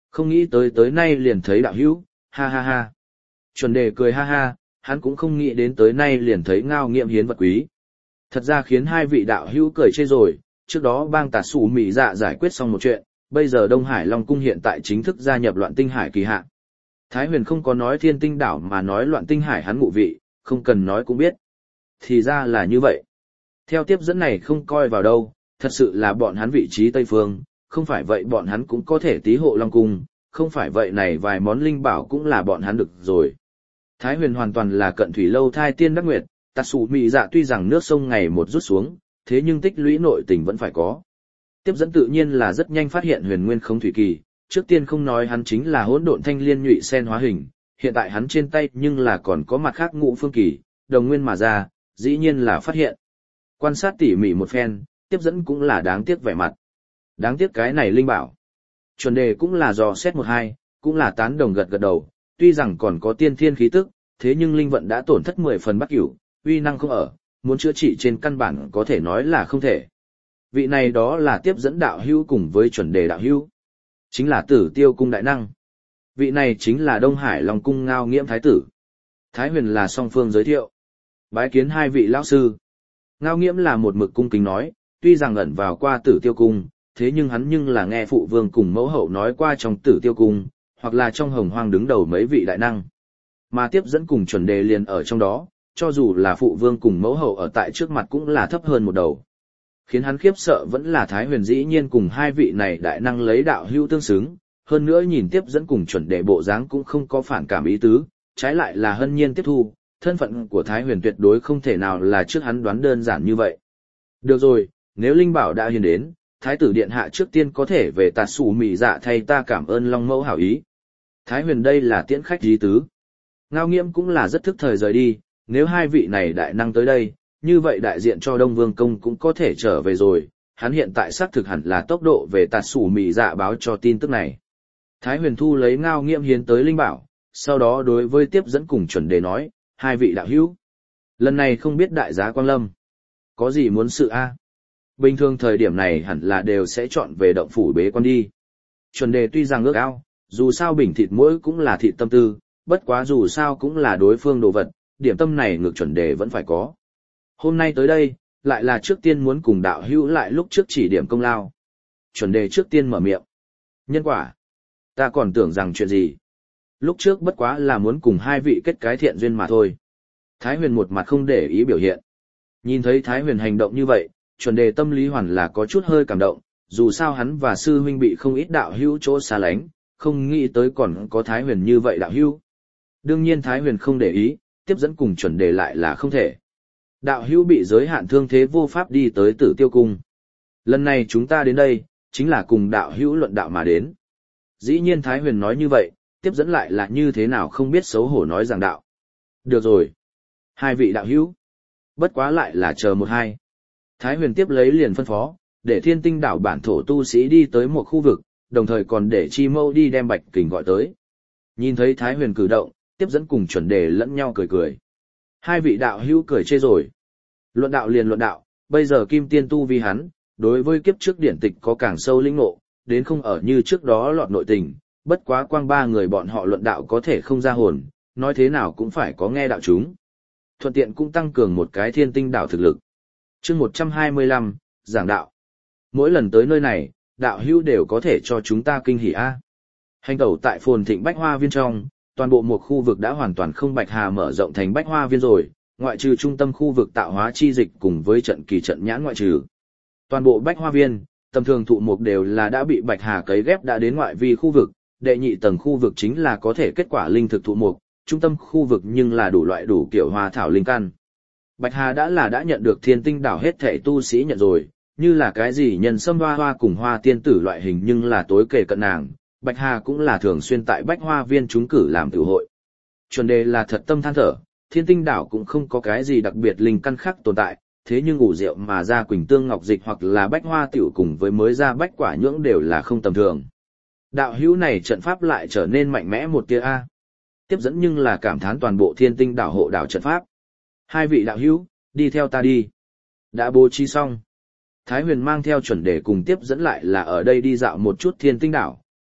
Không nghĩ tới nay liền thấy đạo hữu, ha ha ha. Chuẩn đề cười ha ha, hắn cũng không nghĩ đến tới nay liền thấy Ngao Nghiễm hiến vật quý. Thật ra khiến hai vị đạo hữu cười chê rồi, trước đó bang tà sủ mị dạ giải quyết xong một chuyện, bây giờ Đông Hải Long Cung hiện tại chính thức gia nhập Loạn Tinh Hải kỳ hạn. Thái Huyền không có nói Thiên Tinh đảo mà nói Loạn Tinh Hải hắn ngụ vị, không cần nói cũng biết. Thì ra là như vậy. Theo tiếp dẫn này không coi vào đâu, thật sự là bọn hắn vị trí Tây Phương, không phải vậy bọn hắn cũng có thể tí hộ Long Cung, không phải vậy này vài món linh bảo cũng là bọn hắn được rồi. Thái Huyền hoàn toàn là cận thủy lâu thai tiên đắc nguyệt, tà sủ mị dạ tuy rằng nước sông ngày một rút xuống, thế nhưng tích lũy nội tình vẫn phải có. Tiếp dẫn tự nhiên là rất nhanh phát hiện huyền nguyên không thủy kỳ, trước tiên không nói hắn chính là hỗn độn thanh liên nhụy sen hóa hình, hiện tại hắn trên tay nhưng là còn có mặt khác ngũ phương kỳ, đồng nguyên mà ra, dĩ nhiên là phát hiện. Quan sát tỉ mỉ một phen, tiếp dẫn cũng là đáng tiếc vẻ mặt. Đáng tiếc cái này linh bảo. Chuẩn đề cũng là dò xét một hai, cũng là tán đồng gật gật đầu, tuy rằng còn có tiên thiên khí tức, thế nhưng linh vận đã tổn thất 10 phần bắt cửu, uy năng không ở, muốn chữa trị trên căn bản có thể nói là không thể. Vị này đó là tiếp dẫn đạo hữu cùng với chuẩn đề đạo hữu, chính là Tử Tiêu cung đại năng. Vị này chính là Đông Hải Long cung Ngao Nghiễm thái tử. Thái Huyền là song phương giới thiệu. Bái kiến hai vị lão sư. Ngao Nghiễm là một mực cung kính nói, tuy rằng ẩn vào qua Tử Tiêu cung, thế nhưng hắn nhưng là nghe phụ vương cùng mẫu hậu nói qua trong Tử Tiêu cung, hoặc là trong Hồng Hoang đứng đầu mấy vị đại năng. Mà tiếp dẫn cùng chuẩn đề liền ở trong đó, cho dù là phụ vương cùng mẫu hậu ở tại trước mặt cũng là thấp hơn một đầu. Khiến hắn khiếp sợ vẫn là Thái Huyền dĩ nhiên cùng hai vị này đại năng lấy đạo hữu tương xứng, hơn nữa nhìn tiếp dẫn cùng chuẩn đề bộ dáng cũng không có phản cảm ý tứ, trái lại là hân nhiên tiếp thu, thân phận của Thái Huyền tuyệt đối không thể nào là trước hắn đoán đơn giản như vậy. Được rồi, nếu linh bảo đã hiền đến, Thái tử điện hạ trước tiên có thể về tà sủ mị dạ thay ta cảm ơn Long mẫu hảo ý. Thái Huyền đây là tiễn khách ý tứ. Ngao Nghiễm cũng là rất thức thời rời đi, nếu hai vị này đại năng tới đây, như vậy đại diện cho Đông Vương Công cũng có thể trở về rồi, hắn hiện tại xác thực hẳn là tốc độ về tà sủ mị dạ báo cho tin tức này. Thái Huyền thu lấy Ngao Nghiễm hiến tới linh bảo, sau đó đối với tiếp dẫn cùng chuẩn đề nói, hai vị đạo hữu. Lần này không biết đại giá Quang Lâm. Có gì muốn sự a? Bình thường thời điểm này hẳn là đều sẽ chọn về động phủ bế quan đi. Chuẩn đề tuy rằng ước ao, dù sao bình thịt mỗi cũng là thịt tâm tư, bất quá dù sao cũng là đối phương đồ vật, điểm tâm này ngược chuẩn đề vẫn phải có. Hôm nay tới đây, lại là trước tiên muốn cùng đạo hữu lại lúc trước chỉ điểm công lao. Chuẩn đề trước tiên mở miệng. Nhân quả. Ta còn tưởng rằng chuyện gì. Lúc trước bất quá là muốn cùng hai vị kết cái thiện duyên mà thôi. Thái Huyền một mặt không để ý biểu hiện. Nhìn thấy Thái Huyền hành động như vậy, chuẩn đề tâm lý hoàn là có chút hơi cảm động, dù sao hắn và sư huynh bị không ít đạo hữu chỗ xa lánh, không nghĩ tới còn có Thái Huyền như vậy đạo hữu. Đương nhiên Thái Huyền không để ý, tiếp dẫn cùng chuẩn đề lại là không thể. Đạo hữu bị giới hạn thương thế vô pháp đi tới Tử Tiêu cung. Lần này chúng ta đến đây, chính là cùng đạo hữu luận đạo mà đến. Dĩ nhiên Thái Huyền nói như vậy, tiếp dẫn lại là như thế nào không biết xấu hổ nói rằng đạo. Được rồi. Hai vị đạo hữu. Bất quá lại là chờ một hai. Thái Huyền tiếp lấy liền phân phó, để Thiên Tinh đảo bản thổ tu sĩ đi tới một khu vực, đồng thời còn để Chi Mâu đi đem Bạch Kình gọi tới. Nhìn thấy Thái Huyền cử động, tiếp dẫn cùng chuẩn đề lẫn nhau cười cười. Hai vị đạo hữu cười chê rồi. Luận đạo liền luận đạo, bây giờ Kim Tiên tu vi hắn, đối với kiếp trước điển tịch có càng sâu lĩnh ngộ, đến không ở như trước đó lọt nội tình, bất quá quang ba người bọn họ luận đạo có thể không ra hồn, nói thế nào cũng phải có nghe đạo chúng. Thuận tiện cũng tăng cường một cái Thiên Tinh đảo thực lực. Chương 125, giảng đạo. Mỗi lần tới nơi này, đạo hữu đều có thể cho chúng ta kinh hỉ a. Hành tẩu tại phồn thịnh Bách Hoa Viên trong, toàn bộ một khu vực đã hoàn toàn không Bạch Hà mở rộng thành Bách Hoa Viên rồi, ngoại trừ trung tâm khu vực tạo hóa chi dịch cùng với trận kỳ trận nhãn ngoại trừ. Toàn bộ Bách Hoa Viên, tầm thường thụ mục đều là đã bị Bạch Hà cấy ghép đã đến ngoại vi khu vực, đệ nhị tầng khu vực chính là có thể kết quả linh thực thụ mục, trung tâm khu vực nhưng là đủ loại đủ kiểu hoa thảo linh căn. Bạch Hà đã nhận được Thiên Tinh đảo hết thảy tu sĩ nhận rồi, như là cái gì nhân sâm hoa hoa cùng hoa tiên tử loại hình nhưng là tối kể cận nàng, Bạch Hà cũng là thường xuyên tại Bách Hoa Viên trúng cử làm tiểu hội. Chuẩn đề là thật tâm than thở, Thiên Tinh đảo cũng không có cái gì đặc biệt linh căn khác tồn tại, thế nhưng ủ rượu mà ra Quỳnh Tương Ngọc Dịch hoặc là Bách Hoa tiểu cùng với mới ra Bách Quả Nhưỡng đều là không tầm thường. Đạo hữu này trận pháp lại trở nên mạnh mẽ một tia a. Tiếp dẫn nhưng là cảm thán toàn bộ Thiên Tinh đảo hộ đảo trận pháp. Hai vị đạo hữu, đi theo ta đi. Đã bố trí xong. Thái Huyền mang theo chuẩn đề cùng tiếp dẫn lại là ở đây đi dạo một chút Thiên Tinh đảo,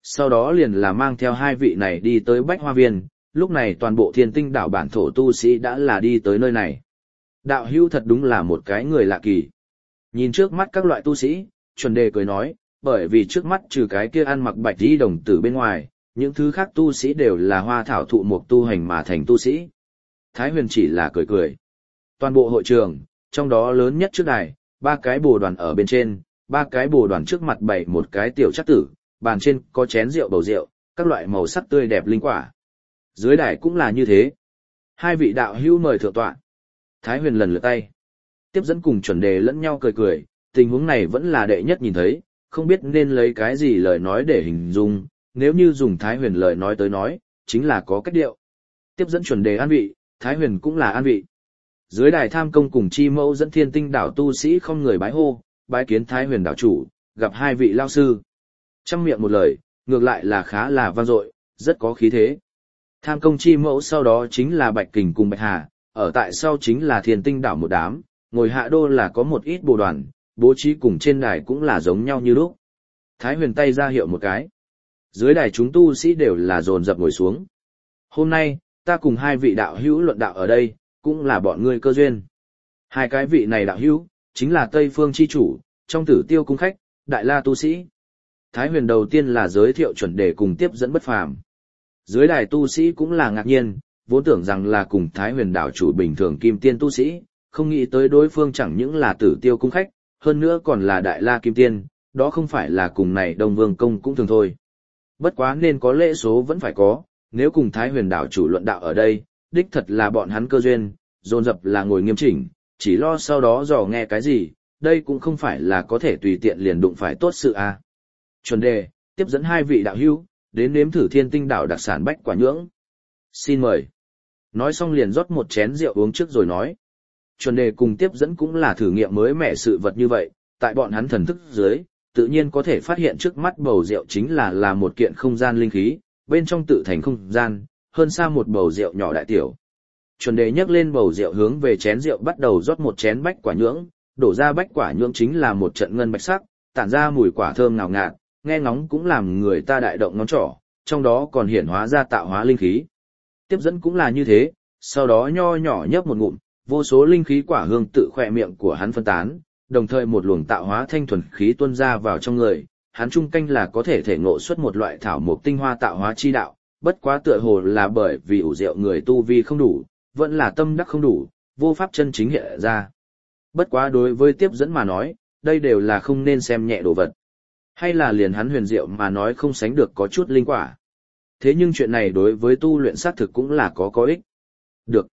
sau đó liền là mang theo hai vị này đi tới Bách Hoa Viên, lúc này toàn bộ Thiên Tinh đảo bản thổ tu sĩ đã là đi tới nơi này. Đạo hữu thật đúng là một cái người lạ kỳ. Nhìn trước mắt các loại tu sĩ, chuẩn đề cười nói, bởi vì trước mắt trừ cái kia ăn mặc bạch y đồng tử bên ngoài, những thứ khác tu sĩ đều là hoa thảo thụ mục tu hành mà thành tu sĩ. Thái Huyền chỉ là cười cười. Toàn bộ hội trường, trong đó lớn nhất trước đài, ba cái bồ đoàn ở bên trên, ba cái bồ đoàn trước mặt bày một cái tiểu trắc tử, bàn trên có chén rượu bầu rượu, các loại màu sắc tươi đẹp linh quả. Dưới đài cũng là như thế. Hai vị đạo hữu mời thượng tọa. Thái Huyền lần lượt tay. Tiếp dẫn cùng chuẩn đề lẫn nhau cười cười, tình huống này vẫn là đệ nhất nhìn thấy, không biết nên lấy cái gì lời nói để hình dung, nếu như dùng Thái Huyền lời nói tới nói, chính là có cách điệu. Tiếp dẫn chuẩn đề an vị, Thái Huyền cũng là an vị. Dưới đài tham công cùng chi mẫu dẫn Thiên Tinh đảo tu sĩ không người bái hô, bái kiến Thái Huyền đảo chủ, gặp hai vị lao sư. Trăm miệng một lời, ngược lại là khá là vang dội, rất có khí thế. Tham công chi mẫu sau đó chính là Bạch Kình cùng Bạch Hà, ở tại sau chính là Thiên Tinh đảo một đám, ngồi hạ đô là có một ít bồ đoàn, bố trí cùng trên đài cũng là giống nhau như lúc. Thái Huyền tay ra hiệu một cái. Dưới đài chúng tu sĩ đều là dồn dập ngồi xuống. Hôm nay, ta cùng hai vị đạo hữu luận đạo ở đây, cũng là bọn ngươi cơ duyên. Hai cái vị này đạo hữu, chính là Tây Phương chi chủ, trong Tử Tiêu cung khách, Đại La tu sĩ. Thái Huyền đầu tiên là giới thiệu chuẩn đề cùng tiếp dẫn bất phàm. Dưới đài tu sĩ cũng là ngạc nhiên, vốn tưởng rằng là cùng Thái Huyền đảo chủ bình thường kim tiên tu sĩ, không nghĩ tới đối phương chẳng những là Tử Tiêu cung khách, hơn nữa còn là Đại La kim tiên, đó không phải là cùng này Đông Vương công cũng thường thôi. Bất quá nên có lễ số vẫn phải có, nếu cùng Thái Huyền đảo chủ luận đạo ở đây, đích thật là bọn hắn cơ duyên, dồn dập là ngồi nghiêm chỉnh, chỉ lo sau đó dò nghe cái gì, đây cũng không phải là có thể tùy tiện liền đụng phải tốt sự a. Chuẩn đề, tiếp dẫn hai vị đạo hữu, đến nếm thử Thiên Tinh đảo đặc sản bách quả nhưỡng. Xin mời. Nói xong liền rót một chén rượu uống trước rồi nói. Chuẩn đề cùng tiếp dẫn cũng là thử nghiệm mới mẻ sự vật như vậy, tại bọn hắn thần thức dưới, tự nhiên có thể phát hiện trước mắt bầu rượu chính là một kiện không gian linh khí, bên trong tự thành không gian, hơn xa một bầu rượu nhỏ đại tiểu. Chuẩn đề nhấc lên bầu rượu hướng về chén rượu bắt đầu rót một chén bách quả nhưỡng, đổ ra bách quả nhưỡng chính là một trận ngân bạch sắc, tản ra mùi quả thơm ngào ngạt, nghe ngóng cũng làm người ta đại động ngón trỏ, trong đó còn hiển hóa ra tạo hóa linh khí. Tiếp dẫn cũng là như thế, sau đó nho nhỏ nhấp một ngụm, vô số linh khí quả hương tự khỏe miệng của hắn phân tán, đồng thời một luồng tạo hóa thanh thuần khí tuôn ra vào trong người, hắn trung canh là có thể thể ngộ xuất một loại thảo mộc tinh hoa tạo hóa chi đạo, bất quá tựa hồ là bởi vì ủ rượu người tu vi không đủ, vẫn là tâm đắc không đủ, vô pháp chân chính hiện ra. Bất quá đối với tiếp dẫn mà nói, đây đều là không nên xem nhẹ đồ vật. Hay là liền hắn huyền diệu mà nói không sánh được có chút linh quả. Thế nhưng chuyện này đối với tu luyện xác thực cũng là có ích. Được.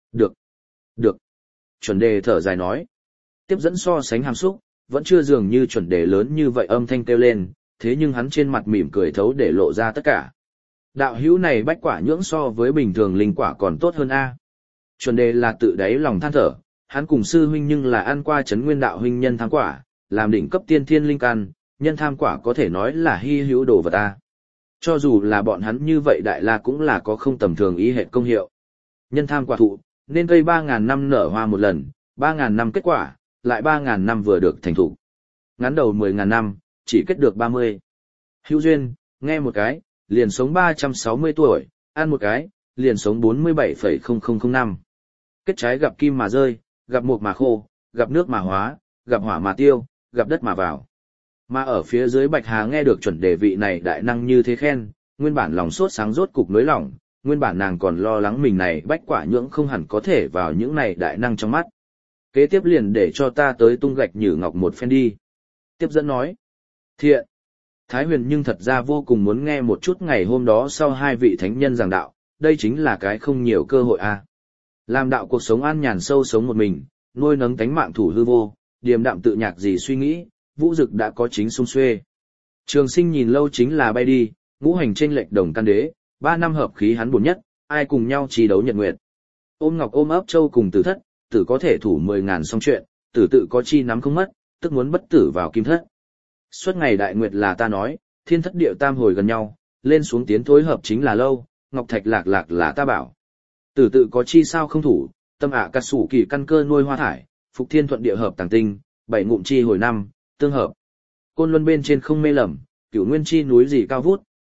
Chuẩn đề thở dài nói. Tiếp dẫn so sánh hàm xúc, vẫn chưa dường như chuẩn đề lớn như vậy âm thanh kêu lên, thế nhưng hắn trên mặt mỉm cười thấu để lộ ra tất cả. Đạo hữu này bách quả nhưỡng so với bình thường linh quả còn tốt hơn a. Chuẩn đề là tự đáy lòng than thở, hắn cùng sư huynh nhưng là ăn qua chấn nguyên đạo huynh nhân tham quả, làm đỉnh cấp tiên thiên linh căn, nhân tham quả có thể nói là hy hữu đồ vật a. Cho dù là bọn hắn như vậy đại la cũng là có không tầm thường ý hệ công hiệu. Nhân tham quả thụ, nên cây 3.000 năm nở hoa một lần, 3.000 năm kết quả, lại 3.000 năm vừa được thành thụ. Ngắn đầu 10.000 năm, chỉ kết được 30. Hữu duyên, nghe một cái, liền sống 360 tuổi, ăn một cái, liền sống 47,0005 năm. Kết trái gặp kim mà rơi, gặp mộc mà khô, gặp nước mà hóa, gặp hỏa mà tiêu, gặp đất mà vào. Mà ở phía dưới Bạch Hà nghe được chuẩn đề vị này đại năng như thế khen, nguyên bản lòng sốt sáng rốt cục nới lỏng, nguyên bản nàng còn lo lắng mình này bách quả nhưỡng không hẳn có thể vào những này đại năng trong mắt. Kế tiếp liền để cho ta tới tung gạch nhử ngọc một phen đi. Tiếp dẫn nói. Thiện. Thái Huyền nhưng thật ra vô cùng muốn nghe một chút ngày hôm đó sau hai vị thánh nhân giảng đạo, đây chính là cái không nhiều cơ hội a. Làm đạo cuộc sống an nhàn sâu sống một mình, nuôi nấng tánh mạng thủ hư vô, điềm đạm tự nhạc gì suy nghĩ, vũ dực đã có chính sung xuê. Trường Sinh nhìn lâu chính là bay đi, ngũ hành chênh lệch đồng căn đế, 3 năm hợp khí hắn buồn nhất, ai cùng nhau chi đấu nhật nguyệt. Ôm ngọc ôm ấp châu cùng tử thất, tử có thể thủ 10.000 xong chuyện, tử tự có chi nắm không mất, tức muốn bất tử vào kim thất. Suốt ngày đại nguyệt là ta nói, thiên thất địa tam hồi gần nhau, lên xuống tiến thối hợp chính là lâu, ngọc thạch lạc lạc là ta bảo. Tử tự có chi sao không thủ, tâm ạ cát sủ kỳ căn cơ nuôi hoa thải, phục thiên thuận địa hợp tàng tinh, 7 ngụm chi hồi năm, tương hợp. Côn luân bên trên không mê lầm, cửu nguyên chi núi gì cao vút,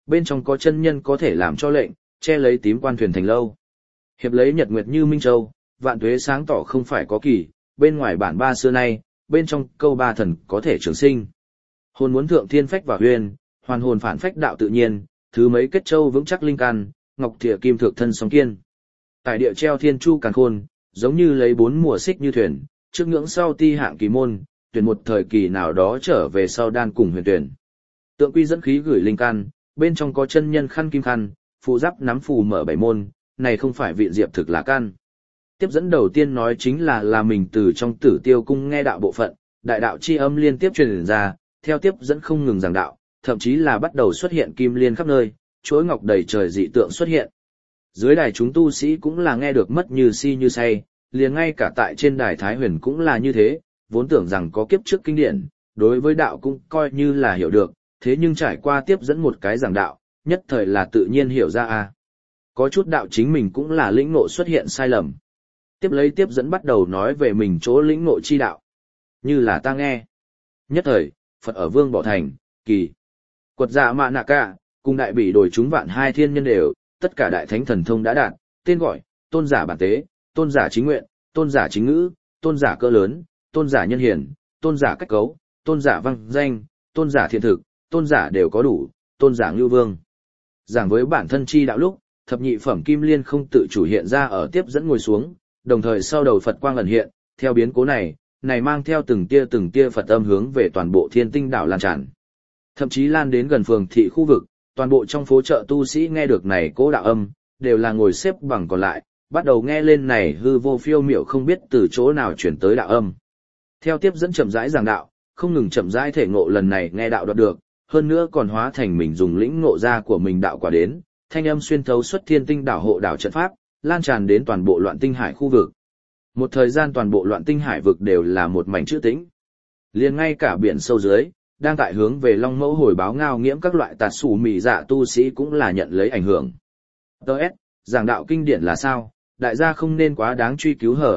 bên trong có chân nhân có thể làm cho lệnh, che lấy tím quan thuyền thành lâu. Hiệp lấy nhật nguyệt như minh châu, vạn tuế sáng tỏ không phải có kỳ, bên ngoài bản ba xưa nay, bên trong câu ba thần có thể trường sinh. Hồn muốn thượng thiên phách và huyền, hoàn hồn phản phách đạo tự nhiên, thứ mấy kết châu vững chắc linh căn, ngọc thìa kim thượng thân sóng kiên. Tại địa treo thiên chu càn khôn, giống như lấy bốn mùa xích như thuyền, trước ngưỡng sau ti hạng kỳ môn, tuyển một thời kỳ nào đó trở về sau đan cùng huyền tuyển. Tượng quy dẫn khí gửi linh căn, bên trong có chân nhân khăn kim khăn, phù giáp nắm phù mở bảy môn, này không phải viện diệp thực là căn. Tiếp dẫn đầu tiên nói chính là mình từ trong Tử Tiêu cung nghe đạo bộ phận, đại đạo chi âm liên tiếp truyền ra, theo tiếp dẫn không ngừng giảng đạo, thậm chí là bắt đầu xuất hiện kim liên khắp nơi, chuỗi ngọc đầy trời dị tượng xuất hiện. Dưới đài chúng tu sĩ cũng là nghe được mất như si như say, liền ngay cả tại trên đài Thái Huyền cũng là như thế, vốn tưởng rằng có kiếp trước kinh điển, đối với đạo cũng coi như là hiểu được, thế nhưng trải qua tiếp dẫn một cái giảng đạo, nhất thời là tự nhiên hiểu ra a. Có chút đạo chính mình cũng là lĩnh ngộ xuất hiện sai lầm. Tiếp lấy tiếp dẫn bắt đầu nói về mình chỗ lĩnh ngộ chi đạo. Như là ta nghe. Nhất thời, Phật ở Vương Bỏ Thành, kỳ. Quật dạ mạ nạ cả, cùng đại bỉ đổi chúng vạn hai thiên nhân đều, tất cả đại thánh thần thông đã đạt, tên gọi, tôn giả bản tế, tôn giả chính nguyện, tôn giả chính ngữ, tôn giả cơ lớn, tôn giả nhân hiển, tôn giả cách cấu, tôn giả văn danh, tôn giả thiện thực, tôn giả đều có đủ, tôn giả ngưu vương. Giảng với bản thân chi đạo lúc, thập nhị phẩm kim liên không tự chủ hiện ra ở tiếp dẫn ngồi xuống, đồng thời sau đầu Phật quang ẩn hiện, theo biến cố này mang theo từng tia Phật âm hướng về toàn bộ Thiên Tinh đảo lan tràn. Thậm chí lan đến gần phường thị khu vực, toàn bộ trong phố chợ tu sĩ nghe được này cố đạo âm, đều là ngồi xếp bằng còn lại, bắt đầu nghe lên này hư vô phiêu miểu không biết từ chỗ nào chuyển tới đạo âm. Theo tiếp dẫn chậm rãi giảng đạo, không ngừng chậm rãi thể ngộ lần này nghe đạo đoạt được, hơn nữa còn hóa thành mình dùng lĩnh ngộ ra của mình đạo quả đến, thanh âm xuyên thấu xuất Thiên Tinh đảo hộ đảo trận pháp, lan tràn đến toàn bộ Loạn Tinh Hải khu vực. Một thời gian toàn bộ Loạn Tinh Hải vực đều là một mảnh trữ tĩnh. Liền ngay cả biển sâu dưới, đang tại hướng về Long Mẫu hồi báo ngao nghiễm các loại tạt sủ mị dạ tu sĩ cũng là nhận lấy ảnh hưởng. Đợt, giảng đạo kinh điển là sao, đại gia không nên quá đáng truy cứu hở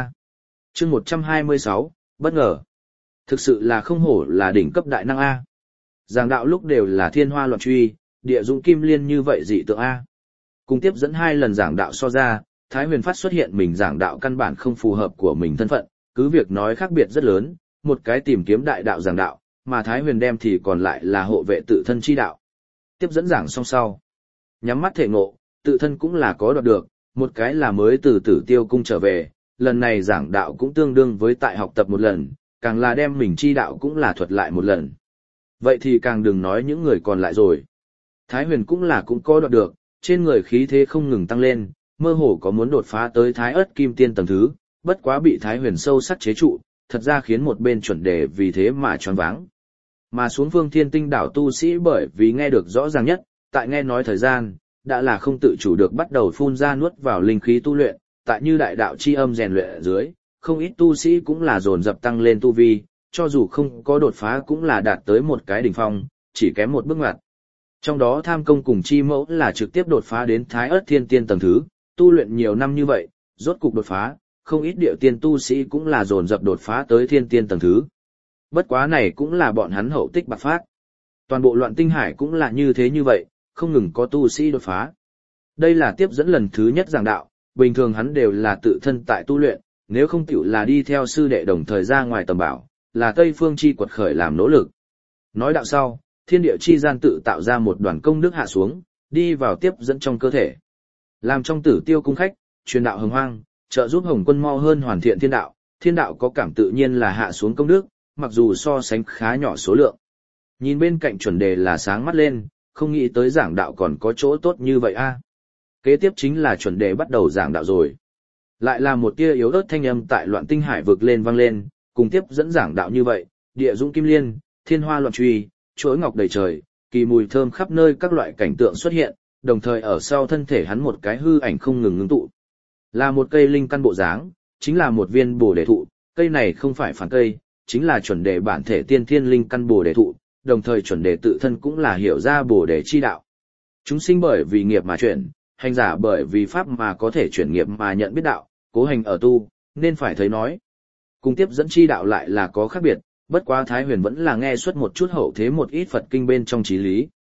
Chương 126, bất ngờ. Thực sự là không hổ là đỉnh cấp đại năng A. Giảng đạo lúc đều là thiên hoa loạn truy, địa dũng kim liên như vậy dị tượng A. Cùng tiếp dẫn 2 lần giảng đạo so ra, Thái Huyền phát xuất hiện mình giảng đạo căn bản không phù hợp của mình thân phận, cứ việc nói khác biệt rất lớn, một cái tìm kiếm đại đạo giảng đạo, mà Thái Huyền đem thì còn lại là hộ vệ tự thân chi đạo. Tiếp dẫn giảng xong sau, nhắm mắt thể ngộ, tự thân cũng là có đoạt được, một cái là mới từ Tử Tiêu cung trở về, lần này giảng đạo cũng tương đương với tại học tập một lần, càng là đem mình chi đạo cũng là thuật lại một lần. Vậy thì càng đừng nói những người còn lại rồi. Thái Huyền cũng có đoạt được, trên người khí thế không ngừng tăng lên, mơ hồ có muốn đột phá tới Thái Ức Kim Tiên tầng thứ, bất quá bị Thái Huyền sâu sắc chế trụ, thật ra khiến một bên chuẩn đề vì thế mà choáng váng. Mà xuống phương Thiên Tinh đảo tu sĩ bởi vì nghe được rõ ràng nhất, tại nghe nói thời gian, đã là không tự chủ được bắt đầu phun ra nuốt vào linh khí tu luyện, tại như đại đạo chi âm rèn luyện ở dưới, không ít tu sĩ cũng là dồn dập tăng lên tu vi, cho dù không có đột phá cũng là đạt tới một cái đỉnh phong, chỉ kém một bước ngoặt. Trong đó Tham Công cùng Chi Mẫu là trực tiếp đột phá đến Thái Ức Thiên Tiên tầng thứ, tu luyện nhiều năm như vậy, rốt cục đột phá, không ít điệu tiên tu sĩ cũng là dồn dập đột phá tới Thiên Tiên tầng thứ. Bất quá này cũng là bọn hắn hậu tích bạc phát. Toàn bộ Loạn Tinh Hải cũng là như thế như vậy, không ngừng có tu sĩ đột phá. Đây là tiếp dẫn lần thứ nhất giảng đạo, bình thường hắn đều là tự thân tại tu luyện, nếu không tiểu là đi theo sư đệ đồng thời ra ngoài tầm bảo, là Tây Phương chi quật khởi làm nỗ lực. Nói đạo sau, thiên địa chi gian tự tạo ra một đoàn công đức hạ xuống, đi vào tiếp dẫn trong cơ thể. Làm trong Tử Tiêu cung khách, truyền đạo hồng hoang, trợ giúp Hồng Quân mau hơn hoàn thiện thiên đạo có cảm tự nhiên là hạ xuống công đức, mặc dù so sánh khá nhỏ số lượng. Nhìn bên cạnh chuẩn đề là sáng mắt lên, không nghĩ tới giảng đạo còn có chỗ tốt như vậy a. Kế tiếp chính là chuẩn đề bắt đầu giảng đạo rồi. Lại là một tia yếu ớt thanh âm tại Loạn Tinh Hải vực lên vang lên, cùng tiếp dẫn giảng đạo như vậy, địa dũng kim liên, thiên hoa loạn truy, chuỗi ngọc đầy trời, kỳ mùi thơm khắp nơi các loại cảnh tượng xuất hiện, đồng thời ở sau thân thể hắn một cái hư ảnh không ngừng ngưng tụ. Là một cây linh căn bộ dáng, chính là một viên bồ đề thụ, cây này không phải phản cây, chính là chuẩn đề bản thể tiên thiên linh căn bồ đề thụ, đồng thời chuẩn đề tự thân cũng là hiểu ra bồ đề chi đạo. Chúng sinh bởi vì nghiệp mà chuyển, hành giả bởi vì pháp mà có thể chuyển nghiệp mà nhận biết đạo, cố hành ở tu, nên phải thấy nói. Cùng tiếp dẫn chi đạo lại là có khác biệt, bất quá Thái Huyền vẫn là nghe xuất một chút hậu thế một ít Phật kinh bên trong trí lý.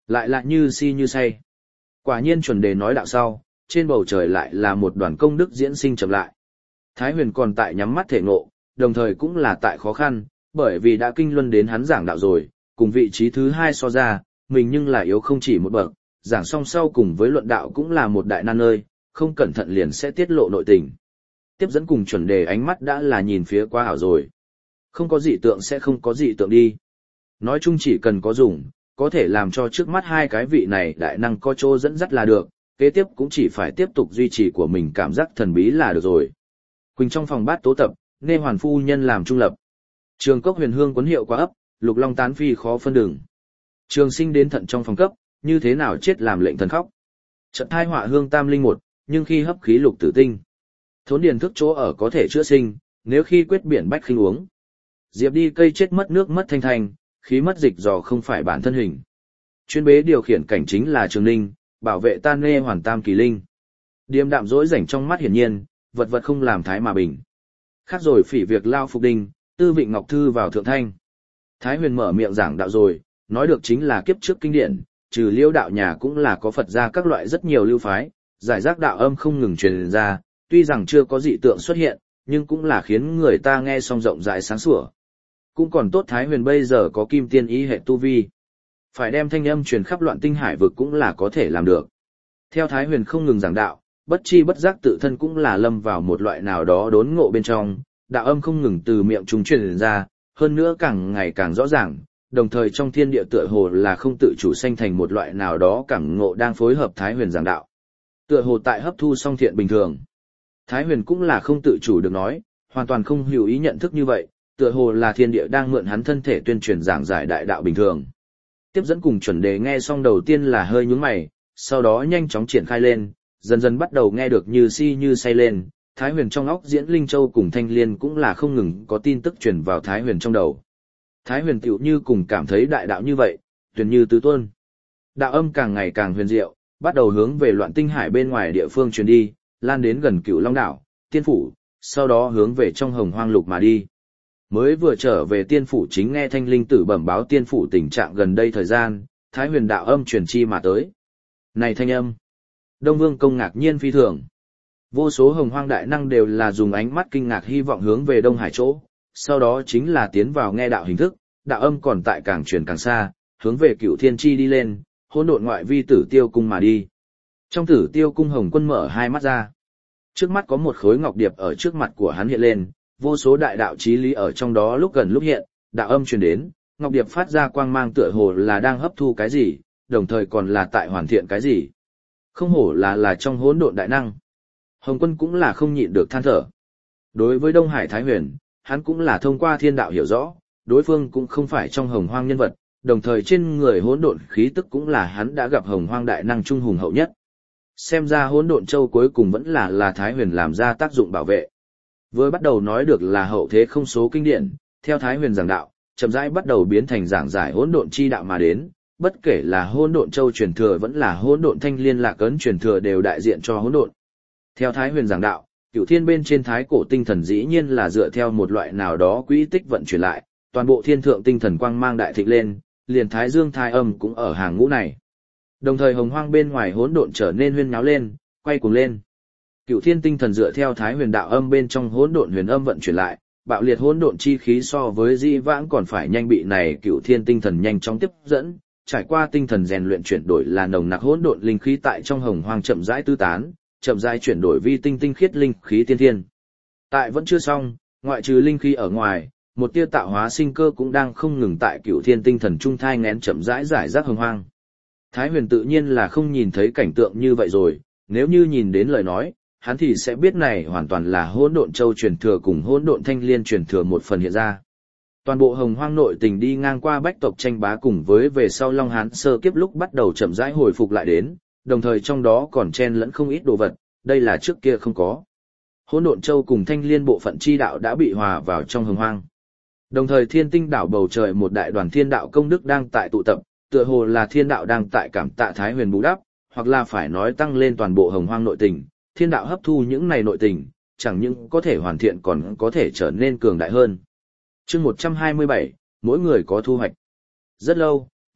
Lại là như si như say. Quả nhiên chuẩn đề nói đạo sau, trên bầu trời lại là một đoàn công đức diễn sinh chậm lại. Thái Huyền còn tại nhắm mắt thể ngộ, đồng thời cũng là tại khó khăn, bởi vì đã kinh luân đến hắn giảng đạo rồi, cùng vị trí thứ hai so ra, mình nhưng là yếu không chỉ một bậc, giảng song sau cùng với luận đạo cũng là một đại nan ơi, không cẩn thận liền sẽ tiết lộ nội tình. Tiếp dẫn cùng chuẩn đề ánh mắt đã là nhìn phía qua hảo rồi. Không có dị tượng sẽ không có dị tượng đi. Nói chung chỉ cần có dùng, có thể làm cho trước mắt hai cái vị này đại năng có chỗ dẫn dắt là được, kế tiếp cũng chỉ phải tiếp tục duy trì của mình cảm giác thần bí là được rồi. Quỳnh trong phòng bát tố tập, nghe hoàn phu nhân làm trung lập. Trường cốc huyền hương quấn hiệu quá ấp, lục long tán phi khó phân đường. Trường sinh đến thận trong phòng cấp, như thế nào chết làm lệnh thần khóc. Trận thai họa hương tam linh một, nhưng khi hấp khí lục tử tinh. Thốn điền thức chỗ ở có thể chữa sinh, nếu khi quyết biển bách khinh uống. Diệp đi cây chết mất nước mất thanh thành, khí mất dịch dò không phải bản thân hình. Chuyên bế điều khiển cảnh chính là Trường Ninh, bảo vệ tan nghe hoàn tam kỳ linh. Điềm đạm dỗi rảnh trong mắt hiển nhiên, vật vật không làm thái mà bình. Khác rồi phỉ việc lao phục đình, tư vịnh ngọc thư vào thượng thanh. Thái Huyền mở miệng giảng đạo rồi, nói được chính là kiếp trước kinh điển, trừ liêu đạo nhà cũng là có Phật gia các loại rất nhiều lưu phái, giải rác đạo âm không ngừng truyền ra, tuy rằng chưa có dị tượng xuất hiện, nhưng cũng là khiến người ta nghe xong rộng rãi sáng sủa. Cũng còn tốt Thái Huyền bây giờ có kim tiên ý hệ tu vi. Phải đem thanh âm truyền khắp loạn tinh hải vực cũng là có thể làm được. Theo Thái Huyền không ngừng giảng đạo, bất chi bất giác tự thân cũng là lâm vào một loại nào đó đốn ngộ bên trong, đạo âm không ngừng từ miệng chúng truyền ra, hơn nữa càng ngày càng rõ ràng, đồng thời trong thiên địa tựa hồ là không tự chủ sanh thành một loại nào đó cảm ngộ đang phối hợp Thái Huyền giảng đạo. Tựa hồ tại hấp thu song thiện bình thường. Thái Huyền cũng là không tự chủ được nói, hoàn toàn không hiểu ý nhận thức như vậy, tựa hồ là thiên địa đang mượn hắn thân thể tuyên truyền giảng giải đại đạo bình thường. Tiếp dẫn cùng chuẩn đề nghe xong đầu tiên là hơi nhướng mày, sau đó nhanh chóng triển khai lên, dần dần bắt đầu nghe được như si như say lên. Thái Huyền trong óc diễn Linh Châu cùng Thanh Liên cũng là không ngừng có tin tức truyền vào Thái Huyền trong đầu. Thái Huyền tựu như cùng cảm thấy đại đạo như vậy, tuyệt như tứ tuôn. Đạo âm càng ngày càng huyền diệu, bắt đầu hướng về loạn tinh hải bên ngoài địa phương truyền đi, lan đến gần Cửu Long đảo, Tiên phủ, sau đó hướng về trong Hồng Hoang lục mà đi. Mới vừa trở về Tiên phủ chính nghe Thanh Linh tử bẩm báo Tiên phủ tình trạng gần đây thời gian, Thái Huyền đạo âm truyền chi mà tới. Này thanh âm! Đông Vương công ngạc nhiên phi thường. Vô số Hồng Hoang đại năng đều là dùng ánh mắt kinh ngạc hy vọng hướng về Đông Hải chỗ, sau đó chính là tiến vào nghe đạo hình thức, đạo âm còn tại càng truyền càng xa, hướng về Cửu Thiên Chi đi lên, hỗn độn ngoại vi Tử Tiêu cung mà đi. Trong Tử Tiêu cung Hồng Quân mở hai mắt ra. Trước mắt có một khối ngọc điệp ở trước mặt của hắn hiện lên, vô số đại đạo chí lý ở trong đó lúc gần lúc hiện, đạo âm truyền đến, ngọc điệp phát ra quang mang tựa hồ là đang hấp thu cái gì, đồng thời còn là tại hoàn thiện cái gì. Không hổ là trong hỗn độn đại năng. Hồng Quân cũng là không nhịn được than thở. Đối với Đông Hải Thái Huyền, hắn cũng là thông qua thiên đạo hiểu rõ, đối phương cũng không phải trong Hồng Hoang nhân vật, đồng thời trên người hỗn độn khí tức cũng là hắn đã gặp Hồng Hoang đại năng trung hùng hậu nhất. Xem ra hỗn độn châu cuối cùng vẫn là Thái Huyền làm ra tác dụng bảo vệ. Vừa bắt đầu nói được là hậu thế không số kinh điển, theo Thái Huyền giảng đạo, chậm rãi bắt đầu biến thành giảng giải hỗn độn chi đạo mà đến, bất kể là hỗn độn châu truyền thừa vẫn là hỗn độn thanh liên lạc ấn truyền thừa đều đại diện cho hỗn độn. Theo Thái Huyền giảng đạo, Cửu Thiên bên trên thái cổ tinh thần dĩ nhiên là dựa theo một loại nào đó quỹ tích vận chuyển lại, toàn bộ thiên thượng tinh thần quang mang đại thịnh lên, liền Thái Dương Thái Âm cũng ở hàng ngũ này. Đồng thời Hồng Hoang bên ngoài hỗn độn trở nên huyên náo lên, quay cuồng lên. Cửu Thiên tinh thần dựa theo Thái Huyền đạo âm bên trong hỗn độn huyền âm vận chuyển lại, bạo liệt hỗn độn chi khí so với di vãng còn phải nhanh bị này Cửu Thiên tinh thần nhanh chóng tiếp dẫn, trải qua tinh thần rèn luyện chuyển đổi là nồng nặc hỗn độn linh khí tại trong Hồng Hoang chậm rãi tứ tán, chậm rãi chuyển đổi vi tinh tinh khiết linh khí tiên thiên. Tại vẫn chưa xong, ngoại trừ linh khí ở ngoài, một tia tạo hóa sinh cơ cũng đang không ngừng tại Cửu Thiên tinh thần trung thai nghén chậm rãi giải rác Hồng Hoang. Thái Huyền tự nhiên là không nhìn thấy cảnh tượng như vậy rồi, nếu như nhìn đến lời nói, hắn thì sẽ biết này hoàn toàn là hỗn độn châu truyền thừa cùng hỗn độn thanh liên truyền thừa một phần hiện ra. Toàn bộ Hồng Hoang nội tình đi ngang qua bách tộc tranh bá cùng với về sau Long Hán sơ kiếp lúc bắt đầu chậm rãi hồi phục lại đến, đồng thời trong đó còn chen lẫn không ít đồ vật, đây là trước kia không có. Hỗn độn châu cùng thanh liên bộ phận chi đạo đã bị hòa vào trong Hồng Hoang. Đồng thời Thiên Tinh đảo bầu trời một đại đoàn thiên đạo công đức đang tại tụ tập, tựa hồ là thiên đạo đang tại cảm tạ Thái Huyền bù đắp, hoặc là phải nói tăng lên toàn bộ Hồng Hoang nội tình, thiên đạo hấp thu những này nội tình, chẳng những có thể hoàn thiện còn có thể trở nên cường đại hơn. Chương 127, mỗi người có thu hoạch. Rất lâu,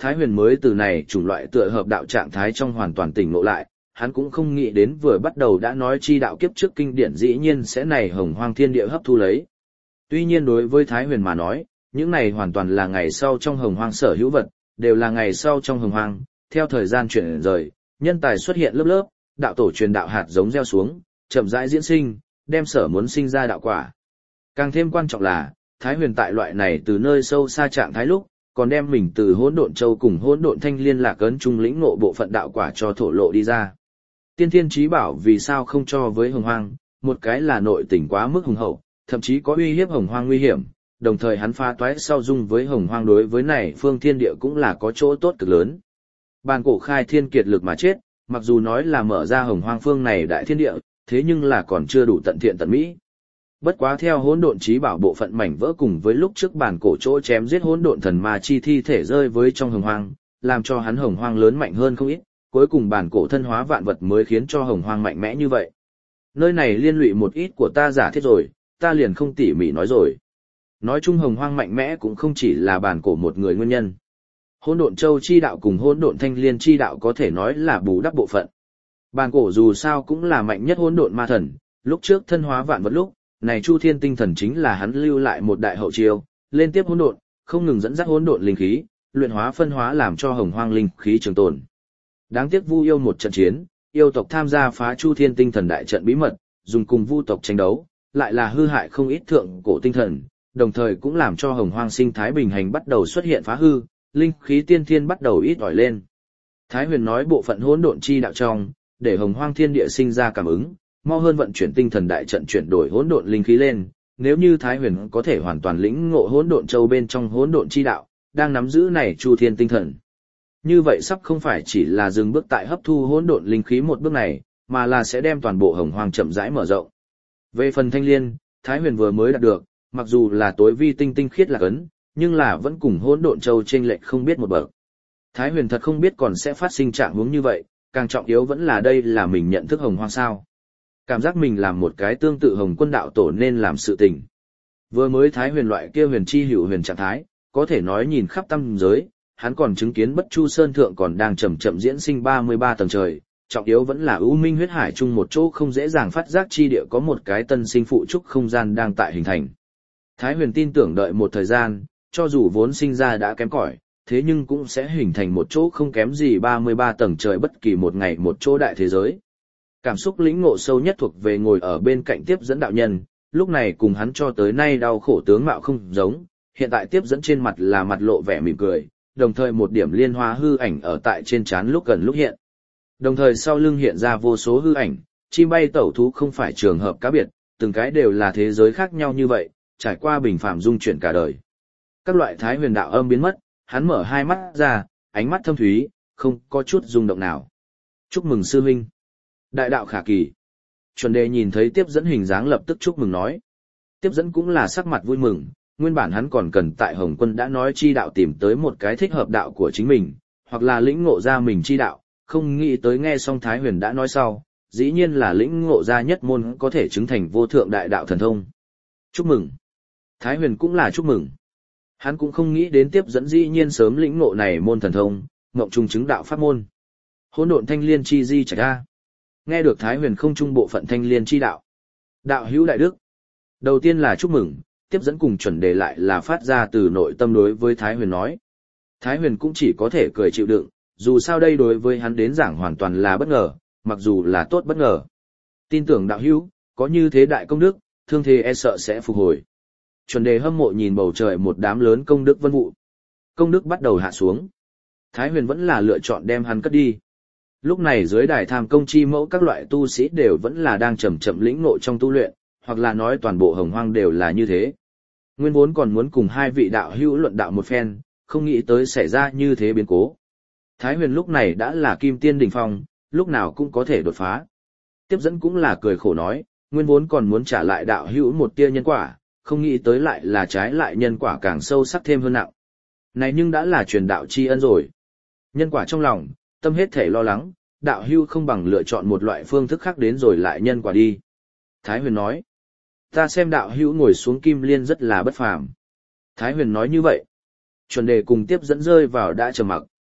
Thái Huyền mới từ này chủng loại tựa hợp đạo trạng thái trong hoàn toàn tỉnh ngộ lại, hắn cũng không nghĩ đến vừa bắt đầu đã nói chi đạo kiếp trước kinh điển dĩ nhiên sẽ này hồng hoang thiên địa hấp thu lấy. Tuy nhiên đối với Thái Huyền mà nói, những này hoàn toàn là ngày sau trong hồng hoang sở hữu vật, đều là ngày sau trong hồng hoang, theo thời gian chuyển rời, nhân tài xuất hiện lớp lớp, đạo tổ truyền đạo hạt giống gieo xuống, chậm rãi diễn sinh, đem sở muốn sinh ra đạo quả. Càng thêm quan trọng là, Thái Huyền tại loại này từ nơi sâu xa trạng thái lúc, còn đem mình từ Hỗn Độn Châu cùng Hỗn Độn Thanh Liên lạc ấn trung lĩnh ngộ bộ phận đạo quả cho thổ lộ đi ra. Tiên Thiên Chí Bảo vì sao không cho với hồng hoang, một cái là nội tình quá mức hùng hậu, thậm chí có uy hiếp hồng hoang nguy hiểm, đồng thời hắn phá toái sau dung với hồng hoang đối với này phương thiên địa cũng là có chỗ tốt cực lớn. Bàn cổ khai thiên kiệt lực mà chết, mặc dù nói là mở ra hồng hoang phương này đại thiên địa, thế nhưng là còn chưa đủ tận thiện tận mỹ. Bất quá theo hỗn độn chí bảo bộ phận mảnh vỡ cùng với lúc trước bản cổ chỗ chém giết hỗn độn thần ma chi thi thể rơi với trong hồng hoang, làm cho hắn hồng hoang lớn mạnh hơn không ít, cuối cùng bản cổ thân hóa vạn vật mới khiến cho hồng hoang mạnh mẽ như vậy. Nơi này liên lụy một ít của ta giả thiết rồi, ta liền không tỉ mỉ nói rồi. Nói chung hồng hoang mạnh mẽ cũng không chỉ là bản cổ một người nguyên nhân. Hỗn độn châu chi đạo cùng hỗn độn thanh liên chi đạo có thể nói là bù đắp bộ phận. Bản cổ dù sao cũng là mạnh nhất hỗn độn ma thần, lúc trước thân hóa vạn vật lúc, này Chu Thiên tinh thần chính là hắn lưu lại một đại hậu chiêu, lên tiếp hỗn độn, không ngừng dẫn dắt hỗn độn linh khí, luyện hóa phân hóa làm cho hồng hoang linh khí trường tồn. Đáng tiếc Vu yêu một trận chiến, yêu tộc tham gia phá Chu Thiên tinh thần đại trận bí mật, dùng cùng Vu tộc tranh đấu, lại là hư hại không ít thượng cổ tinh thần, đồng thời cũng làm cho hồng hoang sinh thái bình hành bắt đầu xuất hiện phá hư, linh khí tiên thiên bắt đầu ít ỏi lên. Thái Huyền nói bộ phận hỗn độn chi đạo trong, để hồng hoang thiên địa sinh ra cảm ứng, mau hơn vận chuyển tinh thần đại trận chuyển đổi hỗn độn linh khí lên, nếu như Thái Huyền có thể hoàn toàn lĩnh ngộ hỗn độn châu bên trong hỗn độn chi đạo, đang nắm giữ này Chu Thiên tinh thần. Như vậy sắp không phải chỉ là dừng bước tại hấp thu hỗn độn linh khí một bước này, mà là sẽ đem toàn bộ hồng hoang chậm rãi mở rộng. Về phần thanh liên, Thái Huyền vừa mới đạt được, mặc dù là tối vi tinh tinh khiết là cấn, nhưng là vẫn cùng hỗn độn châu chênh lệch không biết một bậc. Thái Huyền thật không biết còn sẽ phát sinh trạng huống như vậy, càng trọng yếu vẫn là đây là mình nhận thức hồng hoang sao. Cảm giác mình làm một cái tương tự hồng quân đạo tổ nên làm sự tình. Vừa mới Thái Huyền loại kia huyền chi hữu huyền trạng thái, có thể nói nhìn khắp tam giới, hắn còn chứng kiến Bất Chu Sơn thượng còn đang chậm chậm diễn sinh 33 tầng trời, trọng yếu vẫn là ưu minh huyết hải chung một chỗ không dễ dàng phát giác chi địa có một cái tân sinh phụ trúc không gian đang tại hình thành. Thái Huyền tin tưởng đợi một thời gian, cho dù vốn sinh ra đã kém cỏi, thế nhưng cũng sẽ hình thành một chỗ không kém gì 33 tầng trời bất kỳ một ngày một chỗ đại thế giới. Cảm xúc lĩnh ngộ sâu nhất thuộc về ngồi ở bên cạnh tiếp dẫn đạo nhân, lúc này cùng hắn cho tới nay đau khổ tướng mạo không giống, hiện tại tiếp dẫn trên mặt là mặt lộ vẻ mỉm cười, đồng thời một điểm liên hoa hư ảnh ở tại trên trán lúc gần lúc hiện. Đồng thời sau lưng hiện ra vô số hư ảnh, chim bay tẩu thú không phải trường hợp cá biệt, từng cái đều là thế giới khác nhau như vậy, trải qua bình phàm dung chuyển cả đời. Các loại Thái Huyền đạo âm biến mất, hắn mở hai mắt ra, ánh mắt thâm thúy, không có chút rung động nào. Chúc mừng sư huynh. Đại đạo khả kỳ. Chuẩn đề nhìn thấy tiếp dẫn hình dáng lập tức chúc mừng nói. Tiếp dẫn cũng là sắc mặt vui mừng, nguyên bản hắn còn cần tại Hồng Quân đã nói chi đạo tìm tới một cái thích hợp đạo của chính mình, hoặc là lĩnh ngộ ra mình chi đạo, không nghĩ tới nghe xong Thái Huyền đã nói sau, dĩ nhiên là lĩnh ngộ ra nhất môn có thể chứng thành vô thượng đại đạo thần thông. Chúc mừng. Thái Huyền cũng là chúc mừng. Hắn cũng không nghĩ đến tiếp dẫn dĩ nhiên sớm lĩnh ngộ này môn thần thông, ngộng trung chứng đạo pháp môn. Hỗn độn thanh liên chi di trạch ra. Nghe được Thái Huyền không trung bộ phận thanh liên chi đạo. Đạo hữu đại đức. Đầu tiên là chúc mừng, tiếp dẫn cùng chuẩn đề lại là phát ra từ nội tâm đối với Thái Huyền nói. Thái Huyền cũng chỉ có thể cười chịu đựng, dù sao đây đối với hắn đến giảng hoàn toàn là bất ngờ, mặc dù là tốt bất ngờ. Tin tưởng đạo hữu, có như thế đại công đức, thương thế e sợ sẽ phục hồi. Chuẩn đề hâm mộ nhìn bầu trời một đám lớn công đức vân vụ. Công đức bắt đầu hạ xuống. Thái Huyền vẫn là lựa chọn đem hắn cất đi. Lúc này dưới đài tham công chi mẫu các loại tu sĩ đều vẫn là đang chậm chậm lĩnh ngộ trong tu luyện, hoặc là nói toàn bộ hồng hoang đều là như thế. Nguyên vốn còn muốn cùng hai vị đạo hữu luận đạo một phen, không nghĩ tới xảy ra như thế biến cố. Thái Huyền lúc này đã là kim tiên đỉnh phong, lúc nào cũng có thể đột phá. Tiếp dẫn cũng là cười khổ nói, nguyên vốn còn muốn trả lại đạo hữu một tia nhân quả, không nghĩ tới lại là trái lại nhân quả càng sâu sắc thêm hơn nặng. Này nhưng đã là truyền đạo tri ân rồi. Nhân quả trong lòng, tâm hết thể lo lắng, đạo hữu không bằng lựa chọn một loại phương thức khác đến rồi lại nhân quả đi. Thái Huyền nói, ta xem đạo hữu ngồi xuống kim liên rất là bất phàm. Thái Huyền nói như vậy. Chuẩn đề cùng tiếp dẫn rơi vào đã trầm mặc.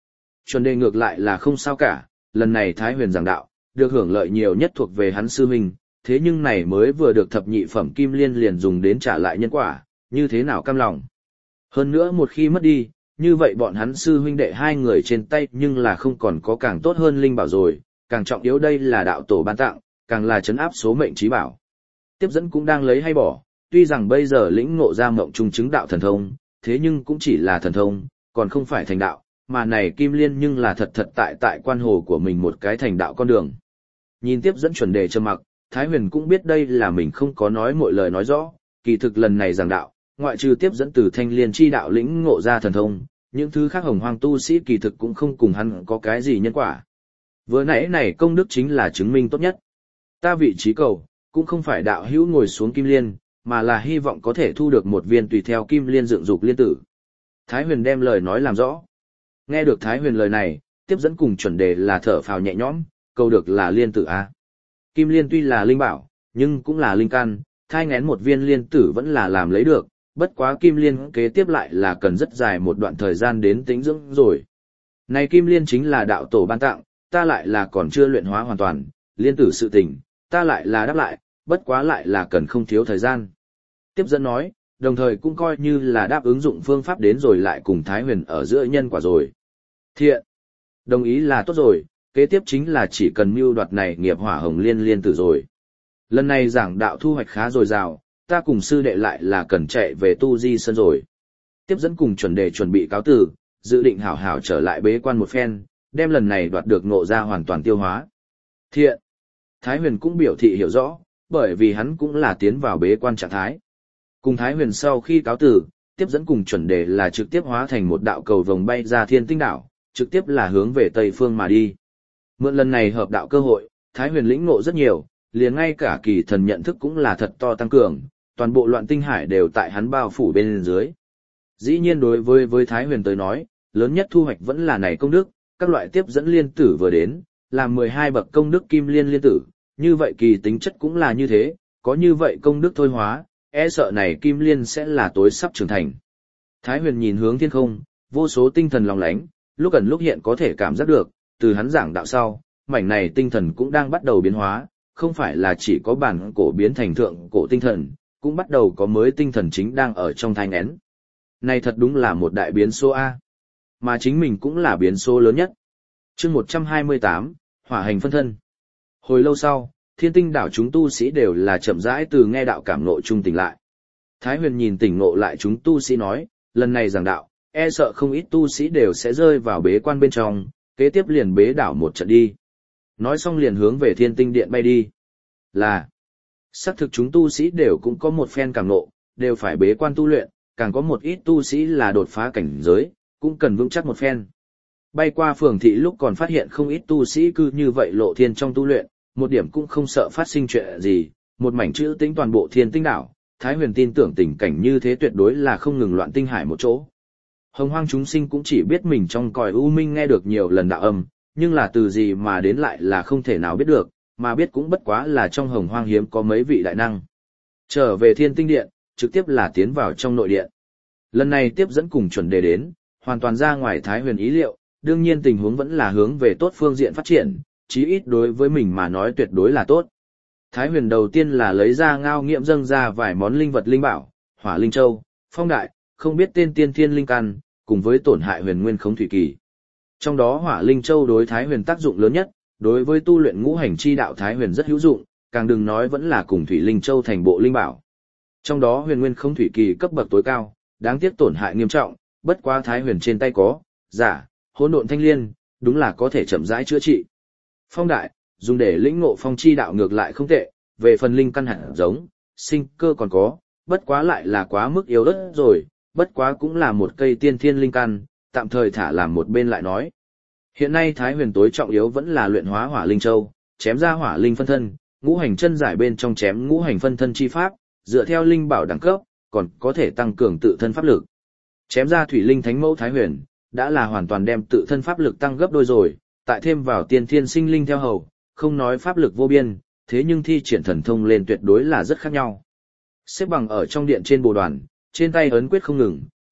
Chuẩn đề ngược lại là không sao cả, lần này Thái Huyền giảng đạo, được hưởng lợi nhiều nhất thuộc về hắn sư huynh, thế nhưng này mới vừa được thập nhị phẩm kim liên liền dùng đến trả lại nhân quả, như thế nào cam lòng. Hơn nữa một khi mất đi, như vậy bọn hắn sư huynh đệ hai người trên tay nhưng là không còn có càng tốt hơn linh bảo rồi, càng trọng yếu đây là đạo tổ ban tặng, càng là trấn áp số mệnh trí bảo. Tiếp dẫn cũng đang lấy hay bỏ, tuy rằng bây giờ lĩnh ngộ ra mộng trung chứng đạo thần thông, thế nhưng cũng chỉ là thần thông, còn không phải thành đạo, mà này kim liên nhưng là thật tại quan hồ của mình một cái thành đạo con đường. Nhìn tiếp dẫn chuẩn đề trầm mặc, Thái Huyền cũng biết đây là mình không có nói mọi lời nói rõ, kỳ thực lần này giảng đạo, ngoại trừ tiếp dẫn từ thanh liên chi đạo lĩnh ngộ ra thần thông, những thứ khác hồng hoang tu sĩ kỳ thực cũng không cùng hắn có cái gì nhân quả. Vừa nãy này công đức chính là chứng minh tốt nhất. Ta vị trí cầu, cũng không phải đạo hữu ngồi xuống kim liên, mà là hy vọng có thể thu được một viên tùy theo kim liên dựng dục liên tử. Thái Huyền đem lời nói làm rõ. Nghe được Thái Huyền lời này, tiếp dẫn cùng chuẩn đề là thở phào nhẹ nhõm, cầu được là liên tử a. Kim liên tuy là linh bảo, nhưng cũng là linh căn, thai nghén một viên liên tử vẫn là làm lấy được, bất quá kim liên kế tiếp lại là cần rất dài một đoạn thời gian đến tĩnh dưỡng rồi. Này kim liên chính là đạo tổ ban tặng, ta lại là còn chưa luyện hóa hoàn toàn, liên tử sự tình, ta lại là đáp lại, bất quá lại là cần không thiếu thời gian. Tiếp dẫn nói, đồng thời cũng coi như là đáp ứng dụng phương pháp đến rồi lại cùng Thái Huyền ở giữa nhân quả rồi. Thiện, đồng ý là tốt rồi, kế tiếp chính là chỉ cần mưu đoạt này nghiệp hỏa hồng liên liên tử rồi. Lần này giảng đạo thu hoạch khá dồi dào, ta cùng sư đệ lại là cần chạy về tu di sơn rồi. Tiếp dẫn cùng chuẩn đề chuẩn bị cáo từ, dự định hảo hảo trở lại bế quan một phen, đem lần này đoạt được ngộ ra hoàn toàn tiêu hóa. Thiện, Thái Huyền cũng biểu thị hiểu rõ, bởi vì hắn cũng là tiến vào bế quan trạng thái. Cùng Thái Huyền sau khi cáo từ, tiếp dẫn cùng chuẩn đề là trực tiếp hóa thành một đạo cầu vồng bay ra thiên tinh đảo, trực tiếp là hướng về Tây Phương mà đi. Mượn lần này hợp đạo cơ hội, Thái Huyền lĩnh ngộ rất nhiều, liền ngay cả kỳ thần nhận thức cũng là thật to tăng cường, toàn bộ loạn tinh hải đều tại hắn bao phủ bên dưới. Dĩ nhiên đối với Thái Huyền tới nói, lớn nhất thu hoạch vẫn là này công đức, các loại tiếp dẫn liên tử vừa đến, làm 12 bậc công đức kim liên liên tử, như vậy kỳ tính chất cũng là như thế, có như vậy công đức thôi hóa, e sợ này kim liên sẽ là tối sắp trưởng thành. Thái Huyền nhìn hướng thiên không, vô số tinh thần lòng lánh, lúc ẩn lúc hiện có thể cảm giác được, từ hắn giảng đạo sau, mảnh này tinh thần cũng đang bắt đầu biến hóa, không phải là chỉ có bản cổ biến thành thượng cổ tinh thần, cũng bắt đầu có mới tinh thần chính đang ở trong thai nghén. Này thật đúng là một đại biến số A, mà chính mình cũng là biến số lớn nhất. Chương 128, Hỏa hành phân thân. Hồi lâu sau, thiên tinh đảo chúng tu sĩ đều là chậm rãi từ nghe đạo cảm ngộ trung tỉnh lại. Thái Huyền nhìn tỉnh ngộ lại chúng tu sĩ nói, lần này giảng đạo, e sợ không ít tu sĩ đều sẽ rơi vào bế quan bên trong, kế tiếp liền bế đảo một trận đi. Nói xong liền hướng về thiên tinh điện bay đi. Là, xác thực chúng tu sĩ đều cũng có một phen cảm ngộ, đều phải bế quan tu luyện, càng có một ít tu sĩ là đột phá cảnh giới, cũng cần vững chắc một phen. Bay qua phường thị lúc còn phát hiện không ít tu sĩ cứ như vậy lộ thiên trong tu luyện, một điểm cũng không sợ phát sinh chuyện gì, một mảnh chữ tĩnh toàn bộ thiên tinh đảo, Thái Huyền tin tưởng tình cảnh như thế tuyệt đối là không ngừng loạn tinh hải một chỗ. Hồng hoang chúng sinh cũng chỉ biết mình trong cõi u minh nghe được nhiều lần đạo âm, nhưng là từ gì mà đến lại là không thể nào biết được, mà biết cũng bất quá là trong hồng hoang hiếm có mấy vị đại năng. Trở về thiên tinh điện, trực tiếp là tiến vào trong nội điện. Lần này tiếp dẫn cùng chuẩn đề đến, hoàn toàn ra ngoài Thái Huyền ý liệu, đương nhiên tình huống vẫn là hướng về tốt phương diện phát triển, chí ít đối với mình mà nói tuyệt đối là tốt. Thái Huyền đầu tiên là lấy ra ngao nghiệm dâng ra vài món linh vật linh bảo, Hỏa Linh Châu, Phong Đại, không biết tên tiên thiên linh căn, cùng với tổn hại huyền nguyên khống thủy kỳ. Trong đó Hỏa Linh Châu đối Thái Huyền tác dụng lớn nhất, đối với tu luyện ngũ hành chi đạo Thái Huyền rất hữu dụng, càng đừng nói vẫn là cùng Thủy Linh Châu thành bộ linh bảo. Trong đó huyền nguyên khống thủy kỳ cấp bậc tối cao, đáng tiếc tổn hại nghiêm trọng, bất quá Thái Huyền trên tay có, giả, hỗn độn thanh liên, đúng là có thể chậm rãi chữa trị. Phong Đại, dùng để lĩnh ngộ phong chi đạo ngược lại không tệ, về phần linh căn hạt giống, sinh cơ còn có, bất quá lại là quá mức yếu ớt rồi, bất quá cũng là một cây tiên thiên linh căn, tạm thời thả làm một bên lại nói. Hiện nay Thái Huyền tối trọng yếu vẫn là luyện hóa Hỏa Linh Châu, chém ra hỏa linh phân thân, ngũ hành chân giải bên trong chém ngũ hành phân thân chi pháp, dựa theo linh bảo đẳng cấp, còn có thể tăng cường tự thân pháp lực. Chém ra Thủy Linh Thánh Mẫu Thái Huyền, đã là hoàn toàn đem tự thân pháp lực tăng gấp đôi rồi, tại thêm vào tiên thiên sinh linh theo hầu, không nói pháp lực vô biên, thế nhưng thi triển thần thông lên tuyệt đối là rất khác nhau. Xếp bằng ở trong điện trên bồ đoàn, trên tay ấn quyết không ngừng,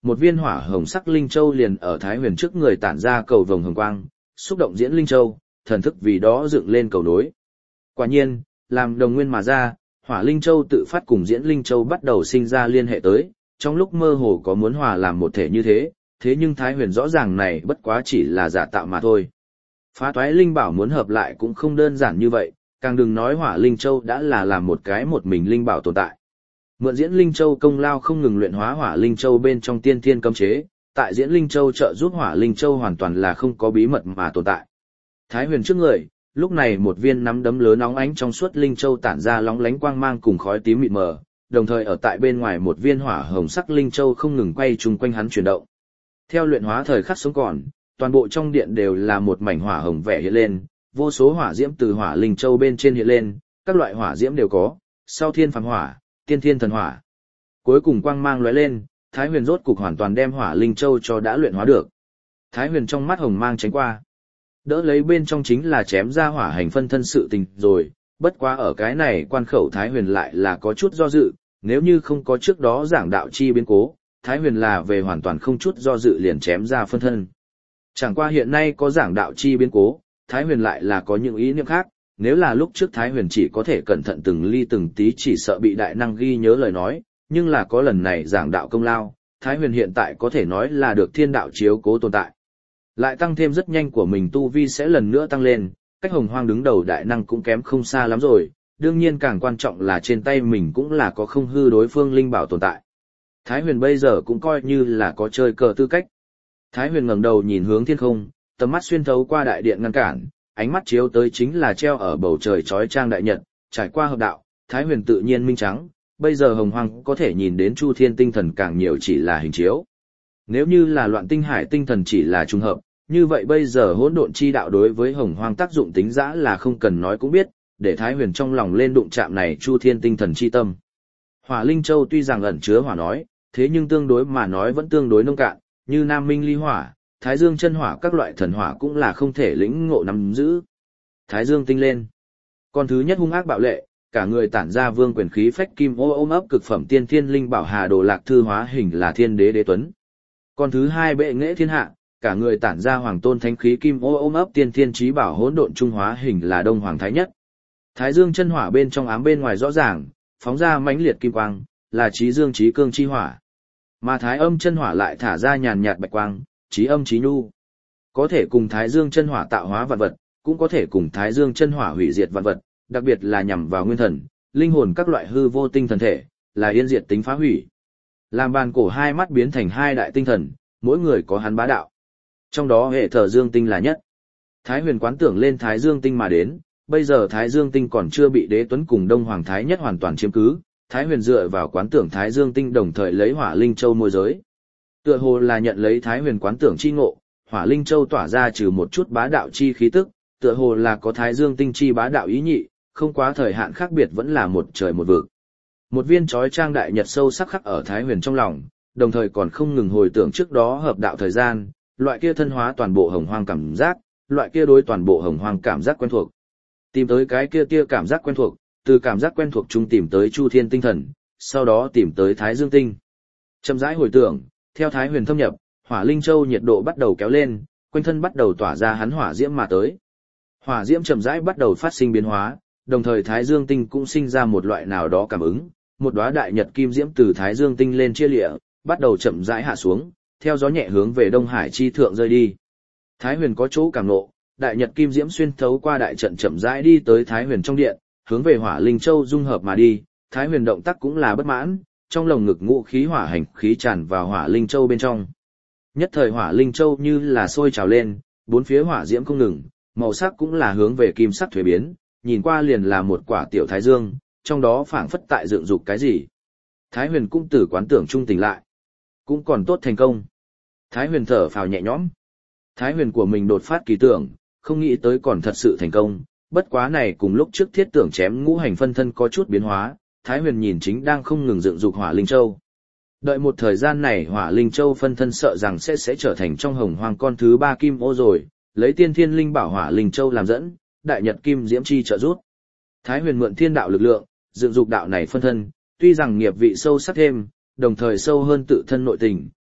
một viên hỏa hồng sắc linh châu liền ở Thái Huyền trước người tản ra cầu vồng hồng quang, xúc động diễn linh châu, thần thức vì đó dựng lên cầu nối. Quả nhiên, làm đồng nguyên mà ra, hỏa linh châu tự phát cùng diễn linh châu bắt đầu sinh ra liên hệ tới, trong lúc mơ hồ có muốn hòa làm một thể như thế, thế nhưng Thái Huyền rõ ràng này bất quá chỉ là giả tạo mà thôi. Phá toái linh bảo muốn hợp lại cũng không đơn giản như vậy, càng đừng nói hỏa linh châu đã là làm một cái một mình linh bảo tồn tại. Mượn diễn linh châu công lao không ngừng luyện hóa hỏa linh châu bên trong tiên thiên cấm chế, tại diễn linh châu trợ giúp hỏa linh châu hoàn toàn là không có bí mật mà tồn tại. Thái Huyền trước người, lúc này một viên nắm đấm lớn óng ánh trong suốt linh châu tản ra lóng lánh quang mang cùng khói tím mịt mờ, đồng thời ở tại bên ngoài một viên hỏa hồng sắc linh châu không ngừng quay chung quanh hắn chuyển động. Theo luyện hóa thời khắc sống còn, toàn bộ trong điện đều là một mảnh hỏa hồng vẻ hiện lên, vô số hỏa diễm từ hỏa linh châu bên trên hiện lên, các loại hỏa diễm đều có, sau thiên phàm hỏa, tiên thiên thần hỏa. Cuối cùng quang mang lóe lên, Thái Huyền rốt cục hoàn toàn đem hỏa linh châu cho đã luyện hóa được. Thái Huyền trong mắt hồng mang tránh qua. Đỡ lấy bên trong chính là chém ra hỏa hành phân thân sự tình rồi, bất quá ở cái này quan khẩu Thái Huyền lại là có chút do dự, nếu như không có trước đó giảng đạo chi biến cố, Thái Huyền là về hoàn toàn không chút do dự liền chém ra phân thân. Chẳng qua hiện nay có giảng đạo chi biến cố, Thái Huyền lại là có những ý niệm khác, nếu là lúc trước Thái Huyền chỉ có thể cẩn thận từng ly từng tí chỉ sợ bị đại năng ghi nhớ lời nói, nhưng là có lần này giảng đạo công lao, Thái Huyền hiện tại có thể nói là được thiên đạo chiếu cố tồn tại. Lại tăng thêm rất nhanh của mình tu vi sẽ lần nữa tăng lên, cách Hồng Hoang đứng đầu đại năng cũng kém không xa lắm rồi, đương nhiên càng quan trọng là trên tay mình cũng là có không hư đối phương linh bảo tồn tại. Thái Huyền bây giờ cũng coi như là có chơi cờ tư cách. Thái Huyền ngẩng đầu nhìn hướng thiên không, tầm mắt xuyên thấu qua đại điện ngăn cản, ánh mắt chiếu tới chính là treo ở bầu trời chói chang đại nhật, trải qua hợp đạo, Thái Huyền tự nhiên minh trắng, bây giờ Hồng Hoang có thể nhìn đến Chu Thiên tinh thần càng nhiều chỉ là hình chiếu. Nếu như là Loạn Tinh Hải tinh thần chỉ là trùng hợp, như vậy bây giờ hỗn độn chi đạo đối với Hồng Hoang tác dụng tính dã là không cần nói cũng biết, để Thái Huyền trong lòng lên đụng chạm này Chu Thiên tinh thần chi tâm. Hỏa Linh Châu tuy rằng ẩn chứa hỏa nói, thế nhưng tương đối mà nói vẫn tương đối nông cạn, như Nam Minh Ly Hỏa, Thái Dương chân hỏa các loại thần hỏa cũng là không thể lĩnh ngộ nắm giữ. Thái Dương tinh lên. Con thứ nhất hung ác bạo lệ, cả người tản ra vương quyền khí phách kim ô ôm ấp cực phẩm tiên thiên linh bảo Hà Đồ Lạc Thư hóa hình là Thiên Đế Đế Tuấn. Con thứ hai bệ nghệ thiên hạ, cả người tản ra hoàng tôn thánh khí kim ô ôm ấp tiên thiên chí bảo hỗn độn trung hóa hình là Đông Hoàng Thái Nhất. Thái Dương chân hỏa bên trong ám bên ngoài rõ ràng, phóng ra mãnh liệt kim quang, là chí dương chí cương chi hỏa. Mà Thái Âm chân hỏa lại thả ra nhàn nhạt bạch quang, chí âm chí nhu. Có thể cùng Thái Dương chân hỏa tạo hóa vạn vật, cũng có thể cùng Thái Dương chân hỏa hủy diệt vạn vật, đặc biệt là nhằm vào nguyên thần, linh hồn các loại hư vô tinh thần thể, là yên diệt tính phá hủy. Làm bàn cổ hai mắt biến thành hai đại tinh thần, mỗi người có hắn bá đạo. Trong đó hệ thờ Dương tinh là nhất. Thái Huyền quán tưởng lên Thái Dương tinh mà đến, bây giờ Thái Dương tinh còn chưa bị Đế Tuấn cùng Đông Hoàng Thái Nhất hoàn toàn chiếm cứ, Thái Huyền dựa vào quán tưởng Thái Dương tinh đồng thời lấy Hỏa Linh Châu môi giới. Tựa hồ là nhận lấy Thái Huyền quán tưởng chi ngộ, Hỏa Linh Châu tỏa ra trừ một chút bá đạo chi khí tức, tựa hồ là có Thái Dương tinh chi bá đạo ý nhị, không quá thời hạn khác biệt vẫn là một trời một vực. Một viên chói trang đại nhật sâu sắc khắc ở Thái Huyền trong lòng, đồng thời còn không ngừng hồi tưởng trước đó hợp đạo thời gian, loại kia thân hóa toàn bộ Hồng Hoang cảm giác, loại kia đối toàn bộ Hồng Hoang cảm giác quen thuộc. Tìm tới cái kia cảm giác quen thuộc, từ cảm giác quen thuộc chung tìm tới Chu Thiên tinh thần, sau đó tìm tới Thái Dương tinh. Chậm rãi hồi tưởng, theo Thái Huyền thâm nhập, Hỏa Linh Châu nhiệt độ bắt đầu kéo lên, quanh thân bắt đầu tỏa ra hắn hỏa diễm mà tới. Hỏa diễm chậm rãi bắt đầu phát sinh biến hóa, đồng thời Thái Dương tinh cũng sinh ra một loại nào đó cảm ứng, một đóa đại nhật kim diễm từ Thái Dương tinh lên chia lịa, bắt đầu chậm rãi hạ xuống, theo gió nhẹ hướng về Đông Hải chi thượng rơi đi. Thái Huyền có chỗ cảm ngộ, đại nhật kim diễm xuyên thấu qua đại trận chậm rãi đi tới Thái Huyền trong điện, hướng về Hỏa Linh Châu dung hợp mà đi. Thái Huyền động tác cũng là bất mãn, trong lồng ngực ngũ khí hỏa hành khí tràn vào Hỏa Linh Châu bên trong. Nhất thời Hỏa Linh Châu như là sôi trào lên, bốn phía hỏa diễm không ngừng, màu sắc cũng là hướng về kim sắc thuế biến, nhìn qua liền là một quả tiểu thái dương, trong đó phảng phất tại dựng dục cái gì. Thái Huyền cũng từ quán tưởng trung tỉnh lại, cũng còn tốt thành công. Thái Huyền thở phào nhẹ nhõm. Thái Huyền của mình đột phát kỳ tưởng, không nghĩ tới còn thật sự thành công, bất quá này cùng lúc trước thiết tưởng chém ngũ hành phân thân có chút biến hóa, Thái Huyền nhìn chính đang không ngừng dựng dục Hỏa Linh Châu. Đợi một thời gian này Hỏa Linh Châu phân thân sợ rằng sẽ trở thành trong Hồng Hoang con thứ 3 kim ô rồi, lấy tiên thiên linh bảo Hỏa Linh Châu làm dẫn, đại nhật kim diễm chi trợ giúp. Thái Huyền mượn thiên đạo lực lượng, dựng dục đạo này phân thân, tuy rằng nghiệp vị sâu sắc thêm, đồng thời sâu hơn tự thân nội tình,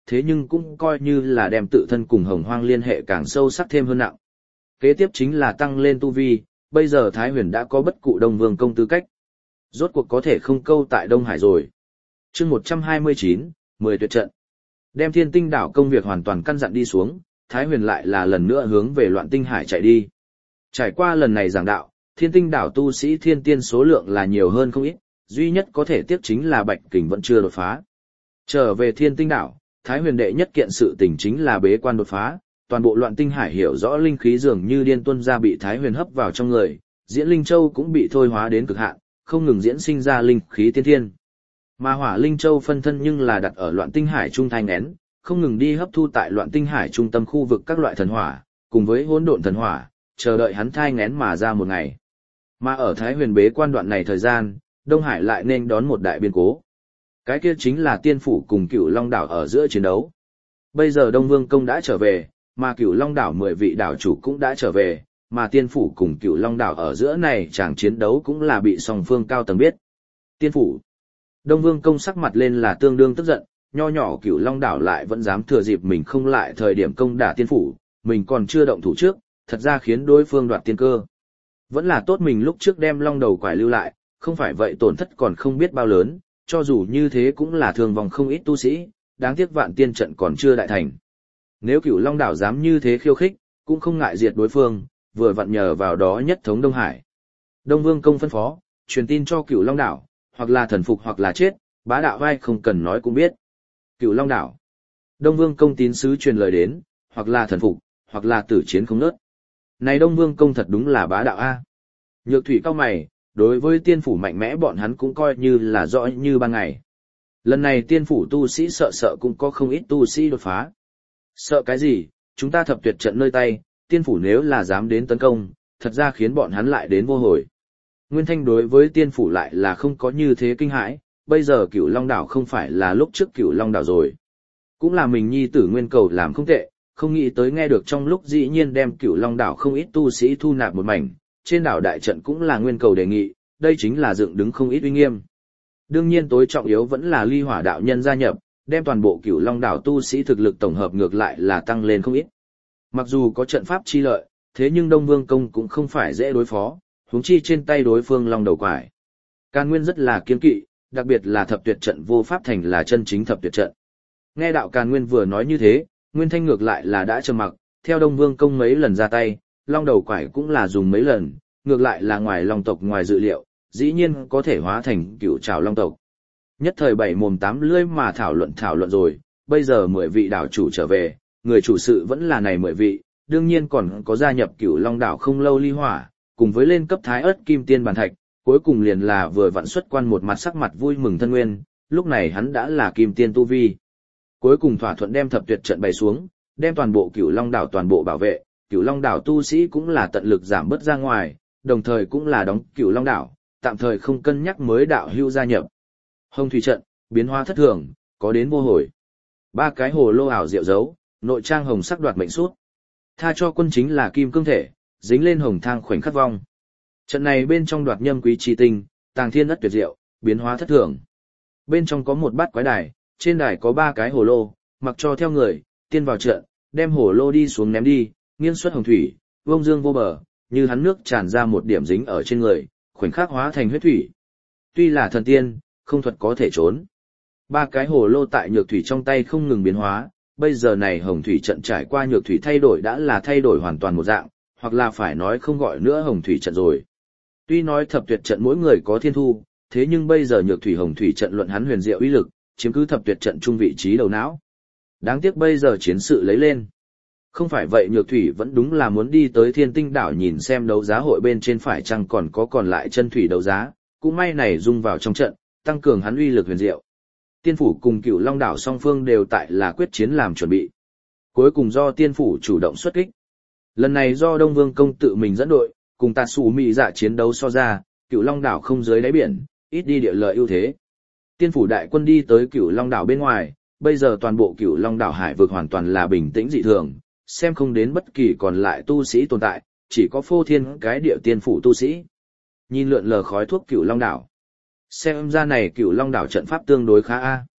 thế nhưng cũng coi như là đem tự thân cùng Hồng Hoang liên hệ càng sâu sắc thêm hơn nặng. Kế tiếp chính là tăng lên tu vi, bây giờ Thái Huyền đã có bất cụ Đông Vương công tư cách. Rốt cuộc có thể không câu tại Đông Hải rồi. Chương 129, 10 tuyệt trận. Đem Thiên Tinh đảo công việc hoàn toàn căn dặn đi xuống, Thái Huyền lại là lần nữa hướng về Loạn Tinh Hải chạy đi. Trải qua lần này giảng đạo, Thiên Tinh đảo tu sĩ thiên tiên số lượng là nhiều hơn không ít, duy nhất có thể tiếc chính là Bạch Kình vẫn chưa đột phá. Trở về Thiên Tinh đảo, Thái Huyền đệ nhất kiện sự tình chính là bế quan đột phá, toàn bộ Loạn Tinh Hải hiểu rõ linh khí dường như điên tuân ra bị Thái Huyền hấp vào trong người, Diễn Linh Châu cũng bị thôi hóa đến cực hạn, không ngừng diễn sinh ra linh khí tiên thiên. Mà Hỏa Linh Châu phân thân nhưng là đặt ở Loạn Tinh Hải trung thanh nén, không ngừng đi hấp thu tại Loạn Tinh Hải trung tâm khu vực các loại thần hỏa, cùng với hỗn độn thần hỏa, chờ đợi hắn thai ngén mà ra một ngày. Mà ở Thái Huyền bế quan đoạn này thời gian, Đông Hải lại nên đón một đại biến cố. Cái kia chính là Tiên phủ cùng Cửu Long đảo ở giữa chiến đấu. Bây giờ Đông Vương công đã trở về, mà Cửu Long đảo 10 vị đảo chủ cũng đã trở về, mà Tiên phủ cùng Cửu Long đảo ở giữa này chàng chiến đấu cũng là bị song phương cao tầng biết. Tiên phủ. Đông Vương công sắc mặt lên là tương đương tức giận, nho nhỏ Cửu Long đảo lại vẫn dám thừa dịp mình không lại thời điểm công đả Tiên phủ, mình còn chưa động thủ trước, thật ra khiến đối phương đoạt tiên cơ. Vẫn là tốt mình lúc trước đem long đầu quải lưu lại, không phải vậy tổn thất còn không biết bao lớn, cho dù như thế cũng là thường vòng không ít tu sĩ, đáng tiếc Vạn Tiên trận còn chưa đại thành. Nếu Cửu Long đảo dám như thế khiêu khích, cũng không ngại diệt đối phương, vừa vặn nhờ vào đó nhất thống Đông Hải. Đông Vương công phân phó, truyền tin cho Cửu Long đảo, hoặc là thần phục hoặc là chết, bá đạo vai không cần nói cũng biết. Cửu Long đảo. Đông Vương công tín sứ truyền lời đến, hoặc là thần phục, hoặc là tử chiến không nớt. Này Đông Vương công thật đúng là bá đạo a. Nhược Thủy cao mày, đối với tiên phủ mạnh mẽ bọn hắn cũng coi như là rõ như ban ngày. Lần này tiên phủ tu sĩ sợ cũng có không ít tu sĩ đột phá. Sợ cái gì, chúng ta thập tuyệt trận nơi tay, tiên phủ nếu là dám đến tấn công, thật ra khiến bọn hắn lại đến vô hồi. Nguyên Thanh đối với tiên phủ lại là không có như thế kinh hãi, bây giờ Cửu Long đảo không phải là lúc trước Cửu Long đảo rồi. Cũng là mình nhi tử Nguyên Cầu làm không tệ, không nghĩ tới nghe được trong lúc dĩ nhiên đem Cửu Long đảo không ít tu sĩ thu nạp một mảnh, trên đảo đại trận cũng là Nguyên Cầu đề nghị, đây chính là dựng đứng không ít uy nghiêm. Đương nhiên tối trọng yếu vẫn là Ly Hỏa đạo nhân gia nhập, đem toàn bộ Cửu Long đảo tu sĩ thực lực tổng hợp ngược lại là tăng lên không ít. Mặc dù có trận pháp chi lợi, thế nhưng Đông Vương công cũng không phải dễ đối phó, huống chi trên tay đối phương long đầu quải. Càn Nguyên rất là kiên kỵ, đặc biệt là thập tuyệt trận vô pháp thành là chân chính thập tuyệt trận. Nghe đạo Càn Nguyên vừa nói như thế, Nguyên Thanh ngược lại là đã trầm mặc, theo Đông Vương công mấy lần ra tay, long đầu quải cũng là dùng mấy lần, ngược lại là ngoài long tộc ngoài dự liệu, dĩ nhiên có thể hóa thành Cửu Trảo long tộc. Nhất thời 7 mồm 8 lưỡi mà thảo luận rồi, bây giờ 10 vị đảo chủ trở về, người chủ sự vẫn là này 10 vị, đương nhiên còn có gia nhập Cửu Long đảo không lâu Ly Hỏa, cùng với lên cấp Thái Ức Kim Tiên Bàn Thạch, cuối cùng liền là vừa vặn xuất quan một mặt sắc mặt vui mừng thân nguyên, lúc này hắn đã là Kim Tiên tu vi. Cuối cùng thỏa thuận đem thập tuyệt trận bày xuống, đem toàn bộ Cửu Long đảo toàn bộ bảo vệ, Cửu Long đảo tu sĩ cũng là tận lực giảm bớt ra ngoài, đồng thời cũng là đóng Cửu Long đảo, tạm thời không cân nhắc mới đạo hưu gia nhập. Hồng thủy trận, biến hóa thất thường, có đến vô hồi. 3 cái hồ lô ảo diệu dấu, nội trang hồng sắc đoạt mệnh suốt. Tha cho quân chính là kim cương thể, dính lên hồng thang khoảnh khắc vong. Trận này bên trong đoạt nhâm quý chi tinh, tàng thiên đất tuyệt diệu, biến hóa thất thường. Bên trong có một bát quái đài, trên đài có 3 cái hồ lô, mặc cho theo người, tiên vào trận, đem hồ lô đi xuống ném đi, nghiêng xuất hồng thủy, vông dương vô bờ, như hắn nước tràn ra một điểm dính ở trên người, khoảnh khắc hóa thành huyết thủy. Tuy là thần tiên, không thuật có thể trốn. 3 cái hồ lô tại nhược thủy trong tay không ngừng biến hóa, bây giờ này hồng thủy trận trải qua nhược thủy thay đổi đã là thay đổi hoàn toàn một dạng, hoặc là phải nói không gọi nữa hồng thủy trận rồi. Tuy nói thập tuyệt trận mỗi người có thiên thu, thế nhưng bây giờ nhược thủy hồng thủy trận luận hắn huyền diệu uy lực, chiếm cứ thập tuyệt trận trung vị trí đầu não. Đáng tiếc bây giờ chiến sự lấy lên. Không phải vậy nhược thủy vẫn đúng là muốn đi tới Thiên Tinh đảo nhìn xem đấu giá hội bên trên phải chăng còn có còn lại chân thủy đấu giá, cũng may này dung vào trong trận, tăng cường hắn uy lực huyền diệu. Tiên phủ cùng Cửu Long đảo song phương đều tại là quyết chiến làm chuẩn bị. Cuối cùng do tiên phủ chủ động xuất kích. Lần này do Đông Vương công tự mình dẫn đội, cùng Tà Sủ Mị Dạ chiến đấu so ra, Cửu Long đảo không dưới đáy biển, ít đi địa lợi ưu thế. Tiên phủ đại quân đi tới Cửu Long đảo bên ngoài, bây giờ toàn bộ Cửu Long đảo hải vực hoàn toàn là bình tĩnh dị thường, xem không đến bất kỳ còn lại tu sĩ tồn tại, chỉ có phô thiên cái địa tiên phủ tu sĩ. Nhìn lượn lờ khói thuốc Cửu Long đảo. Xem ra này Cửu Long đảo trận pháp tương đối khá a.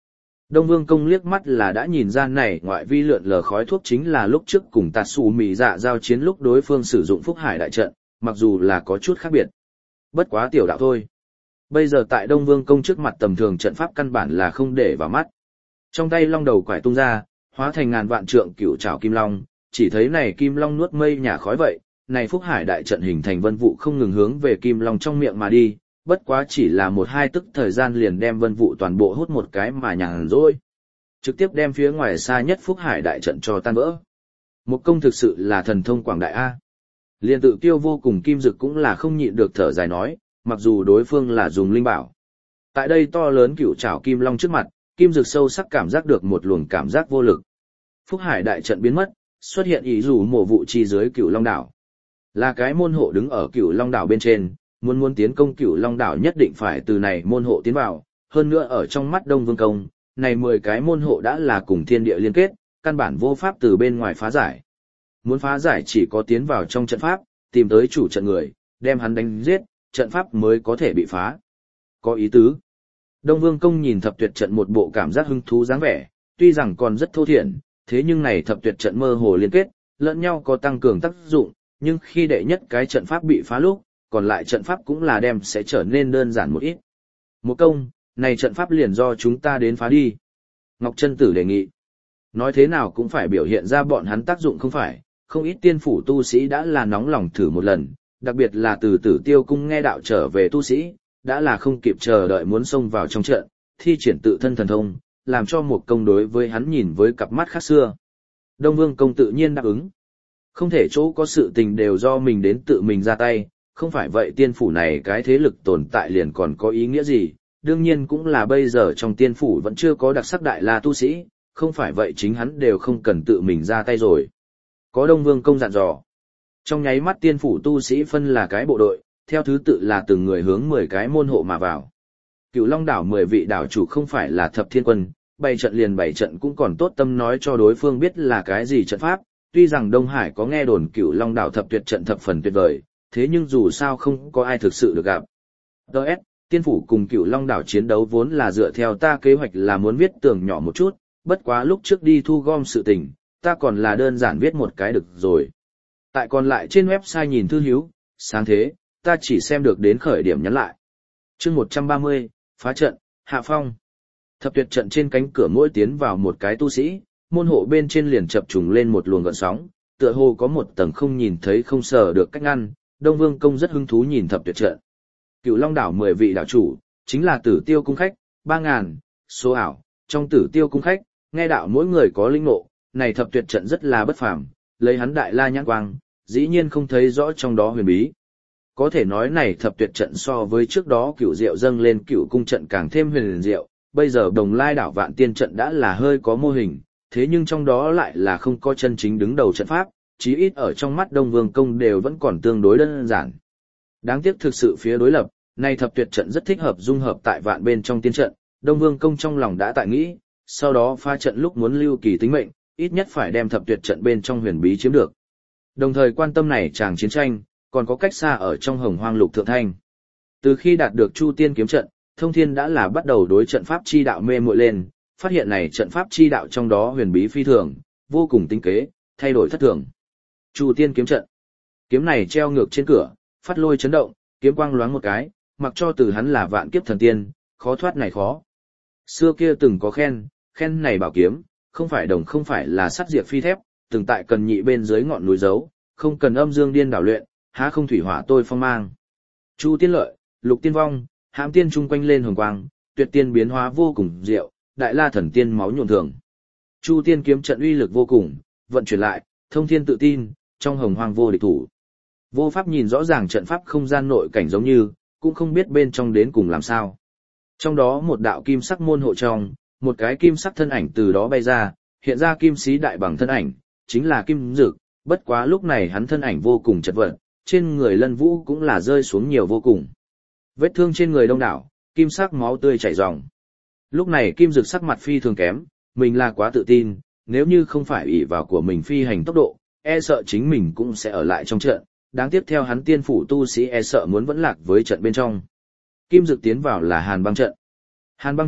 Đông Vương Công liếc mắt là đã nhìn ra này ngoại vi lượn lờ khói thuốc chính là lúc trước cùng Tạt Sủ Mị Dạ giao chiến lúc đối phương sử dụng Phúc Hải đại trận, mặc dù là có chút khác biệt. Bất quá tiểu đạo thôi. Bây giờ tại Đông Vương Công trước mặt tầm thường trận pháp căn bản là không để vào mắt. Trong tay long đầu quải tung ra, hóa thành ngàn vạn trượng cửu trảo kim long, chỉ thấy này kim long nuốt mây nhả khói vậy, này Phúc Hải đại trận hình thành vân vụ không ngừng hướng về kim long trong miệng mà đi, bất quá chỉ là một hai tức thời gian liền đem vân vụ toàn bộ hút một cái mà nhàn rỗi. Trực tiếp đem phía ngoài xa nhất Phúc Hải đại trận cho tan vỡ. Một công thực sự là thần thông quảng đại A. Liên tự kiêu vô cùng kim dực cũng là không nhịn được thở dài nói, mặc dù đối phương là dùng linh bảo. Tại đây to lớn cửu trảo kim long trước mặt, kim dực sâu sắc cảm giác được một luồng cảm giác vô lực. Phúc Hải đại trận biến mất, xuất hiện ý dù mổ vụ chi dưới cửu long đảo. Là cái môn hộ đứng ở cửu long đảo bên trên, muốn tiến công cửu long đảo nhất định phải từ này môn hộ tiến vào, hơn nữa ở trong mắt Đông Vương Công, này 10 cái môn hộ đã là cùng thiên địa liên kết, căn bản vô pháp từ bên ngoài phá giải. Muốn phá giải chỉ có tiến vào trong trận pháp, tìm tới chủ trận người, đem hắn đánh giết, trận pháp mới có thể bị phá. Có ý tứ. Đông Vương Công nhìn thập tuyệt trận một bộ cảm giác hứng thú dáng vẻ, tuy rằng còn rất thô thiển, thế nhưng này thập tuyệt trận mơ hồ liên kết, lẫn nhau có tăng cường tác dụng, nhưng khi đệ nhất cái trận pháp bị phá lúc, còn lại trận pháp cũng là đem sẽ trở nên đơn giản một ít. Một công, này trận pháp liền do chúng ta đến phá đi. Ngọc Chân Tử đề nghị. Nói thế nào cũng phải biểu hiện ra bọn hắn tác dụng không phải, không ít tiên phủ tu sĩ đã là nóng lòng thử một lần, đặc biệt là từ Tử Tiêu cung nghe đạo trở về tu sĩ, đã là không kịp chờ đợi muốn xông vào trong trận, thi triển tự thân thần thông, làm cho một công đối với hắn nhìn với cặp mắt khác xưa. Đông Vương Công tự nhiên đáp ứng. Không thể chỗ có sự tình đều do mình đến tự mình ra tay, không phải vậy tiên phủ này cái thế lực tồn tại liền còn có ý nghĩa gì, đương nhiên cũng là bây giờ trong tiên phủ vẫn chưa có đặc sắc đại la tu sĩ, không phải vậy chính hắn đều không cần tự mình ra tay rồi. Có Đông Vương Công dặn dò. Trong nháy mắt tiên phủ tu sĩ phân là cái bộ đội, theo thứ tự là từng người hướng 10 cái môn hộ mà vào. Cửu Long đảo 10 vị đảo chủ không phải là thập thiên quân, bày trận liền bày trận cũng còn tốt tâm nói cho đối phương biết là cái gì trận pháp, tuy rằng Đông Hải có nghe đồn Cửu Long đảo thập tuyệt trận thập phần tuyệt vời, thế nhưng dù sao không có ai thực sự được gặp. DS, tiên phủ cùng Cửu Long đảo chiến đấu vốn là dựa theo ta kế hoạch là muốn viết tường nhỏ một chút, bất quá lúc trước đi thu gom sự tình, ta còn là đơn giản viết một cái được rồi. Tại còn lại trên website nhìn thư hiếu, sáng thế, ta chỉ xem được đến khởi điểm nhắn lại. Chương 130, phá trận, hạ phong. Thập tuyệt trận trên cánh cửa mỗi tiến vào một cái tu sĩ, môn hộ bên trên liền chập trùng lên một luồng gợn sóng, tựa hồ có một tầng không nhìn thấy không sờ được cách ngăn. Đông Vương Công rất hứng thú nhìn thập tuyệt trận. Cửu Long đảo 10 vị đảo chủ, chính là Tử Tiêu cung khách, 3000, số ảo, trong Tử Tiêu cung khách, nghe đạo mỗi người có linh ngộ, này thập tuyệt trận rất là bất phàm, lấy hắn đại la nhãn quang, dĩ nhiên không thấy rõ trong đó huyền bí. Có thể nói này thập tuyệt trận so với trước đó Cửu Diệu dâng lên Cửu cung trận càng thêm huyền diệu, bây giờ Đồng Lai đảo Vạn Tiên trận đã là hơi có mô hình, thế nhưng trong đó lại là không có chân chính đứng đầu trận pháp, chí ít ở trong mắt Đông Vương Công đều vẫn còn tương đối đơn giản. Đáng tiếc thực sự phía đối lập, này thập tuyệt trận rất thích hợp dung hợp tại vạn bên trong tiên trận, Đông Vương Công trong lòng đã tại nghĩ, sau đó phá trận lúc muốn lưu kỳ tính mệnh, ít nhất phải đem thập tuyệt trận bên trong huyền bí chiếm được. Đồng thời quan tâm này chàng chiến tranh, còn có cách xa ở trong Hồng Hoang Lục Thượng Thanh. Từ khi đạt được Chu Tiên kiếm trận, Thông Thiên đã là bắt đầu đối trận pháp chi đạo mê muội lên, phát hiện này trận pháp chi đạo trong đó huyền bí phi thường, vô cùng tinh kế, thay đổi thất thường. Chu Tiên kiếm trận. Kiếm này treo ngược trên cửa, phát lôi chấn động, kiếm quang loáng một cái, mặc cho từ hắn là vạn kiếp thần tiên, khó thoát này khó. Xưa kia từng có khen này bảo kiếm, không phải đồng không phải là sắt diệt phi thép, từng tại cần nhị bên dưới ngọn núi dấu, không cần âm dương điên đảo luyện, há không thủy hỏa tôi phong mang. Chu Tiên lợi, Lục Tiên vong, hãm tiên trung quanh lên hồng quang, tuyệt tiên biến hóa vô cùng diệu, đại la thần tiên máu nhuộm thường. Chu Tiên kiếm trận uy lực vô cùng, vận chuyển lại, Thông Thiên tự tin, trong Hồng Hoang vô địch thủ. Vô pháp nhìn rõ ràng trận pháp không gian nội cảnh giống như, cũng không biết bên trong đến cùng làm sao. Trong đó một đạo kim sắc môn hộ trong, một cái kim sắc thân ảnh từ đó bay ra, hiện ra kim sĩ đại bằng thân ảnh, chính là Kim Dực, bất quá lúc này hắn thân ảnh vô cùng chật vật, trên người Lân Vũ cũng là rơi xuống nhiều vô cùng. Vết thương trên người đông đảo, kim sắc máu tươi chảy ròng. Lúc này Kim Dực sắc mặt phi thường kém, mình là quá tự tin, nếu như không phải ỷ vào của mình phi hành tốc độ, e sợ chính mình cũng sẽ ở lại trong trận, đáng tiếc theo hắn tiên phủ tu sĩ e sợ muốn vẫn lạc với trận bên trong. Kim Dực tiến vào là Hàn Băng trận. Hàn Băng trận,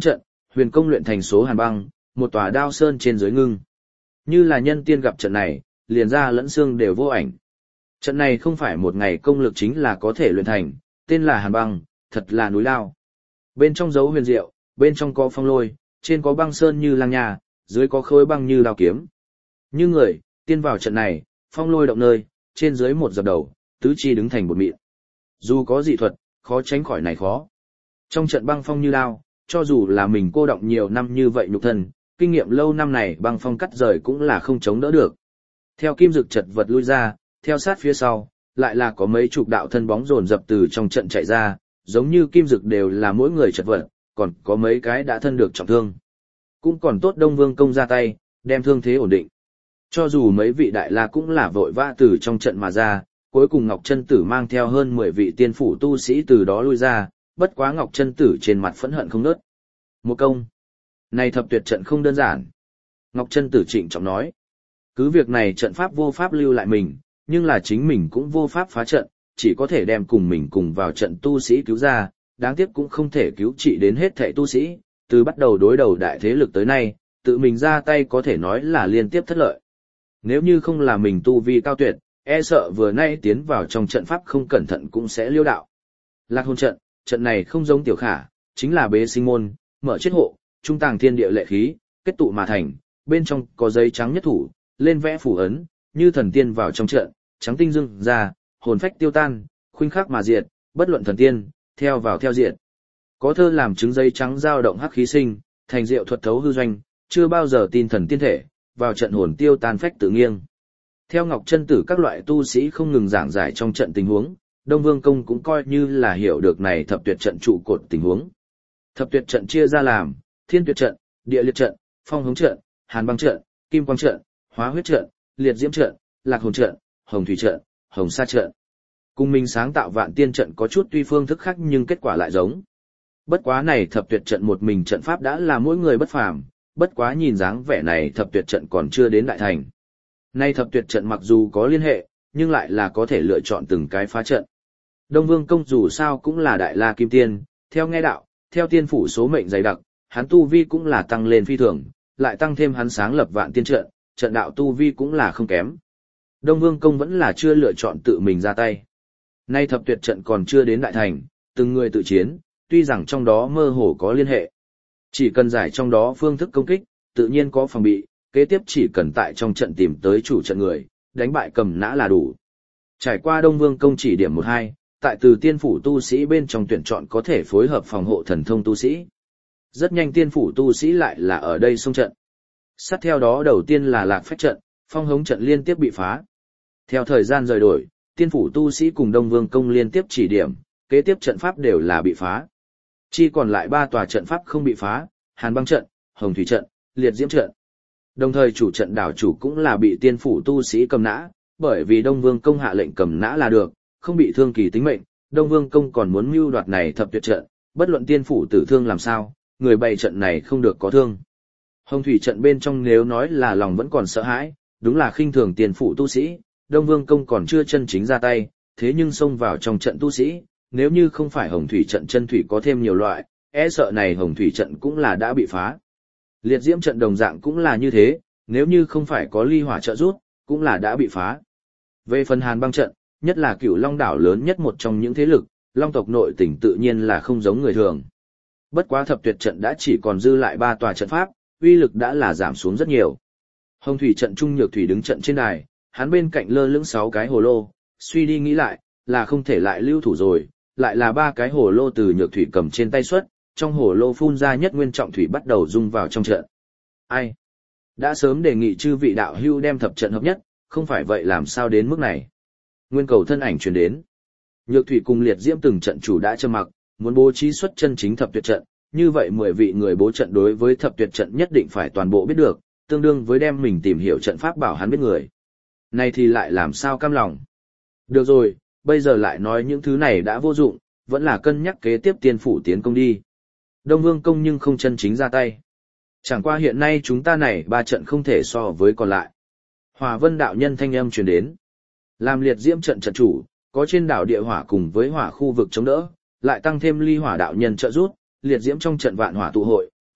huyền công luyện thành số hàn băng, một tòa đao sơn trên dưới ngưng. Như là nhân tiên gặp trận này, liền ra lẫn xương đều vô ảnh. Trận này không phải một ngày công lực chính là có thể luyện thành, tên là hàn băng, thật là núi lao. Bên trong dấu huyền diệu, bên trong có phong lôi, trên có băng sơn như lang nhà, dưới có khối băng như đao kiếm. Như người, tiên vào trận này, phong lôi động nơi, trên dưới một dập đầu, tứ chi đứng thành một mịn. Dù có dị thuật, khó tránh khỏi này khó. Trong trận băng phong như đao, cho dù là mình cô động nhiều năm như vậy nhục thân, kinh nghiệm lâu năm này băng phong cắt rời cũng là không chống đỡ được. Theo kim dực chật vật lui ra, theo sát phía sau, lại là có mấy chục đạo thân bóng dồn dập từ trong trận chạy ra, giống như kim dực đều là mỗi người chật vật, còn có mấy cái đã thân được trọng thương. Cũng còn tốt Đông Vương công ra tay, đem thương thế ổn định. Cho dù mấy vị đại la cũng là vội vã từ trong trận mà ra, cuối cùng Ngọc Chân Tử mang theo hơn 10 vị tiên phủ tu sĩ từ đó lui ra, bất quá Ngọc Chân Tử trên mặt phẫn hận không nớt. Một công. Này thập tuyệt trận không đơn giản. Ngọc Chân Tử trịnh trọng nói. Cứ việc này trận pháp vô pháp lưu lại mình, nhưng là chính mình cũng vô pháp phá trận, chỉ có thể đem cùng mình cùng vào trận tu sĩ cứu ra, đáng tiếc cũng không thể cứu trị đến hết thảy tu sĩ, từ bắt đầu đối đầu đại thế lực tới nay, tự mình ra tay có thể nói là liên tiếp thất lợi. Nếu như không là mình tu vi cao tuyệt, e sợ vừa nay tiến vào trong trận pháp không cẩn thận cũng sẽ liêu đạo. Lạc hồn trận, trận này không giống tiểu khả, chính là bế sinh môn, mở chết hộ, trung tàng thiên địa lệ khí, kết tụ mà thành, bên trong có giấy trắng nhất thủ, lên vẽ phủ ấn, như thần tiên vào trong trận, trắng tinh dưng ra, hồn phách tiêu tan, khuynh khắc mà diệt, bất luận thần tiên, theo vào theo diệt. Có thơ làm chứng giấy trắng dao động hắc khí sinh, thành diệu thuật thấu hư doanh, chưa bao giờ tin thần tiên thể, vào trận hồn tiêu tan phách tự nghiêng. Theo Ngọc Chân Tử các loại tu sĩ không ngừng giảng giải trong trận tình huống, Đông Vương Công cũng coi như là hiểu được này thập tuyệt trận trụ cột tình huống. Thập tuyệt trận chia ra làm Thiên Tuyệt trận, Địa Liệt trận, Phong Hống trận, Hàn Băng trận, Kim Quang trận, Hóa Huyết trận, Liệt Diễm trận, Lạc Hồn trận, Hồng Thủy trận, Hồng Sa trận. Cùng mình sáng tạo Vạn Tiên trận có chút tuy phương thức khác nhưng kết quả lại giống. Bất quá này thập tuyệt trận một mình trận pháp đã là mỗi người bất phàm, bất quá nhìn dáng vẻ này thập tuyệt trận còn chưa đến đại thành. Nay thập tuyệt trận mặc dù có liên hệ, nhưng lại là có thể lựa chọn từng cái phá trận. Đông Vương Công dù sao cũng là đại la kim tiên, theo nghe đạo, theo tiên phủ số mệnh dày đặc, hắn tu vi cũng là tăng lên phi thường, lại tăng thêm hắn sáng lập Vạn Tiên trận, trận đạo tu vi cũng là không kém. Đông Vương Công vẫn là chưa lựa chọn tự mình ra tay. Nay thập tuyệt trận còn chưa đến đại thành, từng người tự chiến, tuy rằng trong đó mơ hồ có liên hệ. Chỉ cần giải trong đó phương thức công kích, tự nhiên có phòng bị, kế tiếp chỉ cần tại trong trận tìm tới chủ trận người, đánh bại cầm nã là đủ. Trải qua Đông Vương Công chỉ điểm 1-2, tại từ tiên phủ tu sĩ bên trong tuyển chọn có thể phối hợp phòng hộ thần thông tu sĩ. Rất nhanh tiên phủ tu sĩ lại là ở đây xông trận. Sát theo đó đầu tiên là Lạc Phách trận, Phong Hống trận liên tiếp bị phá. Theo thời gian rời đổi, tiên phủ tu sĩ cùng Đông Vương Công liên tiếp chỉ điểm, kế tiếp trận pháp đều là bị phá. Chỉ còn lại 3 tòa trận pháp không bị phá, Hàn Băng trận, Hồng Thủy trận, Liệt Diễm trận. Đồng thời chủ trận đảo chủ cũng là bị tiên phủ tu sĩ cầm nã, bởi vì Đông Vương Công hạ lệnh cầm nã là được, không bị thương kỳ tính mệnh, Đông Vương Công còn muốn mưu đoạt này thập tuyệt trận, bất luận tiên phủ tử thương làm sao, người bày trận này không được có thương. Hồng Thủy trận bên trong nếu nói là lòng vẫn còn sợ hãi, đúng là khinh thường tiên phủ tu sĩ, Đông Vương Công còn chưa chân chính ra tay, thế nhưng xông vào trong trận tu sĩ, nếu như không phải Hồng Thủy trận chân thủy có thêm nhiều loại, e sợ này Hồng Thủy trận cũng là đã bị phá. Liệt Diễm trận đồng dạng cũng là như thế, nếu như không phải có ly hỏa trợ giúp, cũng là đã bị phá. Về phần Hàn Băng trận, nhất là Cửu Long đảo lớn nhất một trong những thế lực, Long tộc nội tình tự nhiên là không giống người thường. Bất quá thập tuyệt trận đã chỉ còn dư lại 3 tòa trận pháp, uy lực đã là giảm xuống rất nhiều. Hồng Thủy trận Trung Nhược Thủy đứng trận trên đài, hắn bên cạnh lơ lửng 6 cái hồ lô, suy đi nghĩ lại, là không thể lại lưu thủ rồi, lại là 3 cái hồ lô từ Nhược Thủy cầm trên tay xuất, trong hồ lô phun ra nhất nguyên trọng thủy bắt đầu dung vào trong trận. Ai? Đã sớm đề nghị chư vị đạo hữu đem thập trận hợp nhất, không phải vậy làm sao đến mức này? Nguyên cầu thân ảnh truyền đến. Nhược Thủy cùng Liệt Diễm từng trận chủ đã trầm mặc, muốn bố trí xuất chân chính thập tuyệt trận, như vậy 10 vị người bố trận đối với thập tuyệt trận nhất định phải toàn bộ biết được, tương đương với đem mình tìm hiểu trận pháp bảo hắn biết người. Này thì lại làm sao cam lòng? Được rồi, bây giờ lại nói những thứ này đã vô dụng, vẫn là cân nhắc kế tiếp tiên phủ tiến công đi. Đông Vương Công nhưng không chân chính ra tay. Chẳng qua hiện nay chúng ta này 3 trận không thể so với còn lại. Hỏa Vân đạo nhân thanh âm truyền đến. Làm Liệt Diễm trận trận chủ, có trên đảo địa hỏa cùng với hỏa khu vực chống đỡ, lại tăng thêm ly hỏa đạo nhân trợ giúp, Liệt Diễm trong trận vạn hỏa tụ hội,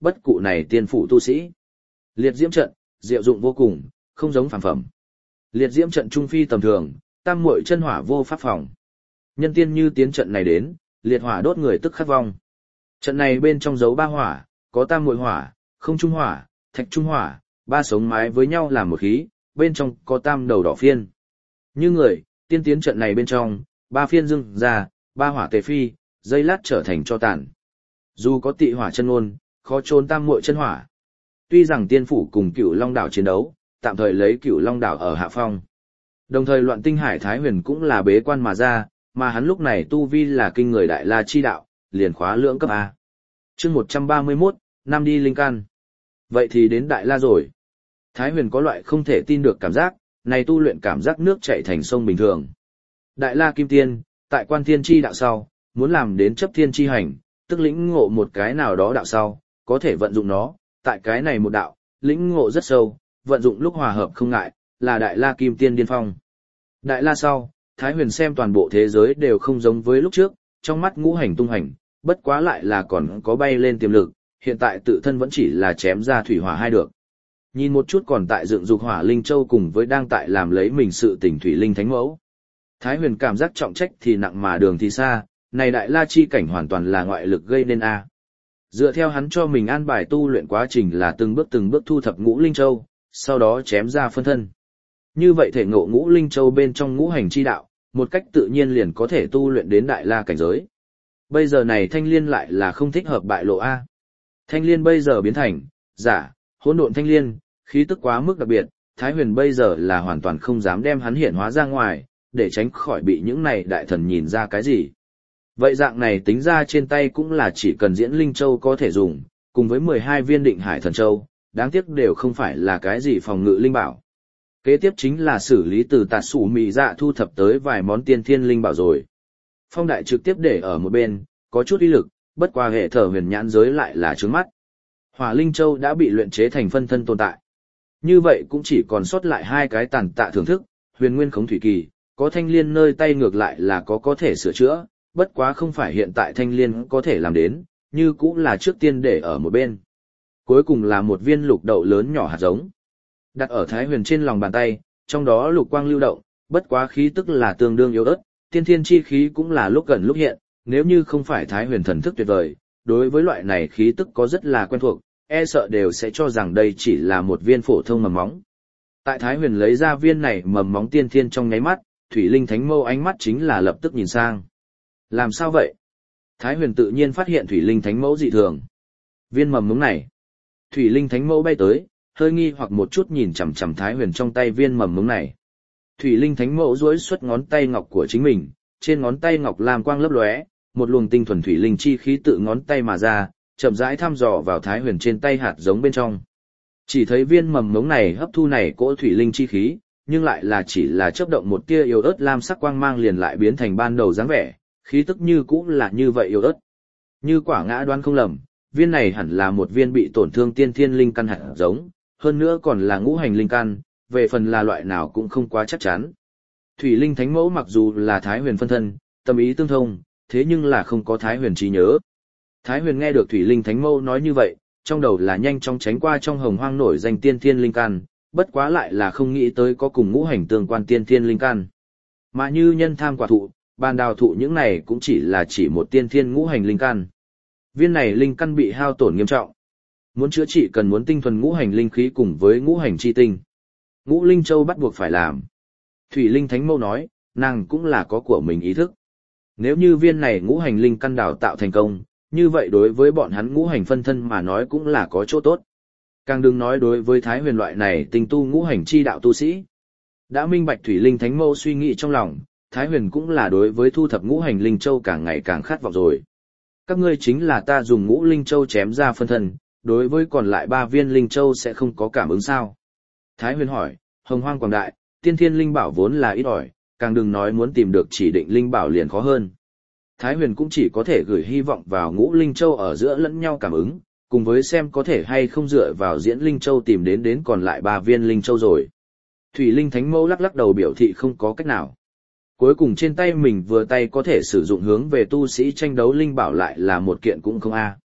bất cụ này tiên phủ tu sĩ. Liệt diễm trận, diệu dụng vô cùng, không giống phàm phẩm. Liệt diễm trận trung phi tầm thường, tam muội chân hỏa vô pháp phòng. Nhân tiên như tiến trận này đến, liệt hỏa đốt người tức khắc vong. Trận này bên trong dấu ba hỏa, có tam muội hỏa, không trung hỏa, thạch trung hỏa, ba sống mái với nhau làm một khí, bên trong có tam đầu đỏ phiên. Như người, tiên tiến trận này bên trong, ba phiên dưng ra, ba hỏa tề phi, dây lát trở thành cho tàn. Dù có tị hỏa chân ngôn, khó trốn tam muội chân hỏa. Tuy rằng tiên phủ cùng Cửu Long đảo chiến đấu, tạm thời lấy Cửu Long đảo ở hạ phong. Đồng thời Loạn Tinh Hải Thái Huyền cũng là bế quan mà ra, mà hắn lúc này tu vi là kinh người đại la chi đạo, liền khóa lưỡng cấp A. Chương 131, năm đi linh căn. Vậy thì đến đại la rồi. Thái Huyền có loại không thể tin được cảm giác, này tu luyện cảm giác nước chảy thành sông bình thường. Đại la kim tiên, tại quan thiên chi đạo sau, muốn làm đến chấp thiên chi hành, tức lĩnh ngộ một cái nào đó đạo sau, có thể vận dụng nó, tại cái này một đạo, lĩnh ngộ rất sâu, vận dụng lúc hòa hợp không ngại, là đại la kim tiên điên phong. Đại la sau, Thái Huyền xem toàn bộ thế giới đều không giống với lúc trước, trong mắt ngũ hành tung hành, bất quá lại là còn có bay lên tiềm lực, hiện tại tự thân vẫn chỉ là chém ra thủy hỏa hai được. Nhìn một chút còn tại dựng dục hỏa linh châu cùng với đang tại làm lấy mình sự tỉnh thủy linh thánh mẫu. Thái Huyền cảm giác trọng trách thì nặng mà đường thì xa, này đại la chi cảnh hoàn toàn là ngoại lực gây nên a. Dựa theo hắn cho mình an bài tu luyện quá trình là từng bước thu thập ngũ linh châu, sau đó chém ra phân thân. Như vậy thể ngộ ngũ linh châu bên trong ngũ hành chi đạo, một cách tự nhiên liền có thể tu luyện đến đại la cảnh giới. Bây giờ này thanh liên lại là không thích hợp bại lộ a. Thanh liên bây giờ biến thành giả, hỗn độn thanh liên, khí tức quá mức đặc biệt, Thái Huyền bây giờ là hoàn toàn không dám đem hắn hiện hóa ra ngoài, để tránh khỏi bị những này đại thần nhìn ra cái gì. Vậy dạng này tính ra trên tay cũng là chỉ cần diễn linh châu có thể dùng, cùng với 12 viên định hải thần châu, đáng tiếc đều không phải là cái gì phòng ngự linh bảo. Kế tiếp chính là xử lý từ tạt sủ mị dạ thu thập tới vài món tiên thiên linh bảo rồi. Phong đại trực tiếp để ở một bên, có chút uy lực, bất qua hệ thở huyền nhãn giới lại là trướng mắt. Hỏa linh châu đã bị luyện chế thành phân thân tồn tại. Như vậy cũng chỉ còn sót lại hai cái tàn tạ thưởng thức, huyền nguyên khống thủy kỳ, có thanh liên nơi tay ngược lại là có thể sửa chữa, bất quá không phải hiện tại thanh liên có thể làm đến, như cũng là trước tiên để ở một bên. Cuối cùng là một viên lục đậu lớn nhỏ hạt giống. Đặt ở Thái Huyền trên lòng bàn tay, trong đó lục quang lưu động, bất quá khí tức là tương đương yếu ớt, tiên thiên chi khí cũng là lúc gần lúc hiện, nếu như không phải Thái Huyền thần thức tuyệt vời, đối với loại này khí tức có rất là quen thuộc, e sợ đều sẽ cho rằng đây chỉ là một viên phổ thông mầm móng. Tại Thái Huyền lấy ra viên này mầm móng tiên thiên trong nháy mắt, Thủy Linh Thánh Mâu ánh mắt chính là lập tức nhìn sang. Làm sao vậy? Thái Huyền tự nhiên phát hiện Thủy Linh Thánh Mẫu dị thường. Viên mầm mống này. Thủy Linh Thánh Mẫu bay tới, hơi nghi hoặc một chút nhìn chằm chằm Thái Huyền trong tay viên mầm mống này. Thủy Linh Thánh Mẫu duỗi xuất ngón tay ngọc của chính mình, trên ngón tay ngọc lam quang lấp lóe, một luồng tinh thuần thủy linh chi khí tự ngón tay mà ra, chậm rãi thăm dò vào Thái Huyền trên tay hạt giống bên trong. Chỉ thấy viên mầm mống này hấp thu này cỗ thủy linh chi khí, nhưng lại là chỉ là chớp động một tia yếu ớt lam sắc quang mang liền lại biến thành ban đầu dáng vẻ, khí tức như cũng là như vậy yếu ớt. Như quả ngã đoán không lầm, viên này hẳn là một viên bị tổn thương tiên thiên linh căn hạt giống, hơn nữa còn là ngũ hành linh căn, về phần là loại nào cũng không quá chắc chắn. Thủy Linh Thánh Mẫu mặc dù là Thái Huyền phân thân, tâm ý tương thông, thế nhưng là không có Thái Huyền trí nhớ. Thái Huyền nghe được Thủy Linh Thánh Mẫu nói như vậy, trong đầu là nhanh chóng tránh qua trong hồng hoang nổi danh tiên thiên linh căn, bất quá lại là không nghĩ tới có cùng ngũ hành tương quan tiên thiên linh căn. Mà như nhân tham quả thụ, bàn đào thụ những này cũng chỉ một tiên thiên ngũ hành linh căn. Viên này linh căn bị hao tổn nghiêm trọng. Muốn chữa trị cần muốn tinh thuần ngũ hành linh khí cùng với ngũ hành chi tinh. Ngũ linh châu bắt buộc phải làm. Thủy Linh Thánh Mẫu nói, nàng cũng là có của mình ý thức. Nếu như viên này ngũ hành linh căn đào tạo thành công, như vậy đối với bọn hắn ngũ hành phân thân mà nói cũng là có chỗ tốt. Càng đừng nói đối với Thái Huyền loại này tinh tu ngũ hành chi đạo tu sĩ. Đã minh bạch Thủy Linh Thánh Mẫu suy nghĩ trong lòng, Thái Huyền cũng là đối với thu thập ngũ hành linh châu càng ngày càng khát vọng rồi. Các ngươi chính là ta dùng ngũ linh châu chém ra phân thân, đối với còn lại 3 viên linh châu sẽ không có cảm ứng sao? Thái Huyền hỏi, hồng hoang quảng đại, tiên thiên linh bảo vốn là ít ỏi, càng đừng nói muốn tìm được chỉ định linh bảo liền khó hơn. Thái Huyền cũng chỉ có thể gửi hy vọng vào ngũ linh châu ở giữa lẫn nhau cảm ứng, cùng với xem có thể hay không dựa vào diễn linh châu tìm đến còn lại 3 viên linh châu rồi. Thủy Linh Thánh Mẫu lắc lắc đầu biểu thị không có cách nào. Cuối cùng trên tay mình vừa tay có thể sử dụng hướng về tu sĩ tranh đấu linh bảo lại là một kiện cũng không a.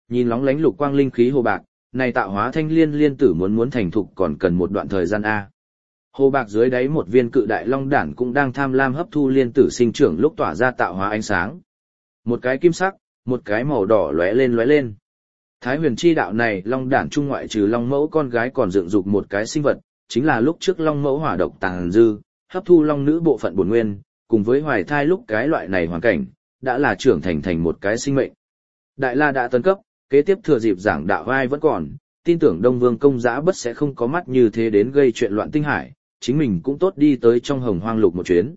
Nhìn lóng lánh lục quang linh khí hồ bạc, này tạo hóa thanh liên liên tử muốn thành thục còn cần một đoạn thời gian a. Hồ bạc dưới đáy một viên cự đại long đản cũng đang tham lam hấp thu liên tử sinh trưởng lúc tỏa ra tạo hóa ánh sáng. Một cái kim sắc, một cái màu đỏ lóe lên lóe lên. Thái huyền chi đạo này long đản trung ngoại trừ long mẫu con gái còn dựng dục một cái sinh vật, chính là lúc trước long mẫu hỏa độc tàn dư, hấp thu long nữ bộ phận bổn nguyên, cùng với hoài thai lúc cái loại này hoàn cảnh, đã là trưởng thành một cái sinh mệnh. Đại La đã tấn cấp, kế tiếp thừa dịp giảng đạo vai vẫn còn, tin tưởng Đông Vương công giã bất sẽ không có mắt như thế đến gây chuyện loạn tinh hải, chính mình cũng tốt đi tới trong hồng hoang lục một chuyến.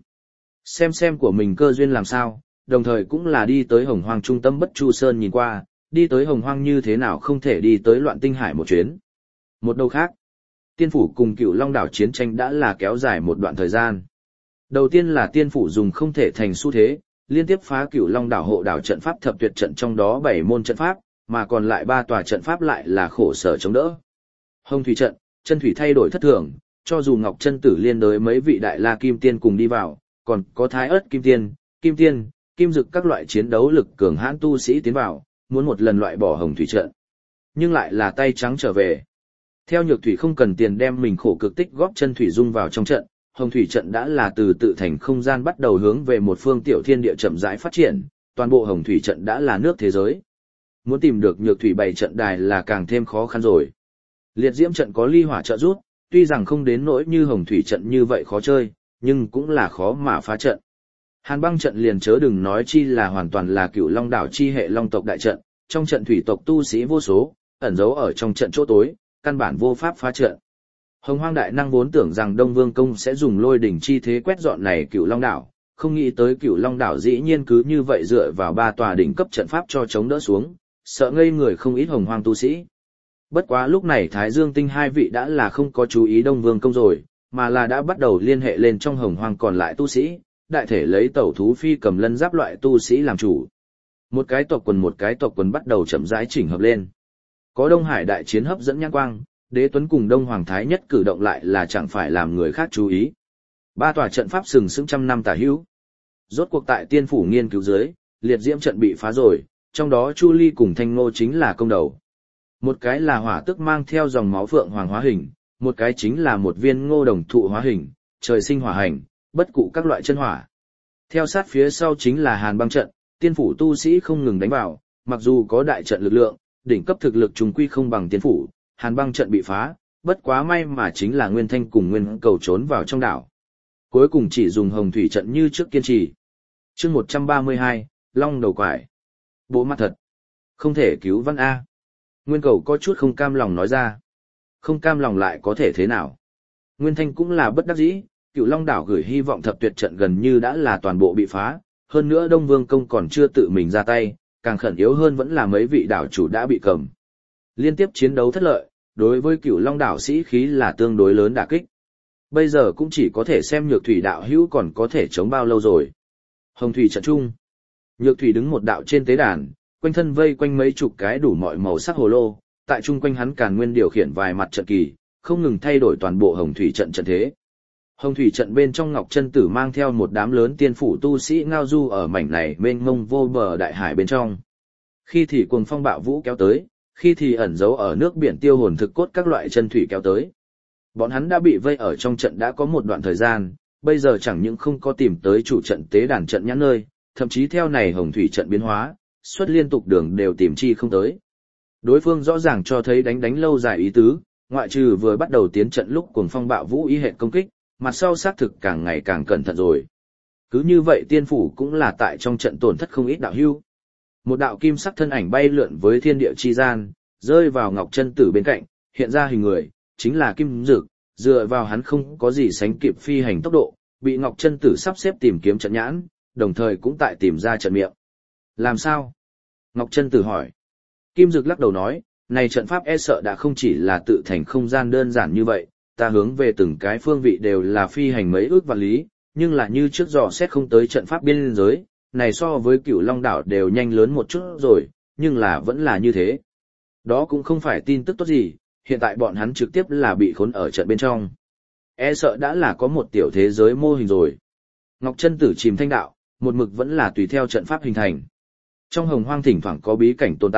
Xem của mình cơ duyên làm sao, đồng thời cũng là đi tới hồng hoang trung tâm Bất Chu Sơn nhìn qua, đi tới hồng hoang như thế nào không thể đi tới loạn tinh hải một chuyến. Một đầu khác, tiên phủ cùng Cửu Long đảo chiến tranh đã là kéo dài một đoạn thời gian. Đầu tiên là tiên phủ dùng không thể thành xu thế, liên tiếp phá Cửu Long đảo hộ đảo trận pháp thập tuyệt trận trong đó 7 môn trận pháp, mà còn lại 3 tòa trận pháp lại là khổ sở chống đỡ. Hồng thủy trận, chân thủy thay đổi thất thường, cho dù Ngọc Chân Tử liên đối mấy vị đại la kim tiên cùng đi vào, còn có Thái Ức kim tiên, kim dực các loại chiến đấu lực cường hãn tu sĩ tiến vào, muốn một lần loại bỏ hồng thủy trận. Nhưng lại là tay trắng trở về. Theo Nhược Thủy không cần tiền đem mình khổ cực tích góp chân thủy dung vào trong trận, hồng thủy trận đã là từ tự thành không gian bắt đầu hướng về một phương tiểu thiên địa chậm rãi phát triển, toàn bộ hồng thủy trận đã là nước thế giới. Muốn tìm được Nhược Thủy bày trận đài là càng thêm khó khăn rồi. Liệt diễm trận có ly hỏa trợ giúp, tuy rằng không đến nỗi như hồng thủy trận như vậy khó chơi, nhưng cũng là khó mà phá trận. Hàn băng trận liền chớ đừng nói chi là hoàn toàn là Cửu Long đảo chi hệ long tộc đại trận, trong trận thủy tộc tu sĩ vô số, ẩn giấu ở trong trận chỗ tối, căn bản vô pháp phá trận. Hồng Hoang đại năng vốn tưởng rằng Đông Vương công sẽ dùng lôi đỉnh chi thế quét dọn này Cửu Long đảo, không nghĩ tới Cửu Long đảo dĩ nhiên cứ như vậy dựa vào 3 tòa đỉnh cấp trận pháp cho chống đỡ xuống, sợ ngây người không ít Hồng Hoang tu sĩ. Bất quá lúc này Thái Dương Tinh hai vị đã là không có chú ý Đông Vương công rồi, mà là đã bắt đầu liên hệ lên trong Hồng Hoang còn lại tu sĩ, đại thể lấy tẩu thú phi cầm lân giáp loại tu sĩ làm chủ. Một cái tộc quần bắt đầu chậm rãi chỉnh hợp lên. Có Đông Hải đại chiến hấp dẫn nhãn quang, Đế Tuấn cùng Đông Hoàng Thái Nhất cử động lại là chẳng phải làm người khác chú ý. 3 tòa trận pháp sừng sững trăm năm tả hữu. Rốt cuộc tại tiên phủ nghiên cứu dưới, liệt diễm trận bị phá rồi, trong đó Chu Ly cùng Thanh Ngô chính là công đầu. Một cái là hỏa tức mang theo dòng máu phượng hoàng hóa hình, một cái chính là một viên ngô đồng thụ hóa hình, trời sinh hỏa hành, bất cụ các loại chân hỏa. Theo sát phía sau chính là Hàn băng trận, tiên phủ tu sĩ không ngừng đánh vào, mặc dù có đại trận lực lượng, đỉnh cấp thực lực trùng quy không bằng tiên phủ, Hàn băng trận bị phá, bất quá may mà chính là Nguyên Thanh cùng Nguyên Cầu trốn vào trong đảo. Cuối cùng chỉ dùng hồng thủy trận như trước kiên trì. Chương 132, Long đầu quải. Bộ mặt thật. Không thể cứu Văn A. Nguyên Cầu có chút không cam lòng nói ra. Không cam lòng lại có thể thế nào? Nguyên Thanh cũng là bất đắc dĩ, Cửu Long đảo gửi hy vọng thập tuyệt trận gần như đã là toàn bộ bị phá, hơn nữa Đông Vương công còn chưa tự mình ra tay, càng khẩn yếu hơn vẫn là mấy vị đảo chủ đã bị cầm. Liên tiếp chiến đấu thất lợi, đối với Cửu Long đảo sĩ khí là tương đối lớn đả kích. Bây giờ cũng chỉ có thể xem Nhược Thủy đạo hữu còn có thể chống bao lâu rồi. Hồng thủy trận trung. Nhược Thủy đứng một đạo trên tế đàn, quanh thân vây quanh mấy chục cái đủ mọi màu sắc hồ lô, tại trung quanh hắn Càn Nguyên điều khiển vài mặt trận kỳ, không ngừng thay đổi toàn bộ hồng thủy trận trận thế. Hồng thủy trận bên trong Ngọc Chân Tử mang theo một đám lớn tiên phủ tu sĩ ngao du ở mảnh này mênh mông vô bờ đại hải bên trong. Khi thì cuồng phong bạo vũ kéo tới, khi thì ẩn giấu ở nước biển tiêu hồn thực cốt các loại chân thủy kéo tới. Bọn hắn đã bị vây ở trong trận đã có một đoạn thời gian, bây giờ chẳng những không có tìm tới chủ trận tế đàn trận nhãn nơi, thậm chí theo này hồng thủy trận biến hóa, suốt liên tục đường đều tìm chi không tới. Đối phương rõ ràng cho thấy đánh lâu dài ý tứ, ngoại trừ vừa bắt đầu tiến trận lúc cuồng phong bạo vũ ý hệ công kích, mặt sau xác thực càng ngày càng cẩn thận rồi. Cứ như vậy tiên phủ cũng là tại trong trận tổn thất không ít đạo hưu. Một đạo kim sắc thân ảnh bay lượn với thiên địa chi gian, rơi vào Ngọc Chân Tử bên cạnh, hiện ra hình người, chính là Kim Dực, dựa vào hắn không có gì sánh kịp phi hành tốc độ, bị Ngọc Chân Tử sắp xếp tìm kiếm trận nhãn, đồng thời cũng tại tìm ra trận miệng. Làm sao? Ngọc Chân Tử hỏi. Kim Dực lắc đầu nói, này trận pháp e sợ đã không chỉ là tự thành không gian đơn giản như vậy, ta hướng về từng cái phương vị đều là phi hành mấy ước vạn lý, nhưng là như trước dò xét không tới trận pháp biên giới, này so với Cửu Long đảo đều nhanh lớn một chút rồi, nhưng là vẫn là như thế. Đó cũng không phải tin tức tốt gì, hiện tại bọn hắn trực tiếp là bị khốn ở trận bên trong. E sợ đã là có một tiểu thế giới mô hình rồi. Ngọc Chân Tử chìm thanh đạo, một mực vẫn là tùy theo trận pháp hình thành. Trong hồng hoang thỉnh thoảng có bí cảnh tồn tại,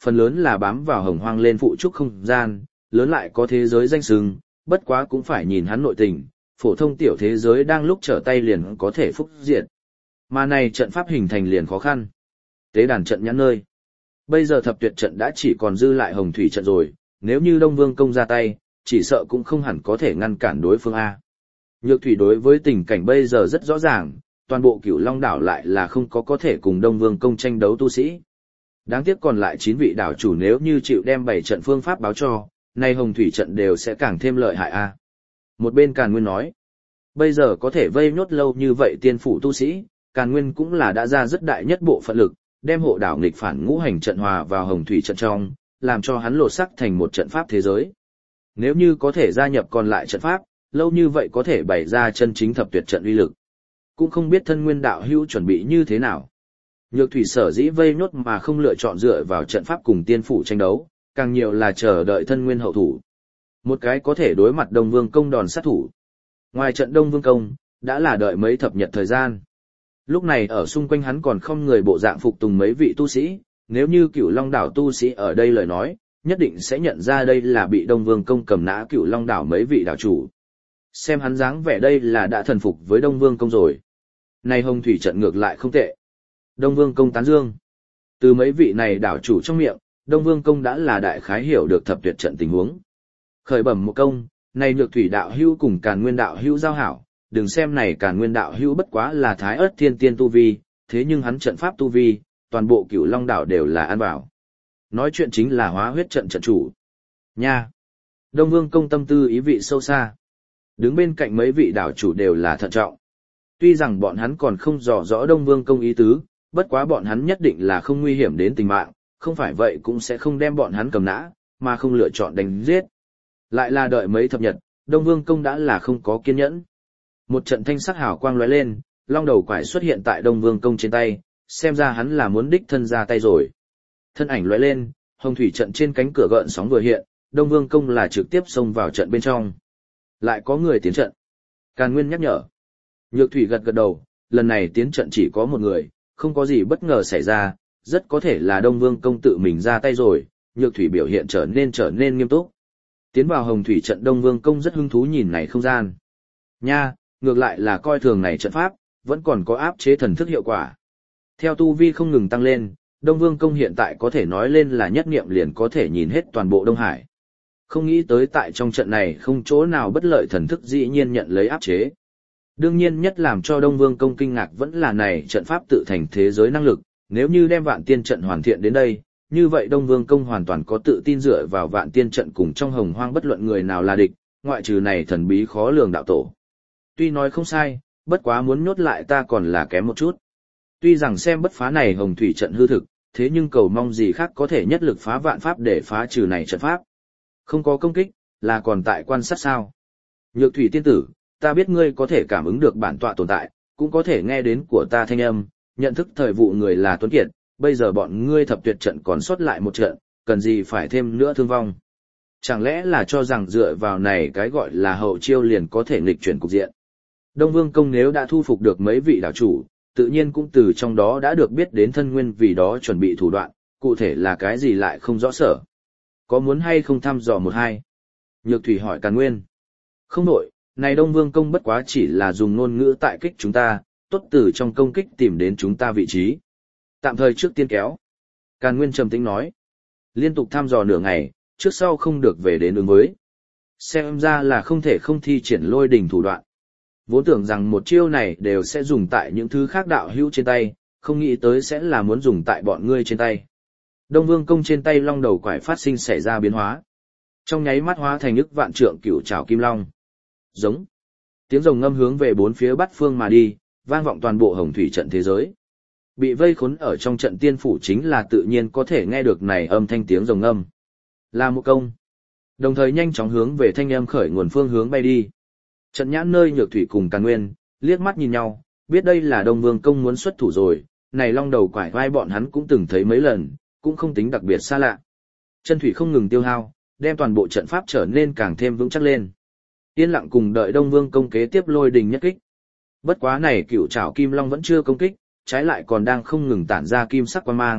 phần lớn là bám vào hồng hoang lên phụ trúc không gian, lớn lại có thế giới danh xưng, bất quá cũng phải nhìn hắn nội tình, phổ thông tiểu thế giới đang lúc trở tay liền có thể phúc diệt. Mà này trận pháp hình thành liền khó khăn. Tế đàn trận nhãn nơi. Bây giờ thập tuyệt trận đã chỉ còn dư lại hồng thủy trận rồi, nếu như Đông Vương công ra tay, chỉ sợ cũng không hẳn có thể ngăn cản đối phương A. Nhược thủy đối với tình cảnh bây giờ rất rõ ràng, toàn bộ Cửu Long đảo lại là không có thể cùng Đông Vương công tranh đấu tu sĩ. Đáng tiếc còn lại 9 vị đảo chủ nếu như chịu đem 7 trận phương pháp báo cho, nay hồng thủy trận đều sẽ càng thêm lợi hại A. Một bên Càn Nguyên nói, bây giờ có thể vây nhốt lâu như vậy tiên phủ tu sĩ, Càn Nguyên cũng là đã ra rất đại nhất bộ phận lực, đem hộ đảo nghịch phản ngũ hành trận hòa vào hồng thủy trận trong, làm cho hắn lột sắc thành một trận pháp thế giới. Nếu như có thể gia nhập còn lại trận pháp, lâu như vậy có thể bày ra chân chính thập tuyệt trận uy lực. Cũng không biết thân nguyên đạo hữu chuẩn bị như thế nào. Nhược thủy sở dĩ vây nhốt mà không lựa chọn dựa vào trận pháp cùng tiên phủ tranh đấu, càng nhiều là chờ đợi thân nguyên hậu thủ. Một cái có thể đối mặt Đông Vương công đòn sát thủ. Ngoài trận Đông Vương công, đã là đợi mấy thập nhật thời gian. Lúc này ở xung quanh hắn còn không người bộ dạng phục tùng mấy vị tu sĩ, nếu như Cửu Long đảo tu sĩ ở đây lời nói, nhất định sẽ nhận ra đây là bị Đông Vương công cầm nã Cửu Long đảo mấy vị đảo chủ. Xem hắn dáng vẻ đây là đã thần phục với Đông Vương công rồi. Này hồng thủy trận ngược lại không tệ. Đông Vương công tán dương. Từ mấy vị này đảo chủ trong miệng, Đông Vương công đã là đại khái hiểu được thập tuyệt trận tình huống. Khởi bẩm một công, này Nhược thủy đạo hữu cùng Càn Nguyên đạo hữu giao hảo, đừng xem này Càn Nguyên đạo hữu bất quá là Thái Ức Thiên Tiên tu vi, thế nhưng hắn trận pháp tu vi, toàn bộ Cửu Long đảo đều là ăn bảo. Nói chuyện chính là hóa huyết trận trận chủ. Nha. Đông Vương công tâm tư ý vị sâu xa. Đứng bên cạnh mấy vị đảo chủ đều là thận trọng. Tuy rằng bọn hắn còn không rõ rõ Đông Vương công ý tứ, bất quá bọn hắn nhất định là không nguy hiểm đến tính mạng, không phải vậy cũng sẽ không đem bọn hắn cầm nã, mà không lựa chọn đánh giết. Lại là đợi mấy thập nhật, Đông Vương công đã là không có kiên nhẫn. Một trận thanh sắc hào quang lóe lên, long đầu quải xuất hiện tại Đông Vương công trên tay, xem ra hắn là muốn đích thân ra tay rồi. Thân ảnh lóe lên, hồng thủy trận trên cánh cửa gợn sóng vừa hiện, Đông Vương công là trực tiếp xông vào trận bên trong. Lại có người tiến trận. Càn Nguyên nhắc nhở. Nhược thủy gật gật đầu, lần này tiến trận chỉ có một người, không có gì bất ngờ xảy ra, rất có thể là Đông Vương công tự mình ra tay rồi. Nhược thủy biểu hiện trở nên nghiêm túc. Tiến vào hồng thủy trận Đông Vương công rất hứng thú nhìn này không gian. Nha, ngược lại là coi thường này trận pháp, vẫn còn có áp chế thần thức hiệu quả. Theo tu vi không ngừng tăng lên, Đông Vương công hiện tại có thể nói lên là nhất niệm liền có thể nhìn hết toàn bộ Đông Hải. Không nghĩ tới tại trong trận này không chỗ nào bất lợi thần thức dĩ nhiên nhận lấy áp chế. Đương nhiên nhất làm cho Đông Vương công kinh ngạc vẫn là này trận pháp tự thành thế giới năng lực, nếu như đem vạn tiên trận hoàn thiện đến đây, như vậy Đông Vương công hoàn toàn có tự tin dựa vào vạn tiên trận cùng trong hồng hoang bất luận người nào là địch, ngoại trừ này thần bí khó lường đạo tổ. Tuy nói không sai, bất quá muốn nhốt lại ta còn là kém một chút. Tuy rằng xem bất phá này hồng thủy trận hư thực, thế nhưng cầu mong gì khác có thể nhất lực phá vạn pháp để phá trừ này trận pháp. Không có công kích, là còn tại quan sát sao. Nhược thủy tiên tử, ta biết ngươi có thể cảm ứng được bản tọa tồn tại, cũng có thể nghe đến của ta thanh âm, nhận thức thời vụ người là tuấn kiệt, bây giờ bọn ngươi thập tuyệt trận còn sót lại một trận, cần gì phải thêm nữa thương vong. Chẳng lẽ là cho rằng dựa vào này cái gọi là hậu chiêu liền có thể nghịch chuyển cục diện. Đông Vương công nếu đã thu phục được mấy vị đảo chủ, tự nhiên cũng từ trong đó đã được biết đến thân nguyên vì đó chuẩn bị thủ đoạn, cụ thể là cái gì lại không rõ sở. Có muốn hay không thăm dò một hai? Nhược thủy hỏi Càn Nguyên. Không đổi, này Đông Vương công bất quá chỉ là dùng ngôn ngữ tại kích chúng ta, tốt từ trong công kích tìm đến chúng ta vị trí. Tạm thời trước tiên kéo. Càn Nguyên trầm tĩnh nói. Liên tục thăm dò nửa ngày, trước sau không được về đến ứng với. Xem ra là không thể không thi triển lôi đỉnh thủ đoạn. Vốn tưởng rằng một chiêu này đều sẽ dùng tại những thứ khác đạo hữu trên tay, không nghĩ tới sẽ là muốn dùng tại bọn ngươi trên tay. Đông Vương công trên tay long đầu quải phát sinh xảy ra biến hóa. Trong nháy mắt hóa thành ức vạn trượng cửu trảo kim long. Giống. Tiếng rồng ngâm hướng về bốn phía bát phương mà đi, vang vọng toàn bộ hồng thủy trận thế giới. Bị vây khốn ở trong trận tiên phủ chính là tự nhiên có thể nghe được này âm thanh tiếng rồng ngâm. Là một công. Đồng thời nhanh chóng hướng về thanh âm khởi nguồn phương hướng bay đi. Trận nhãn nơi Nhược thủy cùng Càn Nguyên, liếc mắt nhìn nhau, biết đây là Đông Vương công muốn xuất thủ rồi, này long đầu quải vai bọn hắn cũng từng thấy mấy lần, cũng không tính đặc biệt xa lạ. Chân thủy không ngừng tiêu hao, đem toàn bộ trận pháp trở nên càng thêm vững chắc lên. Yên lặng cùng đợi Đông Vương công kế tiếp lôi đình nhất kích. Bất quá này cựu trảo kim long vẫn chưa công kích, trái lại còn đang không ngừng tản ra kim sắc quang mang,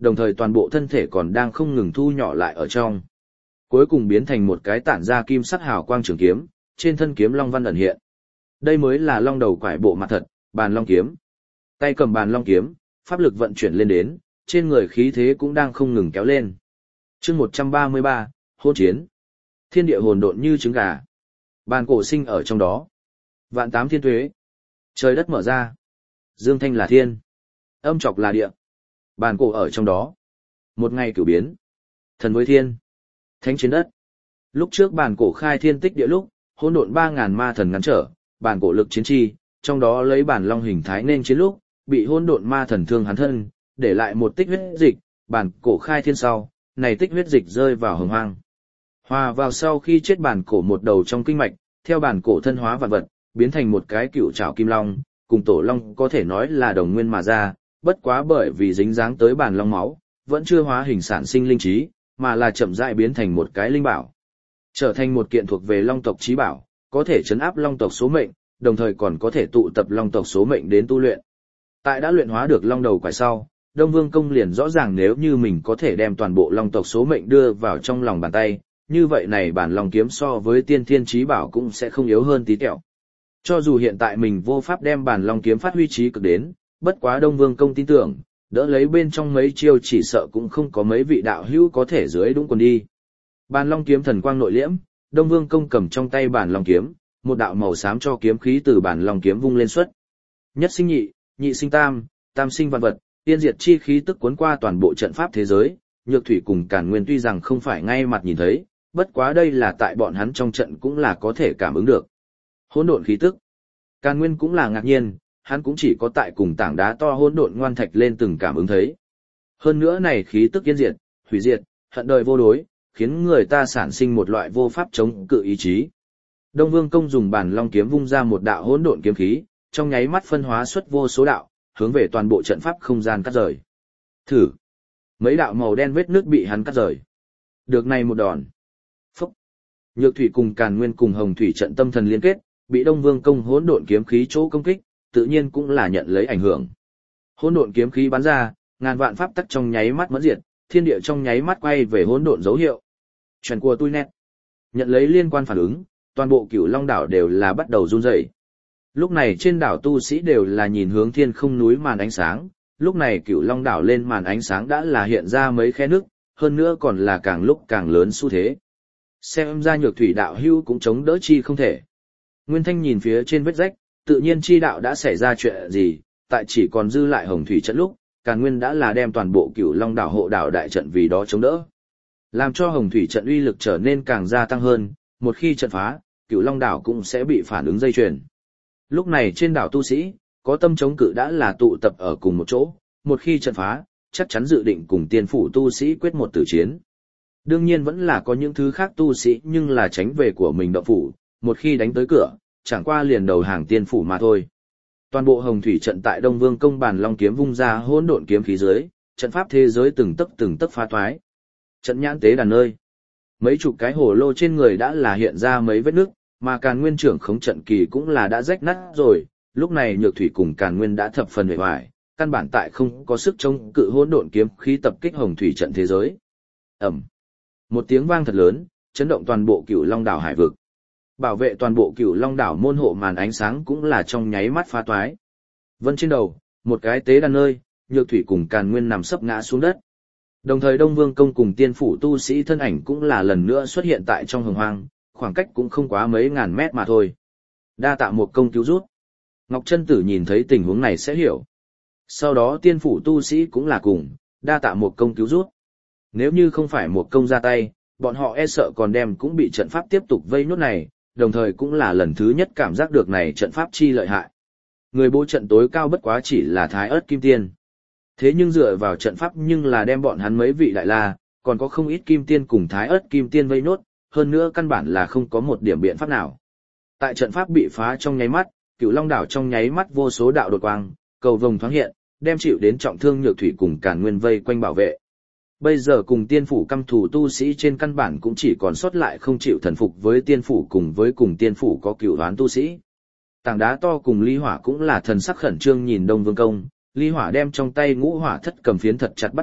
đồng thời toàn bộ thân thể còn đang không ngừng thu nhỏ lại ở trong. Cuối cùng biến thành một cái tản ra kim sắc hào quang trường kiếm, trên thân kiếm long văn ẩn hiện. Đây mới là long đầu quải bộ mặt thật, bàn long kiếm. Tay cầm bàn long kiếm, pháp lực vận chuyển lên đến, trên người khí thế cũng đang không ngừng kéo lên. Chương 133, hôn chiến. Thiên địa hồn độn như trứng gà. Bàn cổ sinh ở trong đó. Vạn tám thiên tuế. Trời đất mở ra. Dương thanh là thiên. Âm trọc là địa. Bàn cổ ở trong đó. Một ngày cửu biến. Thần với thiên. Thánh trên đất. Lúc trước bàn cổ khai thiên tích địa lúc, hỗn độn 3000 ma thần ngăn trở, bàn cổ lực chiến chi, trong đó lấy bản long hình thái nên chiến lúc, bị hỗn độn ma thần thương hắn thân, để lại một tích huyết dịch, bản cổ khai thiên sau, này tích huyết dịch rơi vào hồng hoang. Hòa vào sau khi chết bản cổ một đầu trong kinh mạch, theo bản cổ thân hóa vạn vật, biến thành một cái cựu trảo kim long, cùng tổ long có thể nói là đồng nguyên mà ra, bất quá bởi vì dính dáng tới bản long máu, vẫn chưa hóa hình sản sinh linh trí, mà là chậm rãi biến thành một cái linh bảo. Trở thành một kiện thuộc về long tộc trí bảo, có thể trấn áp long tộc số mệnh, đồng thời còn có thể tụ tập long tộc số mệnh đến tu luyện. Tại đã luyện hóa được long đầu quải sau, Đông Vương Công liền rõ ràng nếu như mình có thể đem toàn bộ long tộc số mệnh đưa vào trong lòng bàn tay, như vậy này bản long kiếm so với tiên thiên trí bảo cũng sẽ không yếu hơn tí tẹo. Cho dù hiện tại mình vô pháp đem bản long kiếm phát huy trí cực đến, bất quá Đông Vương Công tin tưởng, đỡ lấy bên trong mấy chiêu chỉ sợ cũng không có mấy vị đạo hữu có thể dưới đúng quần đi. Bản long kiếm thần quang nội liễm, Đông Vương Công cầm trong tay bản long kiếm, một đạo màu xám cho kiếm khí từ bản long kiếm vung lên xuất. Nhất sinh nhị, nhị sinh tam, tam sinh vạn vật, tiên diệt chi khí tức cuốn qua toàn bộ trận pháp thế giới, Nhược Thủy cùng Càn Nguyên tuy rằng không phải ngay mặt nhìn thấy, bất quá đây là tại bọn hắn trong trận cũng là có thể cảm ứng được. Hỗn độn khí tức. Càn Nguyên cũng là ngạc nhiên, hắn cũng chỉ có tại cùng tảng đá to hỗn độn ngoan thạch lên từng cảm ứng thấy. Hơn nữa này khí tức yên diệt, hủy diệt, hận đời vô đối, khiến người ta sản sinh một loại vô pháp chống cự ý chí. Đông Vương Công dùng bản long kiếm vung ra một đạo hỗn độn kiếm khí, trong nháy mắt phân hóa xuất vô số đạo, hướng về toàn bộ trận pháp không gian cắt rời. Thử. Mấy đạo màu đen vết nước bị hắn cắt rời. Được này một đòn. Phúc. Nhược Thủy cùng Càn Nguyên cùng Hồng Thủy trận tâm thần liên kết, bị Đông Vương Công hỗn độn kiếm khí chỗ công kích, tự nhiên cũng là nhận lấy ảnh hưởng. Hỗn độn kiếm khí bắn ra, ngàn vạn pháp tắc trong nháy mắt mẫn diệt, thiên địa trong nháy mắt quay về hỗn độn dấu hiệu. Truyền của tôi nét. Nhận lấy liên quan phản ứng, toàn bộ Cửu Long đảo đều là bắt đầu run rẩy. Lúc này trên đảo tu sĩ đều là nhìn hướng thiên không núi màn ánh sáng, lúc này Cửu Long đảo lên màn ánh sáng đã là hiện ra mấy khe nước, hơn nữa còn là càng lúc càng lớn xu thế. Xem ra Nhược Thủy đạo hưu cũng chống đỡ chi không thể. Nguyên Thanh nhìn phía trên vết rách, tự nhiên chi đạo đã xảy ra chuyện gì, tại chỉ còn dư lại Hồng Thủy trận lúc, Càn Nguyên đã là đem toàn bộ Cửu Long đảo hộ đảo đại trận vì đó chống đỡ. Làm cho Hồng Thủy trận uy lực trở nên càng gia tăng hơn, một khi trận phá, Cửu Long đảo cũng sẽ bị phản ứng dây chuyền. Lúc này trên đảo tu sĩ, có tâm chống cự đã là tụ tập ở cùng một chỗ, một khi trận phá, chắc chắn dự định cùng tiên phủ tu sĩ quyết một tử chiến. Đương nhiên vẫn là có những thứ khác tu sĩ nhưng là tránh về của mình động phủ, một khi đánh tới cửa, chẳng qua liền đầu hàng tiên phủ mà thôi. Toàn bộ Hồng Thủy trận tại Đông Vương Công bản long kiếm vung ra hỗn độn kiếm khí dưới, trận pháp thế giới từng tấc phá thoái. Trận nhãn tế đàn nơi, mấy chục cái hồ lô trên người đã là hiện ra mấy vết nước, mà Càn Nguyên trưởng khống trận kỳ cũng là đã rách nát rồi, lúc này Nhược Thủy cùng Càn Nguyên đã thập phần uể oải, căn bản tại không có sức chống cự hỗn độn kiếm khí tập kích Hồng Thủy trận thế giới. Ầm. Một tiếng vang thật lớn, chấn động toàn bộ Cửu Long đảo hải vực. Bảo vệ toàn bộ Cửu Long đảo môn hộ màn ánh sáng cũng là trong nháy mắt phá toái. Vân trên đầu, một cái tế đàn nơi, Nhược Thủy cùng Càn Nguyên nằm sấp ngã xuống đất. Đồng thời Đông Vương Công cùng tiên phủ tu sĩ thân ảnh cũng là lần nữa xuất hiện tại trong hồng hoang, khoảng cách cũng không quá mấy ngàn mét mà thôi. Đa tạ một công cứu rút. Ngọc Chân Tử nhìn thấy tình huống này sẽ hiểu. Sau đó tiên phủ tu sĩ cũng là cùng, đa tạ một công cứu rút. Nếu như không phải một công ra tay, bọn họ e sợ còn đem cũng bị trận pháp tiếp tục vây nốt này, đồng thời cũng là lần thứ nhất cảm giác được này trận pháp chi lợi hại. Người bố trận tối cao bất quá chỉ là Thái Ức Kim Tiên. Thế nhưng dựa vào trận pháp nhưng là đem bọn hắn mấy vị đại la, còn có không ít Kim Tiên cùng Thái Ức Kim Tiên vây nốt, hơn nữa căn bản là không có một điểm biện pháp nào. Tại trận pháp bị phá trong nháy mắt, Cửu Long đảo trong nháy mắt vô số đạo đột quang, cầu vồng thoáng hiện, đem chịu đến trọng thương Nhược Thủy cùng Càn Nguyên vây quanh bảo vệ. Bây giờ cùng tiên phủ căm thù tu sĩ trên căn bản cũng chỉ còn sót lại không chịu thần phục với tiên phủ cùng tiên phủ có cửu đoán tu sĩ. Tảng đá to cùng Ly Hỏa cũng là thần sắc khẩn trương nhìn Đông Vương Công, Ly Hỏa đem trong tay Ngũ Hỏa Thất cầm phiến thật chặt bắt được,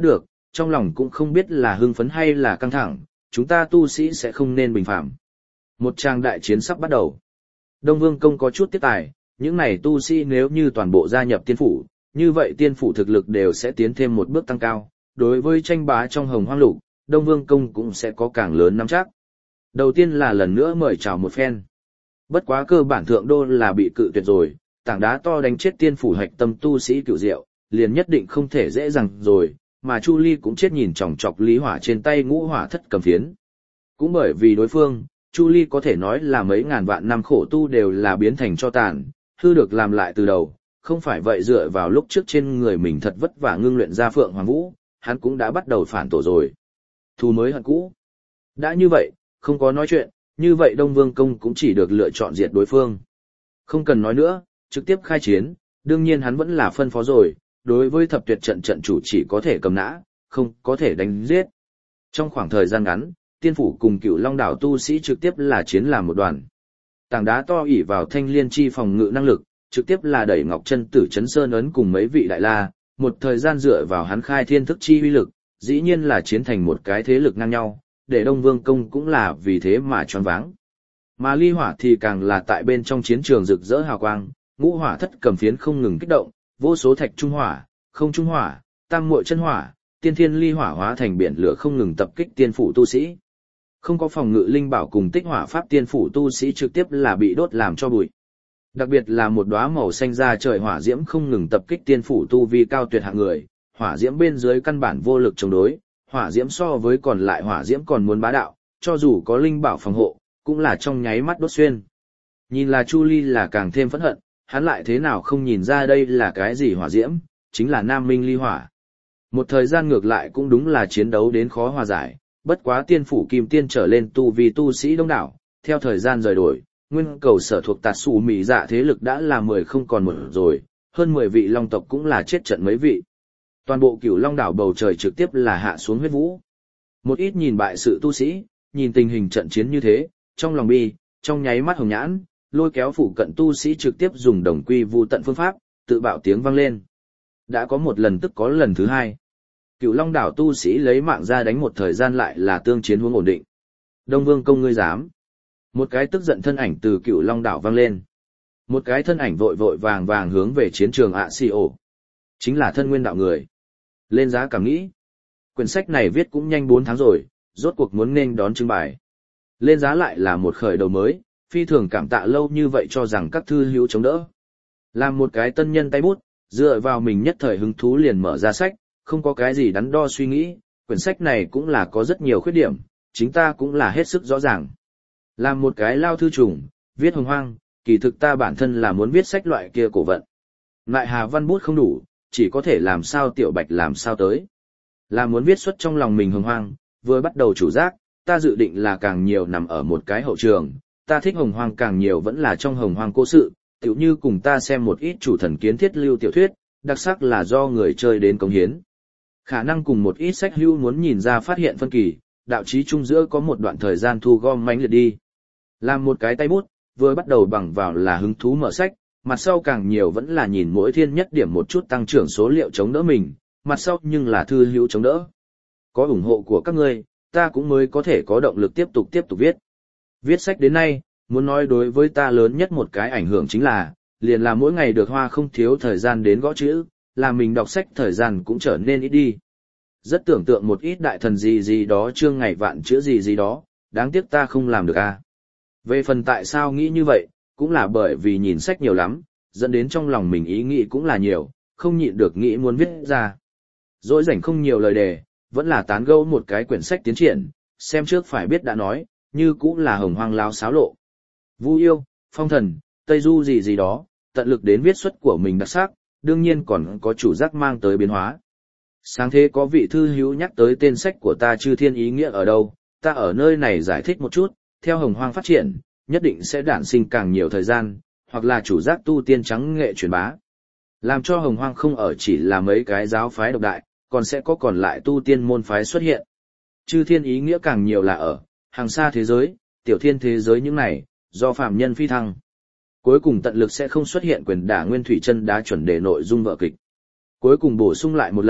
trong lòng cũng không biết là hưng phấn hay là căng thẳng, chúng ta tu sĩ sẽ không nên bình phạm. Một tràng đại chiến sắp bắt đầu. Đông Vương Công có chút tiếc tài, những này tu sĩ nếu như toàn bộ gia nhập tiên phủ, như vậy tiên phủ thực lực đều sẽ tiến thêm một bước tăng cao, đối với tranh bá trong Hồng Hoang Lục, Đông Vương Công cũng sẽ có càng lớn nắm chắc. Đầu tiên là lần nữa mời chào một phen. Bất quá cơ bản thượng đô là bị cự tuyệt rồi, tảng đá to đánh chết tiên phủ hạch tâm tu sĩ Cửu Diệu, liền nhất định không thể dễ dàng rồi, mà Chu Ly cũng chết nhìn chòng chọc Lý Hỏa trên tay Ngũ Hỏa Thất Cầm Phiến. Cũng bởi vì đối phương, Chu Ly có thể nói là mấy ngàn vạn năm khổ tu đều là biến thành cho tàn, hư được làm lại từ đầu, không phải vậy dựa vào lúc trước trên người mình thật vất vả ngưng luyện ra Phượng Hoàng Vũ, hắn cũng đã bắt đầu phản tổ rồi. Thù mới hận cũ. Đã như vậy, không có nói chuyện, như vậy Đông Vương Công cũng chỉ được lựa chọn diệt đối phương. Không cần nói nữa, trực tiếp khai chiến, đương nhiên hắn vẫn là phân phó rồi, đối với thập tuyệt trận trận chủ chỉ có thể cầm nã, không có thể đánh giết. Trong khoảng thời gian ngắn, tiên phủ cùng Cửu Long đảo tu sĩ trực tiếp là chiến làm một đoàn. Tảng đá to ỉ vào thanh liên chi phòng ngự năng lực, trực tiếp là đẩy Ngọc Chân Tử Chấn Sơn ấn cùng mấy vị đại la, một thời gian dựa vào hắn khai thiên thức chi uy lực, dĩ nhiên là chiến thành một cái thế lực ngang nhau, để Đông Vương Công cũng là vì thế mà choáng váng. Mà Ly Hỏa thì càng là tại bên trong chiến trường rực rỡ hào quang, Ngũ Hỏa Thất Cầm Phiến không ngừng kích động, vô số thạch trung hỏa, không trung hỏa, tam muội chân hỏa, tiên thiên ly hỏa hóa thành biển lửa không ngừng tập kích tiên phủ tu sĩ. Không có phòng ngự linh bảo cùng tích hỏa pháp tiên phủ tu sĩ trực tiếp là bị đốt làm cho bụi. Đặc biệt là một đóa màu xanh da trời hỏa diễm không ngừng tập kích tiên phủ tu vi cao tuyệt hạng người, hỏa diễm bên dưới căn bản vô lực chống đối, hỏa diễm so với còn lại hỏa diễm còn muốn bá đạo, cho dù có linh bảo phòng hộ, cũng là trong nháy mắt đốt xuyên. Nhìn là Chu Ly là càng thêm phẫn hận, hắn lại thế nào không nhìn ra đây là cái gì hỏa diễm, chính là Nam Minh ly hỏa. Một thời gian ngược lại cũng đúng là chiến đấu đến khó hòa giải, bất quá tiên phủ kim tiên trở lên tu vi tu sĩ đông đảo, theo thời gian rời đổi, nguyên cầu sở thuộc tạt xù mỹ dạ thế lực đã là 10 không còn một rồi, hơn 10 vị long tộc cũng là chết trận mấy vị. Toàn bộ Cửu Long đảo bầu trời trực tiếp là hạ xuống huyết vũ. Một ít nhìn bại sự tu sĩ, nhìn tình hình trận chiến như thế, trong lòng bi, trong nháy mắt hồng nhãn, lôi kéo phủ cận tu sĩ trực tiếp dùng đồng quy vu tận phương pháp, tự bạo tiếng vang lên. Đã có một lần tức có lần thứ hai. Cửu Long đảo tu sĩ lấy mạng ra đánh một thời gian lại là tương chiến hướng ổn định. Đông Vương Công ngươi dám. Một cái tức giận thân ảnh từ Cửu Long đảo vang lên. Một cái thân ảnh vội vội vàng vàng hướng về chiến trường ạ xì ổ. Chính là thân nguyên đạo người. Lên giá cảm nghĩ. Quyển sách này viết cũng nhanh 4 tháng rồi, rốt cuộc muốn nên đón trưng bày. Lên giá lại là một khởi đầu mới, phi thường cảm tạ lâu như vậy cho rằng các thư hữu chống đỡ. Làm một cái tân nhân tay bút, dựa vào mình nhất thời hứng thú liền mở ra sách, không có cái gì đắn đo suy nghĩ, quyển sách này cũng là có rất nhiều khuyết điểm, chính ta cũng là hết sức rõ ràng. Làm một cái lao thư trùng, viết hồng hoang, kỳ thực ta bản thân là muốn viết sách loại kia cổ vận. Lại hà văn bút không đủ, chỉ có thể làm sao tiểu bạch làm sao tới. Là muốn viết xuất trong lòng mình hồng hoang, vừa bắt đầu chủ giác, ta dự định là càng nhiều nằm ở một cái hậu trường, ta thích hồng hoang càng nhiều vẫn là trong hồng hoang cố sự, tựu như cùng ta xem một ít chủ thần kiến thiết lưu tiểu thuyết, đặc sắc là do người chơi đến cống hiến. Khả năng cùng một ít sách hữu muốn nhìn ra phát hiện phân kỳ, đạo trí chung giữa có một đoạn thời gian thu gom mãnh liệt đi. Làm một cái tay bút, vừa bắt đầu bằng vào là hứng thú mở sách, mặt sau càng nhiều vẫn là nhìn mỗi thiên nhất điểm một chút tăng trưởng số liệu chống đỡ mình, mặt sau nhưng là thư hữu chống đỡ. Có ủng hộ của các ngươi, ta cũng mới có thể có động lực tiếp tục viết. Viết sách đến nay, muốn nói đối với ta lớn nhất một cái ảnh hưởng chính là, liền là mỗi ngày được hoa không thiếu thời gian đến gõ chữ, là mình đọc sách thời gian cũng trở nên ít đi. Rất tưởng tượng một ít đại thần gì đó chương ngày vạn chữ gì đó, đáng tiếc ta không làm được a. Về phần tại sao nghĩ như vậy, cũng là bởi vì nhìn sách nhiều lắm, dẫn đến trong lòng mình ý nghĩ cũng là nhiều, không nhịn được nghĩ muốn viết ra. Dỗi rảnh không nhiều lời đề, vẫn là tán gẫu một cái quyển sách tiến triển, xem trước phải biết đã nói, như cũng là hồng hoang lao xáo lộ. Vu yêu, phong thần, tây du gì đó, tận lực đến viết xuất của mình đặc sắc, đương nhiên còn có chủ giác mang tới biến hóa. Sáng thế có vị thư hữu nhắc tới tên sách của ta Chư Thiên ý nghĩa ở đâu, ta ở nơi này giải thích một chút, theo hồng hoang phát triển, nhất định sẽ đản sinh càng nhiều thời gian, hoặc là chủ giác tu tiên trắng nghệ truyền bá. Làm cho hồng hoang không ở chỉ là mấy cái giáo phái độc đại, còn sẽ có còn lại tu tiên môn phái xuất hiện. Chư Thiên ý nghĩa càng nhiều là ở hàng xa thế giới, tiểu thiên thế giới những này, do phạm nhân phi thăng. Cuối cùng tận lực sẽ không xuất hiện quyền đả nguyên thủy chân đá chuẩn đề nội dung vở kịch. Cuối cùng bổ sung lại một lần,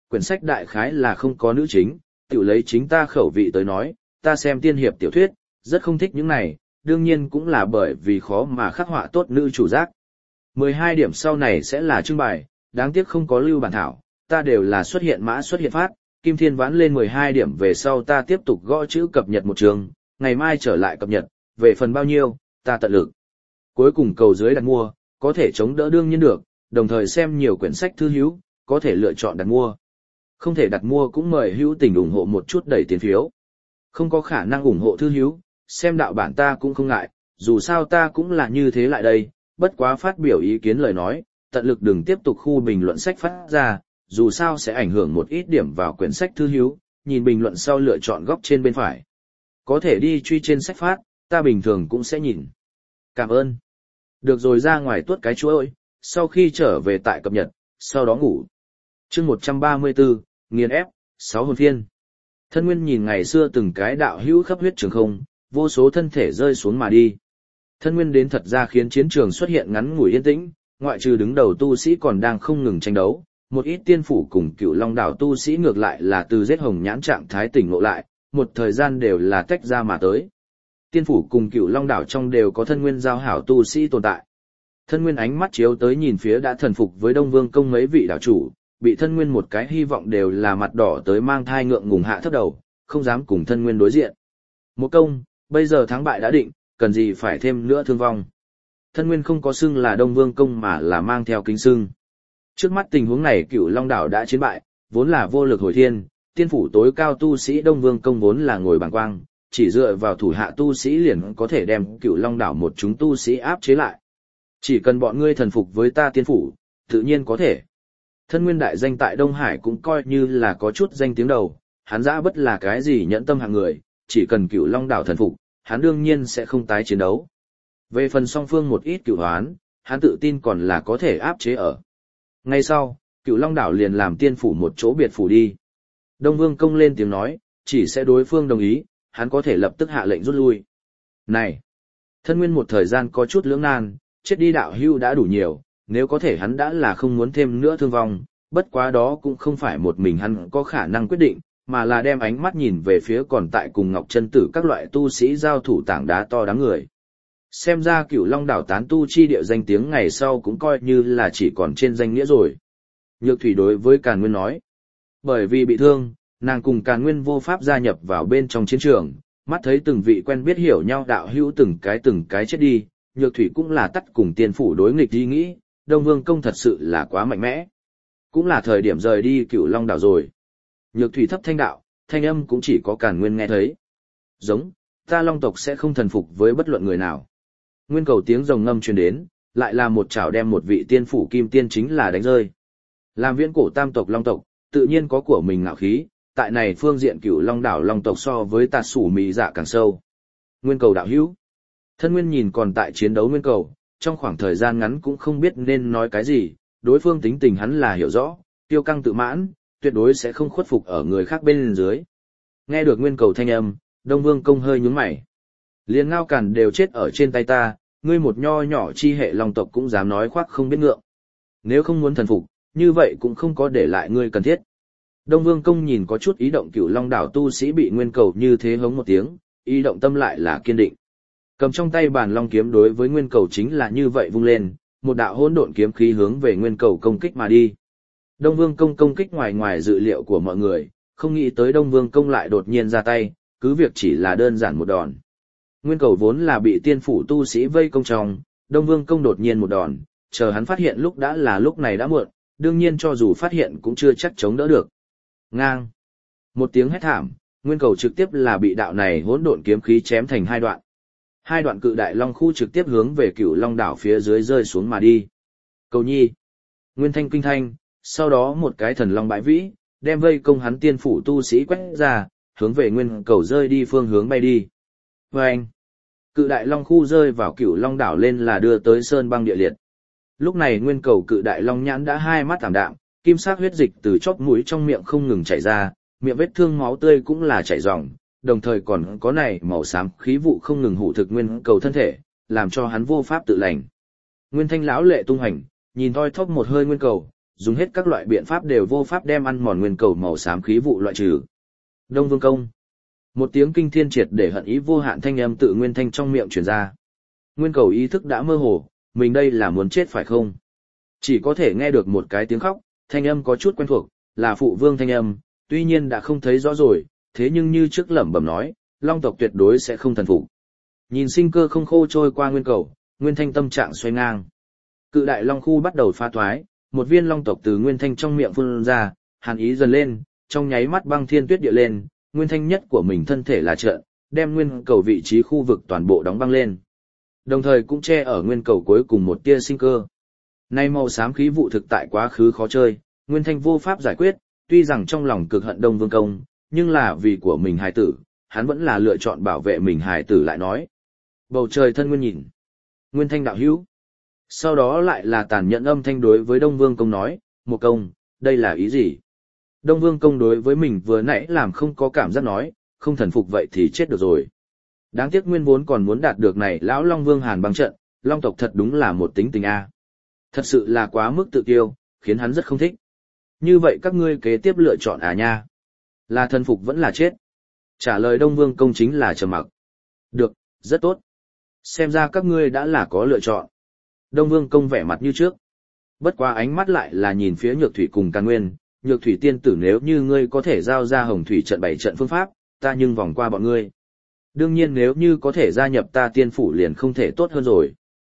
quyển sách đại khái là không có nữ chính, tự lấy chính ta khẩu vị tới nói, ta xem tiên hiệp tiểu thuyết, rất không thích những này, đương nhiên cũng là bởi vì khó mà khắc họa tốt nữ chủ giác. 12 điểm sau này sẽ là trưng bày, đáng tiếc không có lưu bản thảo, ta đều là xuất hiện mã xuất hiện phát, Kim Thiên vãn lên 12 điểm về sau ta tiếp tục gõ chữ cập nhật một trường, ngày mai trở lại cập nhật, về phần bao nhiêu, ta tận lực. Cuối cùng cầu dưới đặt mua, có thể chống đỡ đương nhiên được, đồng thời xem nhiều quyển sách thư hữu, có thể lựa chọn đặt mua. Không thể đặt mua cũng mời hữu tình ủng hộ một chút đẩy tiền phiếu. Không có khả năng ủng hộ thư hữu, xem đạo bản ta cũng không ngại, dù sao ta cũng là như thế lại đây, bất quá phát biểu ý kiến lời nói, tận lực đừng tiếp tục khu bình luận sách phát ra, dù sao sẽ ảnh hưởng một ít điểm vào quyển sách thư hữu, nhìn bình luận sau lựa chọn góc trên bên phải. Có thể đi truy trên sách phát, ta bình thường cũng sẽ nhìn. Cảm ơn. Được rồi, ra ngoài tuốt cái chuối, sau khi trở về tại cập nhật, sau đó ngủ. Chương 134, nghiền ép, 6 hồn phiên. Thân Nguyên nhìn ngày xưa từng cái đạo hữu khắp huyết trường không, vô số thân thể rơi xuống mà đi. Thân Nguyên đến thật ra khiến chiến trường xuất hiện ngắn ngủi yên tĩnh, ngoại trừ đứng đầu tu sĩ còn đang không ngừng tranh đấu, một ít tiên phủ cùng Cửu Long đảo tu sĩ ngược lại là từ giết hồng nhãn trạng thái tỉnh ngộ lại, một thời gian đều là tách ra mà tới. Tiên phủ cùng Cửu Long đảo trong đều có Thân Nguyên giao hảo tu sĩ tồn tại. Thân Nguyên ánh mắt chiếu tới nhìn phía đã thần phục với Đông Vương công mấy vị đảo chủ, bị Thân Nguyên một cái hy vọng đều là mặt đỏ tới mang thai ngượng ngùng hạ thấp đầu, không dám cùng Thân Nguyên đối diện. Một công, bây giờ thắng bại đã định, cần gì phải thêm nữa thương vong. Thân Nguyên không có xưng là Đông Vương công mà là mang theo kính xưng. Trước mắt tình huống này Cửu Long đảo đã chiến bại, vốn là vô lực hồi thiên, tiên phủ tối cao tu sĩ Đông Vương công vốn là ngồi bàng quang, chỉ dựa vào thủ hạ tu sĩ liền có thể đem Cửu Long đảo một chúng tu sĩ áp chế lại. Chỉ cần bọn ngươi thần phục với ta tiên phủ, tự nhiên có thể. Thân Nguyên đại danh tại Đông Hải cũng coi như là có chút danh tiếng đầu, hắn dã bất là cái gì nhẫn tâm hạng người, chỉ cần Cửu Long đảo thần phục, hắn đương nhiên sẽ không tái chiến đấu. Về phần song phương một ít cửu hoán, hắn tự tin còn là có thể áp chế ở. Ngay sau, Cửu Long đảo liền làm tiên phủ một chỗ biệt phủ đi. Đông Vương công lên tiếng nói, chỉ sẽ đối phương đồng ý, hắn có thể lập tức hạ lệnh rút lui. Này! Thân Nguyên một thời gian có chút lưỡng nan, chết đi đạo hưu đã đủ nhiều, nếu có thể hắn đã là không muốn thêm nữa thương vong, bất quá đó cũng không phải một mình hắn có khả năng quyết định, mà là đem ánh mắt nhìn về phía còn tại cùng Ngọc Chân Tử các loại tu sĩ giao thủ tảng đá to đám người. Xem ra Cửu Long đảo tán tu chi địa danh tiếng ngày sau cũng coi như là chỉ còn trên danh nghĩa rồi. Nhược Thủy đối với Càn Nguyên nói, bởi vì bị thương, nàng cùng Càn Nguyên vô pháp gia nhập vào bên trong chiến trường, mắt thấy từng vị quen biết hiểu nhau đạo hữu từng cái chết đi, Nhược Thủy cũng là tắt cùng tiên phủ đối nghịch đi nghĩ, Đông Vương công thật sự là quá mạnh mẽ. Cũng là thời điểm rời đi Cửu Long đảo rồi. Nhược Thủy thấp thanh đạo, thanh âm cũng chỉ có Càn Nguyên nghe thấy. Giống, ta Long tộc sẽ không thần phục với bất luận người nào. Nguyên cầu tiếng rồng ngâm truyền đến, lại là một chảo đem một vị tiên phủ kim tiên chính là đánh rơi. Làm viễn cổ tam tộc Long tộc, tự nhiên có của mình ngạo khí, tại này phương diện Cửu Long đảo Long tộc so với tà sủ mị dạ càng sâu. Nguyên cầu đạo hữu. Thân Nguyên nhìn còn tại chiến đấu Nguyên cầu, trong khoảng thời gian ngắn cũng không biết nên nói cái gì, đối phương tính tình hắn là hiểu rõ, tiêu căng tự mãn, tuyệt đối sẽ không khuất phục ở người khác bên dưới. Nghe được Nguyên cầu thanh âm, Đông Vương công hơi nhướng mày. Liền Ngao Càn đều chết ở trên tay ta, ngươi một nho nhỏ chi hệ Long tộc cũng dám nói khoác không biết ngượng. Nếu không muốn thần phục, như vậy cũng không có để lại ngươi cần thiết. Đông Vương công nhìn có chút ý động Cửu Long đảo tu sĩ bị Nguyên cầu như thế hống một tiếng, ý động tâm lại là kiên định. Cầm trong tay bàn long kiếm đối với Nguyên cầu chính là như vậy vung lên, một đạo hỗn độn kiếm khí hướng về Nguyên cầu công kích mà đi. Đông Vương công công kích ngoài dự liệu của mọi người, không nghĩ tới Đông Vương công lại đột nhiên ra tay, cứ việc chỉ là đơn giản một đòn. Nguyên cầu vốn là bị tiên phủ tu sĩ vây công trong, Đông Vương công đột nhiên một đòn, chờ hắn phát hiện lúc đã là lúc này đã muộn, đương nhiên cho dù phát hiện cũng chưa chắc chống đỡ được. Ngang. Một tiếng hét thảm, Nguyên cầu trực tiếp là bị đạo này hỗn độn kiếm khí chém thành hai đoạn. Hai đoạn cự đại long khu trực tiếp hướng về Cửu Long đảo phía dưới rơi xuống mà đi. Cầu nhi. Nguyên thanh kinh thanh, sau đó một cái thần long bãi vĩ, đem vây công hắn tiên phủ tu sĩ quét ra, hướng về Nguyên cầu rơi đi phương hướng bay đi. Vâng! Cự đại long khu rơi vào Cửu Long đảo lên là đưa tới sơn băng địa liệt. Lúc này Nguyên cầu cự đại long nhãn đã hai mắt ảm đạm, kim sắc huyết dịch từ chóp mũi trong miệng không ngừng chảy ra, miệng vết thương máu tươi cũng là chảy ròng, đồng thời còn có này màu xám khí vụ không ngừng hủ thực Nguyên cầu thân thể, làm cho hắn vô pháp tự lành. Nguyên thanh lão lệ tung hành, nhìn thoi thóp một hơi Nguyên cầu, dùng hết các loại biện pháp đều vô pháp đem ăn mòn nguyên cầu màu xám khí vụ loại trừ. Đông Vương Công. Một tiếng kinh thiên triệt để hận ý vô hạn thanh âm tự Nguyên Thanh trong miệng truyền ra. Nguyên cầu ý thức đã mơ hồ, mình đây là muốn chết phải không? Chỉ có thể nghe được một cái tiếng khóc, thanh âm có chút quen thuộc, là phụ vương thanh âm, tuy nhiên đã không thấy rõ rồi, thế nhưng như trước lẩm bẩm nói, Long tộc tuyệt đối sẽ không thần phục. Nhìn sinh cơ không khô trôi qua nguyên cầu, Nguyên Thanh tâm trạng xoay ngang. Cự đại long khu bắt đầu phá thoái, một viên long tộc từ Nguyên Thanh trong miệng phun ra, hàn ý dần lên, trong nháy mắt băng thiên tuyết địa lên, Nguyên Thanh nhất của mình thân thể là trợn, đem nguyên cầu vị trí khu vực toàn bộ đóng băng lên. Đồng thời cũng che ở nguyên cầu cuối cùng một tia sinh cơ. Nay màu xám khí vụ thực tại quá khứ khó chơi, Nguyên Thanh vô pháp giải quyết, tuy rằng trong lòng cực hận Đông Vương Công, nhưng là vì của mình hài tử, hắn vẫn là lựa chọn bảo vệ mình hài tử lại nói. Bầu trời thân nguyên nhìn. Nguyên Thanh đạo hữu. Sau đó lại là tàn nhẫn âm thanh đối với Đông Vương Công nói, một công, đây là ý gì? Đông Vương Công đối với mình vừa nãy làm không có cảm giác nói, không thần phục vậy thì chết được rồi. Đáng tiếc nguyên vốn còn muốn đạt được này lão Long Vương Hàn băng trận, Long tộc thật đúng là một tính tình A. Thật sự là quá mức tự kiêu, khiến hắn rất không thích. Như vậy các ngươi kế tiếp lựa chọn à nha? Là thần phục vẫn là chết? Trả lời Đông Vương Công chính là trầm mặc. Được, rất tốt. Xem ra các ngươi đã là có lựa chọn. Đông Vương Công vẻ mặt như trước. Bất quá ánh mắt lại là nhìn phía Nhược Thủy cùng Càn Nguyên. Nhược Thủy tiên tử, nếu như ngươi có thể giao ra Hồng Thủy trận 7 trận phương pháp, ta nhưng vòng qua bọn ngươi. Đương nhiên nếu như có thể gia nhập ta tiên phủ liền không thể tốt hơn rồi.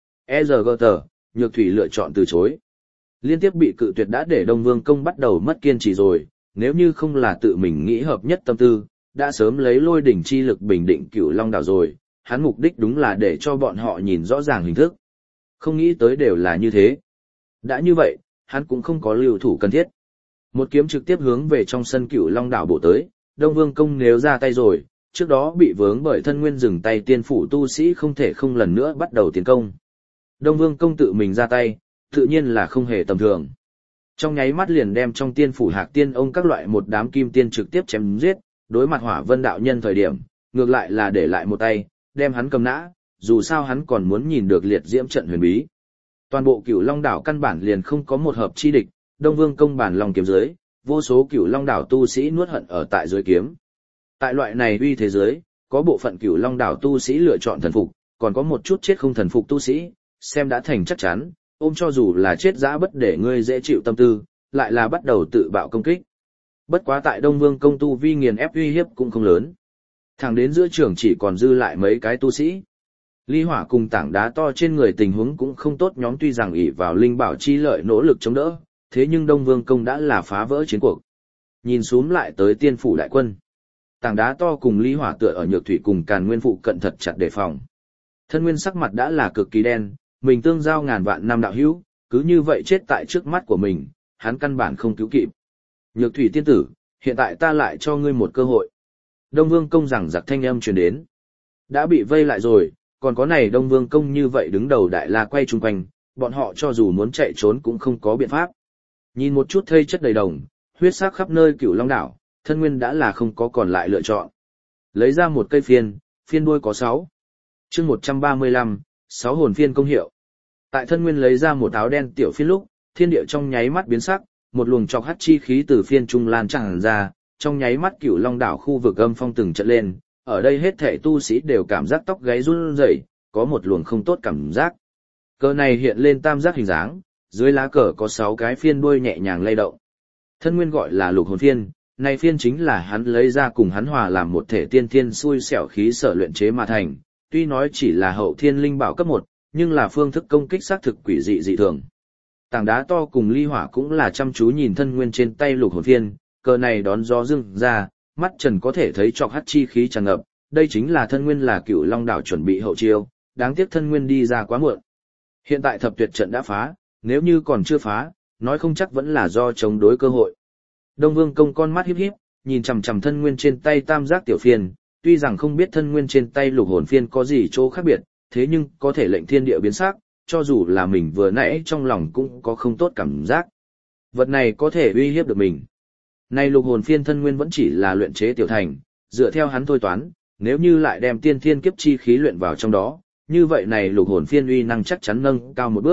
EGGT, Nhược Thủy lựa chọn từ chối. Liên tiếp bị cự tuyệt đã để Đông Vương Công bắt đầu mất kiên trì rồi, nếu như không là tự mình nghĩ hợp nhất tâm tư, đã sớm lấy lôi đỉnh chi lực bình định Cửu Long đảo rồi, hắn mục đích đúng là để cho bọn họ nhìn rõ ràng hình thức. Không nghĩ tới đều là như thế. Đã như vậy, hắn cũng không có lưu thủ cần thiết. Một kiếm trực tiếp hướng về trong sân Cửu Long đảo bổ tới, Đông Vương Công nếu ra tay rồi, trước đó bị vướng bởi thân nguyên dừng tay tiên phủ tu sĩ không thể không lần nữa bắt đầu tiến công. Đông Vương Công tự mình ra tay, tự nhiên là không hề tầm thường. Trong nháy mắt liền đem trong tiên phủ Hạc Tiên ông các loại một đám kim tiên trực tiếp chém giết, đối mặt Hỏa Vân đạo nhân thời điểm, ngược lại là để lại một tay, đem hắn cầm nã, dù sao hắn còn muốn nhìn được liệt diễm trận huyền bí. Toàn bộ Cửu Long đảo căn bản liền không có một hợp chi địch, Đông Vương Công bản lòng kiếm dưới, vô số Cửu Long đảo tu sĩ nuốt hận ở tại dưới kiếm. Tại loại này uy thế giới, có bộ phận Cửu Long đảo tu sĩ lựa chọn thần phục, còn có một chút chết không thần phục tu sĩ, xem đã thành chắc chắn, ôm cho dù là chết dã bất để ngươi dễ chịu tâm tư, lại là bắt đầu tự bạo công kích. Bất quá tại Đông Vương Công tu vi nghiền ép uy hiếp cũng không lớn. Thẳng đến giữa trường chỉ còn dư lại mấy cái tu sĩ. Ly Hỏa cùng tảng đá to trên người tình huống cũng không tốt, nhóm tuy rằng ỷ vào linh bảo chi lợi nỗ lực chống đỡ, thế nhưng Đông Vương Công đã là phá vỡ chiến cuộc. Nhìn xuống lại tới tiên phủ đại quân. Tảng đá to cùng Ly Hỏa tựa ở Nhược Thủy cùng Càn Nguyên phụ cận thật chặt đề phòng. Thân Nguyên sắc mặt đã là cực kỳ đen, mình tương giao ngàn vạn năm đạo hữu, cứ như vậy chết tại trước mắt của mình, hắn căn bản không cứu kịp. Nhược Thủy tiên tử, hiện tại ta lại cho ngươi một cơ hội. Đông Vương Công rằng giặc thanh âm truyền đến. Đã bị vây lại rồi, còn có này Đông Vương Công như vậy đứng đầu đại la quay chung quanh, bọn họ cho dù muốn chạy trốn cũng không có biện pháp. Nhìn một chút thây chất đầy đồng, huyết sắc khắp nơi Cửu Long đảo, thân nguyên đã là không có còn lại lựa chọn. Lấy ra một cây phiên đuôi có 6. Chương 135, 6 hồn phiên công hiệu. Tại thân nguyên lấy ra một áo đen tiểu phiên lúc, thiên địa trong nháy mắt biến sắc, một luồng chọc hắt chi khí từ phiên trung lan tràn ra, trong nháy mắt Cửu Long đảo khu vực âm phong từng trận lên, ở đây hết thảy tu sĩ đều cảm giác tóc gáy run rẩy, có một luồng không tốt cảm giác. Cờ này hiện lên tam giác hình dáng, dưới lá cờ có 6 cái phiên đuôi nhẹ nhàng lay động. Thân nguyên gọi là lục hồn phiên, này phiên chính là hắn lấy ra cùng hắn hòa làm một thể tiên thiên xui xẻo khí sở luyện chế mà thành, tuy nói chỉ là hậu thiên linh bảo cấp 1, nhưng là phương thức công kích xác thực quỷ dị dị thường. Tảng đá to cùng Ly Hỏa cũng là chăm chú nhìn thân nguyên trên tay lục hồn phiên, cờ này đón gió dưng ra, mắt trần có thể thấy chọc hắt chi khí tràn ngập, đây chính là thân nguyên là Cửu Long đảo chuẩn bị hậu chiêu, đáng tiếc thân nguyên đi ra quá muộn. Hiện tại thập tuyệt trận đã phá, nếu như còn chưa phá, nói không chắc vẫn là do chống đối cơ hội. Đông Vương Công con mắt híp híp, nhìn chằm chằm thân nguyên trên tay tam giác tiểu phiên, tuy rằng không biết thân nguyên trên tay lục hồn phiên có gì chỗ khác biệt, thế nhưng có thể lệnh thiên địa biến sắc, cho dù là mình vừa nãy trong lòng cũng có không tốt cảm giác. Vật này có thể uy hiếp được mình. Nay lục hồn phiên thân nguyên vẫn chỉ là luyện chế tiểu thành, dựa theo hắn thôi toán, nếu như lại đem tiên thiên kiếp chi khí luyện vào trong đó, như vậy này lục hồn phiên uy năng chắc chắn nâng cao một bước,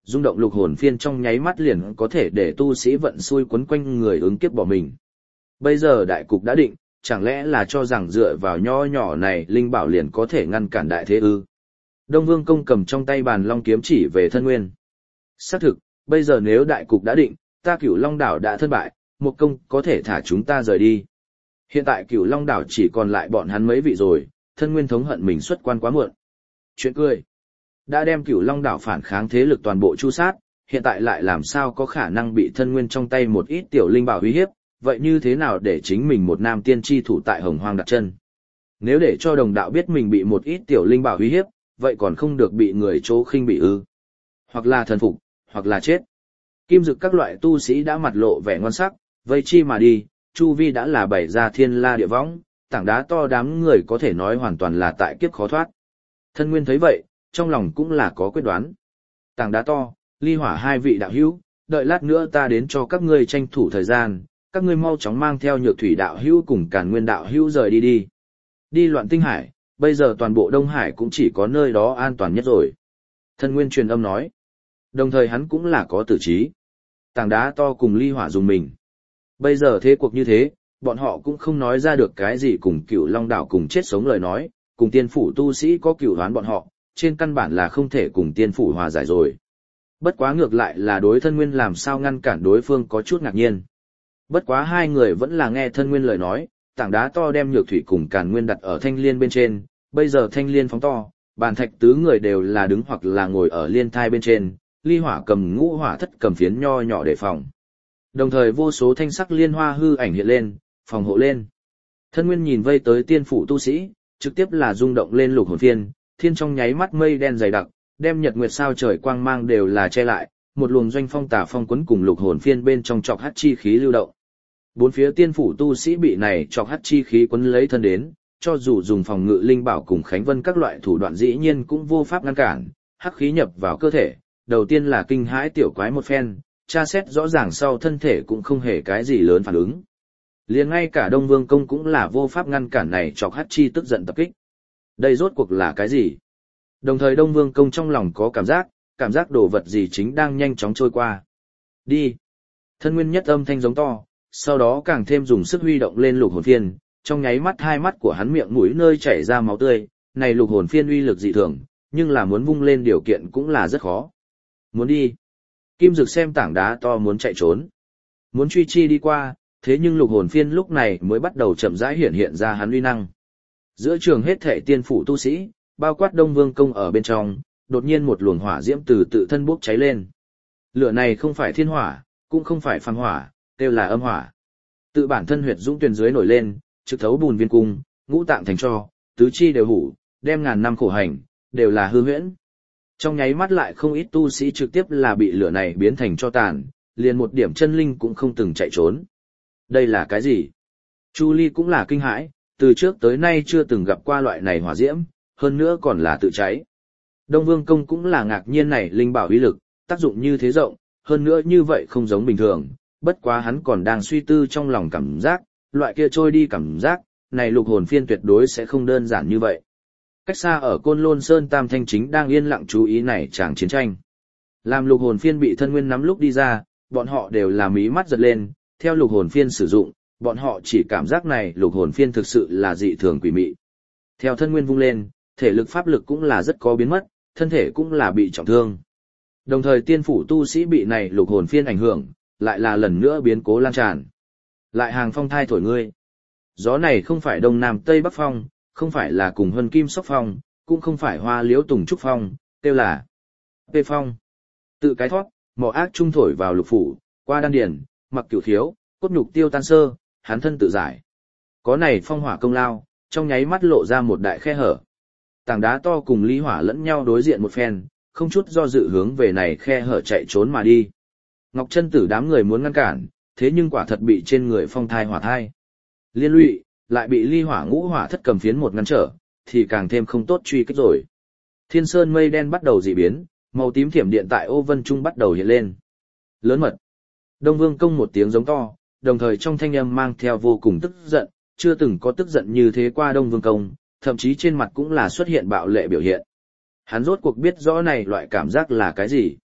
rung động lục hồn phiên trong nháy mắt liền có thể để tu sĩ vận xui quấn quanh người ứng kiếp bỏ mình. Bây giờ đại cục đã định, chẳng lẽ là cho rằng dựa vào nho nhỏ này linh bảo liền có thể ngăn cản đại thế ư? Đông Vương Công cầm trong tay bàn long kiếm chỉ về thân nguyên. Xác thực, bây giờ nếu đại cục đã định, ta Cửu Long đảo đã thất bại, một công có thể thả chúng ta rời đi. Hiện tại Cửu Long đảo chỉ còn lại bọn hắn mấy vị rồi, thân nguyên thống hận mình xuất quan quá muộn. Chuyện cười. Đã đem Cửu Long đảo phản kháng thế lực toàn bộ chu sát, hiện tại lại làm sao có khả năng bị thân nguyên trong tay một ít tiểu linh bảo uy hiếp, vậy như thế nào để chính mình một nam tiên tri thủ tại Hồng Hoang đặt chân? Nếu để cho đồng đạo biết mình bị một ít tiểu linh bảo uy hiếp, vậy còn không được bị người chỗ khinh bị ư? Hoặc là thần phục, hoặc là chết. Kim Dực các loại tu sĩ đã mặt lộ vẻ ngon sắc, vây chi mà đi, chu vi đã là bày ra thiên la địa võng, tảng đá to đám người có thể nói hoàn toàn là tại kiếp khó thoát. Thân nguyên thấy vậy, trong lòng cũng là có quyết đoán. Tảng đá to, ly hỏa hai vị đạo hữu, đợi lát nữa ta đến cho các ngươi tranh thủ thời gian, các ngươi mau chóng mang theo Nhược Thủy đạo hữu cùng Càn Nguyên đạo hữu rời đi đi. Đi Loạn Tinh Hải, bây giờ toàn bộ Đông Hải cũng chỉ có nơi đó an toàn nhất rồi. Thân nguyên truyền âm nói. Đồng thời hắn cũng là có tử trí. Tảng đá to cùng ly hỏa dùng mình. Bây giờ thế cuộc như thế, bọn họ cũng không nói ra được cái gì cùng Cửu Long đảo cùng chết sống lời nói, cùng tiên phủ tu sĩ có cửu đoán bọn họ, trên căn bản là không thể cùng tiên phủ hòa giải rồi. Bất quá ngược lại là đối thân nguyên làm sao ngăn cản đối phương có chút ngạc nhiên. Bất quá hai người vẫn là nghe thân nguyên lời nói, tảng đá to đem Nhược Thủy cùng Càn Nguyên đặt ở thanh liên bên trên, bây giờ thanh liên phóng to, bàn thạch tứ người đều là đứng hoặc là ngồi ở liên thai bên trên, ly hỏa cầm ngũ hỏa thất cầm phiến nho nhỏ để phòng. Đồng thời vô số thanh sắc liên hoa hư ảnh hiện lên, phòng hộ lên. Thân nguyên nhìn vây tới tiên phủ tu sĩ, trực tiếp là rung động lên lục hồn phiên, thiên trong nháy mắt mây đen dày đặc, đem nhật nguyệt sao trời quang mang đều là che lại, một luồng doanh phong tà phong quấn cùng lục hồn phiên bên trong chọc hắc chi khí lưu động. Bốn phía tiên phủ tu sĩ bị này chọc hắc chi khí quấn lấy thân đến, cho dù dùng phòng ngự linh bảo cùng khánh vân các loại thủ đoạn dĩ nhiên cũng vô pháp ngăn cản, hắc khí nhập vào cơ thể, đầu tiên là kinh hãi tiểu quái một phen, tra xét rõ ràng sau thân thể cũng không hề cái gì lớn phản ứng. Liền ngay cả Đông Vương Công cũng là vô pháp ngăn cản này chọc hắc chi tức giận tập kích. Đây rốt cuộc là cái gì? Đồng thời Đông Vương Công trong lòng có cảm giác đồ vật gì chính đang nhanh chóng trôi qua. Đi! Thân nguyên nhất âm thanh giống to, sau đó càng thêm dùng sức huy động lên lục hồn phiên, trong nháy mắt hai mắt của hắn miệng mũi nơi chảy ra máu tươi, này lục hồn phiên uy lực dị thường, nhưng là muốn vung lên điều kiện cũng là rất khó. Muốn đi! Kim Dực xem tảng đá to muốn chạy trốn. Muốn truy chi đi qua, thế nhưng lục hồn phiên lúc này mới bắt đầu chậm rãi hiện ra hắn uy năng. Giữa trường hết thảy tiên phủ tu sĩ, bao quát Đông Vương Công ở bên trong, đột nhiên một luồng hỏa diễm từ tự thân bốc cháy lên. Lửa này không phải thiên hỏa, cũng không phải phàm hỏa, đều là âm hỏa. Tự bản thân huyệt dũng tuyền dưới nổi lên, trực thấu bùn viên cung, ngũ tạng thành tro, tứ chi đều hủ, đem ngàn năm khổ hành, đều là hư huyễn. Trong nháy mắt lại không ít tu sĩ trực tiếp là bị lửa này biến thành cho tàn, liền một điểm chân linh cũng không từng chạy trốn. Đây là cái gì? Chu Ly cũng là kinh hãi, từ trước tới nay chưa từng gặp qua loại này hỏa diễm, hơn nữa còn là tự cháy. Đông Vương Công cũng là ngạc nhiên này linh bảo uy lực, tác dụng như thế rộng, hơn nữa như vậy không giống bình thường, bất quá hắn còn đang suy tư trong lòng cảm giác, loại kia trôi đi cảm giác, này lục hồn phiên tuyệt đối sẽ không đơn giản như vậy. Cách xa ở Côn Lôn Sơn Tam Thanh chính đang yên lặng chú ý này tràng chiến tranh. Làm lục hồn phiên bị thân nguyên nắm lúc đi ra, bọn họ đều là mí mắt giật lên, theo lục hồn phiên sử dụng, bọn họ chỉ cảm giác này lục hồn phiên thực sự là dị thường quỷ mị. Theo thân nguyên vung lên, thể lực pháp lực cũng là rất có biến mất, thân thể cũng là bị trọng thương. Đồng thời tiên phủ tu sĩ bị này lục hồn phiên ảnh hưởng, lại là lần nữa biến cố lan tràn. Lại hàng phong thai thổi ngươi. Gió này không phải đông nam tây bắc phong, không phải là cùng huân kim sóc phong, cũng không phải hoa liễu tùng trúc phong, kêu là P phong. Tự cái thoát, mỏ ác trung thổi vào lục phủ, qua đan điền, mặc cửu khiếu, cốt nhục tiêu tan sơ, hắn thân tự giải. Có này phong hỏa công lao, trong nháy mắt lộ ra một đại khe hở. Tảng đá to cùng ly hỏa lẫn nhau đối diện một phen, không chút do dự hướng về này khe hở chạy trốn mà đi. Ngọc Chân Tử đám người muốn ngăn cản, thế nhưng quả thật bị trên người phong thai hỏa thai liên lụy, lại bị ly hỏa ngũ hỏa thất cầm phiến một ngăn trở, thì càng thêm không tốt truy kích rồi. Thiên sơn mây đen bắt đầu dị biến, màu tím thiểm điện tại ô vân trung bắt đầu hiện lên. Lớn mật. Đông Vương Công một tiếng giống to, đồng thời trong thanh âm mang theo vô cùng tức giận, chưa từng có tức giận như thế qua Đông Vương Công, thậm chí trên mặt cũng là xuất hiện bạo lệ biểu hiện. Hắn rốt cuộc biết rõ này loại cảm giác là cái gì.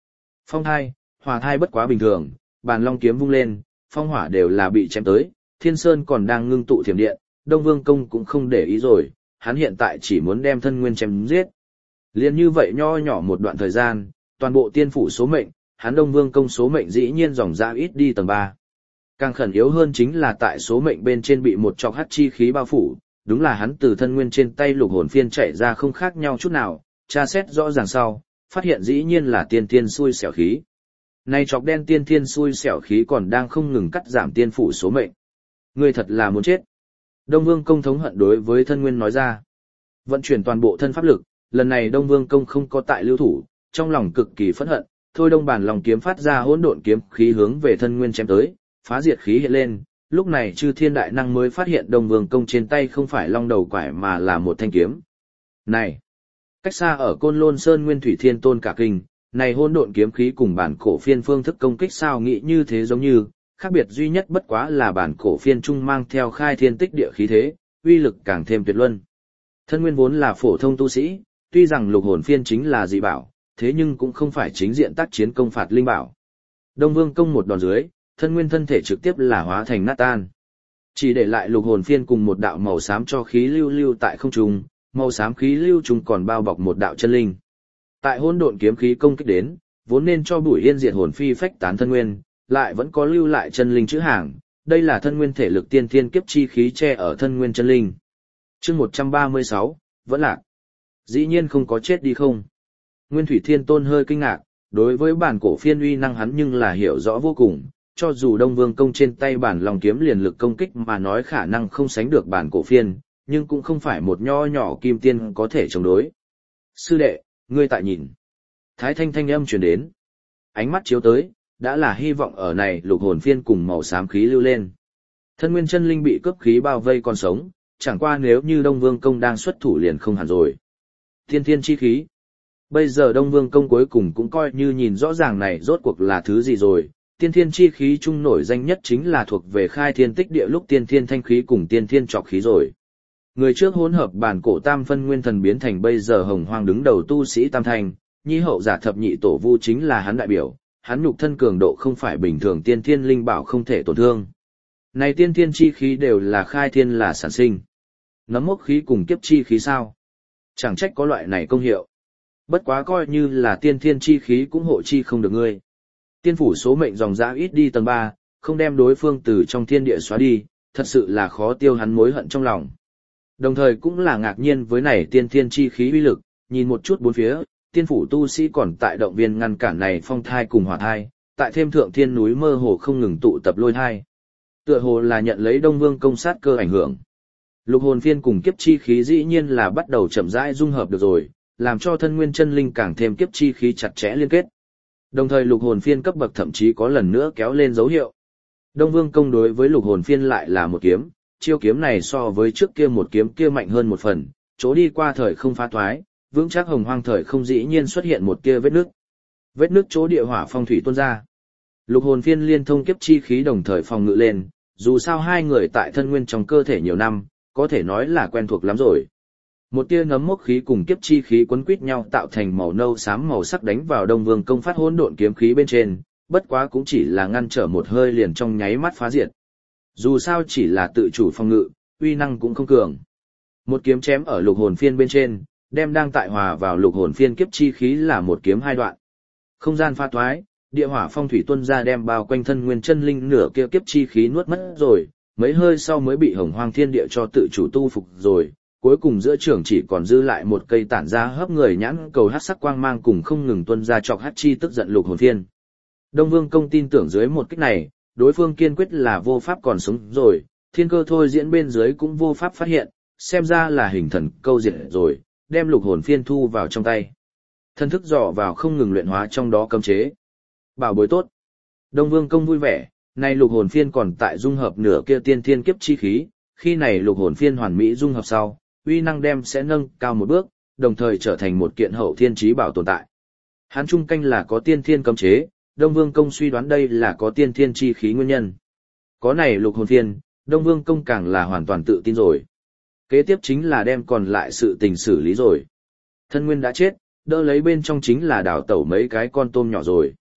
Phong thai, hỏa thai bất quá bình thường, bàn long kiếm vung lên, phong hỏa đều là bị chém tới, Thiên Sơn còn đang ngưng tụ thiểm điện, Đông Vương Công cũng không để ý rồi, hắn hiện tại chỉ muốn đem thân nguyên chém giết. Liên như vậy nho nhỏ một đoạn thời gian, toàn bộ tiên phủ số mệnh, hắn Đông Vương Công số mệnh dĩ nhiên dòng ra ít đi tầng 3. Càng khẩn yếu hơn chính là tại số mệnh bên trên bị một trọc hắc chi khí bao phủ, đúng là hắn từ thân nguyên trên tay lục hồn phiên chạy ra không khác nhau chút nào, tra xét rõ ràng sau, phát hiện dĩ nhiên là tiên thiên xui xẻo khí. Này chọc đen tiên thiên xui xẻo khí còn đang không ngừng cắt giảm tiên phủ số mệnh. Ngươi thật là muốn chết. Đông Vương Công thống hận đối với thân nguyên nói ra. Vận chuyển toàn bộ thân pháp lực, lần này Đông Vương Công không có tại lưu thủ, trong lòng cực kỳ phẫn hận, thôi đông bản lòng kiếm phát ra hỗn độn kiếm khí hướng về thân nguyên chém tới, phá diệt khí hiện lên, lúc này chư thiên đại năng mới phát hiện Đông Vương Công trên tay không phải long đầu quải mà là một thanh kiếm. Này! Cách xa ở Côn Lôn Sơn Nguyên Thủy Thiên Tôn cả kinh, này hỗn độn kiếm khí cùng bản cổ phiên phương thức công kích sao nghĩ như thế giống như, khác biệt duy nhất bất quá là bản cổ phiên trung mang theo khai thiên tích địa khí thế, uy lực càng thêm tuyệt luân. Thân nguyên vốn là phổ thông tu sĩ, tuy rằng lục hồn phiên chính là dị bảo, thế nhưng cũng không phải chính diện tác chiến công phạt linh bảo. Đông Vương Công một đòn dưới, thân nguyên thân thể trực tiếp là hóa thành nát tan. Chỉ để lại lục hồn phiên cùng một đạo màu xám cho khí lưu lưu tại không trung, màu xám khí lưu trùng còn bao bọc một đạo chân linh. Tại hỗn độn kiếm khí công kích đến, vốn nên cho bùi yên diệt hồn phi phách tán thân nguyên, lại vẫn có lưu lại chân linh chữ hàng, đây là thân nguyên thể lực tiên thiên kiếp chi khí che ở thân nguyên chân linh. Chương 136, vẫn lạc. Dĩ nhiên không có chết đi không? Nguyên Thủy Thiên Tôn hơi kinh ngạc, đối với bản cổ phiên uy năng hắn nhưng là hiểu rõ vô cùng, cho dù Đông Vương Công trên tay bản lòng kiếm liền lực công kích mà nói khả năng không sánh được bản cổ phiên, nhưng cũng không phải một nho nhỏ kim tiên có thể chống đối. Sư đệ, ngươi tại nhìn. Thái thanh thanh âm truyền đến. Ánh mắt chiếu tới, đã là hy vọng ở này lục hồn phiên cùng màu xám khí lưu lên. Thân nguyên chân linh bị cướp khí bao vây còn sống, chẳng qua nếu như Đông Vương Công đang xuất thủ liền không hẳn rồi. Tiên thiên chi khí. Bây giờ Đông Vương Công cuối cùng cũng coi như nhìn rõ ràng này rốt cuộc là thứ gì rồi. Tiên thiên chi khí trung nổi danh nhất chính là thuộc về khai thiên tích địa lúc tiên thiên thanh khí cùng tiên thiên trọc khí rồi. Người trước hỗn hợp bản cổ tam phân nguyên thần biến thành bây giờ hồng hoang đứng đầu tu sĩ tam thanh, nhi hậu giả thập nhị tổ vu chính là hắn đại biểu, hắn nhục thân cường độ không phải bình thường tiên thiên linh bảo không thể tổn thương. Này tiên thiên chi khí đều là khai thiên là sản sinh. Nấm mốc khí cùng kiếp chi khí sao? Chẳng trách có loại này công hiệu. Bất quá coi như là tiên thiên chi khí cũng hộ chi không được ngươi. Tiên phủ số mệnh dòng dã ít đi tầng 3, không đem đối phương từ trong thiên địa xóa đi, thật sự là khó tiêu hắn mối hận trong lòng. Đồng thời cũng là ngạc nhiên với này tiên thiên chi khí uy lực, nhìn một chút bốn phía, tiên phủ tu sĩ còn tại động viên ngăn cản này phong thai cùng hỏa thai, tại thêm thượng thiên núi mơ hồ không ngừng tụ tập lôi thai. Tựa hồ là nhận lấy Đông Vương Công sát cơ ảnh hưởng. Lục hồn phiên cùng kiếp chi khí dĩ nhiên là bắt đầu chậm rãi dung hợp được rồi, làm cho thân nguyên chân linh càng thêm kiếp chi khí chặt chẽ liên kết. Đồng thời lục hồn phiên cấp bậc thậm chí có lần nữa kéo lên dấu hiệu. Đông Vương Công đối với lục hồn phiên lại là một kiếm, chiêu kiếm này so với trước kia một kiếm kia mạnh hơn một phần, chỗ đi qua thời không phá thoái, vững chắc hồng hoang thời không dĩ nhiên xuất hiện một tia vết nước. Vết nước chỗ địa hỏa phong thủy tuôn ra. Lục hồn phiên liên thông kiếp chi khí đồng thời phòng ngự lên, dù sao hai người tại thân nguyên trong cơ thể nhiều năm, có thể nói là quen thuộc lắm rồi. Một tia nấm mốc khí cùng kiếp chi khí quấn quýt nhau tạo thành màu nâu xám màu sắc đánh vào Đông Vương Công phát hỗn độn kiếm khí bên trên, bất quá cũng chỉ là ngăn trở một hơi liền trong nháy mắt phá diệt. Dù sao chỉ là tự chủ phòng ngự, uy năng cũng không cường. Một kiếm chém ở lục hồn phiên bên trên, đem đang tại hòa vào lục hồn phiên kiếp chi khí là một kiếm hai đoạn. Không gian pha thoái, địa hỏa phong thủy tuôn ra đem bao quanh thân nguyên chân linh nửa kia kiếp chi khí nuốt mất rồi, mấy hơi sau mới bị hồng hoang thiên địa cho tự chủ tu phục rồi. Cuối cùng giữa trường chỉ còn dư lại một cây tản ra hấp người nhãn cầu hắc sắc quang mang cùng không ngừng tuôn ra chọc hắc chi tức giận lục hồn phiên. Đông Vương Công tin tưởng dưới một kích này, đối phương kiên quyết là vô pháp còn sống rồi, thiên cơ thôi diễn bên dưới cũng vô pháp phát hiện, xem ra là hình thần câu diệt rồi, đem lục hồn phiên thu vào trong tay. Thân thức dò vào không ngừng luyện hóa trong đó cấm chế. Bảo bối tốt. Đông Vương Công vui vẻ, nay lục hồn phiên còn tại dung hợp nửa kia tiên thiên kiếp chi khí, khi này lục hồn phiên hoàn mỹ dung hợp sau, uy năng đem sẽ nâng cao một bước, đồng thời trở thành một kiện hậu thiên chí bảo tồn tại. Hán trung canh là có tiên thiên cấm chế, Đông Vương Công suy đoán đây là có tiên thiên chi khí nguyên nhân. Có này lục hồn phiên, Đông Vương Công càng là hoàn toàn tự tin rồi. Kế tiếp chính là đem còn lại sự tình xử lý rồi. Thân nguyên đã chết, đỡ lấy bên trong chính là đào tẩu mấy cái con tôm nhỏ rồi.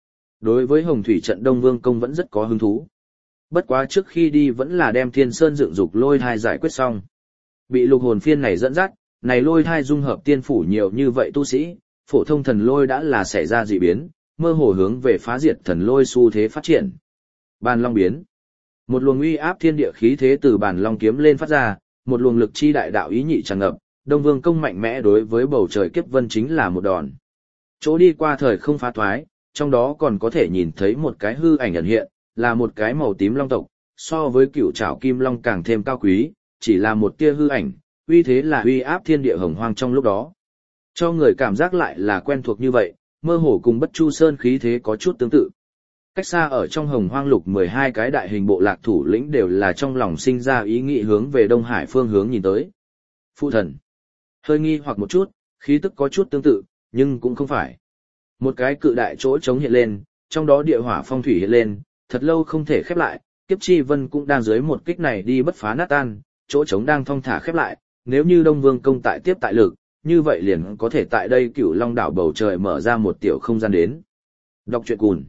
Đối với Hồng Thủy trận Đông Vương Công vẫn rất có hứng thú. Bất quá trước khi đi vẫn là đem Thiên Sơn dựng dục lôi thai giải quyết xong. Bị lục hồn phiên này dẫn dắt, này lôi thai dung hợp tiên phủ nhiều như vậy tu sĩ, phổ thông thần lôi đã là xảy ra dị biến, mơ hồ hướng về phá diệt thần lôi xu thế phát triển. Bàn Long biến. Một luồng uy áp thiên địa khí thế từ Bàn Long kiếm lên phát ra, một luồng lực chi đại đạo ý nhị tràn ngập, Đông Vương Công mạnh mẽ đối với bầu trời kiếp vân chính là một đòn. Chỗ đi qua thời không phá thoái, trong đó còn có thể nhìn thấy một cái hư ảnh ẩn hiện, là một cái màu tím long tộc, so với cựu trảo kim long càng thêm cao quý, chỉ là một tia hư ảnh, uy thế là uy áp thiên địa hồng hoang trong lúc đó. Cho người cảm giác lại là quen thuộc như vậy, mơ hồ cùng Bất Chu Sơn khí thế có chút tương tự. Cách xa ở trong hồng hoang lục 12 cái đại hình bộ lạc thủ lĩnh đều là trong lòng sinh ra ý nghĩ hướng về Đông Hải phương hướng nhìn tới. Phụ thần. Hơi nghi hoặc một chút, khí tức có chút tương tự, nhưng cũng không phải. Một cái cự đại chỗ trống hiện lên, trong đó địa hỏa phong thủy hiện lên, thật lâu không thể khép lại, kiếp chi vân cũng đang dưới một kích này đi bất phá nát tan, chỗ trống đang thong thả khép lại, nếu như Đông Vương Công tại tiếp tại lực, như vậy liền có thể tại đây Cửu Long đảo bầu trời mở ra một tiểu không gian đến. Đọc truyện cùn.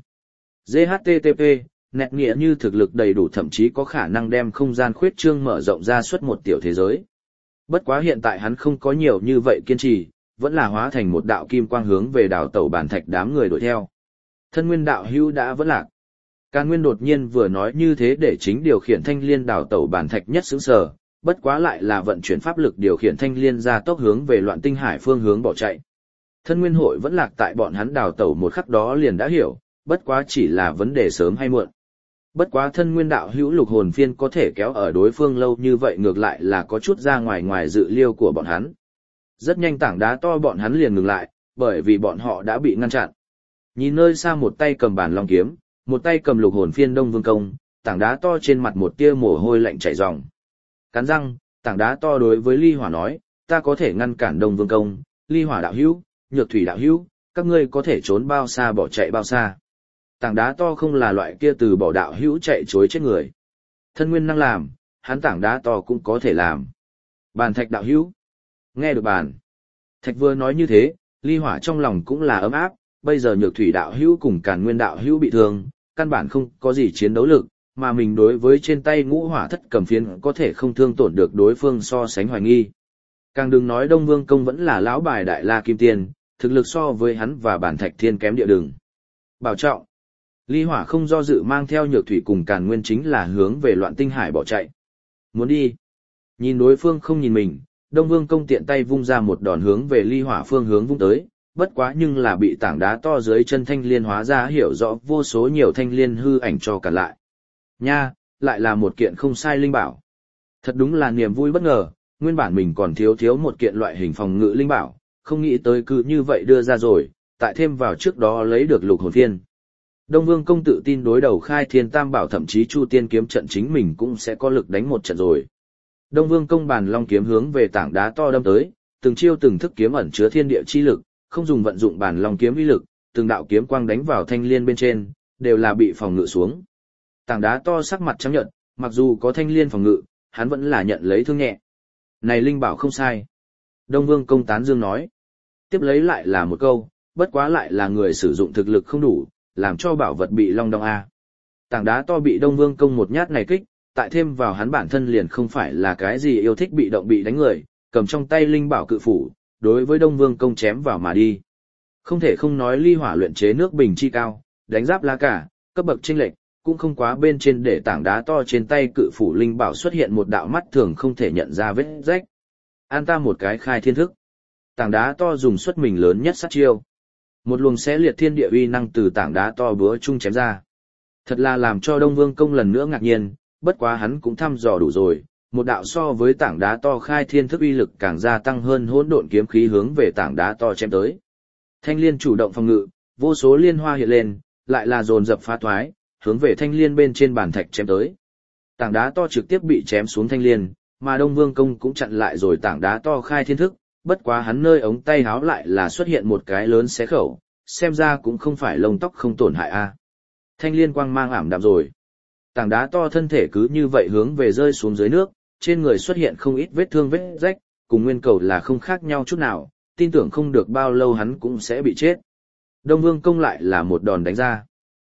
GHTTP, nét nghĩa như thực lực đầy đủ thậm chí có khả năng đem không gian khuyết trương mở rộng ra suốt một tiểu thế giới. Bất quá hiện tại hắn không có nhiều như vậy kiên trì, vẫn là hóa thành một đạo kim quang hướng về đảo tẩu bản thạch đám người đuổi theo. Thân nguyên đạo hữu đã vẫn lạc. Càn Nguyên đột nhiên vừa nói như thế để chính điều khiển thanh liên đảo tẩu bản thạch nhất sững sờ, bất quá lại là vận chuyển pháp lực điều khiển thanh liên ra tốc hướng về Loạn Tinh Hải phương hướng bỏ chạy. Thân nguyên hội vẫn lạc tại bọn hắn đào tẩu một khắc đó liền đã hiểu, bất quá chỉ là vấn đề sớm hay muộn. Bất quá thân nguyên đạo hữu lục hồn phiên có thể kéo ở đối phương lâu như vậy ngược lại là có chút ra ngoài dự liêu của bọn hắn. Rất nhanh tảng đá to bọn hắn liền ngừng lại, bởi vì bọn họ đã bị ngăn chặn. Nhìn nơi xa một tay cầm Bàn Long kiếm, một tay cầm lục hồn phiên Đông Vương Công, tảng đá to trên mặt một tia mồ hôi lạnh chảy ròng. Cắn răng, tảng đá to đối với Ly Hỏa nói, ta có thể ngăn cản Đông Vương Công, Ly Hỏa đạo hữu, Nhược Thủy đạo hữu, các ngươi có thể trốn bao xa bỏ chạy bao xa. Tảng đá to không là loại kia từ bỏ đạo hữu chạy chối chết người. Thân nguyên năng làm, hắn tảng đá to cũng có thể làm. Bàn thạch đạo hữu. Nghe được bàn. Thạch vừa nói như thế, Ly Hỏa trong lòng cũng là ấm áp, bây giờ Nhược Thủy đạo hữu cùng Càn Nguyên đạo hữu bị thương, căn bản không có gì chiến đấu lực, mà mình đối với trên tay ngũ hỏa thất cầm phiến có thể không thương tổn được đối phương so sánh hoài nghi. Càng đừng nói Đông Vương Công vẫn là lão bài đại la kim tiên, thực lực so với hắn và Bản Thạch Thiên kém địa đường. Bảo trọng. Ly Hỏa không do dự mang theo Nhược Thủy cùng Càn Nguyên chính là hướng về Loạn Tinh Hải bỏ chạy. Muốn đi. Nhìn đối phương không nhìn mình, Đông Vương Công tiện tay vung ra một đòn hướng về Ly Hỏa phương hướng vung tới, bất quá nhưng là bị tảng đá to dưới chân thanh liên hóa ra hiểu rõ vô số nhiều thanh liên hư ảnh cho cả lại. Nha, lại là một kiện không sai linh bảo. Thật đúng là niềm vui bất ngờ, nguyên bản mình còn thiếu một kiện loại hình phòng ngự linh bảo, không nghĩ tới cứ như vậy đưa ra rồi, tại thêm vào trước đó lấy được lục hồn phiên. Đông Vương Công tự tin đối đầu Khai Thiên Tam Bảo thậm chí Chu Tiên kiếm trận chính mình cũng sẽ có lực đánh một trận rồi. Đông Vương Công Bàn Long kiếm hướng về tảng đá to đâm tới, từng chiêu từng thức kiếm ẩn chứa thiên địa chi lực, không dùng vận dụng Bàn Long kiếm uy lực, từng đạo kiếm quang đánh vào thanh liên bên trên, đều là bị phòng ngự xuống. Tảng đá to sắc mặt trắng nhợt, mặc dù có thanh liên phòng ngự, hắn vẫn là nhận lấy thương nhẹ. Này linh bảo không sai. Đông Vương Công tán dương nói. Tiếp lấy lại là một câu, bất quá lại là người sử dụng thực lực không đủ, làm cho bảo vật bị long đong a. Tảng đá to bị Đông Vương Công một nhát này kích, tại thêm vào hắn bản thân liền không phải là cái gì yêu thích bị động bị đánh người, cầm trong tay linh bảo cự phủ, đối với Đông Vương Công chém vào mà đi. Không thể không nói Ly Hỏa luyện chế nước bình chi cao, đánh giáp lá cả, cấp bậc chênh lệch, cũng không quá bên trên để tảng đá to trên tay cự phủ linh bảo xuất hiện một đạo mắt thường không thể nhận ra vết rách. An ta một cái khai thiên thức. Tảng đá to dùng xuất mình lớn nhất sát chiêu. Một luồng xé liệt thiên địa uy năng từ tảng đá to búa chung chém ra. Thật là làm cho Đông Vương Công lần nữa ngạc nhiên, bất quá hắn cũng thăm dò đủ rồi, một đạo so với tảng đá to khai thiên thức uy lực càng gia tăng hơn hỗn độn kiếm khí hướng về tảng đá to chém tới. Thanh liên chủ động phòng ngự, vô số liên hoa hiện lên, lại là dồn dập phá thoái, hướng về thanh liên bên trên bàn thạch chém tới. Tảng đá to trực tiếp bị chém xuống thanh liên, mà Đông Vương Công cũng chặn lại rồi tảng đá to khai thiên thức, bất quá hắn nơi ống tay háo lại là xuất hiện một cái lớn xé khẩu, xem ra cũng không phải lông tóc không tổn hại a. Thanh liên quang mang ảm đạm rồi. Tảng đá to thân thể cứ như vậy hướng về rơi xuống dưới nước, trên người xuất hiện không ít vết thương vết rách, cùng nguyên cầu là không khác nhau chút nào, tin tưởng không được bao lâu hắn cũng sẽ bị chết. Đông Vương Công lại là một đòn đánh ra.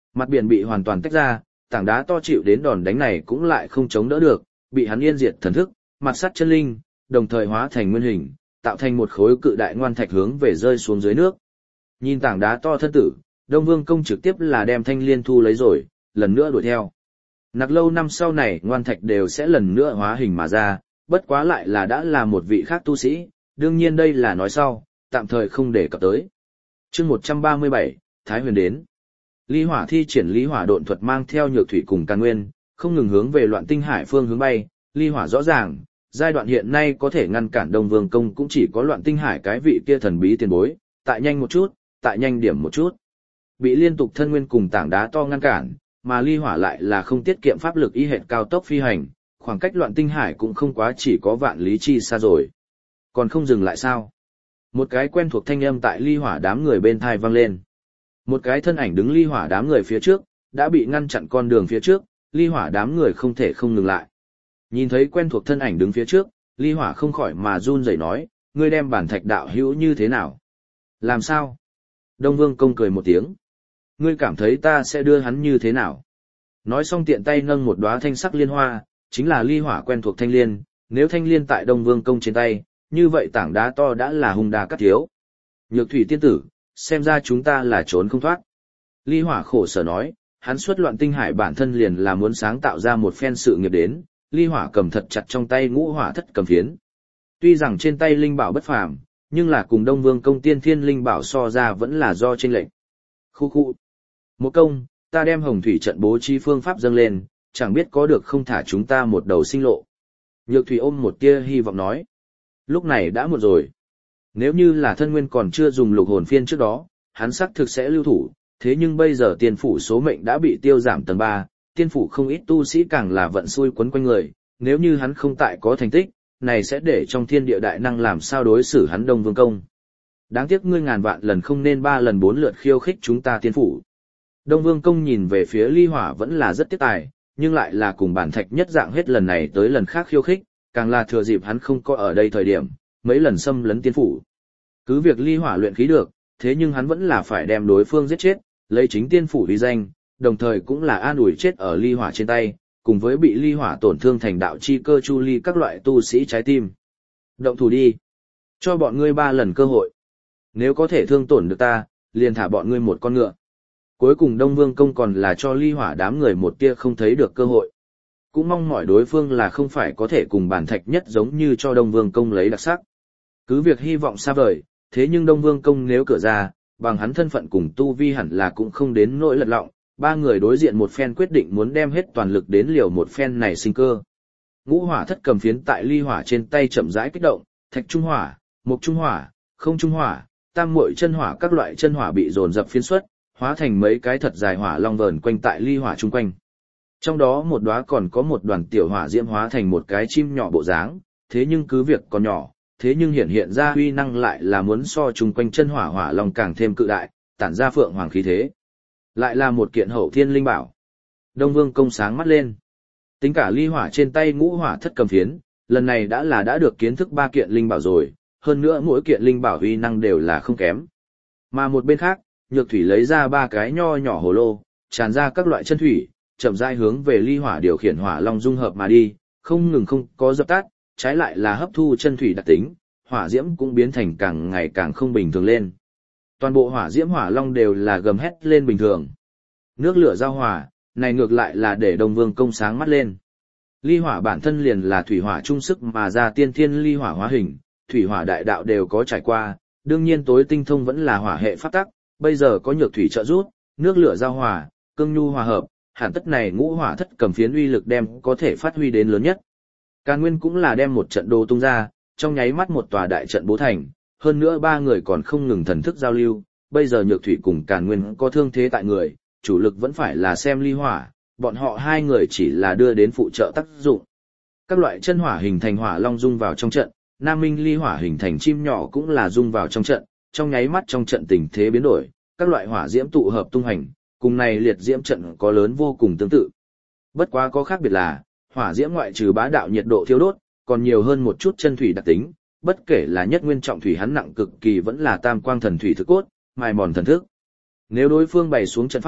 Mặt biển bị hoàn toàn tách ra, tảng đá to chịu đến đòn đánh này cũng lại không chống đỡ được, bị hắn yên diệt thần thức, mặt sắt chân linh, đồng thời hóa thành nguyên hình, tạo thành một khối cự đại ngoan thạch hướng về rơi xuống dưới nước. Nhìn tảng đá to thân tử, Đông Vương công trực tiếp là đem thanh liên thu lấy rồi, lần nữa đuổi theo. Nặc lâu năm sau này ngoan thạch đều sẽ lần nữa hóa hình mà ra, bất quá lại là đã là một vị khác tu sĩ, đương nhiên đây là nói sau, tạm thời không để cập tới. Chương 137, Thái Huyền đến. Ly Hỏa thi triển Ly Hỏa độn thuật mang theo Nhược Thủy cùng Càn Nguyên, không ngừng hướng về Loạn Tinh Hải phương hướng bay, Ly Hỏa rõ ràng, giai đoạn hiện nay có thể ngăn cản Đông Vương công cũng chỉ có Loạn Tinh Hải cái vị kia thần bí tiền bối, tại nhanh một chút, tại nhanh điểm một chút. Bị liên tục thân nguyên cùng tảng đá to ngăn cản, mà Ly Hỏa lại là không tiết kiệm pháp lực y hệt cao tốc phi hành, khoảng cách Loạn Tinh Hải cũng không quá chỉ có vạn lý chi xa rồi. Còn không dừng lại sao? Một cái quen thuộc thanh âm tại Ly Hỏa đám người bên thai vang lên. Một cái thân ảnh đứng Ly Hỏa đám người phía trước, đã bị ngăn chặn con đường phía trước, Ly Hỏa đám người không thể không ngừng lại. Nhìn thấy quen thuộc thân ảnh đứng phía trước, Ly Hỏa không khỏi mà run rẩy nói, ngươi đem bản thạch đạo hữu như thế nào? Làm sao? Đông Vương công cười một tiếng. Ngươi cảm thấy ta sẽ đưa hắn như thế nào? Nói xong tiện tay nâng một đóa thanh sắc liên hoa, chính là Ly Hỏa quen thuộc thanh liên, nếu thanh liên tại Đông Vương công trên tay, như vậy tảng đá to đã là hung đà cắt thiếu. Nhược Thủy tiên tử, xem ra chúng ta là trốn không thoát. Ly Hỏa khổ sở nói, hắn xuất Loạn Tinh Hải bản thân liền là muốn sáng tạo ra một phen sự nghiệp đến, Ly Hỏa cầm thật chặt trong tay Ngũ Hỏa thất cầm phiến. Tuy rằng trên tay linh bảo bất phàm, nhưng là cùng Đông Vương công tiên thiên linh bảo so ra vẫn là do chênh lệch. Khu. Một công, ta đem Hồng Thủy trận bố trí phương pháp dâng lên, chẳng biết có được không thả chúng ta một đầu sinh lộ. Nhược Thủy ôm một tia hy vọng nói. Lúc này đã muộn rồi. Nếu như là thân nguyên còn chưa dùng lục hồn phiên trước đó, hắn xác thực sẽ lưu thủ, thế nhưng bây giờ tiên phủ số mệnh đã bị tiêu giảm tầng 3, tiên phủ không ít tu sĩ càng là vận xui quấn quanh người, nếu như hắn không tại có thành tích, này sẽ để trong thiên địa đại năng làm sao đối xử hắn Đông Vương công. Đáng tiếc ngươi ngàn vạn lần không nên 3 lần 4 lượt khiêu khích chúng ta tiên phủ. Đông Vương công nhìn về phía Ly Hỏa vẫn là rất tiếc tài, nhưng lại là cùng bản thạch nhất dạng hết lần này tới lần khác khiêu khích, càng là thừa dịp hắn không có ở đây thời điểm, mấy lần xâm lấn tiên phủ. Cứ việc Ly Hỏa luyện khí được, thế nhưng hắn vẫn là phải đem đối phương giết chết, lấy chính tiên phủ uy danh, đồng thời cũng là an ủi chết ở Ly Hỏa trên tay, cùng với bị Ly Hỏa tổn thương thành đạo chi cơ chu ly các loại tu sĩ trái tim. Động thủ đi, cho bọn ngươi 3 lần cơ hội. Nếu có thể thương tổn được ta, liền thả bọn ngươi một con ngựa. Cuối cùng Đông Vương công còn là cho Ly Hỏa đám người một tia không thấy được cơ hội. Cũng mong mỏi đối phương là không phải có thể cùng bản thạch nhất giống như cho Đông Vương công lấy đặc sắc. Cứ việc hy vọng xa vời, thế nhưng Đông Vương công nếu cửa ra, bằng hắn thân phận cùng tu vi hẳn là cũng không đến nỗi lật lọng, 3 người đối diện một phen quyết định muốn đem hết toàn lực đến liều một phen này sinh cơ. Ngũ Hỏa thất cầm phiến tại Ly Hỏa trên tay chậm rãi kích động, thạch trung hỏa, mộc trung hỏa, không trung hỏa, tam muội chân hỏa các loại chân hỏa bị dồn dập phiến xuất, hóa thành mấy cái thật dài hỏa long vờn quanh tại Ly Hỏa chung quanh. Trong đó một đóa còn có một đoàn tiểu hỏa diễm hóa thành một cái chim nhỏ bộ dáng, thế nhưng cứ việc còn nhỏ, thế nhưng hiện ra uy năng lại là muốn so chung quanh chân hỏa hỏa long càng thêm cự đại, tản ra phượng hoàng khí thế. Lại là một kiện hậu thiên linh bảo. Đông Vương công sáng mắt lên. Tính cả Ly Hỏa trên tay Ngũ Hỏa thất cầm phiến, lần này đã được kiến thức 3 kiện linh bảo rồi, hơn nữa mỗi kiện linh bảo uy năng đều là không kém. Mà một bên khác, Nhược Thủy lấy ra 3 cái nho nhỏ hồ lô, tràn ra các loại chân thủy, chậm rãi hướng về Ly Hỏa điều khiển hỏa long dung hợp mà đi, không ngừng không có dập tắt, trái lại là hấp thu chân thủy đặc tính, hỏa diễm cũng biến thành càng ngày càng không bình thường lên. Toàn bộ hỏa diễm hỏa long đều là gầm hét lên bình thường. Nước lửa giao hòa, này ngược lại là để Đông Vương công sáng mắt lên. Ly Hỏa bản thân liền là thủy hỏa chung sức mà ra tiên thiên ly hỏa hóa hình, thủy hỏa đại đạo đều có trải qua, đương nhiên tối tinh thông vẫn là hỏa hệ pháp tắc, bây giờ có Nhược Thủy trợ giúp, nước lửa giao hòa, cương nhu hòa hợp, hẳn tất này Ngũ Hỏa thất cầm phiến uy lực đem có thể phát huy đến lớn nhất. Càn Nguyên cũng là đem một trận đồ tung ra, trong nháy mắt một tòa đại trận bố thành, hơn nữa 3 người còn không ngừng thần thức giao lưu, bây giờ Nhược Thủy cùng Càn Nguyên có thương thế tại người, chủ lực vẫn phải là xem Ly Hỏa, bọn họ 2 người chỉ là đưa đến phụ trợ tác dụng. Các loại chân hỏa hình thành hỏa long dung vào trong trận, Nam Minh Ly Hỏa hình thành chim nhỏ cũng là dung vào trong trận, trong nháy mắt trong trận tình thế biến đổi, các loại hỏa diễm tụ hợp tung hành, cùng này liệt diễm trận có lớn vô cùng tương tự. Bất quá có khác biệt là, hỏa diễm ngoại trừ bá đạo nhiệt độ thiêu đốt, còn nhiều hơn một chút chân thủy đặc tính, bất kể là nhất nguyên trọng thủy hắn nặng cực kỳ vẫn là tam quang thần thủy thực cốt, mài mòn thần thức. Nếu đối phương bày xuống trận pháp,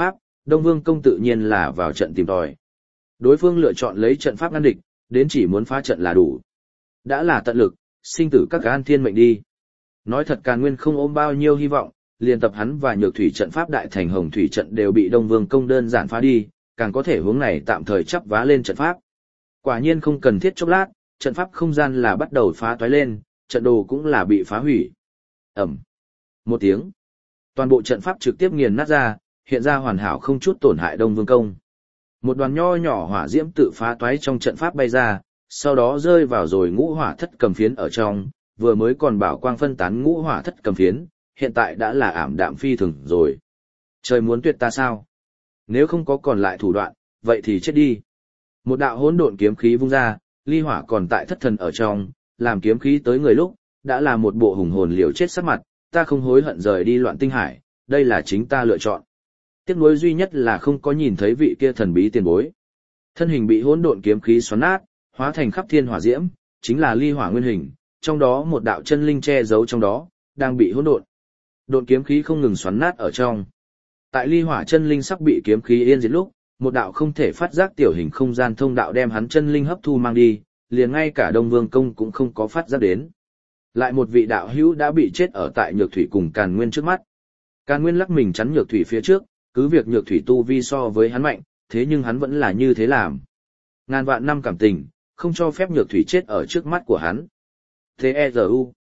Đông Vương công tự nhiên là vào trận tìm tòi. Đối phương lựa chọn lấy trận pháp ngăn địch, đến chỉ muốn phá trận là đủ. Đã là tận lực, sinh tử các gan thiên mệnh đi. Nói thật Càn Nguyên không ôm bao nhiêu hy vọng, liền tập hắn và nhược thủy trận pháp đại thành hồng thủy trận đều bị Đông Vương công đơn giản phá đi, càng có thể hướng này tạm thời chắp vá lên trận pháp. Quả nhiên không cần thiết chốc lát, trận pháp không gian là bắt đầu phá toái lên, trận đồ cũng là bị phá hủy. Ẩm. Một tiếng. Toàn bộ trận pháp trực tiếp nghiền nát ra, hiện ra hoàn hảo không chút tổn hại Đông Vương công. Một đoàn nho nhỏ hỏa diễm tự phá toái trong trận pháp bay ra, sau đó rơi vào rồi ngũ hỏa thất cầm phiến ở trong, vừa mới còn bảo quang phân tán ngũ hỏa thất cầm phiến, hiện tại đã là ảm đạm phi thường rồi. Trời muốn tuyệt ta sao? Nếu không có còn lại thủ đoạn, vậy thì chết đi. Một đạo hỗn độn kiếm khí vung ra, ly hỏa còn tại thất thần ở trong, làm kiếm khí tới người lúc, đã là một bộ hùng hồn liều chết sắc mặt, ta không hối hận rời đi Loạn Tinh Hải, đây là chính ta lựa chọn. Tiếc nuối duy nhất là không có nhìn thấy vị kia thần bí tiền bối. Thân hình bị hỗn độn kiếm khí xoắn nát, hóa thành khắp thiên hỏa diễm, chính là ly hỏa nguyên hình, trong đó một đạo chân linh che giấu trong đó, đang bị hỗn độn. Độn kiếm khí không ngừng xoắn nát ở trong. Tại ly hỏa chân linh sắp bị kiếm khí yên diệt lúc, một đạo không thể phát giác tiểu hình không gian thông đạo đem hắn chân linh hấp thu mang đi, liền ngay cả Đông Vương công cũng không có phát giác đến. Lại một vị đạo hữu đã bị chết ở tại Nhược Thủy cùng Càn Nguyên trước mắt. Càn Nguyên lắc mình chắn Nhược Thủy phía trước, cứ việc Nhược Thủy tu vi so với hắn mạnh, thế nhưng hắn vẫn là như thế làm. Ngàn vạn năm cảm tình, không cho phép Nhược Thủy chết ở trước mắt của hắn. T-E-Z-U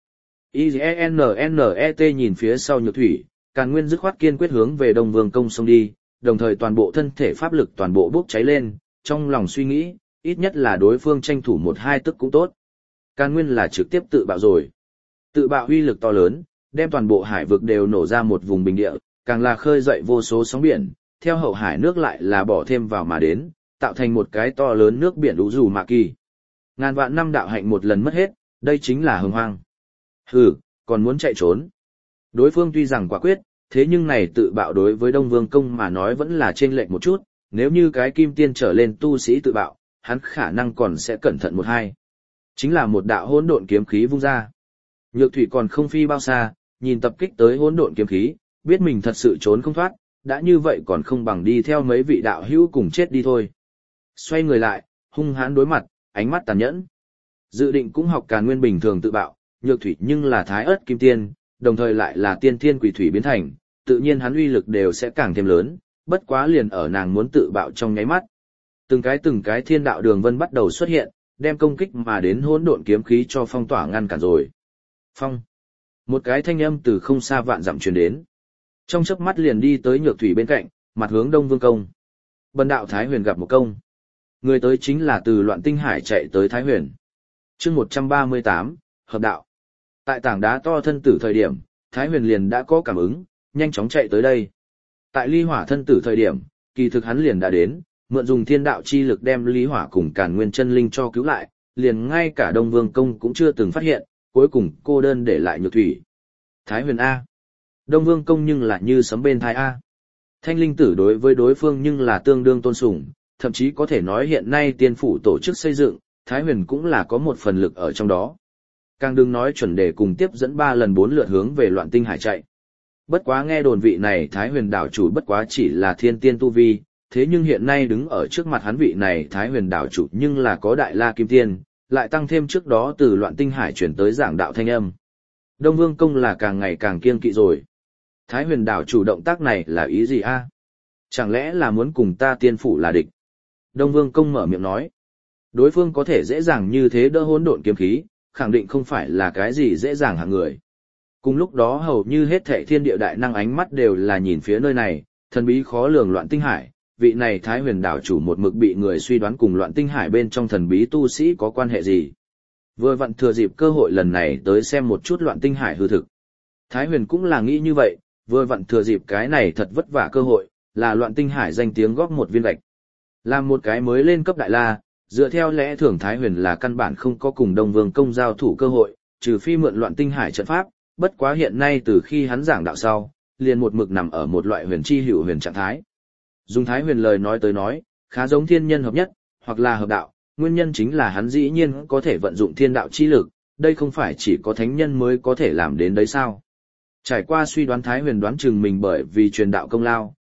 I-G-N-N-E-T nhìn phía sau Nhược Thủy, Càn Nguyên dứt khoát kiên quyết hướng về Đông Vương công xông đi, đồng thời toàn bộ thân thể pháp lực toàn bộ bốc cháy lên, trong lòng suy nghĩ, ít nhất là đối phương tranh thủ 1-2 tức cũng tốt. Càn Nguyên là trực tiếp tự bạo rồi. Tự bạo uy lực to lớn, đem toàn bộ hải vực đều nổ ra một vùng bình địa, càng là khơi dậy vô số sóng biển, theo hậu hải nước lại là bỏ thêm vào mà đến, tạo thành một cái to lớn nước biển đủ dù mạ kỳ. Ngàn vạn năm đạo hạnh một lần mất hết, đây chính là hưng hoang. Hừ, còn muốn chạy trốn. Đối phương tuy rằng quả quyết, thế nhưng này tự bạo đối với Đông Vương công mà nói vẫn là chênh lệch một chút, nếu như cái kim tiên trở lên tu sĩ tự bạo, hắn khả năng còn sẽ cẩn thận 1-2. Chính là một đạo hỗn độn kiếm khí vung ra. Nhược Thủy còn không phi bao xa, nhìn tập kích tới hỗn độn kiếm khí, biết mình thật sự trốn không thoát, đã như vậy còn không bằng đi theo mấy vị đạo hữu cùng chết đi thôi. Xoay người lại, hung hãn đối mặt, ánh mắt tàn nhẫn. Dự định cũng học Càn Nguyên bình thường tự bạo, Nhược Thủy nhưng là thái ớt kim tiên, đồng thời lại là tiên thiên quỷ thủy biến thành, tự nhiên hắn uy lực đều sẽ càng thêm lớn, bất quá liền ở nàng muốn tự bạo trong nháy mắt. Từng cái thiên đạo đường vân bắt đầu xuất hiện, đem công kích mà đến hỗn độn kiếm khí cho phong tỏa ngăn cản rồi. Phong. Một cái thanh âm từ không xa vạn dặm truyền đến. Trong chớp mắt liền đi tới Nhược Thủy bên cạnh, mặt hướng Đông Vương công. Bần đạo Thái Huyền gặp một công. Người tới chính là từ Loạn Tinh Hải chạy tới Thái Huyền. Chương 138, hợp đạo. Tại tảng đá to thân tử thời điểm, Thái Huyền liền đã có cảm ứng, nhanh chóng chạy tới đây. Tại ly hỏa thân tử thời điểm, kỳ thực hắn liền đã đến, mượn dùng thiên đạo chi lực đem ly hỏa cùng Càn Nguyên chân linh cho cứu lại, liền ngay cả Đông Vương công cũng chưa từng phát hiện, cuối cùng cô đơn để lại Nhược Thủy. Thái Huyền A. Đông Vương công nhưng là như sấm bên thái A. Thanh linh tử đối với đối phương nhưng là tương đương tôn sùng, thậm chí có thể nói hiện nay tiên phủ tổ chức xây dựng, Thái Huyền cũng là có một phần lực ở trong đó. Càng đừng nói chuẩn đề cùng tiếp dẫn 3 lần 4 lượt hướng về Loạn Tinh Hải chạy. Bất quá nghe đồn vị này Thái Huyền đảo chủ bất quá chỉ là thiên tiên tu vi, thế nhưng hiện nay đứng ở trước mặt hắn vị này Thái Huyền đảo chủ nhưng là có đại la kim tiên, lại tăng thêm trước đó từ Loạn Tinh Hải chuyển tới giảng đạo thanh âm. Đông Vương công là càng ngày càng kiêng kỵ rồi. Thái Huyền đảo chủ động tác này là ý gì a? Chẳng lẽ là muốn cùng ta tiên phủ là địch? Đông Vương công mở miệng nói. Đối phương có thể dễ dàng như thế đỡ hỗn độn kiếm khí, khẳng định không phải là cái gì dễ dàng hạng người. Cùng lúc đó hầu như hết thảy thiên địa đại năng ánh mắt đều là nhìn phía nơi này, thần bí khó lường Loạn Tinh Hải, vị này Thái Huyền đảo chủ một mực bị người suy đoán cùng Loạn Tinh Hải bên trong thần bí tu sĩ có quan hệ gì. Vừa vặn thừa dịp cơ hội lần này tới xem một chút Loạn Tinh Hải hư thực. Thái Huyền cũng là nghĩ như vậy, vừa vặn thừa dịp cái này thật vất vả cơ hội, là Loạn Tinh Hải danh tiếng góp một viên gạch. Làm một cái mới lên cấp đại la, dựa theo lẽ thường Thái Huyền là căn bản không có cùng Đông Vương công giao thủ cơ hội, trừ phi mượn Loạn Tinh Hải trận pháp, bất quá hiện nay từ khi hắn giảng đạo sau, liền một mực nằm ở một loại huyền chi hữu huyền trạng thái. Dùng Thái Huyền lời nói tới nói, khá giống thiên nhân hợp nhất, hoặc là hợp đạo, nguyên nhân chính là hắn dĩ nhiên có thể vận dụng thiên đạo chi lực, đây không phải chỉ có thánh nhân mới có thể làm đến đấy sao. Trải qua suy đoán Thái Huyền đoán chừng mình bởi vì truyền đạo công lao,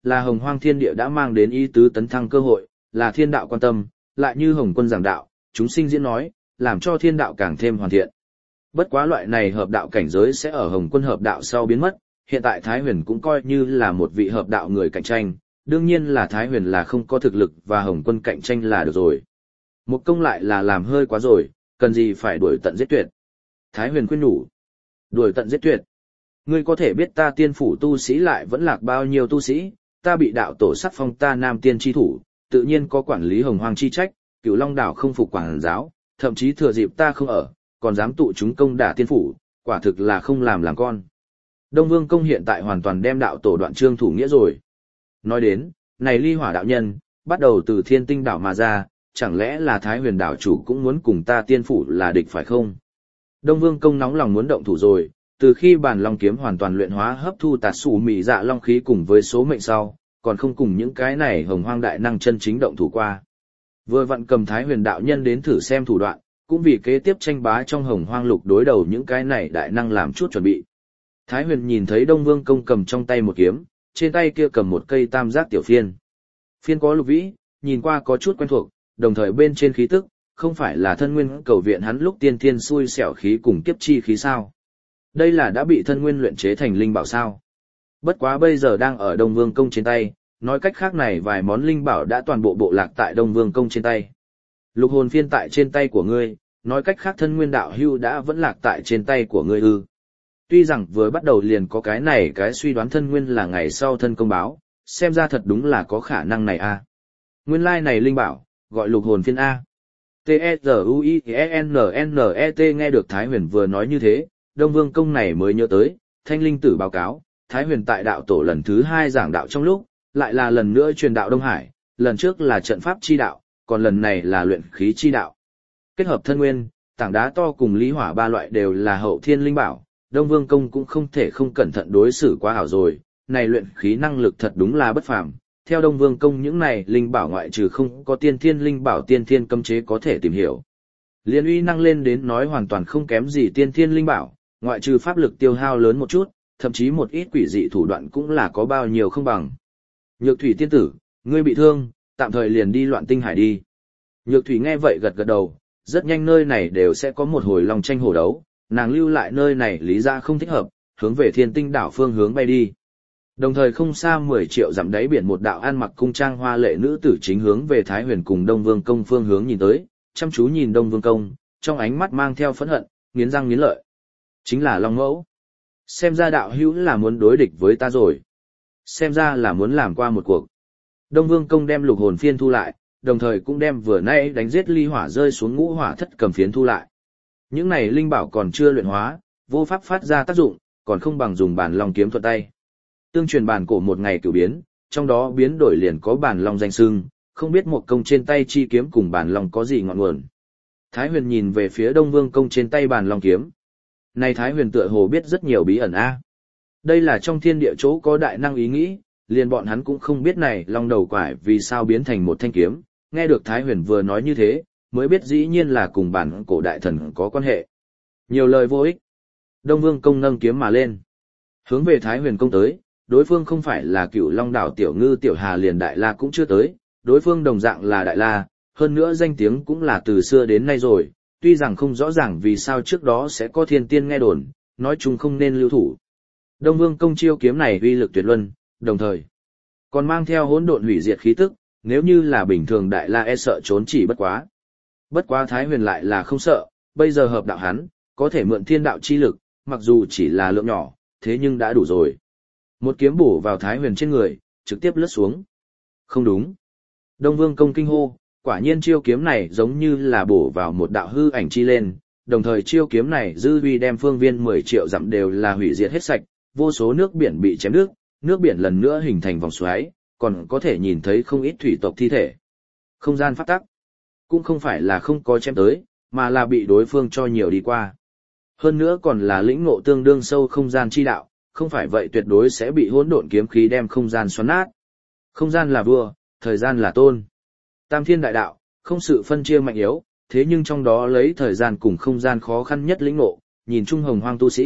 là hồng hoang thiên địa đã mang đến ý tứ tấn thăng cơ hội, là thiên đạo quan tâm, lại như hồng quân giảng đạo, chúng sinh diễn nói, làm cho thiên đạo càng thêm hoàn thiện. Bất quá loại này hợp đạo cảnh giới sẽ ở hồng quân hợp đạo sau biến mất, hiện tại Thái Huyền cũng coi như là một vị hợp đạo người cạnh tranh, đương nhiên là Thái Huyền là không có thực lực và hồng quân cạnh tranh là được rồi. Một công lại là làm hơi quá rồi, cần gì phải đuổi tận giết tuyệt. Thái Huyền khuyên nhủ, đuổi tận giết tuyệt. Ngươi có thể biết ta tiên phủ tu sĩ lại vẫn lạc bao nhiêu tu sĩ, ta bị đạo tổ sắc phong ta nam tiên chi thủ, tự nhiên có quản lý hồng hoang chi trách, Cửu Long đảo không phục quản giáo, thậm chí thừa dịp ta không ở, còn dám tụ chúng công đả tiên phủ, quả thực là không làm con. Đông Vương Công hiện tại hoàn toàn đem đạo tổ đoạn chương thủ nghĩa rồi. Nói đến, này ly hỏa đạo nhân, bắt đầu từ thiên tinh đảo mà ra, chẳng lẽ là Thái Huyền đảo chủ cũng muốn cùng ta tiên phủ là địch phải không? Đông Vương Công nóng lòng muốn động thủ rồi, từ khi bản long kiếm hoàn toàn luyện hóa hấp thu tạt sủ mị dạ long khí cùng với số mệnh sau, còn không cùng những cái này hồng hoang đại năng chân chính động thủ qua. Vừa vặn cầm Thái Huyền đạo nhân đến thử xem thủ đoạn, cũng vì kế tiếp tranh bá trong hồng hoang lục đối đầu những cái này đại năng làm chút chuẩn bị. Thái Huyền nhìn thấy Đông Vương Công cầm trong tay một kiếm, trên tay kia cầm một cây tam giác tiểu phiên. Phiên có lục vĩ, nhìn qua có chút quen thuộc, đồng thời bên trên khí tức, không phải là thân nguyên cầu viện hắn lúc tiên thiên xui xẻo khí cùng kiếp chi khí sao. Đây là đã bị thân nguyên luyện chế thành linh bảo sao. Bất quá bây giờ đang ở Đông Vương Công trên tay, nói cách khác này vài món linh bảo đã toàn bộ bộ lạc tại Đông Vương Công trên tay. Lục hồn phiên tại trên tay của ngươi, nói cách khác thân nguyên đạo hưu đã vẫn lạc tại trên tay của ngươi ư. Tuy rằng vừa bắt đầu liền có cái suy đoán thân nguyên là ngày sau thân công báo, xem ra thật đúng là có khả năng này a. Nguyên lai này linh bảo, gọi lục hồn phiên A. T-E-Z-U-I-E-N-N-E-T nghe được Thái Huyền vừa nói như thế, Đông Vương Công này mới nhớ tới, Thanh Linh Tử báo cáo, Thái Huyền tại đạo tổ lần thứ 2 giảng đạo trong lúc, lại là lần nữa truyền đạo Đông Hải, lần trước là trận pháp chi đạo, còn lần này là luyện khí chi đạo. Kết hợp thân nguyên, tảng đá to cùng lý hỏa ba loại đều là hậu thiên linh bảo, Đông Vương Công cũng không thể không cẩn thận đối xử quá hảo rồi, này luyện khí năng lực thật đúng là bất phàm. Theo Đông Vương Công những này linh bảo ngoại trừ không có tiên thiên linh bảo tiên thiên cấm chế có thể tìm hiểu. Liên uy năng lên đến nói hoàn toàn không kém gì tiên thiên linh bảo, ngoại trừ pháp lực tiêu hao lớn một chút, thậm chí một ít quỷ dị thủ đoạn cũng là có bao nhiêu không bằng. Nhược Thủy tiên tử, ngươi bị thương, tạm thời liền đi Loạn Tinh Hải đi. Nhược Thủy nghe vậy gật gật đầu, rất nhanh nơi này đều sẽ có một hồi long tranh hổ đấu, nàng lưu lại nơi này lý ra không thích hợp, hướng về Thiên Tinh đảo phương hướng bay đi. Đồng thời không xa 10 triệu dặm đáy biển một đạo ăn mặc cung trang hoa lệ nữ tử chính hướng về Thái Huyền cùng Đông Vương Công phương hướng nhìn tới, chăm chú nhìn Đông Vương Công, trong ánh mắt mang theo phẫn hận, nghiến răng nghiến lợi. Chính là Long Mẫu. Xem ra đạo hữu là muốn đối địch với ta rồi. Xem ra là muốn làm qua một cuộc. Đông Vương Công đem lục hồn phiên thu lại, đồng thời cũng đem vừa nãy đánh giết ly hỏa rơi xuống ngũ hỏa thất cầm phiến thu lại. Những này linh bảo còn chưa luyện hóa, vô pháp phát ra tác dụng, còn không bằng dùng bản long kiếm thuận tay. Tương truyền bản cổ một ngày cửu biến, trong đó biến đổi liền có bản long danh xưng, không biết một công trên tay chi kiếm cùng bản long có gì ngọn nguồn. Thái Huyền nhìn về phía Đông Vương Công trên tay bản long kiếm. Này Thái Huyền tựa hồ biết rất nhiều bí ẩn a. Đây là trong thiên địa chỗ có đại năng ý nghĩ, liền bọn hắn cũng không biết này long đầu quải vì sao biến thành một thanh kiếm, nghe được Thái Huyền vừa nói như thế, mới biết dĩ nhiên là cùng bản cổ đại thần có quan hệ. Nhiều lời vô ích. Đông Vương Công nâng kiếm mà lên, hướng về Thái Huyền công tới. Đối phương không phải là Cửu Long đảo tiểu ngư tiểu hà liền đại la cũng chưa tới, đối phương đồng dạng là đại la, hơn nữa danh tiếng cũng là từ xưa đến nay rồi, tuy rằng không rõ ràng vì sao trước đó sẽ có thiên tiên nghe đồn, nói chung không nên lưu thủ. Đông Vương Công chiêu kiếm này uy lực tuyệt luân, đồng thời còn mang theo hỗn độn hủy diệt khí tức, nếu như là bình thường đại la e sợ trốn chỉ bất quá. Bất quá Thái Huyền lại là không sợ, bây giờ hợp đạo hắn, có thể mượn thiên đạo chi lực, mặc dù chỉ là lượng nhỏ, thế nhưng đã đủ rồi. Một kiếm bổ vào Thái Huyền trên người, trực tiếp lướt xuống. Không đúng. Đông Vương Công kinh hô, quả nhiên chiêu kiếm này giống như là bổ vào một đạo hư ảnh chi lên, đồng thời chiêu kiếm này dư uy đem phương viên 10 triệu dặm đều là hủy diệt hết sạch, vô số nước biển bị chém nước biển lần nữa hình thành vòng xoáy, còn có thể nhìn thấy không ít thủy tộc thi thể. Không gian pháp tắc, cũng không phải là không có chém tới, mà là bị đối phương cho nhiều đi qua. Hơn nữa còn là lĩnh ngộ tương đương sâu không gian chi đạo, không phải vậy tuyệt đối sẽ bị hỗn độn kiếm khí đem không gian xoắn nát. Không gian là vua, thời gian là tôn. Tam thiên đại đạo, không sự phân chia mạnh yếu, thế nhưng trong đó lấy thời gian cùng không gian khó khăn nhất lĩnh ngộ, nhìn chung hồng hoang tu sĩ,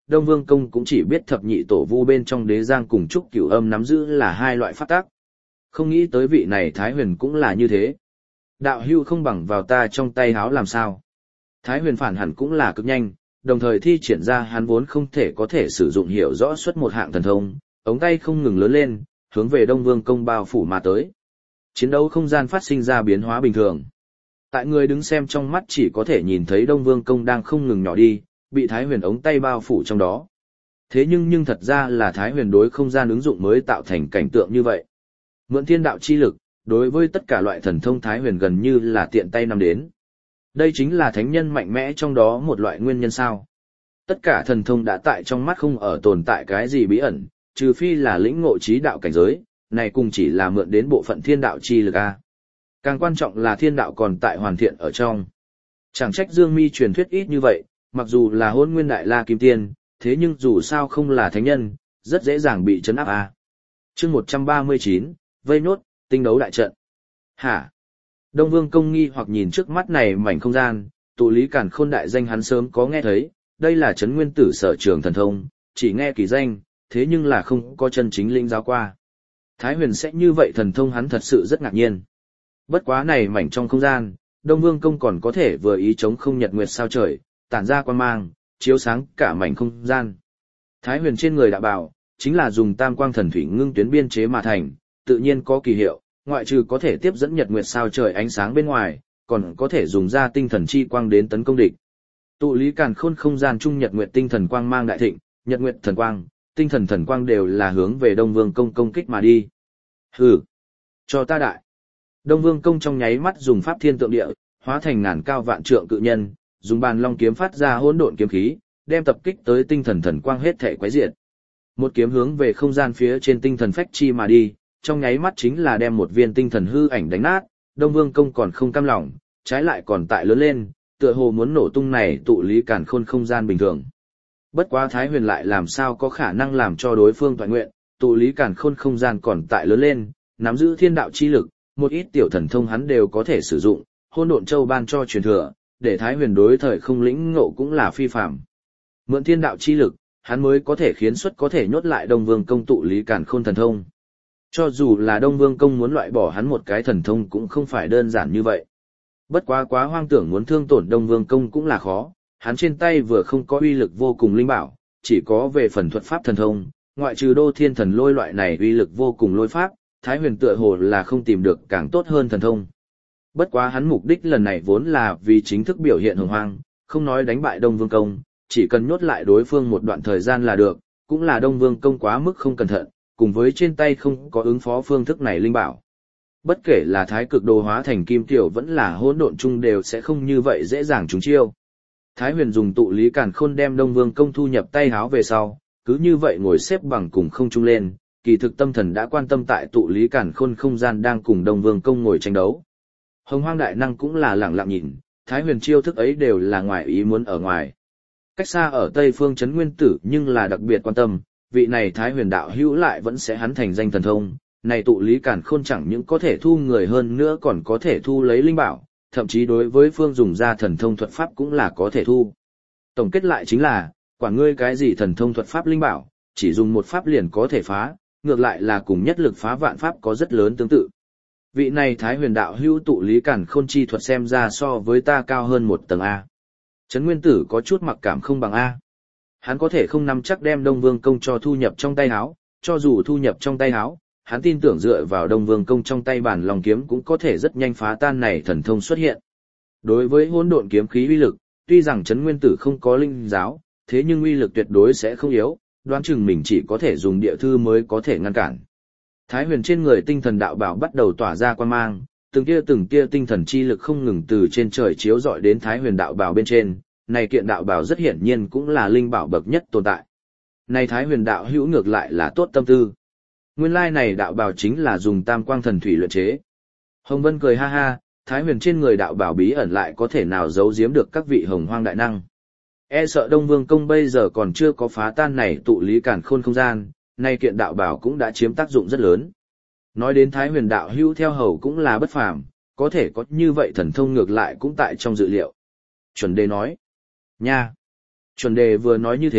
Đông Vương Công cũng chỉ biết thập nhị tổ vu bên trong đế giang cùng trúc cửu âm nắm giữ là hai loại pháp tác. Không nghĩ tới vị này Thái Huyền cũng là như thế. Đạo hưu không bằng vào ta trong tay háo làm sao. Thái Huyền phản hẳn cũng là cực nhanh, đồng thời thi triển ra hắn vốn không thể có thể sử dụng hiểu rõ xuất một hạng thần thông, ống tay không ngừng lớn lên, hướng về Đông Vương Công bao phủ mà tới. Chiến đấu không gian phát sinh ra biến hóa bình thường. Tại người đứng xem trong mắt chỉ có thể nhìn thấy Đông Vương Công đang không ngừng nhỏ đi, bị Thái Huyền ống tay bao phủ trong đó. Thế nhưng thật ra là Thái Huyền đối không gian ứng dụng mới tạo thành cảnh tượng như vậy. Mượn thiên đạo chi lực, đối với tất cả loại thần thông Thái Huyền gần như là tiện tay nắm đến. Đây chính là thánh nhân mạnh mẽ trong đó một loại nguyên nhân sao. Tất cả thần thông đã tại trong mắt không ở tồn tại cái gì bí ẩn, trừ phi là lĩnh ngộ trí đạo cảnh giới, này cùng chỉ là mượn đến bộ phận thiên đạo chi lực a. Càng quan trọng là thiên đạo còn tại hoàn thiện ở trong. Chẳng trách Dương Mi truyền thuyết ít như vậy, mặc dù là Hỗn Nguyên Đại La Kim Tiên, thế nhưng dù sao không là thánh nhân, rất dễ dàng bị trấn áp a. Chương 139, vây nốt, tinh đấu đại trận. Hả? Đông Vương Công nghi hoặc nhìn trước mắt này mảnh không gian, tụ lý càn khôn đại danh hắn sớm có nghe thấy, đây là Trấn Nguyên Tử sở trường thần thông, chỉ nghe kỳ danh, thế nhưng là không có chân chính linh giáo qua. Thái Huyền sẽ như vậy thần thông hắn thật sự rất ngạc nhiên. Bất quá này mảnh trong không gian, Đông Vương Công còn có thể vừa ý chống không nhật nguyệt sao trời, tản ra quang mang, chiếu sáng cả mảnh không gian. Thái Huyền trên người đạo bào, chính là dùng tam quang thần thủy ngưng tuyến biên chế mà thành, tự nhiên có kỳ hiệu, ngoại trừ có thể tiếp dẫn nhật nguyệt sao trời ánh sáng bên ngoài, còn có thể dùng ra tinh thần chi quang đến tấn công địch. Tụ lý càn khôn không gian trung nhật nguyệt tinh thần quang mang đại thịnh, nhật nguyệt thần quang, tinh thần thần quang đều là hướng về Đông Vương Công công kích mà đi. Hừ, cho ta đại. Đông Vương Công trong nháy mắt dùng pháp thiên tượng địa, hóa thành ngàn cao vạn trượng cự nhân, dùng bàn long kiếm phát ra hỗn độn kiếm khí, đem tập kích tới tinh thần thần quang hết thể quấy diệt. Một kiếm hướng về không gian phía trên tinh thần phách chi mà đi, trong nháy mắt chính là đem một viên tinh thần hư ảnh đánh nát, Đông Vương Công còn không cam lòng, trái lại còn tại lớn lên, tựa hồ muốn nổ tung này tụ lý càn khôn không gian bình thường. Bất quá Thái Huyền lại làm sao có khả năng làm cho đối phương toàn nguyện, tụ lý càn khôn không gian còn tại lớn lên, nắm giữ thiên đạo chi lực, một ít tiểu thần thông hắn đều có thể sử dụng, hôn độn châu ban cho truyền thừa, để Thái Huyền đối thời không lĩnh ngộ cũng là phi phạm. Mượn thiên đạo chi lực, hắn mới có thể khiến xuất có thể nhốt lại Đông Vương Công tụ lý càn khôn thần thông. Cho dù là Đông Vương Công muốn loại bỏ hắn một cái thần thông cũng không phải đơn giản như vậy. Bất quá quá hoang tưởng muốn thương tổn Đông Vương Công cũng là khó, hắn trên tay vừa không có uy lực vô cùng linh bảo, chỉ có về phần thuật pháp thần thông, ngoại trừ Đô Thiên Thần Lôi loại này uy lực vô cùng lôi pháp, Thái Huyền tựa hồ là không tìm được càng tốt hơn thần thông. Bất quá hắn mục đích lần này vốn là vì chính thức biểu hiện hồng hoang, không nói đánh bại Đông Vương Công, chỉ cần nhốt lại đối phương một đoạn thời gian là được, cũng là Đông Vương Công quá mức không cẩn thận, cùng với trên tay không có ứng phó phương thức này linh bảo. Bất kể là Thái Cực Đồ hóa thành kim tiểu vẫn là hỗn độn chung đều sẽ không như vậy dễ dàng trúng chiêu. Thái Huyền dùng tụ lý càn khôn đem Đông Vương Công thu nhập tay háo về sau, cứ như vậy ngồi xếp bằng cùng không trung lên, kỳ thực tâm thần đã quan tâm tại tụ lý càn khôn không gian đang cùng Đông Vương Công ngồi tranh đấu. Hồng Hoang đại năng cũng là lặng lặng nhìn, Thái Huyền chiêu thức ấy đều là ngoài ý muốn ở ngoài. Cách xa ở Tây Phương Trấn Nguyên Tử nhưng là đặc biệt quan tâm, vị này Thái Huyền đạo hữu lại vẫn sẽ hắn thành danh thần thông, này tụ lý càn khôn chẳng những có thể thu người hơn nữa còn có thể thu lấy linh bảo, thậm chí đối với phương dùng ra thần thông thuật pháp cũng là có thể thu. Tổng kết lại chính là, quả ngươi cái gì thần thông thuật pháp linh bảo, chỉ dùng một pháp liền có thể phá, ngược lại là cùng nhất lực phá vạn pháp có rất lớn tương tự. Vị này Thái Huyền đạo hữu tụ lý càn khôn chi thuật xem ra so với ta cao hơn một tầng A. Trấn Nguyên Tử có chút mặc cảm không bằng A. Hắn có thể không nắm chắc đem Đông Vương Công cho thu nhập trong tay háo, cho dù thu nhập trong tay háo, hắn tin tưởng dựa vào Đông Vương Công trong tay bản lòng kiếm cũng có thể rất nhanh phá tan này thần thông xuất hiện. Đối với hỗn độn kiếm khí uy lực, tuy rằng Trấn Nguyên Tử không có linh giáo, thế nhưng uy lực tuyệt đối sẽ không yếu, đoán chừng mình chỉ có thể dùng địa thư mới có thể ngăn cản. Thái Huyền trên người tinh thần đạo bảo bắt đầu tỏa ra quang mang, từng tia tinh thần chi lực không ngừng từ trên trời chiếu rọi đến Thái Huyền đạo bảo bên trên, này kiện đạo bảo rất hiển nhiên cũng là linh bảo bậc nhất tồn tại. Này Thái Huyền đạo hữu ngược lại là tốt tâm tư. Nguyên lai này đạo bảo chính là dùng tam quang thần thủy luyện chế. Hồng Vân cười ha ha, Thái Huyền trên người đạo bảo bí ẩn lại có thể nào giấu giếm được các vị hồng hoang đại năng. E sợ Đông Vương Công bây giờ còn chưa có phá tan này tụ lý càn khôn không gian, nay kiện đạo bảo cũng đã chiếm tác dụng rất lớn. Nói đến Thái Huyền đạo hữu theo hầu cũng là bất phàm, có thể có như vậy thần thông ngược lại cũng tại trong dự liệu. Chuẩn đề nói. Nha! Chuẩn đề vừa nói như thế,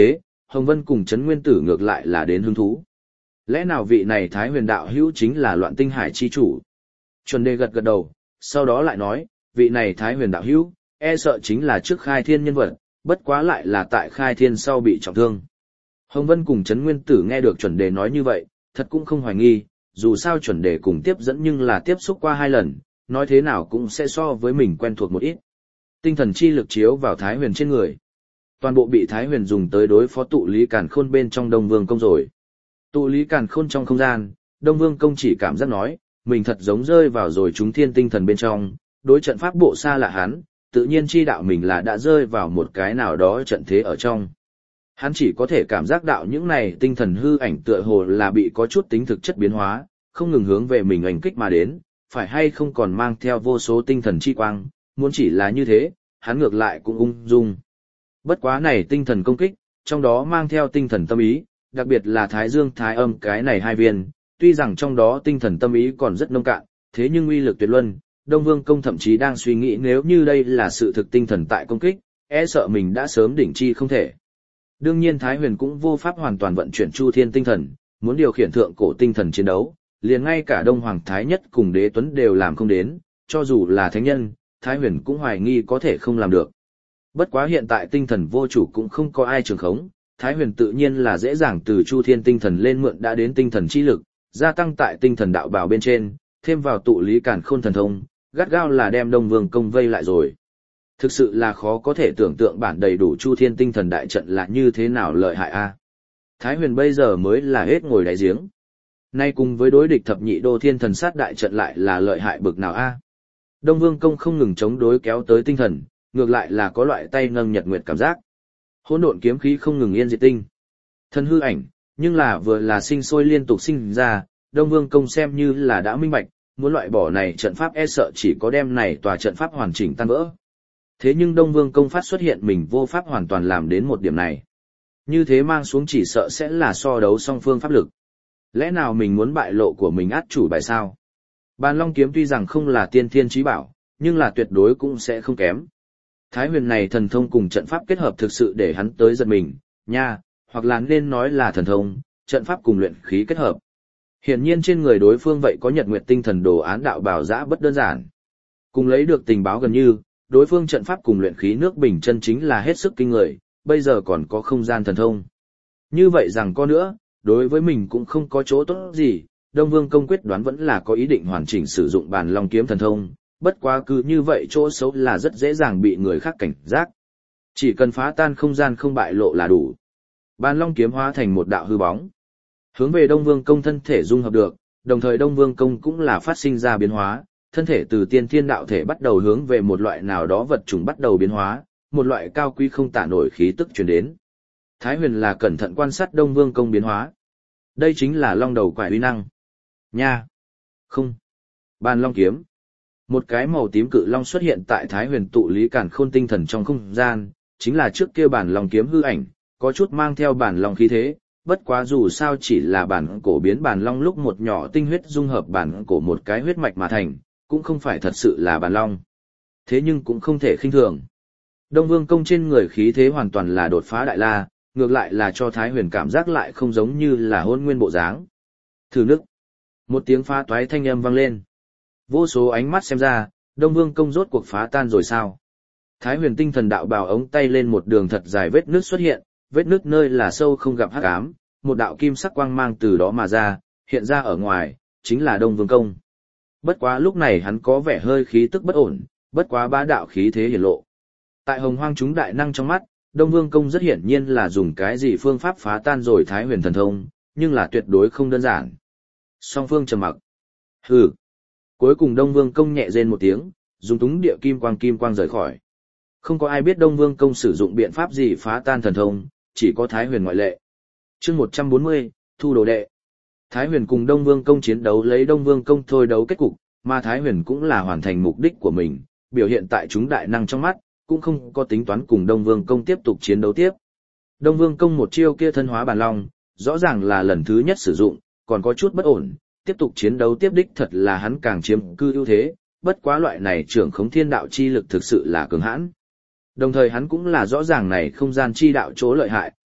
Hồng Vân cùng Trấn Nguyên Tử ngược lại là đến hứng thú. Lẽ nào vị này Thái Huyền đạo hữu chính là Loạn Tinh Hải chi chủ? Chuẩn Đề gật gật đầu, sau đó lại nói, vị này Thái Huyền đạo hữu, e sợ chính là trước khai thiên nhân vật, bất quá lại là tại khai thiên sau bị trọng thương. Hồng Vân cùng Trấn Nguyên Tử nghe được Chuẩn Đề nói như vậy, thật cũng không hoài nghi, dù sao Chuẩn Đề cùng tiếp dẫn nhưng là tiếp xúc qua 2 lần, nói thế nào cũng sẽ so với mình quen thuộc một ít. Tinh thần chi lực chiếu vào Thái Huyền trên người. Toàn bộ bị Thái Huyền dùng tới đối phó tụ lý càn khôn bên trong Đông Vương Công rồi. Tụ lý càn khôn trong không gian, Đông Vương Công chỉ cảm giác nói, mình thật giống rơi vào rồi chúng thiên tinh thần bên trong, đối trận pháp bộ xa lạ hắn, tự nhiên chi đạo mình là đã rơi vào một cái nào đó trận thế ở trong. Hắn chỉ có thể cảm giác đạo những này tinh thần hư ảnh tựa hồ là bị có chút tính thực chất biến hóa, không ngừng hướng về mình ảnh kích mà đến, phải hay không còn mang theo vô số tinh thần chi quang, muốn chỉ là như thế, hắn ngược lại cũng ung dung. Bất quá này tinh thần công kích, trong đó mang theo tinh thần tâm ý, đặc biệt là Thái Dương Thái Âm cái này 2 viên, tuy rằng trong đó tinh thần tâm ý còn rất nông cạn, thế nhưng uy lực tuyệt luân, Đông Vương Công thậm chí đang suy nghĩ nếu như đây là sự thực tinh thần tại công kích, e sợ mình đã sớm đỉnh chi không thể. Đương nhiên Thái Huyền cũng vô pháp hoàn toàn vận chuyển Chu Thiên tinh thần, muốn điều khiển thượng cổ tinh thần chiến đấu, liền ngay cả Đông Hoàng Thái Nhất cùng Đế Tuấn đều làm không đến, cho dù là thánh nhân, Thái Huyền cũng hoài nghi có thể không làm được. Bất quá hiện tại tinh thần vô chủ cũng không có ai trường khống, Thái Huyền tự nhiên là dễ dàng từ Chu Thiên tinh thần lên mượn đã đến tinh thần chi lực, gia tăng tại tinh thần đạo bào bên trên, thêm vào tụ lý càn khôn thần thông, gắt gao là đem Đông Vương Công vây lại rồi. Thực sự là khó có thể tưởng tượng bản đầy đủ Chu Thiên tinh thần đại trận là như thế nào lợi hại a. Thái Huyền bây giờ mới là hết ngồi đáy giếng. Nay cùng với đối địch thập nhị đô thiên thần sát đại trận lại là lợi hại bực nào a. Đông Vương Công không ngừng chống đối kéo tới tinh thần, ngược lại là có loại tay nâng nhật nguyệt cảm giác. Hỗn độn kiếm khí không ngừng yên diệt tinh. Thân hư ảnh, nhưng là vừa là sinh sôi liên tục sinh ra, Đông Vương Công xem như là đã minh bạch, muốn loại bỏ này trận pháp e sợ chỉ có đem này tòa trận pháp hoàn chỉnh tan vỡ. Thế nhưng Đông Vương Công phát xuất hiện mình vô pháp hoàn toàn làm đến một điểm này. Như thế mang xuống chỉ sợ sẽ là so đấu song phương pháp lực. Lẽ nào mình muốn bại lộ của mình át chủ bài sao? Bàn Long kiếm tuy rằng không là tiên thiên chí bảo, nhưng là tuyệt đối cũng sẽ không kém. Thái Huyền này thần thông cùng trận pháp kết hợp thực sự để hắn tới giật mình, nha, hoặc là nên nói là thần thông, trận pháp cùng luyện khí kết hợp. Hiển nhiên trên người đối phương vậy có nhật nguyệt tinh thần đồ án đạo bảo giã bất đơn giản. Cùng lấy được tình báo gần như, đối phương trận pháp cùng luyện khí nước bình chân chính là hết sức kinh người, bây giờ còn có không gian thần thông. Như vậy rằng có nữa, đối với mình cũng không có chỗ tốt gì, Đông Vương Công quyết đoán vẫn là có ý định hoàn chỉnh sử dụng Bàn Long kiếm thần thông, bất quá cứ như vậy chỗ xấu là rất dễ dàng bị người khác cảnh giác. Chỉ cần phá tan không gian không bại lộ là đủ. Bàn Long kiếm hóa thành một đạo hư bóng, hướng về Đông Vương Công thân thể dung hợp được, đồng thời Đông Vương Công cũng là phát sinh ra biến hóa, thân thể từ tiên thiên đạo thể bắt đầu hướng về một loại nào đó vật chủng bắt đầu biến hóa, một loại cao quý không tả nổi khí tức truyền đến. Thái Huyền là cẩn thận quan sát Đông Vương Công biến hóa. Đây chính là long đầu quải uy năng. Nha! Không! Bàn Long kiếm. Một cái màu tím cự long xuất hiện tại Thái Huyền tụ lý càn khôn tinh thần trong không gian, chính là trước kia Bàn Long kiếm hư ảnh, có chút mang theo Bàn Long khí thế, bất quá dù sao chỉ là bản cổ biến Bàn Long lúc một nhỏ tinh huyết dung hợp bản cổ một cái huyết mạch mà thành, cũng không phải thật sự là Bàn Long. Thế nhưng cũng không thể khinh thường. Đông Vương Công trên người khí thế hoàn toàn là đột phá đại la, ngược lại là cho Thái Huyền cảm giác lại không giống như là hôn nguyên bộ dáng. Thử nức. Một tiếng phá toái thanh âm vang lên. Vô số ánh mắt xem ra, Đông Vương Công rốt cuộc phá tan rồi sao? Thái Huyền tinh thần đạo bào ống tay lên một đường thật dài vết nước xuất hiện, vết nước nơi là sâu không gặp hắc ám, một đạo kim sắc quang mang từ đó mà ra, hiện ra ở ngoài, chính là Đông Vương Công. Bất quá lúc này hắn có vẻ hơi khí tức bất ổn, bất quá bá đạo khí thế hiển lộ. Tại Hồng Hoang chúng đại năng trong mắt, Đông Vương Công rất hiển nhiên là dùng cái gì phương pháp phá tan rồi Thái Huyền thần thông, nhưng là tuyệt đối không đơn giản. Song phương trầm mặc. Hừ. Cuối cùng Đông Vương Công nhẹ rên một tiếng, dùng túng địa kim quang rời khỏi. Không có ai biết Đông Vương Công sử dụng biện pháp gì phá tan thần thông, chỉ có Thái Huyền ngoại lệ. Chương 140, thu đồ đệ. Thái Huyền cùng Đông Vương Công chiến đấu lấy Đông Vương Công thôi đấu kết cục, mà Thái Huyền cũng là hoàn thành mục đích của mình, biểu hiện tại chúng đại năng trong mắt, cũng không có tính toán cùng Đông Vương Công tiếp tục chiến đấu tiếp. Đông Vương Công một chiêu kia thân hóa Bàn Long, rõ ràng là lần thứ nhất sử dụng, còn có chút bất ổn, tiếp tục chiến đấu tiếp đích thật là hắn càng chiếm cư ưu thế, bất quá loại này trưởng khống thiên đạo chi lực thực sự là cường hãn. Đồng thời hắn cũng là rõ ràng này không gian chi đạo chỗ lợi hại,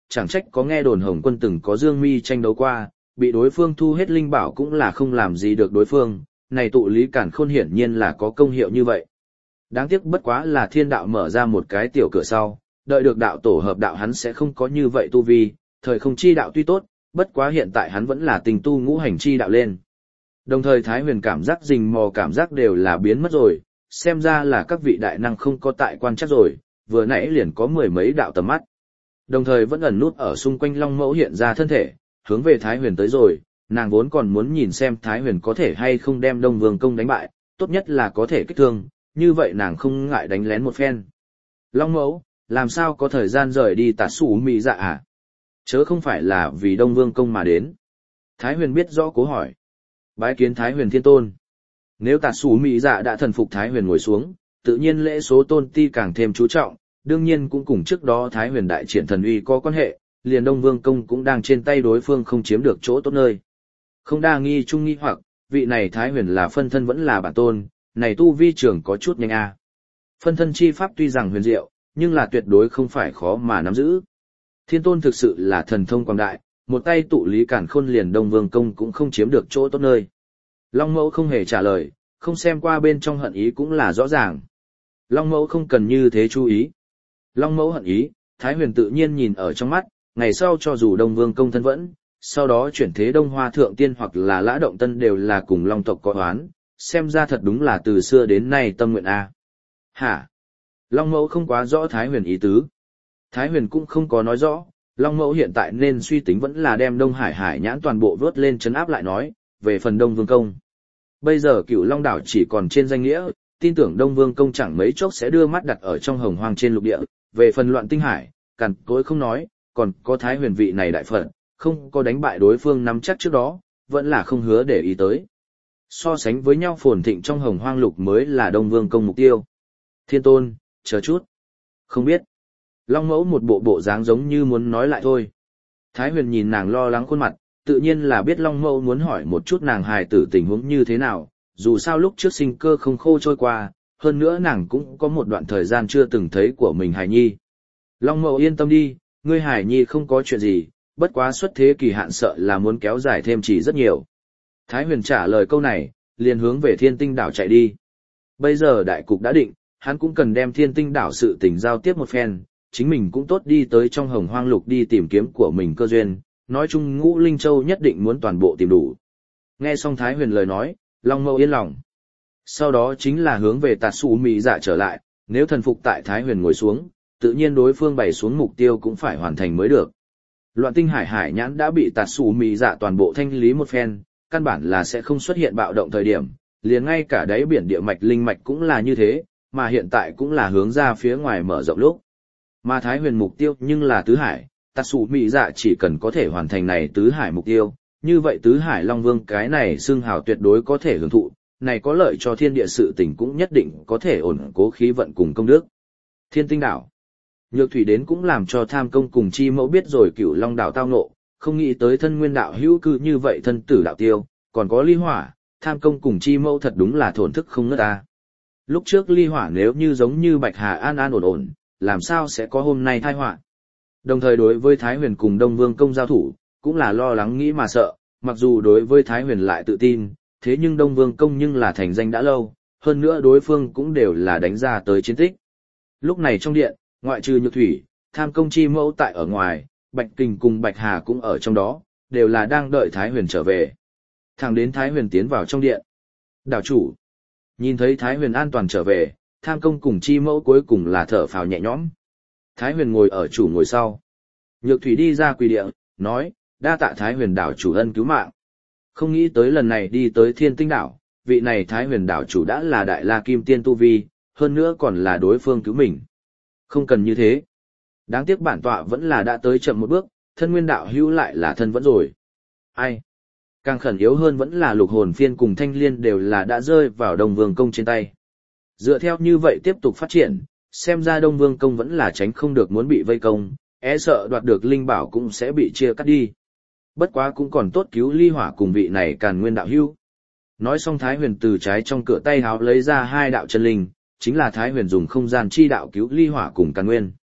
chẳng trách có nghe đồn Hồng Quân từng có Dương Mi tranh đấu qua, bị đối phương thu hết linh bảo cũng là không làm gì được đối phương, này tụ lý cản khôn hiển nhiên là có công hiệu như vậy. Đáng tiếc bất quá là thiên đạo mở ra một cái tiểu cửa sau, đợi được đạo tổ hợp đạo hắn sẽ không có như vậy tu vi, thời không chi đạo tuy tốt, bất quá hiện tại hắn vẫn là tình tu ngũ hành chi đạo lên. Đồng thời Thái Huyền cảm giác rình mò cảm giác đều là biến mất rồi, xem ra là các vị đại năng không có tại quan chắc rồi, vừa nãy liền có mười mấy đạo tầm mắt. Đồng thời vẫn ẩn nút ở xung quanh Long Mẫu hiện ra thân thể, hướng về Thái Huyền tới rồi, nàng vốn còn muốn nhìn xem Thái Huyền có thể hay không đem Đông Vương Công đánh bại, tốt nhất là có thể kích thương, như vậy nàng không ngại đánh lén một phen. Long Mẫu, làm sao có thời gian rời đi Tà Sủ Mị Dạ à? Chớ không phải là vì Đông Vương Công mà đến. Thái Huyền biết rõ cố hỏi. Bái kiến Thái Huyền Thiên Tôn. Nếu Tà Sủ Mị Dạ đã thần phục Thái Huyền ngồi xuống, tự nhiên lễ số tôn ti càng thêm chú trọng, đương nhiên cũng cùng trước đó Thái Huyền đại triển thần uy có quan hệ, liền Đông Vương Công cũng đang trên tay đối phương không chiếm được chỗ tốt nơi. Không đa nghi trung nghi hoặc, vị này Thái Huyền là phân thân vẫn là bản tôn, này tu vi trưởng có chút nhanh a. Phân thân chi pháp tuy rằng huyền diệu, nhưng là tuyệt đối không phải khó mà nắm giữ. Thiên Tôn thực sự là thần thông quảng đại, một tay tụ lý cản khôn liền Đông Vương Công cũng không chiếm được chỗ tốt nơi. Long Mẫu không hề trả lời, không xem qua bên trong hận ý cũng là rõ ràng. Long Mẫu không cần như thế chú ý. Long Mẫu hận ý, Thái Huyền tự nhiên nhìn ở trong mắt, ngày sau cho dù Đông Vương Công thân vẫn, sau đó chuyển thế Đông Hoa Thượng Tiên hoặc là Lã Động Tân đều là cùng Long tộc có oán, xem ra thật đúng là từ xưa đến nay tâm nguyện a. Hả? Long Mẫu không quá rõ Thái Huyền ý tứ. Thái Huyền cũng không có nói rõ, Long Mẫu hiện tại nên suy tính vẫn là đem Đông Hải Hải nhãn toàn bộ vớt lên trấn áp lại nói, về phần Đông Vương Công. Bây giờ Cửu Long đảo chỉ còn trên danh nghĩa, tin tưởng Đông Vương Công chẳng mấy chốc sẽ đưa mắt đặt ở trong Hồng Hoang trên lục địa, về phần Loạn Tinh Hải, cằn cỗi không nói, còn có Thái Huyền vị này đại phận, không có đánh bại đối phương nắm chắc trước đó, vẫn là không hứa để ý tới. So sánh với nhau phồn thịnh trong Hồng Hoang lục mới là Đông Vương Công mục tiêu. Thiên Tôn, chờ chút. Không biết. Long Mẫu một bộ dáng giống như muốn nói lại thôi. Thái Huyền nhìn nàng lo lắng khuôn mặt, tự nhiên là biết Long Mẫu muốn hỏi một chút nàng hài tử tình huống như thế nào, dù sao lúc trước sinh cơ không khô trôi qua, hơn nữa nàng cũng có một đoạn thời gian chưa từng thấy của mình hài nhi. Long Mẫu yên tâm đi, ngươi hài nhi không có chuyện gì, bất quá xuất thế kỳ hạn sợ là muốn kéo dài thêm chỉ rất nhiều. Thái Huyền trả lời câu này, liền hướng về Thiên Tinh đảo chạy đi. Bây giờ đại cục đã định, hắn cũng cần đem Thiên Tinh đảo sự tình giao tiếp một phen, chính mình cũng tốt đi tới trong Hồng Hoang lục đi tìm kiếm của mình cơ duyên, nói chung Ngũ Linh Châu nhất định muốn toàn bộ tìm đủ. Nghe xong Thái Huyền lời nói, Long Mẫu yên lòng. Sau đó chính là hướng về Tà Sủ Mị Dạ trở lại, nếu thần phục tại Thái Huyền ngồi xuống, tự nhiên đối phương bày xuống mục tiêu cũng phải hoàn thành mới được. Loạn Tinh Hải Hải nhãn đã bị Tà Sủ Mị Dạ toàn bộ thanh lý một phen, căn bản là sẽ không xuất hiện bạo động thời điểm, liền ngay cả đáy biển địa mạch linh mạch cũng là như thế, mà hiện tại cũng là hướng ra phía ngoài mở rộng lúc. Mà Thái Huyền mục tiêu nhưng là tứ hải, Tà Sủ Mị Dạ chỉ cần có thể hoàn thành này tứ hải mục tiêu, như vậy tứ hải Long Vương cái này xưng hào tuyệt đối có thể hưởng thụ, này có lợi cho thiên địa sự tình cũng nhất định có thể ổn cố khí vận cùng công đức. Thiên Tinh đảo. Nhược Thủy đến cũng làm cho Tham Công cùng Chi Mẫu biết rồi Cửu Long đảo tao ngộ, không nghĩ tới thân nguyên đạo hữu cư như vậy thân tử đạo tiêu, còn có Ly Hỏa, Tham Công cùng Chi Mẫu thật đúng là thổn thức không ngớt ta. Lúc trước Ly Hỏa nếu như giống như Bạch Hà an an ổn ổn, làm sao sẽ có hôm nay tai họa. Đồng thời đối với Thái Huyền cùng Đông Vương Công giao thủ, cũng là lo lắng nghĩ mà sợ, mặc dù đối với Thái Huyền lại tự tin, thế nhưng Đông Vương Công nhưng là thành danh đã lâu, hơn nữa đối phương cũng đều là đánh ra tới chiến tích. Lúc này trong điện, ngoại trừ Nhược Thủy, Tham Công Chi Mẫu tại ở ngoài, Bạch Kình cùng Bạch Hà cũng ở trong đó, đều là đang đợi Thái Huyền trở về. Thẳng đến Thái Huyền tiến vào trong điện. Đảo chủ, nhìn thấy Thái Huyền an toàn trở về, Tham Công cùng Chi Mẫu cuối cùng là thở phào nhẹ nhõm. Thái Huyền ngồi ở chủ ngồi sau. Nhược Thủy đi ra quỳ địa, nói, đa tạ Thái Huyền đảo chủ ân cứu mạng. Không nghĩ tới lần này đi tới Thiên Tinh đảo, vị này Thái Huyền đảo chủ đã là Đại La Kim Tiên tu vi, hơn nữa còn là đối phương cứu mình. Không cần như thế. Đáng tiếc bản tọa vẫn là đã tới chậm một bước, thân nguyên đạo hữu lại là thân vẫn rồi. Ai? Càng khẩn yếu hơn vẫn là Lục Hồn Phiên cùng Thanh Liên đều là đã rơi vào Đông Vương Công trên tay. Dựa theo như vậy tiếp tục phát triển, xem ra Đông Vương Công vẫn là tránh không được muốn bị vây công, e sợ đoạt được linh bảo cũng sẽ bị chia cắt đi. Bất quá cũng còn tốt cứu Ly Hỏa cùng vị này Càn Nguyên đạo hữu. Nói xong Thái Huyền từ trái trong cửa tay háo lấy ra hai đạo chân linh, chính là Thái Huyền dùng không gian chi đạo cứu Ly Hỏa cùng Càn Nguyên.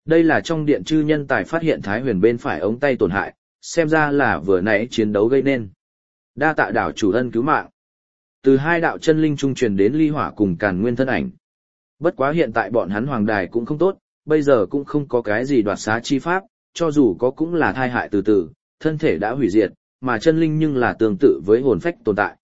Đây là trong điện chư nhân tài phát hiện Thái Huyền bên phải ống tay tổn hại, xem ra là vừa nãy chiến đấu gây nên. Đa tạ đảo chủ ân cứu mạng. Từ hai đạo chân linh trung truyền đến ly hỏa cùng càn nguyên thân ảnh. Bất quá hiện tại bọn hắn hoàng đài cũng không tốt, bây giờ cũng không có cái gì đoạt xá chi pháp, cho dù có cũng là thai hại từ từ, thân thể đã hủy diệt, mà chân linh nhưng là tương tự với hồn phách tồn tại.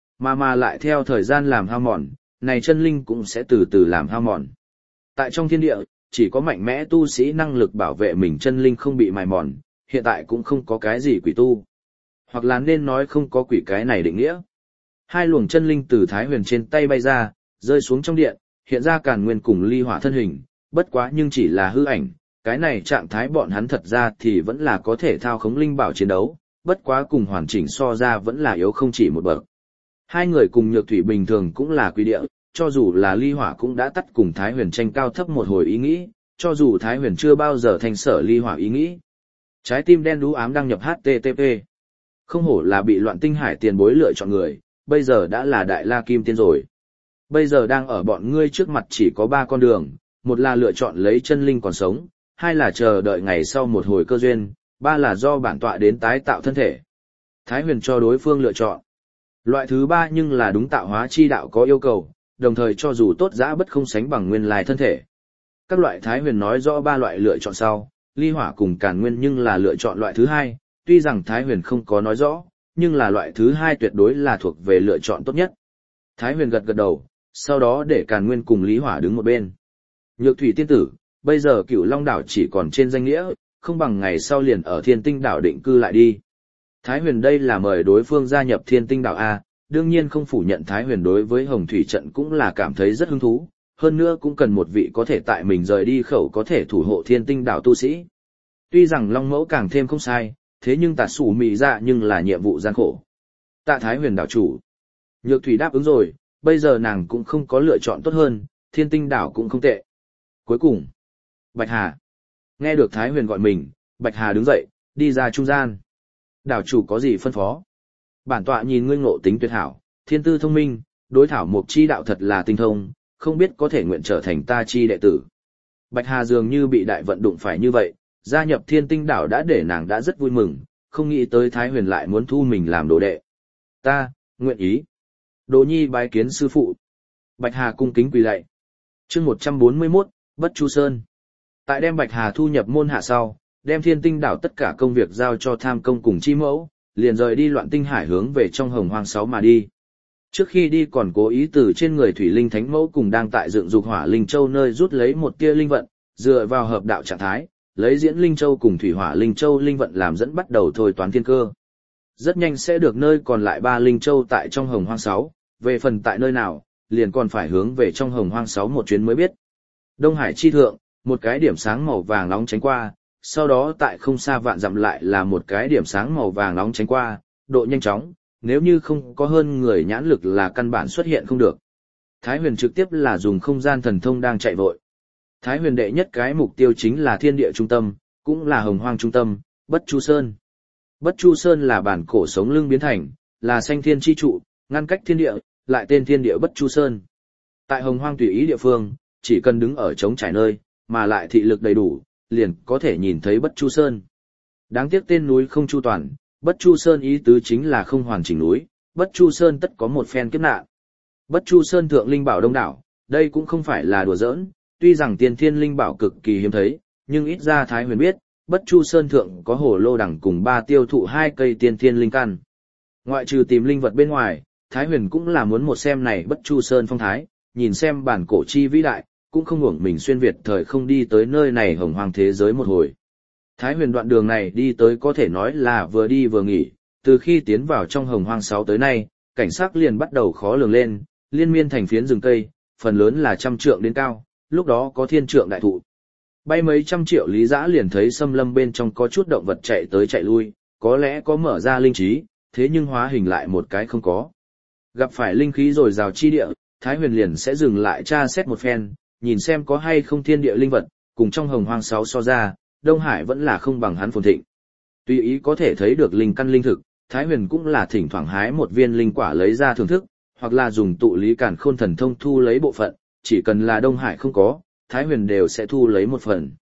Mà lại theo thời gian làm hao mòn, này chân linh cũng sẽ từ từ làm hao mòn. Tại trong thiên địa, chỉ có mạnh mẽ tu sĩ năng lực bảo vệ mình chân linh không bị mài mòn, hiện tại cũng không có cái gì quỷ tu. Hoặc là nên nói không có quỷ cái này định nghĩa. Hai luồng chân linh từ Thái Huyền trên tay bay ra, rơi xuống trong điện, hiện ra Càn Nguyên cùng ly hỏa thân hình, bất quá nhưng chỉ là hư ảnh, cái này trạng thái bọn hắn thật ra thì vẫn là có thể thao khống linh bảo chiến đấu, bất quá cùng hoàn chỉnh so ra vẫn là yếu không chỉ một bậc. Hai người cùng Nhược Thủy bình thường cũng là quý địa, cho dù là ly hỏa cũng đã tắt cùng Thái Huyền tranh cao thấp một hồi ý nghĩ, cho dù Thái Huyền chưa bao giờ thành sở ly hỏa ý nghĩ. Trái tim đen đú ám đăng nhập HTTP. Không hổ là bị Loạn Tinh Hải tiền bối lựa chọn người, bây giờ đã là Đại La Kim Tiên rồi. Bây giờ đang ở bọn ngươi trước mặt chỉ có 3 con đường, một là lựa chọn lấy chân linh còn sống, hai là chờ đợi ngày sau một hồi cơ duyên, ba là do bản tọa đến tái tạo thân thể. Thái Huyền cho đối phương lựa chọn. Loại thứ 3 nhưng là đúng tạo hóa chi đạo có yêu cầu, đồng thời cho dù tốt dã bất không sánh bằng nguyên lai thân thể. Các loại Thái Huyền nói rõ 3 loại lựa chọn sau, ly hỏa cùng càn nguyên nhưng là lựa chọn loại thứ 2, tuy rằng Thái Huyền không có nói rõ, nhưng là loại thứ 2 tuyệt đối là thuộc về lựa chọn tốt nhất. Thái Huyền gật gật đầu, sau đó để càn nguyên cùng Lý Hỏa đứng một bên. Nhược Thủy tiên tử, bây giờ Cửu Long đảo chỉ còn trên danh nghĩa, không bằng ngày sau liền ở Thiên Tinh đảo định cư lại đi. Thái Huyền đây là mời đối phương gia nhập Thiên Tinh đảo A, đương nhiên không phủ nhận Thái Huyền đối với Hồng Thủy trận cũng là cảm thấy rất hứng thú, hơn nữa cũng cần một vị có thể tại mình rời đi khẩu có thể thủ hộ Thiên Tinh đảo tu sĩ. Tuy rằng Long Mẫu càng thêm không sai, thế nhưng Tà Sủ Mị Dạ nhưng là nhiệm vụ gian khổ. Tạ Thái Huyền đảo chủ. Nhược Thủy đáp ứng rồi, bây giờ nàng cũng không có lựa chọn tốt hơn, Thiên Tinh đảo cũng không tệ. Cuối cùng, Bạch Hà. Nghe được Thái Huyền gọi mình, Bạch Hà đứng dậy, đi ra trung gian. Đảo chủ có gì phân phó? Bản tọa nhìn ngươi ngộ tính tuyệt hảo, thiên tư thông minh, đối thảo mục chi đạo thật là tinh thông, không biết có thể nguyện trở thành ta chi đệ tử. Bạch Hà dường như bị đại vận đụng phải như vậy, gia nhập Thiên Tinh đảo đã để nàng đã rất vui mừng, không nghĩ tới Thái Huyền lại muốn thu mình làm đồ đệ. Ta, nguyện ý. Đồ nhi bái kiến sư phụ. Bạch Hà cung kính quỳ lạy. Chương 141, Bất Chu Sơn. Tại đem Bạch Hà thu nhập môn hạ sau, đem Thiên Tinh đảo tất cả công việc giao cho Tham Công cùng Chi Mẫu, liền rời đi Loạn Tinh Hải hướng về trong Hồng Hoang 6 mà đi. Trước khi đi còn cố ý từ trên người Thủy Linh Thánh Mẫu cùng đang tại dựng dục Hỏa Linh Châu nơi rút lấy một tia linh vận, dựa vào hợp đạo trạng thái, lấy Diễn Linh Châu cùng Thủy Hỏa Linh Châu linh vận làm dẫn bắt đầu thôi toán thiên cơ. Rất nhanh sẽ được nơi còn lại 3 Linh Châu tại trong Hồng Hoang 6, về phần tại nơi nào, liền còn phải hướng về trong Hồng Hoang 6 một chuyến mới biết. Đông Hải chi thượng, một cái điểm sáng màu vàng nóng tránh qua, sau đó tại không xa vạn dặm lại là một cái điểm sáng màu vàng nóng tránh qua, độ nhanh chóng, nếu như không có hơn người nhãn lực là căn bản xuất hiện không được. Thái Huyền trực tiếp là dùng không gian thần thông đang chạy vội. Thái Huyền đệ nhất cái mục tiêu chính là thiên địa trung tâm, cũng là Hồng Hoang trung tâm, Bất Chu Sơn. Bất Chu Sơn là bản cổ sống lưng biến thành, là sanh thiên chi trụ, ngăn cách thiên địa, lại tên thiên địa Bất Chu Sơn. Tại Hồng Hoang tùy ý địa phương, chỉ cần đứng ở trống trải nơi, mà lại thị lực đầy đủ, liền có thể nhìn thấy Bất Chu Sơn. Đáng tiếc tên núi không chu toàn, Bất Chu Sơn ý tứ chính là không hoàn chỉnh núi, Bất Chu Sơn tất có một phen kiếp nạn. Bất Chu Sơn thượng linh bảo đông đảo, đây cũng không phải là đùa giỡn, tuy rằng tiên thiên linh bảo cực kỳ hiếm thấy, nhưng ít ra Thái Huyền biết, Bất Chu Sơn thượng có hồ lô đằng cùng 3 tiêu thụ 2 cây tiên thiên linh căn. Ngoại trừ tìm linh vật bên ngoài, Thái Huyền cũng là muốn một xem này Bất Chu Sơn phong thái, nhìn xem bản cổ chi vĩ đại, cũng không hưởng mình xuyên Việt thời không đi tới nơi này Hồng Hoang thế giới một hồi. Thái Huyền đoạn đường này đi tới có thể nói là vừa đi vừa nghỉ, từ khi tiến vào trong Hồng Hoang 6 tới nay, cảnh sắc liền bắt đầu khó lường lên, liên miên thành phiến rừng cây, phần lớn là trăm trượng đến cao, lúc đó có thiên trượng đại thụ. Bay mấy trăm triệu lý dã liền thấy xâm lâm bên trong có chút động vật chạy tới chạy lui, có lẽ có mở ra linh trí, thế nhưng hóa hình lại một cái không có. Gặp phải linh khí rồi rào chi địa, Thái Huyền liền sẽ dừng lại tra xét một phen, nhìn xem có hay không thiên địa linh vật, cùng trong Hồng Hoang 6 so ra, Đông Hải vẫn là không bằng hắn phồn thịnh. Tuy ý có thể thấy được linh căn linh thực, Thái Huyền cũng là thỉnh thoảng hái một viên linh quả lấy ra thưởng thức, hoặc là dùng tụ lý càn khôn thần thông thu lấy bộ phận, chỉ cần là Đông Hải không có, Thái Huyền đều sẽ thu lấy một phần.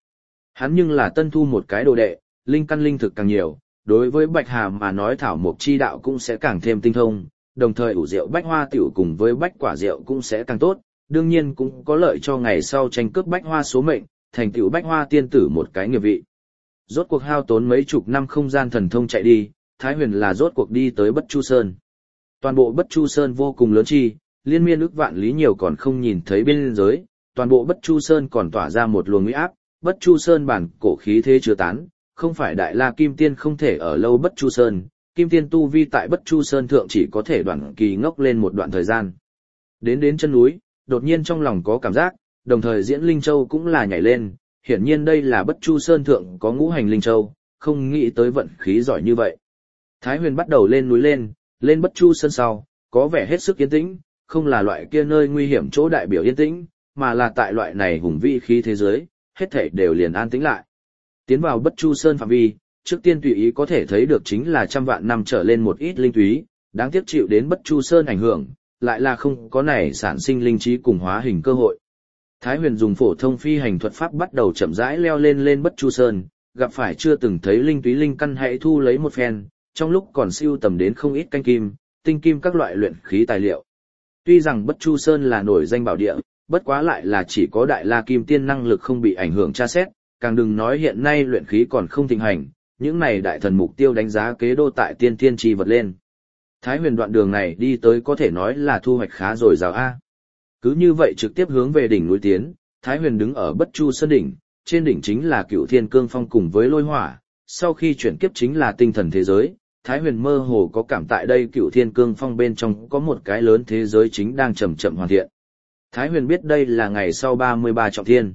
Hắn nhưng là tân thu một cái đồ đệ, linh căn linh thực càng nhiều, đối với Bạch Hà mà nói thảo mộc chi đạo cũng sẽ càng thêm tinh thông, đồng thời ủ rượu bách hoa tiểu cùng với bách quả rượu cũng sẽ càng tốt, đương nhiên cũng có lợi cho ngày sau tranh cướp bách hoa số mệnh, thành tựu bách hoa tiên tử một cái nghiệp vị. Rốt cuộc hao tốn mấy chục năm không gian thần thông chạy đi, Thái Huyền là rốt cuộc đi tới Bất Chu Sơn. Toàn bộ Bất Chu Sơn vô cùng lớn chi, liên miên ức vạn lý nhiều còn không nhìn thấy bên giới, toàn bộ Bất Chu Sơn còn tỏa ra một luồng uy áp, Bất Chu Sơn bản cổ khí thế chưa tán, không phải Đại La Kim Tiên không thể ở lâu Bất Chu Sơn, Kim Tiên tu vi tại Bất Chu Sơn thượng chỉ có thể đoạn kỳ ngốc lên một đoạn thời gian. Đến chân núi, đột nhiên trong lòng có cảm giác, đồng thời Diễn Linh Châu cũng là nhảy lên, hiển nhiên đây là Bất Chu Sơn thượng có ngũ hành Linh Châu, không nghĩ tới vận khí giỏi như vậy. Thái Huyền bắt đầu lên núi lên Bất Chu Sơn sau, có vẻ hết sức yên tĩnh, không là loại kia nơi nguy hiểm chỗ đại biểu yên tĩnh, mà là tại loại này hùng vĩ khí thế giới, hết thảy đều liền an tĩnh lại. Tiến vào Bất Chu Sơn phạm vi, trước tiên tùy ý có thể thấy được chính là trăm vạn năm trở lên một ít linh túy, đáng tiếc chịu đến Bất Chu Sơn ảnh hưởng, lại là không có này sản sinh linh trí cùng hóa hình cơ hội. Thái Huyền dùng phổ thông phi hành thuật pháp bắt đầu chậm rãi leo lên Bất Chu Sơn, gặp phải chưa từng thấy linh túy linh căn hãy thu lấy một phen, trong lúc còn siêu tầm đến không ít canh kim, tinh kim các loại luyện khí tài liệu. Tuy rằng Bất Chu Sơn là nổi danh bảo địa, bất quá lại là chỉ có Đại La Kim Tiên năng lực không bị ảnh hưởng tra xét, càng đừng nói hiện nay luyện khí còn không thịnh hành, những này đại thần mục tiêu đánh giá kế đô tại tiên thiên chi vật lên. Thái Huyền đoạn đường này đi tới có thể nói là thu hoạch khá dồi dào a. Cứ như vậy trực tiếp hướng về đỉnh núi tiến, Thái Huyền đứng ở Bất Chu Sơn đỉnh, trên đỉnh chính là Cửu Thiên Cương Phong cùng với lôi hỏa, sau khi chuyển kiếp chính là tinh thần thế giới. Thái Huyền mơ hồ có cảm tại đây Cửu Thiên Cương Phong bên trong có một cái lớn thế giới chính đang chậm chậm hoàn thiện. Thái Huyền biết đây là ngày sau 33 trọng thiên.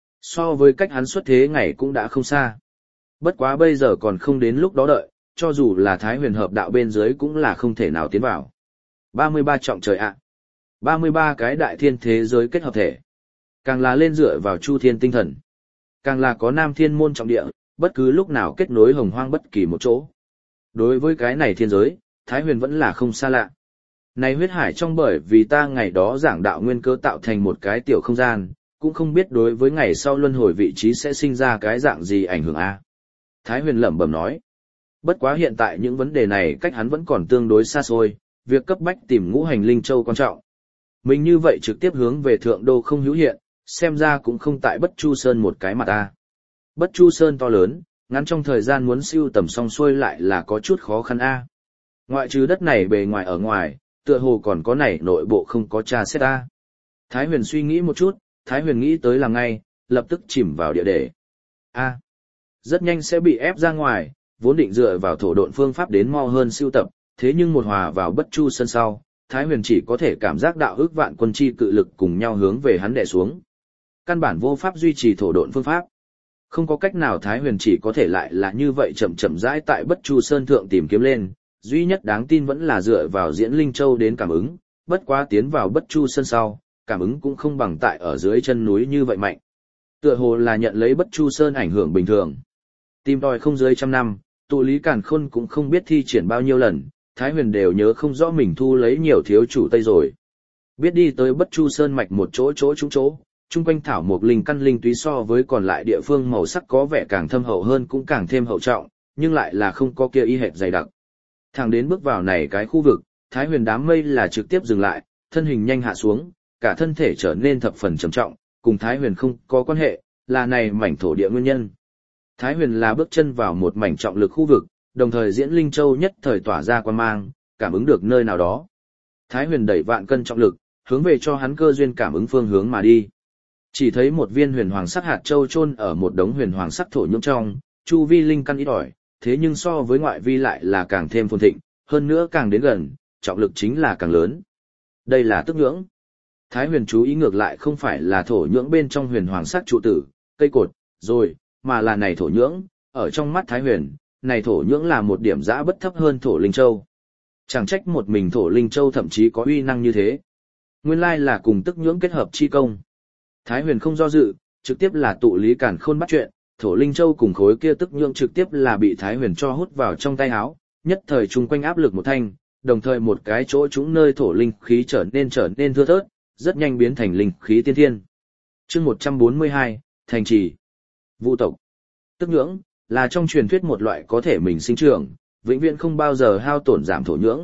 So với cách hắn xuất thế ngày cũng đã không xa. Bất quá bây giờ còn không đến lúc đó đợi, cho dù là Thái Huyền hợp đạo bên dưới cũng là không thể nào tiến vào. 33 trọng trời ạ. 33 cái đại thiên thế giới kết hợp thể. Càng là lên dựa vào chu thiên tinh thần. Càng là có nam thiên môn trọng địa, bất cứ lúc nào kết nối hồng hoang bất kỳ một chỗ. Đối với cái này thiên giới, Thái Huyền vẫn là không xa lạ. Này huyết hải trong bởi vì ta ngày đó giảng đạo nguyên cơ tạo thành một cái tiểu không gian, cũng không biết đối với ngày sau luân hồi vị trí sẽ sinh ra cái dạng gì ảnh hưởng a. Thái Huyền lẩm bẩm nói. Bất quá hiện tại những vấn đề này cách hắn vẫn còn tương đối xa xôi, việc cấp bách tìm ngũ hành linh châu quan trọng. Mình như vậy trực tiếp hướng về thượng đô không hữu hiện, xem ra cũng không tại Bất Chu Sơn một cái mà ta. Bất Chu Sơn to lớn, ngắn trong thời gian muốn siêu tầm xong xuôi lại là có chút khó khăn a. Ngoại trừ đất này bề ngoài ở ngoài, tựa hồ còn có này nội bộ không có tra xét a. Thái Huyền suy nghĩ một chút, Thái Huyền nghĩ tới làm ngay, lập tức chìm vào địa đề. A, rất nhanh sẽ bị ép ra ngoài, vốn định dựa vào thổ độn phương pháp đến mau hơn siêu tập, thế nhưng một hòa vào Bất Chu Sơn sau, Thái Huyền chỉ có thể cảm giác đạo ước vạn quân chi cự lực cùng nhau hướng về hắn đè xuống. Căn bản vô pháp duy trì thổ độn phương pháp. Không có cách nào Thái Huyền chỉ có thể lại là như vậy chậm chậm rãi tại Bất Chu Sơn thượng tìm kiếm lên, duy nhất đáng tin vẫn là dựa vào Diễn Linh Châu đến cảm ứng, bất quá tiến vào Bất Chu Sơn sau, cảm ứng cũng không bằng tại ở dưới chân núi như vậy mạnh. Tựa hồ là nhận lấy Bất Chu Sơn ảnh hưởng bình thường. Tìm tòi không dưới trăm năm, tụ lý càn khôn cũng không biết thi triển bao nhiêu lần, Thái Huyền đều nhớ không rõ mình thu lấy nhiều thiếu chủ tây rồi. Biết đi tới Bất Chu Sơn mạch một chỗ trúng chỗ, chung quanh thảo mộc linh căn linh túy so với còn lại địa phương màu sắc có vẻ càng thâm hậu hơn cũng càng thêm hậu trọng, nhưng lại là không có kia y hệt dày đặc. Thẳng đến bước vào này cái khu vực, Thái Huyền đám mây là trực tiếp dừng lại, thân hình nhanh hạ xuống, cả thân thể trở nên thập phần trầm trọng, cùng Thái Huyền không có quan hệ, là này mảnh thổ địa nguyên nhân. Thái Huyền là bước chân vào một mảnh trọng lực khu vực, đồng thời Diễn Linh Châu nhất thời tỏa ra quang mang, cảm ứng được nơi nào đó. Thái Huyền đẩy vạn cân trọng lực, hướng về cho hắn cơ duyên cảm ứng phương hướng mà đi. Chỉ thấy một viên huyền hoàng sắc hạt châu chôn ở một đống huyền hoàng sắc thổ nhưỡng trong, chu vi linh căn ít ỏi, thế nhưng so với ngoại vi lại là càng thêm phồn thịnh, hơn nữa càng đến gần, trọng lực chính là càng lớn. Đây là tức nhưỡng. Thái Huyền chú ý ngược lại không phải là thổ nhưỡng bên trong huyền hoàng sắc trụ tử, cây cột, rồi, mà là này thổ nhưỡng, ở trong mắt Thái Huyền, này thổ nhưỡng là một điểm dã bất thấp hơn thổ linh châu. Chẳng trách một mình thổ linh châu thậm chí có uy năng như thế. Nguyên lai là cùng tức nhưỡng kết hợp chi công. Thái Huyền không do dự, trực tiếp là tụ lý càn khôn bắt chuyện, thổ linh châu cùng khối kia tức nhưỡng trực tiếp là bị Thái Huyền cho hút vào trong tay áo, nhất thời chung quanh áp lực một thanh, đồng thời một cái chỗ trũng nơi thổ linh khí trở nên thưa thớt, rất nhanh biến thành linh khí tiên thiên. Chương 142, thành trì. Vu tộc. Tức nhưỡng, là trong truyền thuyết một loại có thể mình sinh trưởng, vĩnh viễn không bao giờ hao tổn giảm thổ nhưỡng.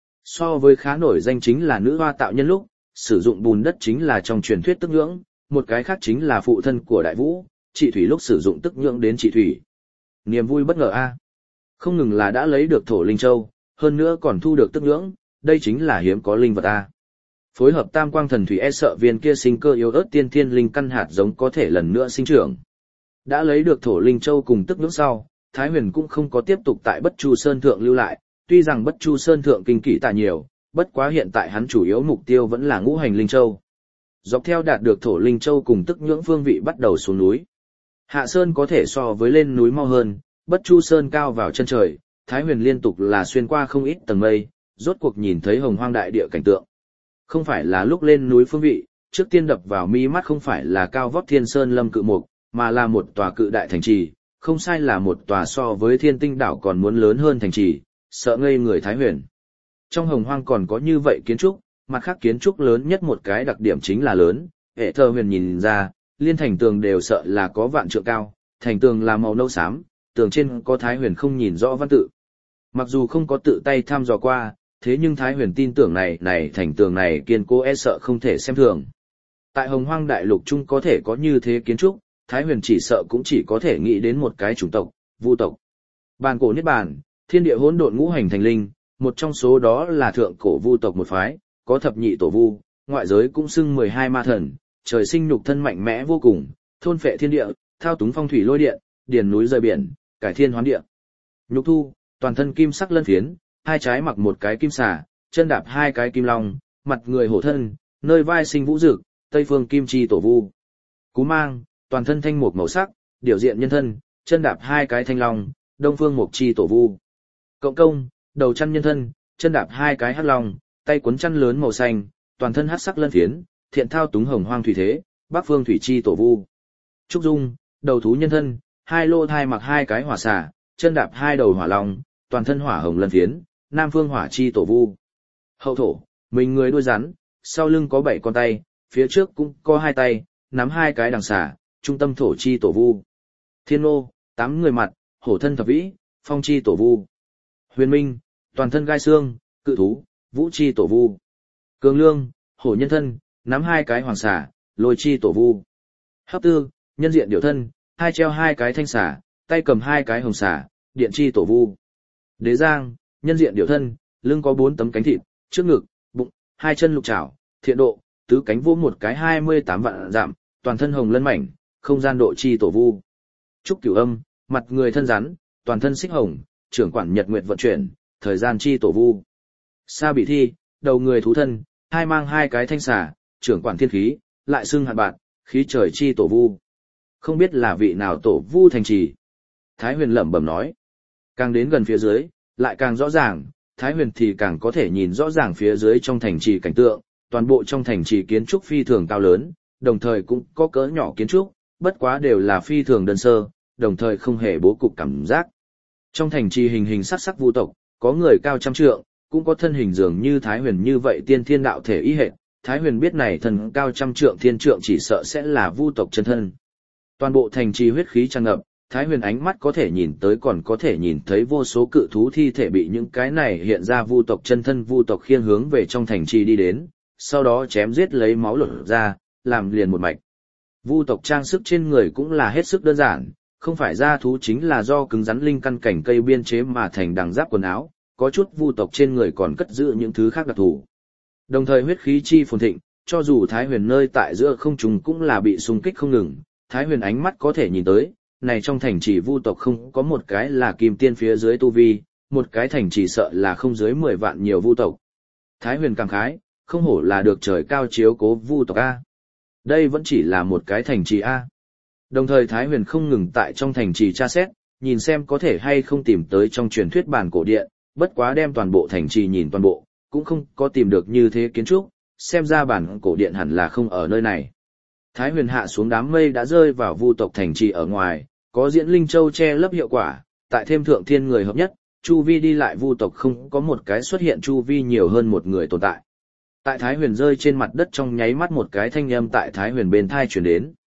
So với khá nổi danh chính là nữ hoa tạo nhân lúc, sử dụng bùn đất chính là trong truyền thuyết tức nhưỡng, một cái khác chính là phụ thân của Đại Vũ, trị thủy lúc sử dụng tức nhưỡng đến trị thủy. Niềm vui bất ngờ a. Không ngừng là đã lấy được thổ linh châu, hơn nữa còn thu được tức nhưỡng, đây chính là hiếm có linh vật a. Phối hợp tam quang thần thủy e sợ viên kia sinh cơ yếu ớt tiên thiên linh căn hạt giống có thể lần nữa sinh trưởng. Đã lấy được thổ linh châu cùng tức nhưỡng sau, Thái Huyền cũng không có tiếp tục tại Bất Chu Sơn thượng lưu lại, tuy rằng Bất Chu Sơn thượng kinh kỷ tà nhiều, bất quá hiện tại hắn chủ yếu mục tiêu vẫn là ngũ hành linh châu. Dọc theo đạt được thổ linh châu cùng tức nhưỡng phương vị bắt đầu xuống núi. Hạ Sơn có thể so với lên núi mau hơn, Bất Chu Sơn cao vào chân trời, Thái Huyền liên tục là xuyên qua không ít tầng mây, rốt cuộc nhìn thấy hồng hoang đại địa cảnh tượng. Không phải là lúc lên núi phương vị, trước tiên đập vào mi mắt không phải là cao vóc Thiên Sơn Lâm cự mục, mà là một tòa cự đại thành trì, không sai là một tòa so với Thiên Tinh đảo còn muốn lớn hơn thành trì, sợ ngây người Thái Huyền. Trong hồng hoang còn có như vậy kiến trúc, mặt khác kiến trúc lớn nhất một cái đặc điểm chính là lớn, hệ thơ huyền nhìn ra, liên thành tường đều sợ là có vạn trượng cao, thành tường là màu nâu xám, tường trên có Thái Huyền không nhìn rõ văn tự. Mặc dù không có tự tay thăm dò qua, thế nhưng Thái Huyền tin tưởng này thành tường này kiên cố e sợ không thể xem thường. Tại hồng hoang đại lục chung có thể có như thế kiến trúc, Thái Huyền chỉ sợ cũng chỉ có thể nghĩ đến một cái chủng tộc, Vu tộc. Bàn cổ niết bàn, thiên địa hỗn độn ngũ hành thành linh, một trong số đó là thượng cổ Vu tộc một phái, có thập nhị tổ Vu, ngoại giới cũng xưng 12 ma thần, trời sinh nhục thân mạnh mẽ vô cùng, thôn phệ thiên địa, thao túng phong thủy lôi điện, điền núi rời biển, cải thiên hoán địa. Nhục thu, toàn thân kim sắc lân phiến, hai trái mặc một cái kim xà, chân đạp hai cái kim long, mặt người hổ thân, nơi vai sinh vũ dực, tây phương kim chi tổ Vu. Cú mang, toàn thân thanh mục màu sắc, điều diện nhân thân, chân đạp hai cái thanh long, đông phương mục chi tổ Vu. Cộng công, đầu chăn nhân thân, chân đạp hai cái hắc long, tay cuốn chăn lớn màu xanh, toàn thân hắc sắc lân phiến, thiện thao túng hồng hoang thủy thế, bắc phương thủy chi tổ Vu. Trúc Dung, đầu thú nhân thân, hai lô thai mặc hai cái hỏa xà, chân đạp hai đầu hỏa long, toàn thân hỏa hồng lân phiến, nam phương hỏa chi tổ Vu. Hậu thổ, mình người đuôi rắn, sau lưng có 7 con tay, phía trước cũng có 2 tay, nắm 2 cái đằng xà, trung tâm thổ chi tổ Vu. Thiên Nô, 8 người mặt, hổ thân thập vĩ, phong chi tổ Vu. Huyền Minh, toàn thân gai xương, cự thú, vũ chi tổ Vu. Cường Lương, hổ nhân thân, nắm 2 cái hoàng xà, lôi chi tổ Vu. Hấp Tư, nhân diện điểu thân, hai treo 2 cái thanh xà, tay cầm 2 cái hồng xà, điện chi tổ Vu. Đế Giang, nhân diện điểu thân, lưng có 4 tấm cánh thịt, trước ngực, bụng, 2 chân lục chảo, thiện độ, tứ cánh vỗ một cái 28 vạn dặm, toàn thân hồng lân mảnh, không gian độ chi tổ Vu. Trúc Cửu Âm, mặt người thân rắn, toàn thân xích hồng, trưởng quản nhật nguyệt vận chuyển, thời gian chi tổ Vu. Sa Bị Thi, đầu người thú thân, hai mang 2 cái thanh xà, trưởng quản thiên khí, lại xưng hạt bạt, khí trời chi tổ Vu. Không biết là vị nào tổ Vu thành trì. Thái Huyền lẩm bẩm nói. Càng đến gần phía dưới, lại càng rõ ràng, Thái Huyền thì càng có thể nhìn rõ ràng phía dưới trong thành trì cảnh tượng, toàn bộ trong thành trì kiến trúc phi thường cao lớn, đồng thời cũng có cỡ nhỏ kiến trúc, bất quá đều là phi thường đơn sơ, đồng thời không hề bố cục cảm giác. Trong thành trì hình hình sắc sắc vu tộc, có người cao trăm trượng, cũng có thân hình dường như Thái Huyền như vậy tiên thiên đạo thể y hệt, Thái Huyền biết này thần cao trăm trượng thiên trượng chỉ sợ sẽ là vu tộc chân thân. Toàn bộ thành trì huyết khí tràn ngập, Thái Huyền ánh mắt có thể nhìn tới còn có thể nhìn thấy vô số cự thú thi thể bị những cái này hiện ra vu tộc chân thân vu tộc khiêng hướng về trong thành trì đi đến, sau đó chém giết lấy máu lột ra, làm liền một mạch. Vu tộc trang sức trên người cũng là hết sức đơn giản, không phải da thú chính là do cứng rắn linh căn cảnh cây biên chế mà thành đằng giáp quần áo, có chút vu tộc trên người còn cất giữ những thứ khác đặc thù. Đồng thời huyết khí chi phồn thịnh, cho dù Thái Huyền nơi tại giữa không trung cũng là bị xung kích không ngừng, Thái Huyền ánh mắt có thể nhìn tới, này trong thành trì vu tộc không có một cái là kim tiên phía dưới tu vi, một cái thành trì sợ là không dưới 10 vạn nhiều vu tộc. Thái Huyền cảm khái, không hổ là được trời cao chiếu cố vu tộc A. Đây vẫn chỉ là một cái thành trì A. Đồng thời Thái Huyền không ngừng tại trong thành trì tra xét, nhìn xem có thể hay không tìm tới trong truyền thuyết bản cổ điện, bất quá đem toàn bộ thành trì nhìn toàn bộ, cũng không có tìm được như thế kiến trúc, xem ra bản cổ điện hẳn là không ở nơi này. Thái Huyền hạ xuống đám mây đã rơi vào vu tộc thành trì ở ngoài, có diễn linh châu che lấp hiệu quả, tại thêm thượng thiên người hợp nhất, chu vi đi lại vu tộc không có một cái xuất hiện chu vi nhiều hơn một người tồn tại. Tại Thái Huyền rơi trên mặt đất trong nháy mắt một cái thanh âm tại Thái Huyền bên thai truyền đến.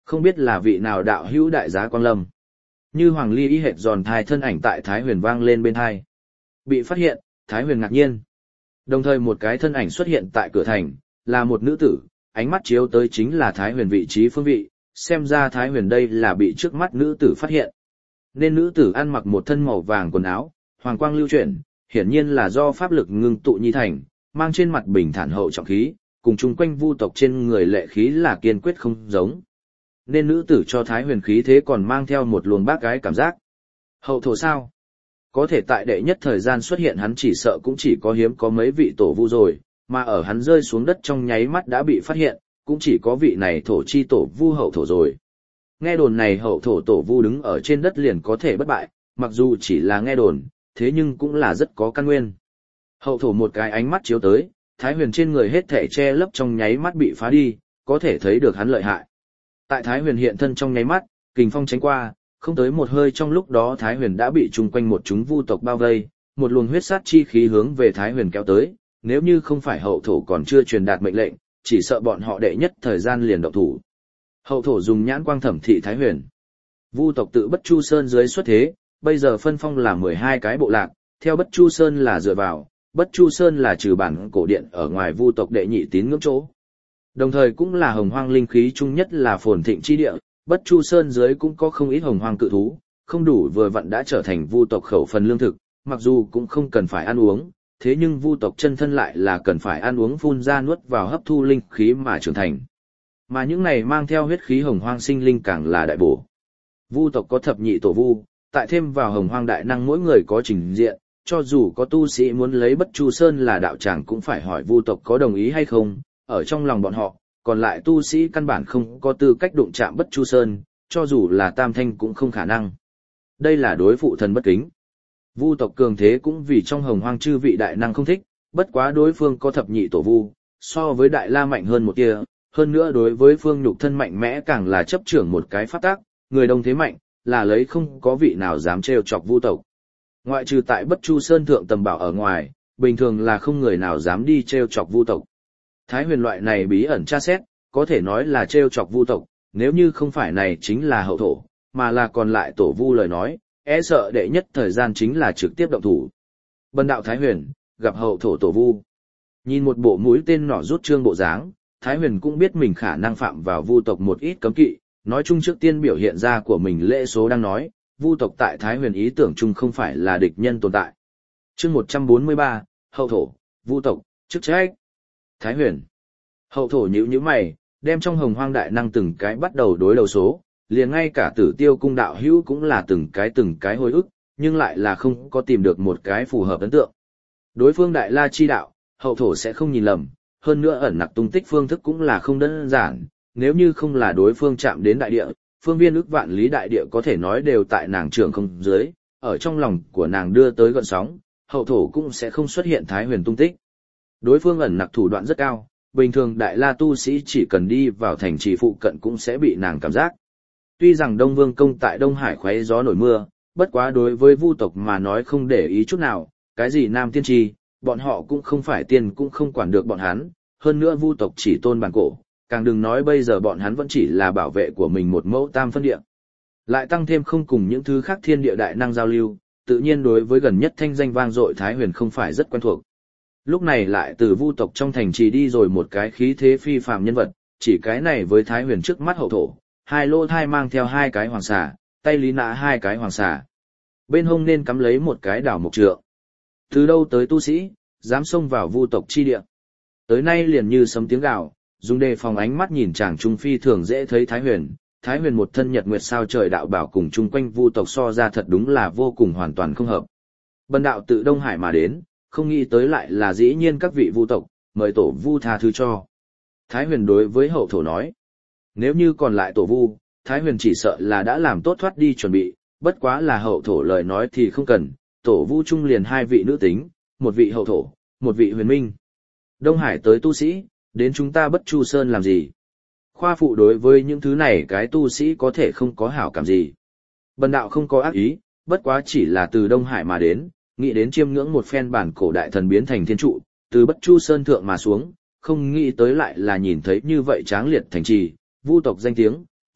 Không biết là vị nào đạo hữu đại giá quang lâm. Như hoàng ly y hệt giòn thai thân ảnh tại Thái Huyền vang lên bên hai. Bị phát hiện, Thái Huyền ngạc nhiên. Đồng thời một cái thân ảnh xuất hiện tại cửa thành, là một nữ tử, ánh mắt chiếu tới chính là Thái Huyền vị trí phương vị, xem ra Thái Huyền đây là bị trước mắt nữ tử phát hiện. Nên nữ tử ăn mặc một thân màu vàng quần áo, hoàng quang lưu chuyển, hiển nhiên là do pháp lực ngưng tụ nhi thành, mang trên mặt bình thản hậu trọng khí, cùng chung quanh vu tộc trên người lệ khí là kiên quyết không giống. Nên nữ tử cho Thái Huyền khí thế còn mang theo một luồng bác gái cảm giác. Hậu thổ sao? Có thể tại đệ nhất thời gian xuất hiện hắn chỉ sợ cũng chỉ có hiếm có mấy vị tổ vu rồi, mà ở hắn rơi xuống đất trong nháy mắt đã bị phát hiện, cũng chỉ có vị này thổ chi tổ vu hậu thổ rồi. Nghe đồn này hậu thổ tổ vu đứng ở trên đất liền có thể bất bại, mặc dù chỉ là nghe đồn, thế nhưng cũng là rất có căn nguyên. Hậu thổ một cái ánh mắt chiếu tới, Thái Huyền trên người hết thể che lấp trong nháy mắt bị phá đi, có thể thấy được hắn lợi hại. Tại Thái Huyền hiện thân trong nháy mắt, kình phong tránh qua, không tới một hơi trong lúc đó Thái Huyền đã bị chung quanh một chúng vu tộc bao vây, một luồng huyết sát chi khí hướng về Thái Huyền kéo tới, nếu như không phải hậu thổ còn chưa truyền đạt mệnh lệnh, chỉ sợ bọn họ đệ nhất thời gian liền động thủ. Hậu thổ dùng nhãn quang thẩm thị Thái Huyền. Vu tộc tự Bất Chu Sơn dưới xuất thế, bây giờ phân phong là 12 cái bộ lạc, theo Bất Chu Sơn là dựa vào, Bất Chu Sơn là trừ bản cổ điện ở ngoài vu tộc đệ nhị tín ngưỡng chỗ. Đồng thời cũng là hồng hoang linh khí chung nhất là phồn thịnh chi địa, Bất Chu Sơn dưới cũng có không ít hồng hoang cự thú, không đủ vừa vặn đã trở thành vu tộc khẩu phần lương thực, mặc dù cũng không cần phải ăn uống, thế nhưng vu tộc chân thân lại là cần phải ăn uống phun ra nuốt vào hấp thu linh khí mà trưởng thành. Mà những này mang theo huyết khí hồng hoang sinh linh càng là đại bổ. Vu tộc có thập nhị tổ vu, tại thêm vào hồng hoang đại năng mỗi người có trình diện, cho dù có tu sĩ muốn lấy Bất Chu Sơn là đạo tràng cũng phải hỏi vu tộc có đồng ý hay không, ở trong lòng bọn họ, còn lại tu sĩ căn bản không có tư cách đụng chạm Bất Chu Sơn, cho dù là tam thanh cũng không khả năng. Đây là đối phụ thần bất kính. Vu tộc cường thế cũng vì trong hồng hoang chư vị đại năng không thích, bất quá đối phương có thập nhị tổ vu, so với đại la mạnh hơn một tia, hơn nữa đối với phương nhục thân mạnh mẽ càng là chấp trưởng một cái pháp tác, người đông thế mạnh, là lấy không có vị nào dám trêu chọc vu tộc. Ngoại trừ tại Bất Chu Sơn thượng tầm bảo ở ngoài, bình thường là không người nào dám đi trêu chọc vu tộc. Thái Huyền loại này bí ẩn tra xét, có thể nói là trêu chọc vu tộc, nếu như không phải này chính là hậu thổ, mà là còn lại tổ vu lời nói, e sợ đệ nhất thời gian chính là trực tiếp động thủ. Bần đạo Thái Huyền, gặp hậu thổ tổ vu. Nhìn một bộ mũi tên nỏ rút trương bộ dáng, Thái Huyền cũng biết mình khả năng phạm vào vu tộc một ít cấm kỵ, nói chung trước tiên biểu hiện ra của mình lễ số đang nói, vu tộc tại Thái Huyền ý tưởng chung không phải là địch nhân tồn tại. Chương 143, hậu thổ, vu tộc, chức trách. Thái Huyền. Hậu thổ nhíu mày, đem trong hồng hoang đại năng từng cái bắt đầu đối đầu số, liền ngay cả Tử Tiêu cung đạo hữu cũng là từng cái hồi ức, nhưng lại là không có tìm được một cái phù hợp ấn tượng. Đối phương đại la chi đạo, hậu thổ sẽ không nhìn lầm, hơn nữa ẩn nặc tung tích phương thức cũng là không đơn giản, nếu như không là đối phương chạm đến đại địa, phương viên ức vạn lý đại địa có thể nói đều tại nàng trưởng không dưới, ở trong lòng của nàng đưa tới gợn sóng, hậu thổ cũng sẽ không xuất hiện Thái Huyền tung tích. Đối phương ẩn nặc thủ đoạn rất cao, bình thường đại la tu sĩ chỉ cần đi vào thành trì phụ cận cũng sẽ bị nàng cảm giác. Tuy rằng Đông Vương công tại Đông Hải khoé gió nổi mưa, bất quá đối với vu tộc mà nói không để ý chút nào, cái gì nam tiên tri, bọn họ cũng không phải tiên cũng không quản được bọn hắn, hơn nữa vu tộc chỉ tôn bản cổ, càng đừng nói bây giờ bọn hắn vẫn chỉ là bảo vệ của mình một mẫu tam phân địa. Lại tăng thêm không cùng những thứ khác thiên địa đại năng giao lưu, tự nhiên đối với gần nhất thanh danh vang dội Thái Huyền không phải rất quen thuộc. Lúc này lại từ vu tộc trong thành trì đi rồi một cái khí thế phi phàm nhân vật, chỉ cái này với Thái Huyền trước mắt hậu thổ, hai lô thai mang theo hai cái hoàng xà, tay lý nã hai cái hoàng xà. Bên hông nên cắm lấy một cái đảo mộc trượng. Từ đâu tới tu sĩ, dám xông vào vu tộc chi địa. Tới nay liền như sấm tiếng gào, dùng đề phòng ánh mắt nhìn chàng trung phi thường dễ thấy Thái Huyền. Thái Huyền một thân nhật nguyệt sao trời đạo bảo cùng chung quanh vu tộc so ra thật đúng là vô cùng hoàn toàn không hợp. Bần đạo tự Đông Hải mà đến, không nghĩ tới lại là dĩ nhiên các vị vu tộc, mời tổ vu tha thứ cho. Thái Huyền đối với hậu thổ nói, nếu như còn lại tổ vu, Thái Huyền chỉ sợ là đã làm tốt thoát đi chuẩn bị, bất quá là hậu thổ lời nói thì không cần, tổ vu chung liền hai vị nữ tính, một vị hậu thổ, một vị huyền minh. Đông Hải tới tu sĩ, đến chúng ta Bất Chu Sơn làm gì? Khoa phụ đối với những thứ này cái tu sĩ có thể không có hảo cảm gì. Bần đạo không có ác ý, bất quá chỉ là từ Đông Hải mà đến, nghĩ đến chiêm ngưỡng một phen bản cổ đại thần biến thành thiên trụ, từ Bất Chu Sơn thượng mà xuống, không nghĩ tới lại là nhìn thấy như vậy tráng liệt thành trì, vu tộc danh tiếng,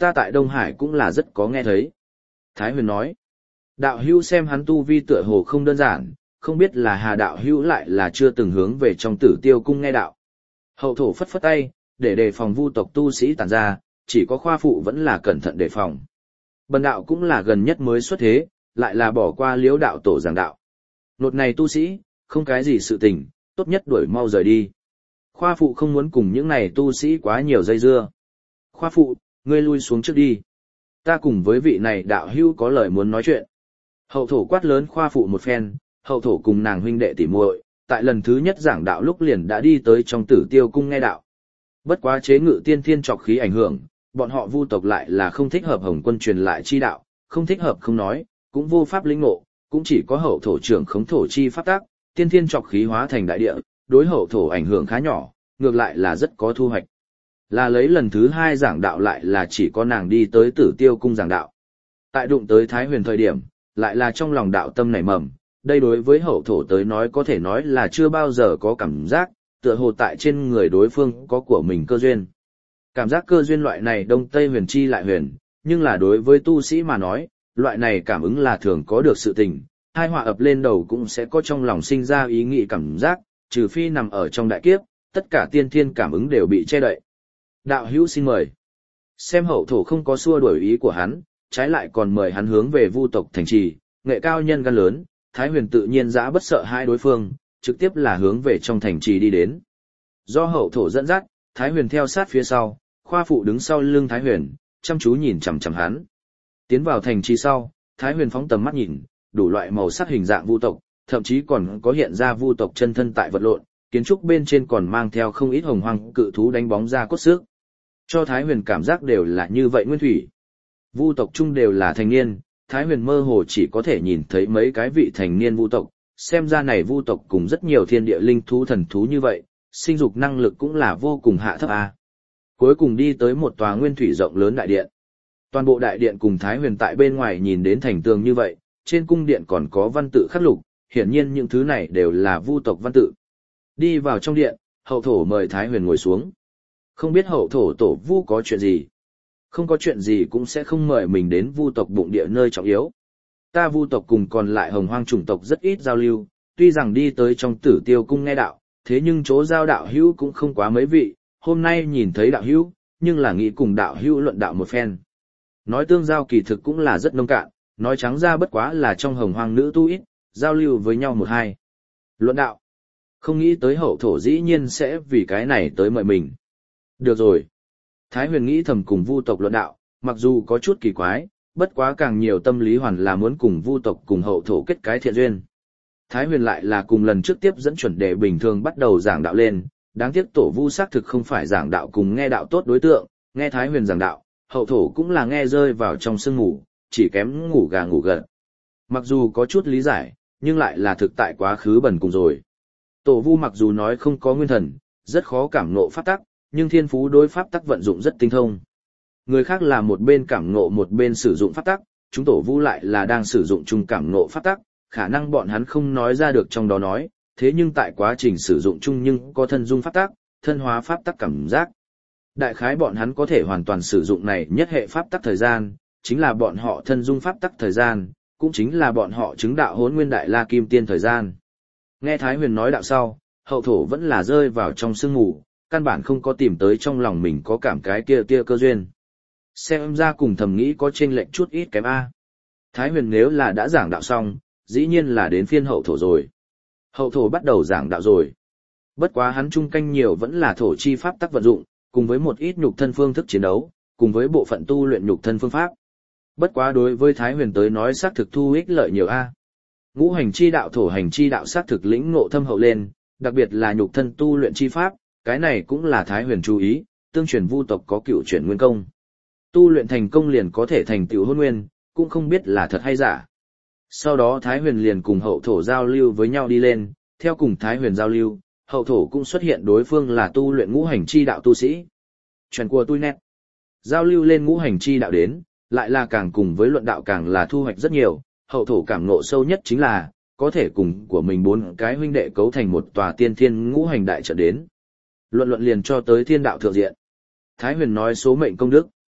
ta tại Đông Hải cũng là rất có nghe thấy. Thái Huyền nói, đạo hữu xem hắn tu vi tựa hồ không đơn giản, không biết là Hà đạo hữu lại là chưa từng hướng về trong Tử Tiêu cung nghe đạo. Hậu thổ phất phất tay, để đề phòng vu tộc tu sĩ tản ra, chỉ có khoa phụ vẫn là cẩn thận đề phòng. Bần đạo cũng là gần nhất mới xuất thế, lại là bỏ qua Liễu đạo tổ giảng đạo. Nột này tu sĩ, không cái gì sự tình, tốt nhất đuổi mau rời đi. Khoa phụ không muốn cùng những này tu sĩ quá nhiều dây dưa. Khoa phụ, ngươi lui xuống trước đi. Ta cùng với vị này đạo hữu có lời muốn nói chuyện. Hậu thổ quát lớn khoa phụ một phen, hậu thổ cùng nàng huynh đệ tỉ muội, tại lần thứ nhất giảng đạo lúc liền đã đi tới trong Tử Tiêu cung nghe đạo. Bất quá chế ngự tiên thiên trọc khí ảnh hưởng, bọn họ vu tộc lại là không thích hợp Hồng Quân truyền lại chi đạo, không thích hợp không nói, cũng vô pháp lĩnh ngộ, cũng chỉ có hậu thổ trưởng khống thổ chi pháp tác, tiên thiên trọc khí hóa thành đại địa, đối hậu thổ ảnh hưởng khá nhỏ, ngược lại là rất có thu hoạch. Là lấy lần thứ 2 giảng đạo lại là chỉ có nàng đi tới Tử Tiêu cung giảng đạo. Tại đụng tới Thái Huyền thời điểm, lại là trong lòng đạo tâm nảy mầm, đây đối với hậu thổ tới nói có thể nói là chưa bao giờ có cảm giác, tựa hồ tại trên người đối phương có của mình cơ duyên. Cảm giác cơ duyên loại này đông tây huyền chi lại huyền, nhưng là đối với tu sĩ mà nói, loại này cảm ứng là thường có được sự tình, hai họa ập lên đầu cũng sẽ có trong lòng sinh ra ý nghĩ cảm giác, trừ phi nằm ở trong đại kiếp, tất cả tiên thiên cảm ứng đều bị che đậy. Đạo hữu xin mời. Xem hậu thổ không có xua đuổi ý của hắn, trái lại còn mời hắn hướng về vu tộc thành trì, nghệ cao nhân gan lớn, Thái Huyền tự nhiên dã bất sợ hai đối phương, trực tiếp là hướng về trong thành trì đi đến. Do hậu thổ dẫn dắt, Thái Huyền theo sát phía sau, khoa phụ đứng sau lưng Thái Huyền, chăm chú nhìn chằm chằm hắn. Tiến vào thành trì sau, Thái Huyền phóng tầm mắt nhìn, đủ loại màu sắc hình dạng vu tộc, thậm chí còn có hiện ra vu tộc chân thân tại vật lộn, kiến trúc bên trên còn mang theo không ít hồng hoang cự thú đánh bóng ra cốt xước. Cho Thái Huyền cảm giác đều là như vậy nguyên thủy. Vu tộc chung đều là thành niên, Thái Huyền mơ hồ chỉ có thể nhìn thấy mấy cái vị thành niên vu tộc, xem ra này vu tộc cùng rất nhiều thiên địa linh thú thần thú như vậy, sinh dục năng lực cũng là vô cùng hạ thấp a. Cuối cùng đi tới một tòa nguyên thủy rộng lớn đại điện. Toàn bộ đại điện cùng Thái Huyền tại bên ngoài nhìn đến thành tường như vậy, trên cung điện còn có văn tự khắc lục, hiển nhiên những thứ này đều là vu tộc văn tự. Đi vào trong điện, hậu thổ mời Thái Huyền ngồi xuống. Không biết hậu thổ tổ vu có chuyện gì? Không có chuyện gì cũng sẽ không mời mình đến vu tộc bụng địa nơi trọng yếu. Ta vu tộc cùng còn lại hồng hoang chủng tộc rất ít giao lưu, tuy rằng đi tới trong Tử Tiêu cung nghe đạo, thế nhưng chỗ giao đạo hữu cũng không quá mấy vị, hôm nay nhìn thấy đạo hữu, nhưng là nghĩ cùng đạo hữu luận đạo một phen. Nói tương giao kỳ thực cũng là rất nông cạn, nói trắng ra bất quá là trong hồng hoang nữ tu ít, giao lưu với nhau một hai. Luận đạo. Không nghĩ tới hậu thổ dĩ nhiên sẽ vì cái này tới mời mình. Được rồi. Thái Huyền nghĩ thầm cùng vu tộc luận đạo, mặc dù có chút kỳ quái, bất quá càng nhiều tâm lý hoàn là muốn cùng vu tộc cùng hậu thổ kết cái thiện duyên. Thái Huyền lại là cùng lần trước tiếp dẫn chuẩn đề bình thường bắt đầu giảng đạo lên, đáng tiếc tổ vu xác thực không phải giảng đạo cùng nghe đạo tốt đối tượng, nghe Thái Huyền giảng đạo, hậu thổ cũng là nghe rơi vào trong sương ngủ, chỉ kém ngủ gà ngủ gật. Mặc dù có chút lý giải, nhưng lại là thực tại quá khứ bẩn cùng rồi. Tổ vu mặc dù nói không có nguyên thần, rất khó cảm ngộ pháp tắc, nhưng thiên phú đối pháp tắc vận dụng rất tinh thông. Người khác là một bên cảm ngộ một bên sử dụng pháp tắc, chúng tổ vu lại là đang sử dụng chung cảm ngộ pháp tắc, khả năng bọn hắn không nói ra được trong đó nói, thế nhưng tại quá trình sử dụng chung nhưng có thân dung pháp tắc, thân hóa pháp tắc cảm giác. Đại khái bọn hắn có thể hoàn toàn sử dụng này nhất hệ pháp tắc thời gian, chính là bọn họ thân dung pháp tắc thời gian, cũng chính là bọn họ chứng đạo Hỗn Nguyên Đại La Kim Tiên thời gian. Nghe Thái Huyền nói đạo sau, hậu thổ vẫn là rơi vào trong sương ngủ, căn bản không có tìm tới trong lòng mình có cảm cái kia cơ duyên. Xem ra cùng thầm nghĩ có chênh lệch chút ít kém A. Thái Huyền nếu là đã giảng đạo xong, dĩ nhiên là đến phiên hậu thổ rồi. Hậu thổ bắt đầu giảng đạo rồi. Bất quá hắn chung canh nhiều vẫn là thổ chi pháp tắc vận dụng, cùng với một ít nhục thân phương thức chiến đấu, cùng với bộ phận tu luyện nhục thân phương pháp. Bất quá đối với Thái Huyền tới nói xác thực thu ích lợi nhiều A. Ngũ hành chi đạo thổ hành chi đạo xác thực lĩnh ngộ thâm hậu lên, đặc biệt là nhục thân tu luyện chi pháp, cái này cũng là Thái Huyền chú ý, tương truyền vu tộc có cựu chuyển nguyên công. Tu luyện thành công liền có thể thành tựu hôn nguyên, cũng không biết là thật hay giả. Sau đó Thái Huyền liền cùng hậu thổ giao lưu với nhau đi lên, theo cùng Thái Huyền giao lưu, hậu thổ cũng xuất hiện đối phương là tu luyện ngũ hành chi đạo tu sĩ. Chuyện của tôi nét. Giao lưu lên ngũ hành chi đạo đến, lại là càng cùng với luận đạo càng là thu hoạch rất nhiều, hậu thổ cảm ngộ sâu nhất chính là, có thể cùng của mình 4 cái huynh đệ cấu thành một tòa tiên thiên ngũ hành đại trận đến. Luận liền cho tới thiên đạo thượng diện. Thái Huyền nói số mệnh công đức.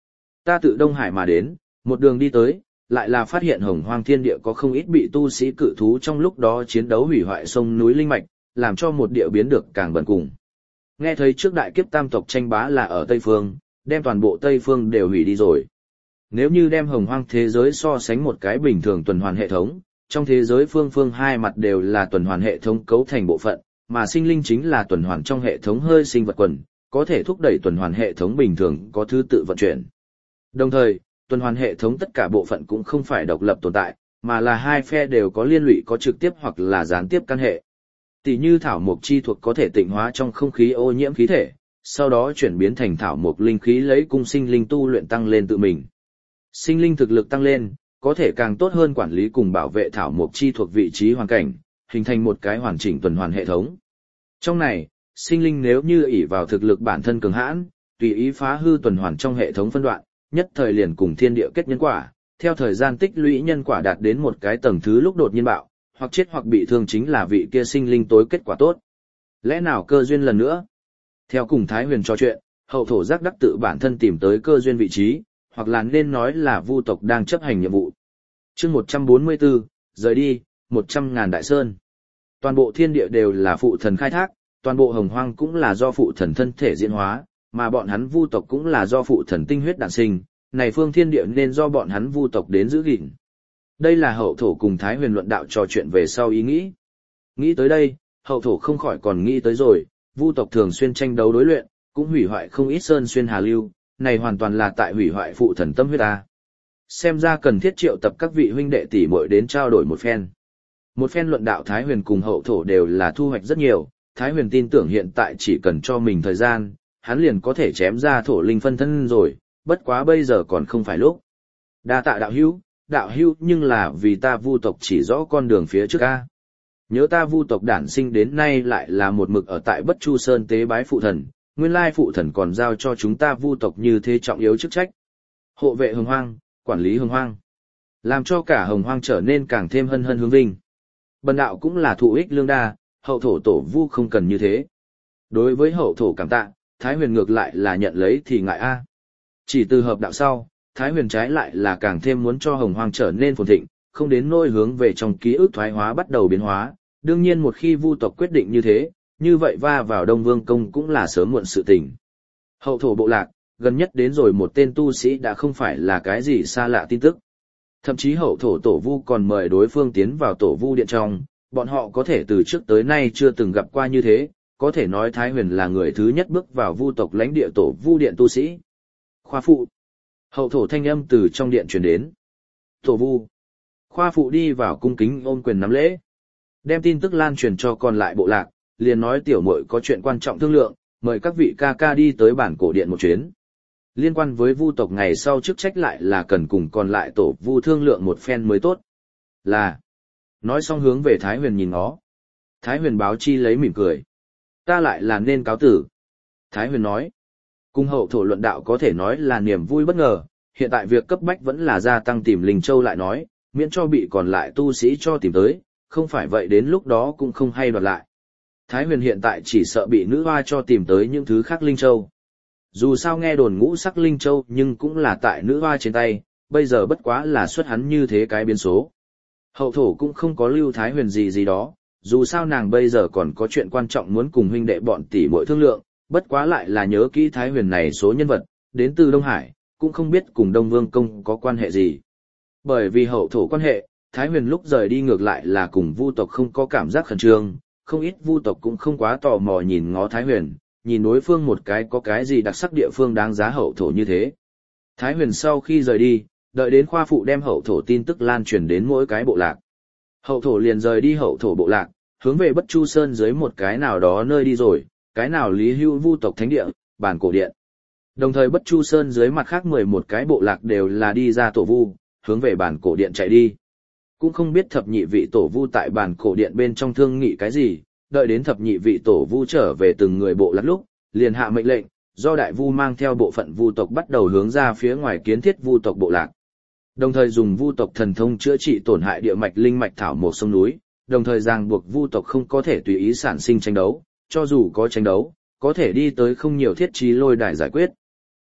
Ta tự Đông Hải mà đến, một đường đi tới, lại là phát hiện hồng hoang thiên địa có không ít bị tu sĩ cự thú trong lúc đó chiến đấu hủy hoại sông núi linh mạch, làm cho một địa biến được càng bần cùng. Nghe thấy trước đại kiếp tam tộc tranh bá là ở Tây Phương, đem toàn bộ Tây Phương đều hủy đi rồi. Nếu như đem hồng hoang thế giới so sánh một cái bình thường tuần hoàn hệ thống, trong thế giới phương phương hai mặt đều là tuần hoàn hệ thống cấu thành bộ phận, mà sinh linh chính là tuần hoàn trong hệ thống hơi sinh vật quần, có thể thúc đẩy tuần hoàn hệ thống bình thường có thứ tự vận chuyển. Đồng thời, tuần hoàn hệ thống tất cả bộ phận cũng không phải độc lập tồn tại, mà là hai phe đều có liên lụy có trực tiếp hoặc là gián tiếp căn hệ. Tỷ như thảo mộc chi thuộc có thể tịnh hóa trong không khí ô nhiễm khí thể, sau đó chuyển biến thành thảo mộc linh khí lấy cung sinh linh tu luyện tăng lên tự mình. Sinh linh thực lực tăng lên, có thể càng tốt hơn quản lý cùng bảo vệ thảo mộc chi thuộc vị trí hoàn cảnh, hình thành một cái hoàn chỉnh tuần hoàn hệ thống. Trong này, sinh linh nếu như ỷ vào thực lực bản thân cường hãn, tùy ý phá hư tuần hoàn trong hệ thống phân đoạn, nhất thời liền cùng thiên địa kết nhân quả, theo thời gian tích lũy nhân quả đạt đến một cái tầng thứ lúc đột nhiên bạo, hoặc chết hoặc bị thương chính là vị kia sinh linh tối kết quả tốt. Lẽ nào cơ duyên lần nữa? Theo cùng Thái Huyền trò chuyện, hậu thổ giác đắc tự bản thân tìm tới cơ duyên vị trí, hoặc là nên nói là vu tộc đang chấp hành nhiệm vụ. Chương 144, rời đi, 100.000 đại sơn. Toàn bộ thiên địa đều là phụ thần khai thác, toàn bộ hồng hoang cũng là do phụ thần thân thể diễn hóa, mà bọn hắn vu tộc cũng là do phụ thần tinh huyết đản sinh, này phương thiên địa nên do bọn hắn vu tộc đến giữ gìn. Đây là hậu thổ cùng Thái Huyền luận đạo trò chuyện về sau ý nghĩ. Nghĩ tới đây, hậu thổ không khỏi còn nghĩ tới rồi, vu tộc thường xuyên tranh đấu đối luyện, cũng hủy hoại không ít sơn xuyên hà lưu, này hoàn toàn là tại hủy hoại phụ thần tâm huyết ta. Xem ra cần thiết triệu tập các vị huynh đệ tỷ muội đến trao đổi một phen. Một phen luận đạo Thái Huyền cùng hậu thổ đều là thu hoạch rất nhiều, Thái Huyền tin tưởng hiện tại chỉ cần cho mình thời gian, hắn liền có thể chém ra thổ linh phân thân rồi, bất quá bây giờ còn không phải lúc. Đa tạ đạo hữu nhưng là vì ta vu tộc chỉ rõ con đường phía trước a. Nhớ ta vu tộc đản sinh đến nay lại là một mực ở tại Bất Chu Sơn tế bái phụ thần, nguyên lai phụ thần còn giao cho chúng ta vu tộc như thế trọng yếu chức trách. Hộ vệ hồng hoang, quản lý hồng hoang, làm cho cả hồng hoang trở nên càng thêm hân hân hướng vinh. Bần đạo cũng là thụ ích lương đa, hậu thổ tổ vu không cần như thế. Đối với hậu thổ cảm tạ, Thái Huyền ngược lại là nhận lấy thì ngại a. Chỉ từ hợp đạo sau, Thái Huyền trái lại là càng thêm muốn cho hồng hoang trở nên phồn thịnh, không đến nỗi hướng về trong ký ức thoái hóa bắt đầu biến hóa. Đương nhiên một khi vu tộc quyết định như thế, như vậy va vào Đông Vương Công cũng là sớm muộn sự tình. Hậu thổ bộ lạc, gần nhất đến rồi một tên tu sĩ đã không phải là cái gì xa lạ tin tức. Thậm chí hậu thổ tổ vu còn mời đối phương tiến vào tổ vu điện trong, bọn họ có thể từ trước tới nay chưa từng gặp qua như thế, có thể nói Thái Huyền là người thứ nhất bước vào vu tộc lãnh địa tổ vu điện tu sĩ. Khoa phụ. Hậu thổ thanh âm từ trong điện truyền đến. Tổ vu. Khoa phụ đi vào cung kính ôm quyền nắm lễ. Đem tin tức lan truyền cho còn lại bộ lạc, liền nói tiểu muội có chuyện quan trọng thương lượng, mời các vị ca ca đi tới bản cổ điện một chuyến. Liên quan với vu tộc ngày sau chức trách lại là cần cùng còn lại tổ vu thương lượng một phen mới tốt. Là. Nói xong hướng về Thái Huyền nhìn nó. Thái Huyền báo chi lấy mỉm cười. Ta lại là nên cáo tử. Thái Huyền nói. Cung hậu thổ luận đạo có thể nói là niềm vui bất ngờ, hiện tại việc cấp bách vẫn là gia tăng tìm Linh Châu lại nói, miễn cho bị còn lại tu sĩ cho tìm tới, không phải vậy đến lúc đó cũng không hay đoạt lại. Thái Huyền hiện tại chỉ sợ bị nữ hoa cho tìm tới những thứ khác Linh Châu. Dù sao nghe đồn ngũ sắc Linh Châu nhưng cũng là tại nữ hoa trên tay, bây giờ bất quá là xuất hắn như thế cái biến số. Hậu thổ cũng không có lưu Thái Huyền gì đó, dù sao nàng bây giờ còn có chuyện quan trọng muốn cùng huynh đệ bọn tỷ muội thương lượng, bất quá lại là nhớ kỹ Thái Huyền này số nhân vật, đến từ Đông Hải, cũng không biết cùng Đông Vương Công có quan hệ gì. Bởi vì hậu thổ quan hệ, Thái Huyền lúc rời đi ngược lại là cùng vu tộc không có cảm giác khẩn trương, không ít vu tộc cũng không quá tò mò nhìn ngó Thái Huyền, nhìn đối phương một cái có cái gì đặc sắc địa phương đáng giá hậu thổ như thế. Thái Huyền sau khi rời đi, đợi đến khoa phụ đem hậu thổ tin tức lan truyền đến mỗi cái bộ lạc. Hậu thổ liền rời đi hậu thổ bộ lạc, hướng về Bất Chu Sơn dưới một cái nào đó nơi đi rồi, cái nào Lý Hưu vu tộc thánh địa, bản cổ điện. Đồng thời Bất Chu Sơn dưới mặt khác 11 cái bộ lạc đều là đi ra tổ vu, hướng về bản cổ điện chạy đi. Cũng không biết thập nhị vị tổ vu tại bản cổ điện bên trong thương nghị cái gì, đợi đến thập nhị vị tổ vu trở về từng người bộ lạc lúc, liền hạ mệnh lệnh, do đại vu mang theo bộ phận vu tộc bắt đầu hướng ra phía ngoài kiến thiết vu tộc bộ lạc. Đồng thời dùng vu tộc thần thông chữa trị tổn hại địa mạch linh mạch thảo mộc sông núi, đồng thời ràng buộc vu tộc không có thể tùy ý sản sinh tranh đấu, cho dù có tranh đấu, có thể đi tới không nhiều thiết trí lôi đài giải quyết.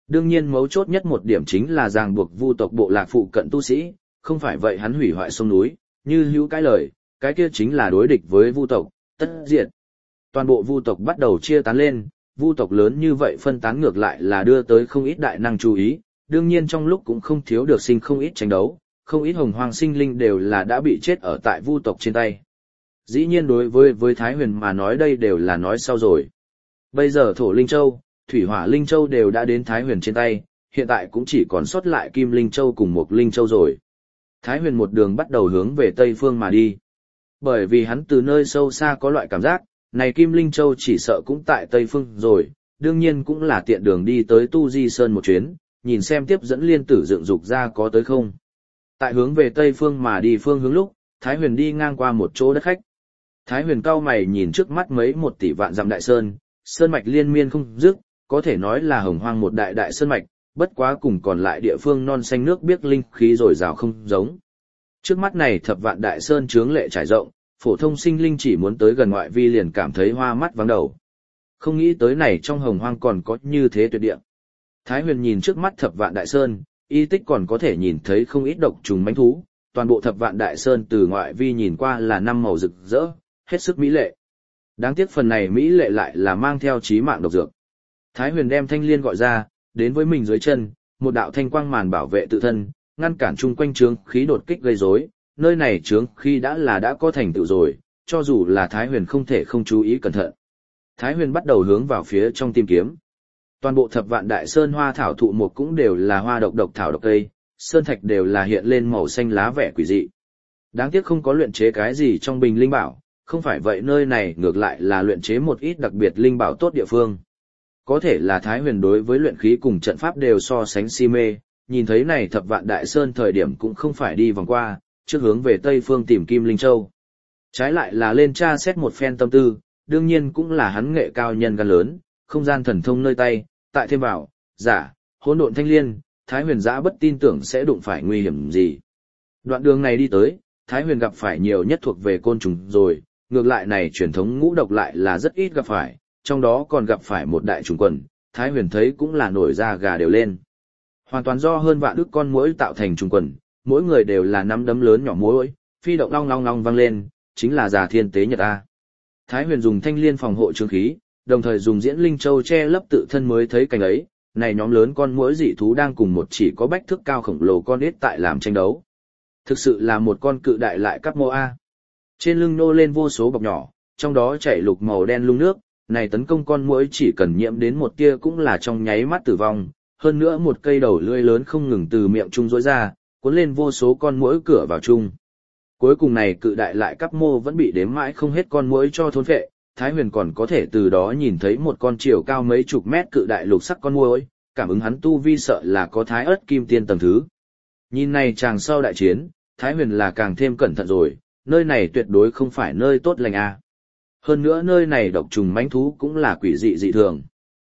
Đương nhiên mấu chốt nhất một điểm chính là ràng buộc vu tộc bộ lạc phụ cận tu sĩ, không phải vậy hắn hủy hoại sông núi, như hữu cái lời, cái kia chính là đối địch với vu tộc, tất diệt. Toàn bộ vu tộc bắt đầu chia tán lên, vu tộc lớn như vậy phân tán ngược lại là đưa tới không ít đại năng chú ý, đương nhiên trong lúc cũng không thiếu được sinh không ít tranh đấu, không ít hồng hoang sinh linh đều là đã bị chết ở tại vu tộc trên tay. Dĩ nhiên đối với Thái Huyền mà nói đây đều là nói sau rồi. Bây giờ Thổ Linh Châu, Thủy Hỏa Linh Châu đều đã đến Thái Huyền trên tay, hiện tại cũng chỉ còn sót lại Kim Linh Châu cùng Mộc Linh Châu rồi. Thái Huyền một đường bắt đầu hướng về Tây Phương mà đi. Bởi vì hắn từ nơi sâu xa có loại cảm giác, này Kim Linh Châu chỉ sợ cũng tại Tây Phương rồi, đương nhiên cũng là tiện đường đi tới Tu Di Sơn một chuyến, nhìn xem tiếp dẫn liên tử dựng dục ra có tới không. Tại hướng về Tây Phương mà đi phương hướng lúc, Thái Huyền đi ngang qua một chỗ đất khách. Thái Huyền cau mày nhìn trước mắt mấy 1 tỷ vạn dặm đại sơn, sơn mạch liên miên không dứt, có thể nói là hồng hoang một đại đại sơn mạch, bất quá cùng còn lại địa phương non xanh nước biếc linh khí dồi dào không giống. Trước mắt này thập vạn đại sơn chướng lệ trải rộng, phổ thông sinh linh chỉ muốn tới gần ngoại vi liền cảm thấy hoa mắt vắng đầu. Không nghĩ tới này trong hồng hoang còn có như thế tuyệt địa. Thái Huyền nhìn trước mắt thập vạn đại sơn, y tích còn có thể nhìn thấy không ít độc trùng mãnh thú, toàn bộ thập vạn đại sơn từ ngoại vi nhìn qua là 5 màu rực rỡ, hết sức mỹ lệ. Đáng tiếc phần này mỹ lệ lại là mang theo chí mạng độc dược. Thái Huyền đem thanh liên gọi ra, đến với mình dưới chân, một đạo thanh quang màn bảo vệ tự thân, ngăn cản chung quanh chướng khí đột kích gây rối. Nơi này chướng khí đã có thành tựu rồi, cho dù là Thái Huyền không thể không chú ý cẩn thận. Thái Huyền bắt đầu hướng vào phía trong tìm kiếm. Toàn bộ thập vạn đại sơn hoa thảo thụ mục cũng đều là hoa độc thảo độc cây, sơn thạch đều là hiện lên màu xanh lá vẻ quỷ dị. Đáng tiếc không có luyện chế cái gì trong bình linh bảo, không phải vậy nơi này ngược lại là luyện chế một ít đặc biệt linh bảo tốt địa phương. Có thể là Thái Huyền đối với luyện khí cùng trận pháp đều so sánh si mê, nhìn thấy này thập vạn đại sơn thời điểm cũng không phải đi vòng qua, trước hướng về Tây Phương tìm Kim Linh Châu. Trái lại là lên tra xét một phen tâm tư, đương nhiên cũng là hắn nghệ cao nhân gan lớn, không gian thần thông nơi tay, tại thêm vào, giả, hỗn độn thanh liên, Thái Huyền dã bất tin tưởng sẽ đụng phải nguy hiểm gì. Đoạn đường này đi tới, Thái Huyền gặp phải nhiều nhất thuộc về côn trùng rồi, ngược lại này truyền thống ngũ độc lại là rất ít gặp phải, trong đó còn gặp phải một đại trùng quần, Thái Huyền thấy cũng là nổi da gà đều lên. Hoàn toàn do hơn vạn ức con muỗi tạo thành trùng quần, mỗi người đều là nắm đấm lớn nhỏ muỗi, phi động long long long vang lên, chính là già thiên tế nhật a. Thái Huyền dùng thanh liên phòng hộ chương khí, đồng thời dùng diễn linh châu che lấp tự thân mới thấy cảnh ấy, này nhóm lớn con muỗi dị thú đang cùng một chỉ có bách thước cao khổng lồ con ếch tại làm tranh đấu. Thực sự là một con cự đại lại cắp mô a. Trên lưng nô lên vô số bọc nhỏ, trong đó chảy lục màu đen lung nước, này tấn công con muỗi chỉ cần nhiễm đến một tia cũng là trong nháy mắt tử vong, hơn nữa một cây đầu lưỡi lớn không ngừng từ miệng trung rỗi ra, cuốn lên vô số con muỗi cửa vào chung. Cuối cùng này cự đại lại cắp mô vẫn bị đếm mãi không hết con muỗi cho thôn phệ, Thái Huyền còn có thể từ đó nhìn thấy một con chiều cao mấy chục mét cự đại lục sắc con muỗi, cảm ứng hắn tu vi sợ là có Thái Ức Kim Tiên tầng thứ. Nhìn này chàng sau đại chiến, Thái Huyền là càng thêm cẩn thận rồi, nơi này tuyệt đối không phải nơi tốt lành a. Hơn nữa nơi này độc trùng mãnh thú cũng là quỷ dị dị thường.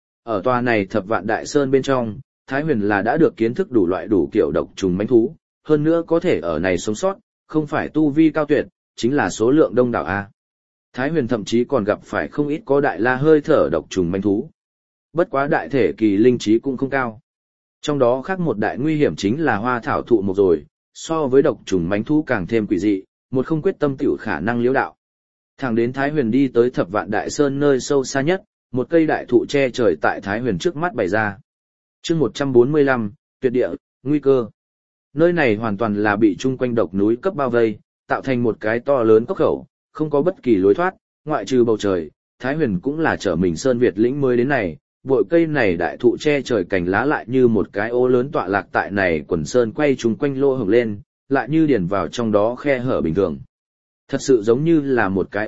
Ở tòa này thập vạn đại sơn bên trong, Thái Huyền là đã được kiến thức đủ loại đủ kiểu độc trùng mãnh thú, hơn nữa có thể ở này sống sót, không phải tu vi cao tuyệt, chính là số lượng đông đảo a. Thái Huyền thậm chí còn gặp phải không ít có đại la hơi thở độc trùng mãnh thú. Bất quá đại thể kỳ linh trí cũng không cao. Trong đó khác một đại nguy hiểm chính là hoa thảo thụ một rồi, so với độc trùng mãnh thú càng thêm quỷ dị, một không quyết tâm tiểu khả năng liễu đạo. Thẳng đến Thái Huyền đi tới thập vạn đại sơn nơi sâu xa nhất, một cây đại thụ che trời tại Thái Huyền trước mắt bày ra. Chương 145, tuyệt địa, nguy cơ. Nơi này hoàn toàn là bị chung quanh độc núi cấp bao vây, tạo thành một cái to lớn cốc khẩu, không có bất kỳ lối thoát, ngoại trừ bầu trời, Thái Huyền cũng là trở mình sơn Việt lĩnh mới đến này, bụi cây này đại thụ che trời cành lá lại như một cái ô lớn tọa lạc tại này quần sơn quay chung quanh lỗ hổng lên, lại như điền vào trong đó khe hở bình thường. Thật sự giống như là một cái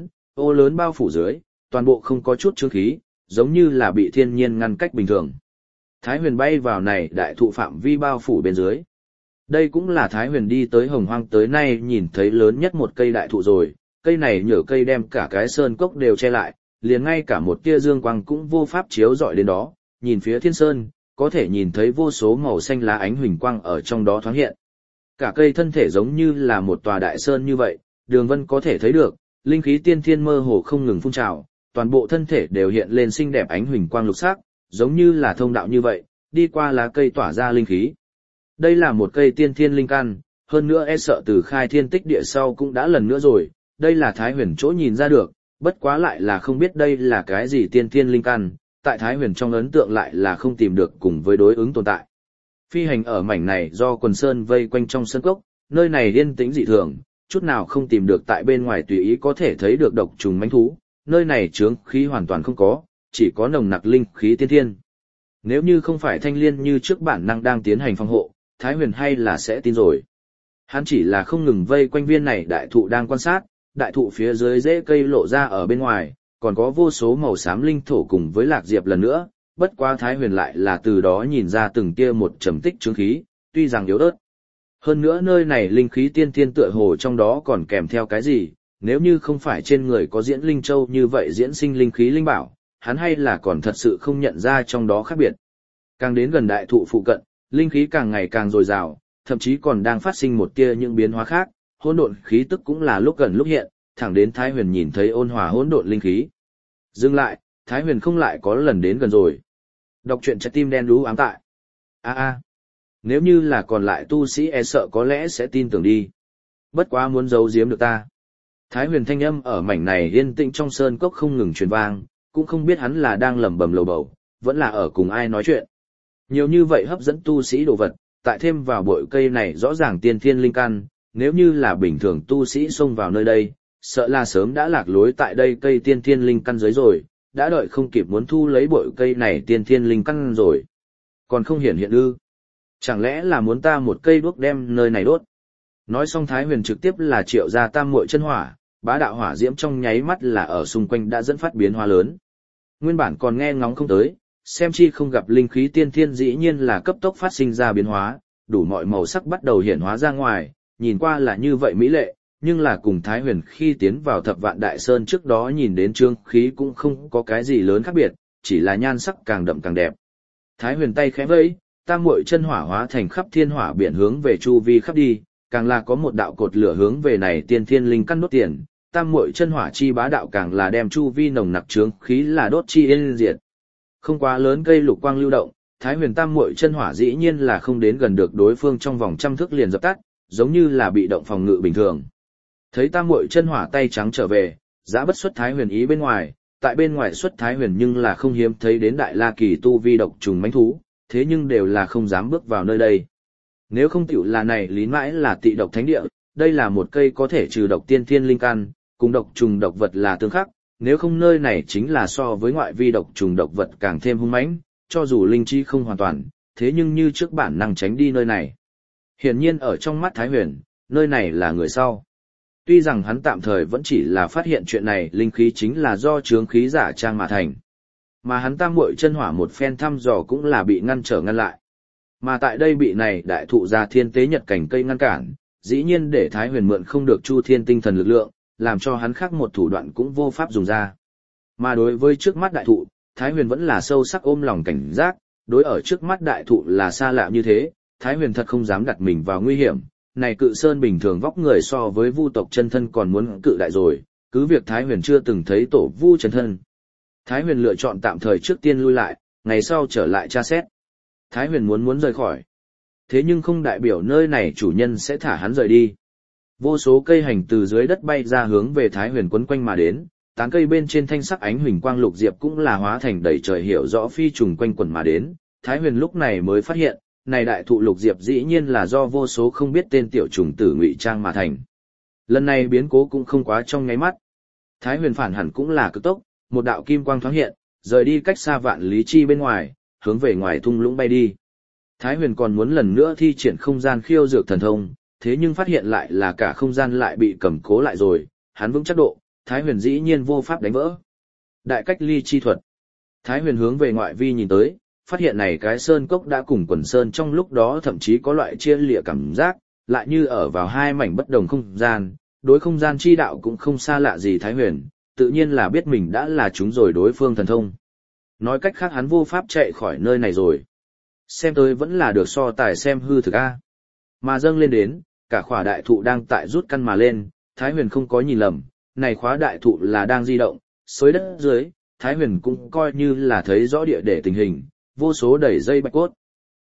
ô lớn bao phủ dưới, toàn bộ không có chút chướng khí, giống như là bị thiên nhiên ngăn cách bình thường. Thái Huyền bay vào này đại thụ phạm vi bao phủ bên dưới. Đây cũng là Thái Huyền đi tới Hồng Hoang tới nay nhìn thấy lớn nhất một cây đại thụ rồi, cây này nhờ cây đem cả cái sơn cốc đều che lại, liền ngay cả một tia dương quang cũng vô pháp chiếu rọi đến đó, nhìn phía thiên sơn, có thể nhìn thấy vô số màu xanh lá ánh huỳnh quang ở trong đó thoáng hiện. Cả cây thân thể giống như là một tòa đại sơn như vậy, đường vân có thể thấy được, linh khí tiên thiên mơ hồ không ngừng phun trào, toàn bộ thân thể đều hiện lên xinh đẹp ánh huỳnh quang lục sắc, giống như là thông đạo như vậy, đi qua lá cây tỏa ra linh khí. Đây là một cây tiên thiên linh căn, hơn nữa e sợ từ khai thiên tích địa sau cũng đã lần nữa rồi, đây là Thái Huyền chỗ nhìn ra được, bất quá lại là không biết đây là cái gì tiên thiên linh căn, tại Thái Huyền trong ấn tượng lại là không tìm được cùng với đối ứng tồn tại. Phi hành ở mảnh này do quần sơn vây quanh trong sân cốc, nơi này yên tĩnh dị thường, chút nào không tìm được tại bên ngoài tùy ý có thể thấy được độc trùng mãnh thú, nơi này chướng khí hoàn toàn không có, chỉ có nồng nặc linh khí tiên thiên. Nếu như không phải Thanh Liên như trước bản năng đang tiến hành phòng hộ, Thái Huyền hay là sẽ tin rồi. Hắn chỉ là không ngừng vây quanh viên này đại thụ đang quan sát, đại thụ phía dưới rễ cây lộ ra ở bên ngoài, còn có vô số màu xám linh thổ cùng với lạc diệp lần nữa, bất quá Thái Huyền lại là từ đó nhìn ra từng tia một trầm tích chướng khí, tuy rằng yếu ớt. Hơn nữa nơi này linh khí tiên thiên tựa hồ trong đó còn kèm theo cái gì, nếu như không phải trên người có diễn linh châu như vậy diễn sinh linh khí linh bảo, hắn hay là còn thật sự không nhận ra trong đó khác biệt. Càng đến gần đại thụ phụ cận, linh khí càng ngày càng dồi dào, thậm chí còn đang phát sinh một tia những biến hóa khác, hỗn độn khí tức cũng là lúc gần lúc hiện, thẳng đến Thái Huyền nhìn thấy ôn hòa hỗn độn linh khí. Dừng lại, Thái Huyền không lại có lần đến gần rồi. Đọc truyện trái tim đen đú ám tại. Nếu như là còn lại tu sĩ e sợ có lẽ sẽ tin tưởng đi. Bất quá muốn giấu giếm được ta. Thái Huyền thanh âm ở mảnh này yên tĩnh trong sơn cốc không ngừng truyền vang, cũng không biết hắn là đang lẩm bẩm lầu bầu, vẫn là ở cùng ai nói chuyện. Nhiều như vậy hấp dẫn tu sĩ đồ vật, tại thêm vào bụi cây này rõ ràng tiên thiên linh căn, nếu như là bình thường tu sĩ xông vào nơi đây, sợ là sớm đã lạc lối tại đây cây tiên thiên linh căn dưới rồi, đã đợi không kịp muốn thu lấy bụi cây này tiên thiên linh căn rồi. Còn không hiện ư? Chẳng lẽ là muốn ta một cây đuốc đem nơi này đốt? Nói xong Thái Huyền trực tiếp là triệu ra tam muội chân hỏa, bá đạo hỏa diễm trong nháy mắt là ở xung quanh đã dẫn phát biến hóa lớn. Nguyên bản còn nghe ngóng không tới, xem chi không gặp linh khí tiên thiên dĩ nhiên là cấp tốc phát sinh ra biến hóa, đủ mọi màu sắc bắt đầu hiển hóa ra ngoài, nhìn qua là như vậy mỹ lệ, nhưng là cùng Thái Huyền khi tiến vào Thập Vạn Đại Sơn trước đó nhìn đến trương khí cũng không có cái gì lớn khác biệt, chỉ là nhan sắc càng đậm càng đẹp. Thái Huyền tay khẽ vẫy, tam muội chân hỏa hóa thành khắp thiên hỏa biển hướng về chu vi khắp đi, càng là có một đạo cột lửa hướng về này tiên thiên linh căn đốt tiền, tam muội chân hỏa chi bá đạo càng là đem chu vi nồng nặc trướng khí là đốt chi yên diệt. Không quá lớn cây lục quang lưu động, Thái Huyền tam muội chân hỏa dĩ nhiên là không đến gần được đối phương trong vòng trăm thước liền dập tắt, giống như là bị động phòng ngự bình thường. Thấy tam muội chân hỏa tay trắng trở về, giã bất xuất Thái Huyền ý bên ngoài, tại bên ngoài xuất Thái Huyền nhưng là không hiếm thấy đến đại la kỳ tu vi độc trùng mãnh thú, thế nhưng đều là không dám bước vào nơi đây. Nếu không tiểu là này lý mãi là tị độc thánh địa, đây là một cây có thể trừ độc tiên thiên linh căn, cùng độc trùng độc vật là tương khắc, nếu không nơi này chính là so với ngoại vi độc trùng độc vật càng thêm hung mãnh, cho dù linh chi không hoàn toàn, thế nhưng như trước bản năng tránh đi nơi này. Hiển nhiên ở trong mắt Thái Huyền, nơi này là người sau. Tuy rằng hắn tạm thời vẫn chỉ là phát hiện chuyện này linh khí chính là do chướng khí giả trang mà thành. Mà hắn tam muội chân hỏa một phen thăm dò cũng là bị ngăn trở ngăn lại. Mà tại đây bị này đại thụ gia thiên tế nhật cảnh cây ngăn cản, dĩ nhiên để Thái Huyền mượn không được chu thiên tinh thần lực lượng, làm cho hắn khác một thủ đoạn cũng vô pháp dùng ra. Mà đối với trước mắt đại thụ, Thái Huyền vẫn là sâu sắc ôm lòng cảnh giác, đối ở trước mắt đại thụ là xa lạ như thế, Thái Huyền thật không dám đặt mình vào nguy hiểm. Này cự sơn bình thường vóc người so với vu tộc chân thân còn muốn cự đại rồi, cứ việc Thái Huyền chưa từng thấy tổ vu chân thân. Thái Huyền lựa chọn tạm thời trước tiên lui lại, ngày sau trở lại tra xét. Thái Huyền muốn rời khỏi. Thế nhưng không đại biểu nơi này chủ nhân sẽ thả hắn rời đi. Vô số cây hành từ dưới đất bay ra hướng về Thái Huyền quấn quanh mà đến, tán cây bên trên thanh sắc ánh huỳnh quang lục diệp cũng là hóa thành đầy trời hiểu rõ phi trùng quanh quẩn mà đến. Thái Huyền lúc này mới phát hiện, này đại thụ lục diệp dĩ nhiên là do vô số không biết tên tiểu trùng tử ngụy trang mà thành. Lần này biến cố cũng không quá trong nháy mắt. Thái Huyền phản hẳn cũng là cực tốc, một đạo kim quang thoáng hiện, rời đi cách xa vạn lý chi bên ngoài, hướng về ngoài thung lũng bay đi. Thái Huyền còn muốn lần nữa thi triển không gian khiêu dược thần thông, thế nhưng phát hiện lại là cả không gian lại bị cầm cố lại rồi, hắn vững chắc độ, Thái Huyền dĩ nhiên vô pháp đánh vỡ. Đại cách ly chi thuật. Thái Huyền hướng về ngoại vi nhìn tới, phát hiện này cái sơn cốc đã cùng quần sơn trong lúc đó thậm chí có loại chia lìa cảm giác, lại như ở vào hai mảnh bất đồng không gian, đối không gian chi đạo cũng không xa lạ gì Thái Huyền, tự nhiên là biết mình đã là chúng rồi đối phương thần thông. Nói cách khác hắn vô pháp chạy khỏi nơi này rồi. Xem tới vẫn là được so tài xem hư thực a. Mà dâng lên đến, cả khỏa đại thụ đang tại rút căn mà lên, Thái Huyền không có nhìn lầm, này khóa đại thụ là đang di động, xới đất dưới, Thái Huyền cũng coi như là thấy rõ địa để tình hình, vô số đẩy dây bạch cốt,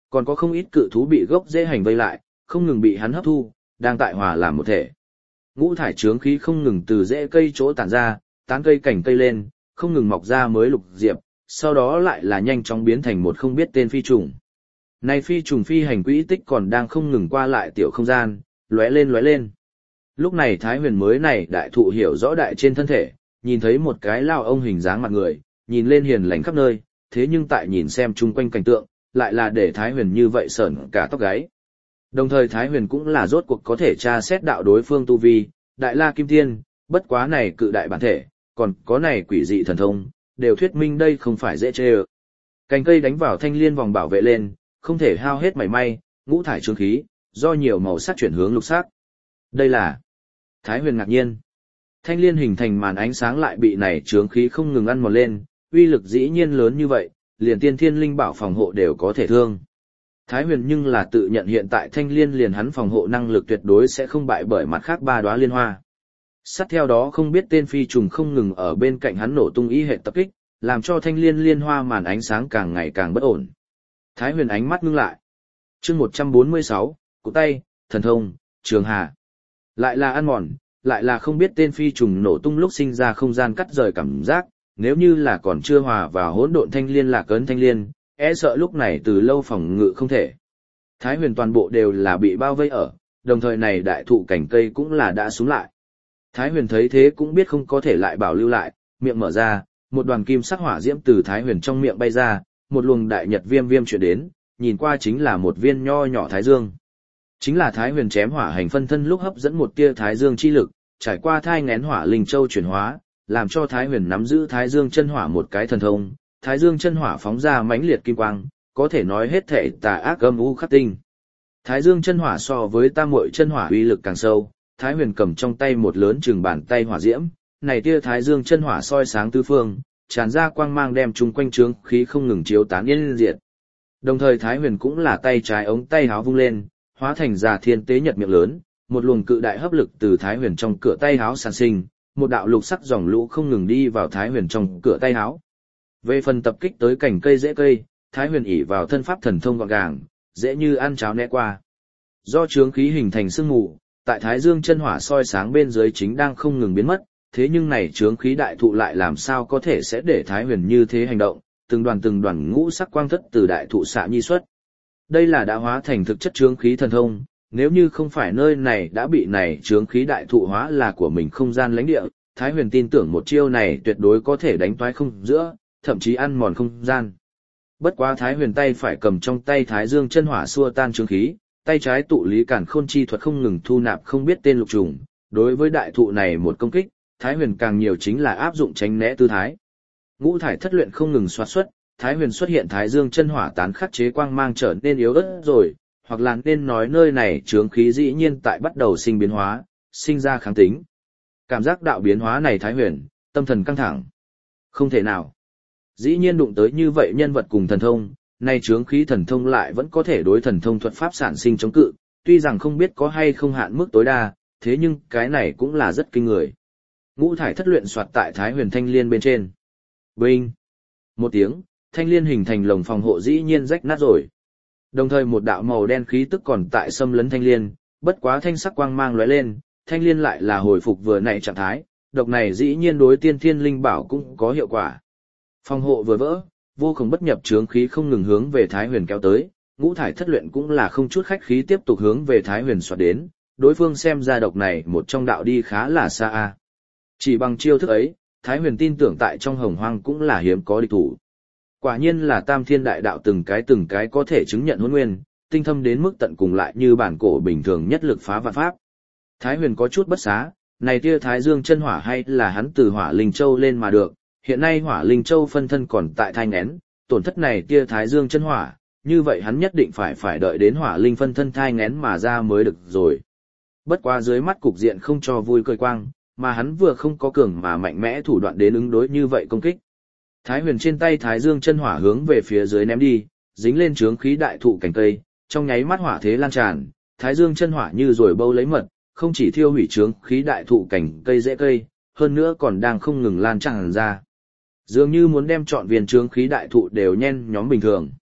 Còn có không ít cự thú bị gốc rễ hành vây lại, không ngừng bị hắn hấp thu, đang tại hòa làm một thể. Ngũ thải chướng khí không ngừng từ rễ cây chỗ tản ra, tán cây cảnh cây lên, không ngừng mọc ra mới lục diệp, sau đó lại là nhanh chóng biến thành một không biết tên phi trùng. Này phi trùng phi hành quỹ tích còn đang không ngừng qua lại tiểu không gian, lóe lên lóe lên. Lúc này Thái Huyền mới này đại thụ hiểu rõ đại trên thân thể, nhìn thấy một cái lao ông hình dáng mặt người, nhìn lên hiền lành khắp nơi, thế nhưng tại nhìn xem chung quanh cảnh tượng, lại là để Thái Huyền như vậy sởn cả tóc gáy. Đồng thời Thái Huyền cũng là rốt cuộc có thể tra xét đạo đối phương tu vi, đại la kim tiên, bất quá này cự đại bản thể, còn có này quỷ dị thần thông, đều thuyết minh đây không phải dễ chê ơ. Cành cây đánh vào thanh liên vòng bảo vệ lên, không thể hao hết mảy may, ngũ thải chướng khí, do nhiều màu sắc chuyển hướng lục sắc. Đây là... Thái Huyền ngạc nhiên. Thanh liên hình thành màn ánh sáng lại bị này chướng khí không ngừng ăn mòn lên, uy lực dĩ nhiên lớn như vậy, liền tiên thiên linh bảo phòng hộ đều có thể thương. Thái Huyền nhưng là tự nhận hiện tại thanh liên liền hắn phòng hộ năng lực tuyệt đối sẽ không bại bởi mặt khác ba đóa liên hoa. Sát theo đó không biết tên phi trùng không ngừng ở bên cạnh hắn nổ tung ý hệ tập kích, làm cho thanh liên liên hoa màn ánh sáng càng ngày càng bất ổn. Thái Huyền ánh mắt ngưng lại. Chương 146, cụ tay, thần thông, trường hà. Lại là ăn mòn, lại là không biết tên phi trùng nổ tung lúc sinh ra không gian cắt rời cảm giác, nếu như là còn chưa hòa vào hỗn độn thanh liên lạc ấn thanh liên, e sợ lúc này từ lâu phòng ngự không thể. Thái Huyền toàn bộ đều là bị bao vây ở, đồng thời này đại thụ cảnh cây cũng là đã xuống lại. Thái Huyền thấy thế cũng biết không có thể lại bảo lưu lại, miệng mở ra, một đoàn kim sắc hỏa diễm từ Thái Huyền trong miệng bay ra, một luồng đại nhật viêm viêm chuyển đến, nhìn qua chính là một viên nho nhỏ thái dương. Chính là Thái Huyền chém hỏa hành phân thân lúc hấp dẫn một tia thái dương chi lực, trải qua thai nghén hỏa linh châu chuyển hóa, làm cho Thái Huyền nắm giữ thái dương chân hỏa một cái thần thông, thái dương chân hỏa phóng ra mãnh liệt kim quang, có thể nói hết thể tà ác âm u khắc tinh. Thái dương chân hỏa so với tam muội chân hỏa uy lực càng sâu, Thái Huyền cầm trong tay một lớn chừng bàn tay hỏa diễm, này tia thái dương chân hỏa soi sáng tứ phương, tràn ra quang mang đem chung quanh chướng khí không ngừng chiếu tán yên diệt. Đồng thời Thái Huyền cũng là tay trái ống tay háo vung lên, hóa thành già thiên tế nhật miệng lớn, một luồng cự đại hấp lực từ Thái Huyền trong cửa tay háo sản sinh, một đạo lục sắc dòng lũ không ngừng đi vào Thái Huyền trong cửa tay háo. Về phần tập kích tới cành cây rễ cây, Thái Huyền ỷ vào thân pháp thần thông gọn gàng, dễ như ăn cháo né qua. Do chướng khí hình thành sương mù, tại Thái Dương chân hỏa soi sáng bên dưới chính đang không ngừng biến mất, thế nhưng này chướng khí đại thụ lại làm sao có thể sẽ để Thái Huyền như thế hành động, từng đoàn ngũ sắc quang thất từ đại thụ xạ nhi xuất. Đây là đã hóa thành thực chất chướng khí thần thông, nếu như không phải nơi này đã bị này chướng khí đại thụ hóa là của mình không gian lãnh địa, Thái Huyền tin tưởng một chiêu này tuyệt đối có thể đánh toái không giữa, thậm chí ăn mòn không gian. Bất quá Thái Huyền tay phải cầm trong tay Thái Dương chân hỏa xua tan chướng khí, tay trái tụ lý cản khôn chi thuật không ngừng thu nạp không biết tên lục trùng, đối với đại thụ này một công kích, Thái Huyền càng nhiều chính là áp dụng tránh né tư thái. Ngũ thải thất luyện không ngừng xoát xuất, Thái Huyền xuất hiện Thái Dương chân hỏa tán khắc chế quang mang trở nên yếu ớt rồi, hoặc là nên nói nơi này chướng khí dĩ nhiên tại bắt đầu sinh biến hóa, sinh ra kháng tính. Cảm giác đạo biến hóa này Thái Huyền, tâm thần căng thẳng. Không thể nào. Dĩ nhiên đụng tới như vậy nhân vật cùng thần thông, nay chướng khí thần thông lại vẫn có thể đối thần thông thuật pháp sản sinh chống cự, tuy rằng không biết có hay không hạn mức tối đa, thế nhưng cái này cũng là rất kinh người. Ngũ thải thất luyện soạt tại Thái Huyền thanh liên bên trên. Binh! Một tiếng, thanh liên hình thành lồng phòng hộ dĩ nhiên rách nát rồi. Đồng thời một đạo màu đen khí tức còn tại xâm lấn thanh liên, bất quá thanh sắc quang mang lóe lên, thanh liên lại là hồi phục vừa nãy trạng thái, độc này dĩ nhiên đối tiên thiên linh bảo cũng có hiệu quả. Phòng hộ vừa vỡ, vô cùng bất nhập chướng khí không ngừng hướng về Thái Huyền kéo tới, ngũ thải thất luyện cũng là không chút khách khí tiếp tục hướng về Thái Huyền xoạt đến, đối phương xem ra độc này một trong đạo đi khá là xa a. Chỉ bằng chiêu thức ấy, Thái Huyền tin tưởng tại trong hồng hoang cũng là hiếm có địch thủ. Quả nhiên là tam thiên đại đạo từng cái có thể chứng nhận hôn nguyên, tinh thâm đến mức tận cùng lại như bản cổ bình thường nhất lực phá vạn pháp. Thái Huyền có chút bất xá, này tia Thái Dương chân hỏa hay là hắn từ Hỏa Linh Châu lên mà được, hiện nay Hỏa Linh Châu phân thân còn tại thai nghén, tổn thất này tia Thái Dương chân hỏa, như vậy hắn nhất định phải đợi đến Hỏa Linh phân thân thai nghén mà ra mới được rồi. Bất quá dưới mắt cục diện không cho vui cười quang, mà hắn vừa không có cường mà mạnh mẽ thủ đoạn đến ứng đối như vậy công kích. Thái Huyền trên tay Thái Dương chân hỏa hướng về phía dưới ném đi, dính lên chướng khí đại thụ cành cây, trong nháy mắt hỏa thế lan tràn, Thái Dương chân hỏa như rồi bâu lấy mật, không chỉ thiêu hủy chướng khí đại thụ cành cây rễ cây, hơn nữa còn đang không ngừng lan tràn ra. Dường như muốn đem trọn viên chướng khí đại thụ đều nhen nhóm bình thường.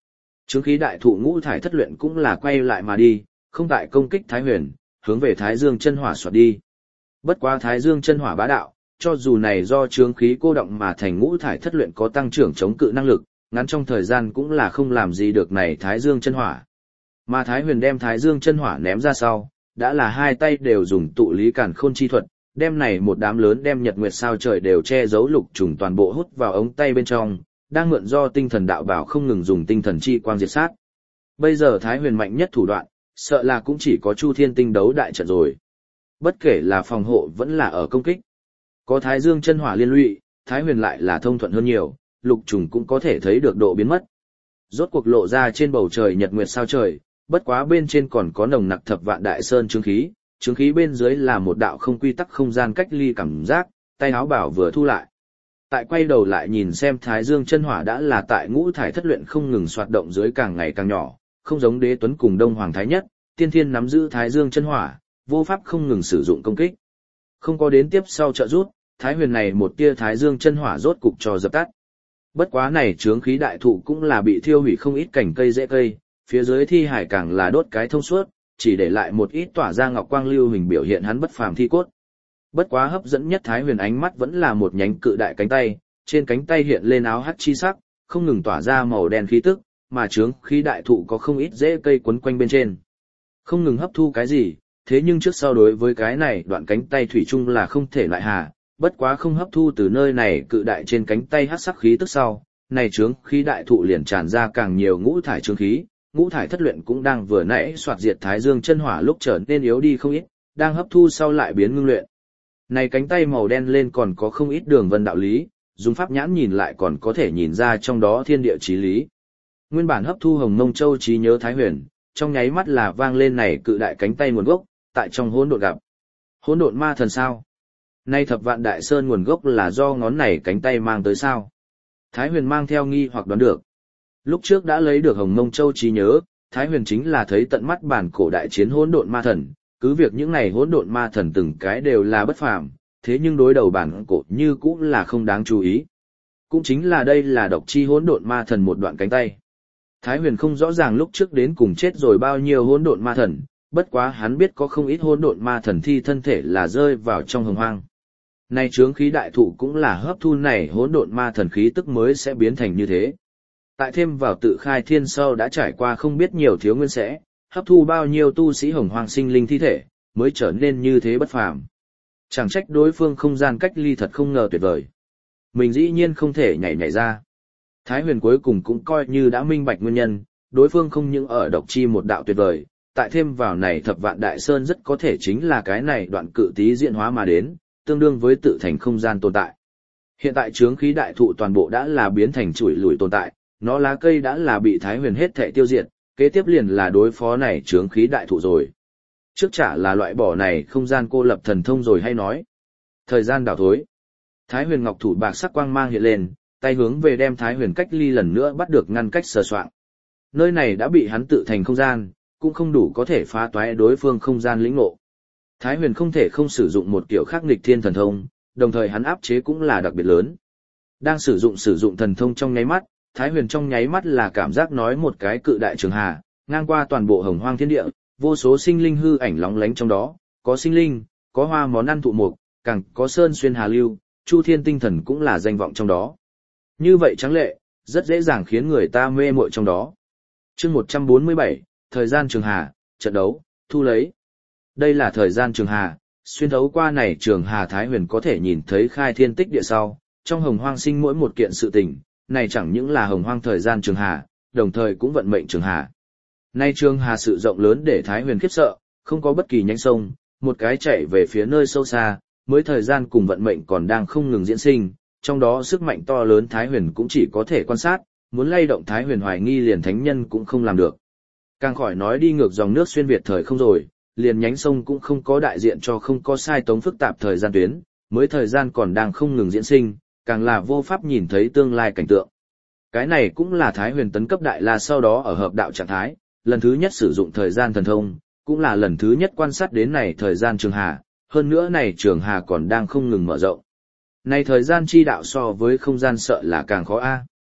Chướng khí đại thụ ngũ thải thất luyện cũng là quay lại mà đi, không tại công kích Thái Huyền, hướng về Thái Dương chân hỏa xoạt đi. Bất quá Thái Dương chân hỏa bá đạo, cho dù này do chướng khí cô động mà thành ngũ thải thất luyện có tăng trưởng chống cự năng lực, ngắn trong thời gian cũng là không làm gì được này Thái Dương chân hỏa. Mà Thái Huyền đem Thái Dương chân hỏa ném ra sau, đã là hai tay đều dùng tụ lý càn khôn chi thuật, đem này một đám lớn đem nhật nguyệt sao trời đều che giấu lục trùng toàn bộ hút vào ống tay bên trong, đang mượn do tinh thần đạo bảo không ngừng dùng tinh thần chi quang diệt sát. Bây giờ Thái Huyền mạnh nhất thủ đoạn, sợ là cũng chỉ có Chu Thiên Tinh đấu đại trận rồi. Bất kể là phòng hộ vẫn là ở công kích. Có Thái Dương chân hỏa liên lụy, Thái Huyền lại là thông thuận hơn nhiều, lục trùng cũng có thể thấy được độ biến mất. Rốt cuộc lộ ra trên bầu trời nhật nguyệt sao trời, bất quá bên trên còn có nồng nặc thập vạn đại sơn chướng khí bên dưới là một đạo không quy tắc không gian cách ly cảm giác, tay áo bảo vừa thu lại. Tại quay đầu lại nhìn xem Thái Dương chân hỏa đã là tại ngũ thải thất luyện không ngừng xoạt động dưới càng ngày càng nhỏ, không giống Đế Tuấn cùng Đông Hoàng Thái Nhất, tiên thiên nắm giữ Thái Dương chân hỏa, vô pháp không ngừng sử dụng công kích. Không có đến tiếp sau trợ rút, Thái Huyền này một tia Thái Dương chân hỏa rốt cục cho dập tắt. Bất quá này chướng khí đại thụ cũng là bị thiêu hủy không ít cành cây rễ cây, phía dưới thi hải càng là đốt cái thông suốt, chỉ để lại một ít tỏa ra ngọc quang lưu hình biểu hiện hắn bất phàm thi cốt. Bất quá hấp dẫn nhất Thái Huyền ánh mắt vẫn là một nhánh cự đại cánh tay, trên cánh tay hiện lên áo hắc chi sắc, không ngừng tỏa ra màu đen khí tức, mà chướng khí đại thụ có không ít rễ cây quấn quanh bên trên. Không ngừng hấp thu cái gì, thế nhưng trước sau đối với cái này đoạn cánh tay thủy chung là không thể lại hà, bất quá không hấp thu từ nơi này cự đại trên cánh tay hắc sắc khí tức sau, này chướng khí đại thụ liền tràn ra càng nhiều ngũ thải chướng khí, ngũ thải thất luyện cũng đang vừa nãy soạt diệt Thái Dương chân hỏa lúc trở nên yếu đi không ít, đang hấp thu sau lại biến ngưng luyện. Này cánh tay màu đen lên còn có không ít đường vân đạo lý, dùng pháp nhãn nhìn lại còn có thể nhìn ra trong đó thiên địa chí lý. Nguyên bản hấp thu Hồng Mông Châu trí nhớ Thái Huyền, trong nháy mắt là vang lên này cự đại cánh tay nguồn gốc, tại trong hỗn độn gặp. Hỗn độn ma thần sao? Nay thập vạn đại sơn nguồn gốc là do ngón này cánh tay mang tới sao? Thái Huyền mang theo nghi hoặc đoán được. Lúc trước đã lấy được Hồng Mông Châu trí nhớ, Thái Huyền chính là thấy tận mắt bản cổ đại chiến hỗn độn ma thần, cứ việc những này hỗn độn ma thần từng cái đều là bất phàm, thế nhưng đối đầu bản cổ như cũng là không đáng chú ý. Cũng chính là đây là độc chi hỗn độn ma thần một đoạn cánh tay. Thái Huyền không rõ ràng lúc trước đến cùng chết rồi bao nhiêu hỗn độn ma thần, bất quá hắn biết có không ít hỗn độn ma thần thi thân thể là rơi vào trong hồng hoang. Nay chướng khí đại thụ cũng là hấp thu này hỗn độn ma thần khí tức mới sẽ biến thành như thế. Tại thêm vào tự khai thiên sau đã trải qua không biết nhiều thiếu nguyên sẽ, hấp thu bao nhiêu tu sĩ hồng hoang sinh linh thi thể, mới trở nên như thế bất phàm. Chẳng trách đối phương không gian cách ly thật không ngờ tuyệt vời. Mình dĩ nhiên không thể nhảy ra. Thái Huyền cuối cùng cũng coi như đã minh bạch nguyên nhân, đối phương không những ở độc chi một đạo tuyệt vời, tại thêm vào này thập vạn đại sơn rất có thể chính là cái này đoạn cự tí diễn hóa mà đến, tương đương với tự thành không gian tồn tại. Hiện tại chướng khí đại thụ toàn bộ đã là biến thành chuỗi lùi tồn tại, nó lá cây đã là bị Thái Huyền hết thảy tiêu diệt, kế tiếp liền là đối phó này chướng khí đại thụ rồi. Trước chả là loại bỏ này không gian cô lập thần thông rồi hay nói. Thời gian đảo thối. Thái Huyền ngọc thủ bạc sắc quang mang hiện lên, tay hướng về đem Thái Huyền cách ly lần nữa bắt được ngăn cách sờ soạng. Nơi này đã bị hắn tự thành không gian, cũng không đủ có thể phá toái đối phương không gian lĩnh ngộ. Thái Huyền không thể không sử dụng một kiểu khác nghịch thiên thần thông, đồng thời hắn áp chế cũng là đặc biệt lớn. Đang sử dụng thần thông trong nháy mắt, Thái Huyền trong nháy mắt là cảm giác nói một cái cự đại trường hà, ngang qua toàn bộ hồng hoang thiên địa, vô số sinh linh hư ảnh lóng lánh trong đó, có sinh linh, có hoa món ăn thụ mục, càng có sơn xuyên hà lưu, Chu Thiên tinh thần cũng là danh vọng trong đó. Như vậy trắng lệ, rất dễ dàng khiến người ta mê muội trong đó. Chương 147, thời gian trường hà, trận đấu, thu lấy. Đây là thời gian trường hà, xuyên thấu qua này trường hà Thái Huyền có thể nhìn thấy khai thiên tích địa sau, trong hồng hoang sinh mỗi một kiện sự tình, này chẳng những là hồng hoang thời gian trường hà, đồng thời cũng vận mệnh trường hà. Nay trường hà sự rộng lớn để Thái Huyền khiếp sợ, không có bất kỳ nhánh sông, một cái chạy về phía nơi sâu xa, mới thời gian cùng vận mệnh còn đang không ngừng diễn sinh, trong đó sức mạnh to lớn Thái Huyền cũng chỉ có thể quan sát, muốn lay động Thái Huyền hoài nghi liền thánh nhân cũng không làm được. Càng khỏi nói đi ngược dòng nước xuyên việt thời không rồi, liền nhánh sông cũng không có đại diện cho không có sai tống phức tạp thời gian tuyến, mới thời gian còn đang không ngừng diễn sinh, càng là vô pháp nhìn thấy tương lai cảnh tượng. Cái này cũng là Thái Huyền tấn cấp đại la sau đó ở hợp đạo trạng thái, lần thứ nhất sử dụng thời gian thần thông, cũng là lần thứ nhất quan sát đến này thời gian trường hà, hơn nữa này trường hà còn đang không ngừng mở rộng. Này thời gian chi đạo so với không gian sợ là càng khó a.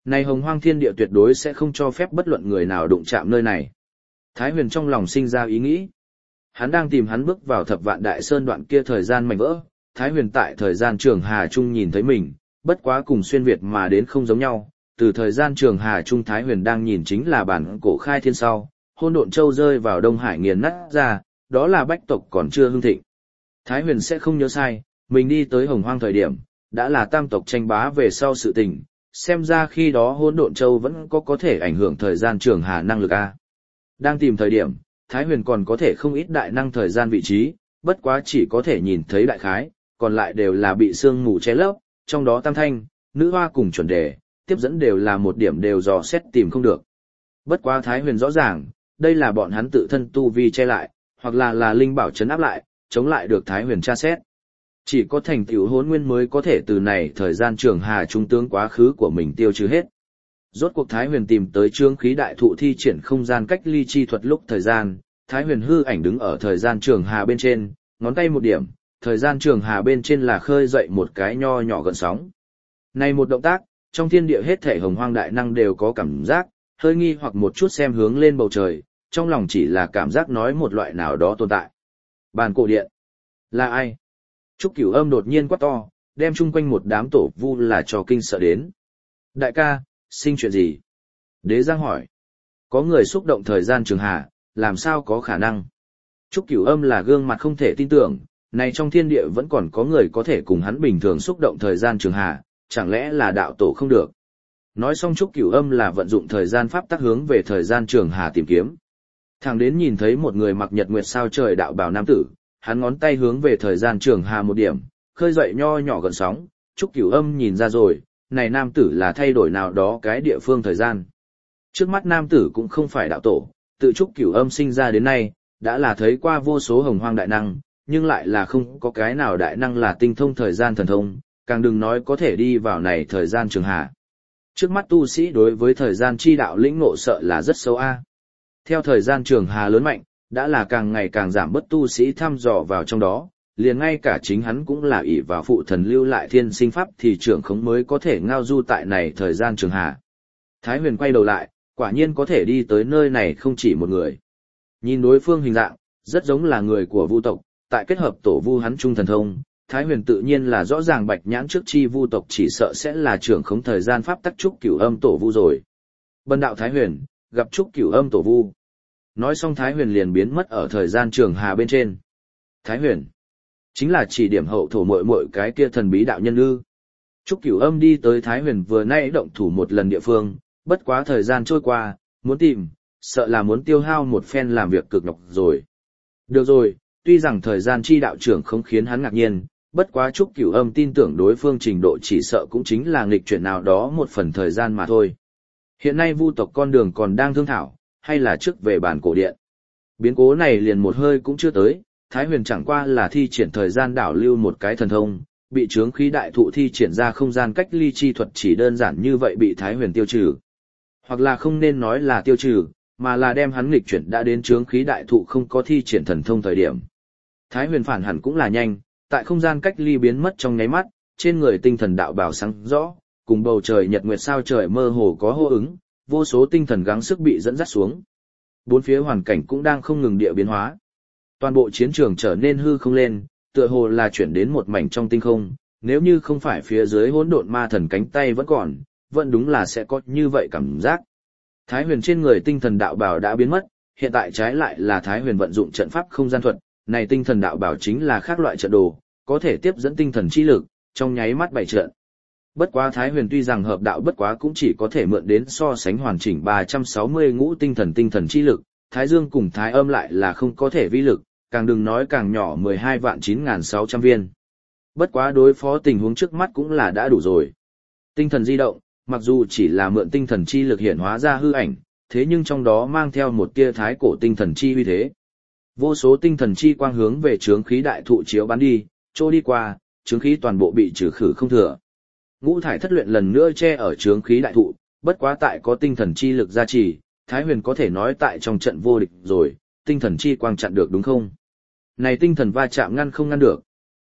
Này hồng hoang thiên địa tuyệt đối sẽ không cho phép bất luận người nào đụng chạm nơi này. Thái Huyền trong lòng sinh ra ý nghĩ. Hắn đang tìm hắn bước vào Thập Vạn Đại Sơn đoạn kia thời gian mảnh vỡ, Thái Huyền tại thời gian Trường Hà Trung nhìn thấy mình, bất quá cùng xuyên Việt mà đến không giống nhau, từ thời gian Trường Hà Trung Thái Huyền đang nhìn chính là bản cổ khai thiên sau, Hôn Độn Châu rơi vào Đông Hải nghiền nát ra, đó là bách tộc còn chưa hưng thịnh. Thái Huyền sẽ không nhớ sai, mình đi tới Hồng Hoang thời điểm, đã là tam tộc tranh bá về sau sự tình, xem ra khi đó Hôn Độn Châu vẫn có thể ảnh hưởng thời gian Trường Hà năng lực a. Đang tìm thời điểm, Thái Huyền còn có thể không ít đại năng thời gian vị trí, bất quá chỉ có thể nhìn thấy đại khái, còn lại đều là bị sương mù che lấp, trong đó Tam Thanh, Nữ Hoa cùng chuẩn đề, tiếp dẫn đều là một điểm đều dò xét tìm không được. Bất quá Thái Huyền rõ ràng, đây là bọn hắn tự thân tu vi che lại, hoặc là linh bảo trấn áp lại, chống lại được Thái Huyền tra xét. Chỉ có thành tựu Hỗn Nguyên mới có thể từ này thời gian Trường Hà trung tướng quá khứ của mình tiêu trừ hết. Rốt cuộc Thái Huyền tìm tới trương khí đại thụ thi triển không gian cách ly chi thuật lúc thời gian, Thái Huyền hư ảnh đứng ở thời gian Trường Hà bên trên, ngón tay một điểm, thời gian Trường Hà bên trên là khơi dậy một cái nho nhỏ gợn sóng. Này một động tác, trong thiên địa hết thể hồng hoang đại năng đều có cảm giác, hơi nghi hoặc một chút xem hướng lên bầu trời, trong lòng chỉ là cảm giác nói một loại nào đó tồn tại. Bàn cổ điện. Là ai? Trúc Cửu Âm đột nhiên quát to, đem chung quanh một đám tổ vu là cho kinh sợ đến. Đại ca, sinh chuyện gì? Đế Giang hỏi. Có người xúc động thời gian Trường Hà, làm sao có khả năng? Trúc Cửu Âm là gương mặt không thể tin tưởng, này trong thiên địa vẫn còn có người có thể cùng hắn bình thường xúc động thời gian Trường Hà, chẳng lẽ là đạo tổ không được? Nói xong Trúc Cửu Âm là vận dụng thời gian pháp tắc hướng về thời gian Trường Hà tìm kiếm. Thẳng đến nhìn thấy một người mặc nhật nguyệt sao trời đạo bào nam tử, hắn ngón tay hướng về thời gian Trường Hà một điểm, khơi dậy nho nhỏ gần sóng, Trúc Cửu Âm nhìn ra rồi, này nam tử là thay đổi nào đó cái địa phương thời gian. Trước mắt nam tử cũng không phải đạo tổ, tự Trúc Cửu Âm sinh ra đến nay, đã là thấy qua vô số hồng hoang đại năng, nhưng lại là không có cái nào đại năng là tinh thông thời gian thần thông, càng đừng nói có thể đi vào này thời gian Trường Hà. Trước mắt tu sĩ đối với thời gian chi đạo lĩnh ngộ sợ là rất sâu a. Theo thời gian Trường Hà lớn mạnh, đã là càng ngày càng giảm bớt tu sĩ thăm dò vào trong đó, liền ngay cả chính hắn cũng là ỷ vào phụ thần lưu lại thiên sinh pháp thì trưởng khống mới có thể ngao du tại này thời gian Trường Hà. Thái Huyền quay đầu lại, quả nhiên có thể đi tới nơi này không chỉ một người. Nhìn đối phương hình dạng, rất giống là người của Vu tộc, tại kết hợp tổ Vu hắn trung thần thông, Thái Huyền tự nhiên là rõ ràng Bạch Nhãn trước chi Vu tộc chỉ sợ sẽ là trưởng khống thời gian pháp tắc Trúc Cửu Âm tổ Vu rồi. Bần đạo Thái Huyền, gặp Trúc Cửu Âm tổ Vu. Nói xong Thái Huyền liền biến mất ở thời gian Trường Hà bên trên. Thái Huyền, chính là chỉ điểm hậu thổ muội muội cái kia thần bí đạo nhân ư? Trúc Cửu Âm đi tới Thái Huyền vừa nãy động thủ một lần địa phương, bất quá thời gian trôi qua, muốn tìm, sợ là muốn tiêu hao một phen làm việc cực nhọc rồi. Được rồi, tuy rằng thời gian chi đạo trưởng không khiến hắn ngạc nhiên, bất quá Trúc Cửu Âm tin tưởng đối phương trình độ chỉ sợ cũng chính là nghịch chuyển nào đó một phần thời gian mà thôi. Hiện nay Vu tộc con đường còn đang thương thảo, hay là trước về bản cổ điện. Biến cố này liền một hơi cũng chưa tới, Thái Huyền chẳng qua là thi triển thời gian đảo lưu một cái thần thông, bị chướng khí đại thụ thi triển ra không gian cách ly chi thuật chỉ đơn giản như vậy bị Thái Huyền tiêu trừ. Hoặc là không nên nói là tiêu trừ, mà là đem hắn nghịch chuyển đã đến chướng khí đại thụ không có thi triển thần thông thời điểm. Thái Huyền phản hẳn cũng là nhanh, tại không gian cách ly biến mất trong nháy mắt, trên người tinh thần đạo bào sáng rõ, cùng bầu trời nhật nguyệt sao trời mơ hồ có hô ứng, vô số tinh thần gắng sức bị dẫn dắt xuống. Bốn phía hoàn cảnh cũng đang không ngừng địa biến hóa. Toàn bộ chiến trường trở nên hư không lên, tựa hồ là chuyển đến một mảnh trong tinh không, nếu như không phải phía dưới hỗn độn ma thần cánh tay vẫn còn, vẫn đúng là sẽ có như vậy cảm giác. Thái Huyền trên người tinh thần đạo bào đã biến mất, hiện tại trái lại là Thái Huyền vận dụng trận pháp không gian thuật, này tinh thần đạo bào chính là khác loại trận đồ, có thể tiếp dẫn tinh thần chi lực, trong nháy mắt bày trận. Bất quá Thái Huyền tuy rằng hợp đạo bất quá cũng chỉ có thể mượn đến so sánh hoàn chỉnh 360 ngũ tinh thần chi lực, Thái Dương cùng Thái Âm lại là không có thể vi lực, càng đừng nói càng nhỏ 12.9.600 viên. Bất quá đối phó tình huống trước mắt cũng là đã đủ rồi. Tinh thần di động, mặc dù chỉ là mượn tinh thần chi lực hiện hóa ra hư ảnh, thế nhưng trong đó mang theo một tia thái cổ tinh thần chi uy thế. Vô số tinh thần chi quang hướng về chướng khí đại thụ chiếu bắn đi, trôi đi qua, chướng khí toàn bộ bị trừ khử không thừa. Ngũ thải thất luyện lần nữa che ở chướng khí đại thụ, bất quá tại có tinh thần chi lực gia trì, Thái Huyền có thể nói tại trong trận vô địch rồi, tinh thần chi quang chặn được đúng không? Này tinh thần va chạm ngăn không ngăn được.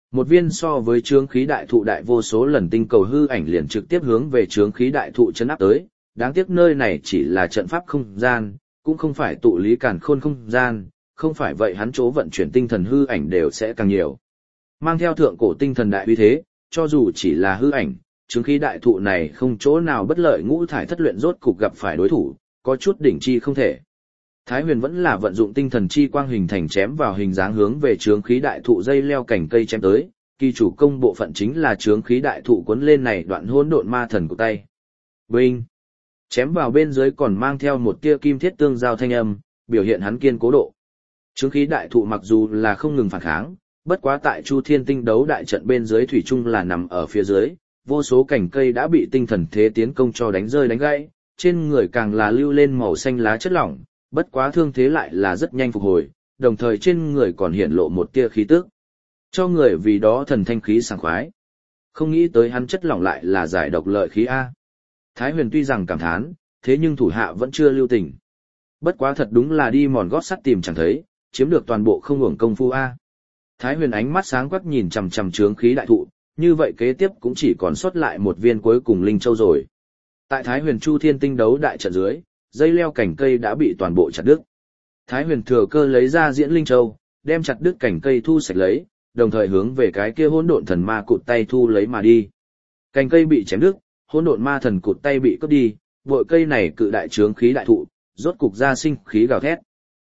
Một viên so với chướng khí đại thụ đại vô số lần tinh cầu hư ảnh liền trực tiếp hướng về chướng khí đại thụ chấn áp tới, đáng tiếc nơi này chỉ là trận pháp không gian, cũng không phải tụ lý càn khôn không gian, không phải vậy hắn chỗ vận chuyển tinh thần hư ảnh đều sẽ càng nhiều. Mang theo thượng cổ tinh thần đại uy thế, cho dù chỉ là hư ảnh, chướng khí đại thụ này không chỗ nào bất lợi, ngũ thải thất luyện rốt cục gặp phải đối thủ, có chút đỉnh chi không thể. Thái Huyền vẫn là vận dụng tinh thần chi quang hình thành chém vào hình dáng hướng về chướng khí đại thụ dây leo cành cây chém tới, kỳ chủ công bộ phận chính là chướng khí đại thụ cuốn lên này đoạn hỗn độn ma thần của tay. Binh! Chém vào bên dưới còn mang theo một tia kim thiết tương giao thanh âm, biểu hiện hắn kiên cố độ. Chướng khí đại thụ mặc dù là không ngừng phản kháng, bất quá tại Chu Thiên Tinh đấu đại trận bên dưới thủy chung là nằm ở phía dưới, vô số cành cây đã bị tinh thần thế tiến công cho đánh rơi đánh gãy, trên người càng là lưu lên màu xanh lá chất lỏng, bất quá thương thế lại là rất nhanh phục hồi, đồng thời trên người còn hiện lộ một tia khí tức. Cho người vì đó thần thanh khí sảng khoái. Không nghĩ tới hắn chất lỏng lại là giải độc lợi khí A. Thái Huyền tuy rằng cảm thán, thế nhưng thủ hạ vẫn chưa lưu tình. Bất quá thật đúng là đi mòn gót sắt tìm chẳng thấy, chiếm được toàn bộ không hưởng công phu A. Thái Huyền ánh mắt sáng quắc nhìn chằm chằm chướng khí đại thụ, như vậy kế tiếp cũng chỉ còn sót lại một viên cuối cùng linh châu rồi. Tại Thái Huyền Chu Thiên Tinh đấu đại trận dưới, dây leo cành cây đã bị toàn bộ chặt đứt. Thái Huyền thừa cơ lấy ra diễn linh châu, đem chặt đứt cành cây thu sạch lấy, đồng thời hướng về cái kia hỗn độn thần ma cụt tay thu lấy mà đi. Cành cây bị chém đứt, hỗn độn ma thần cụt tay bị cướp đi, bội cây này cự đại chướng khí đại thụ, rốt cục ra sinh khí gào thét.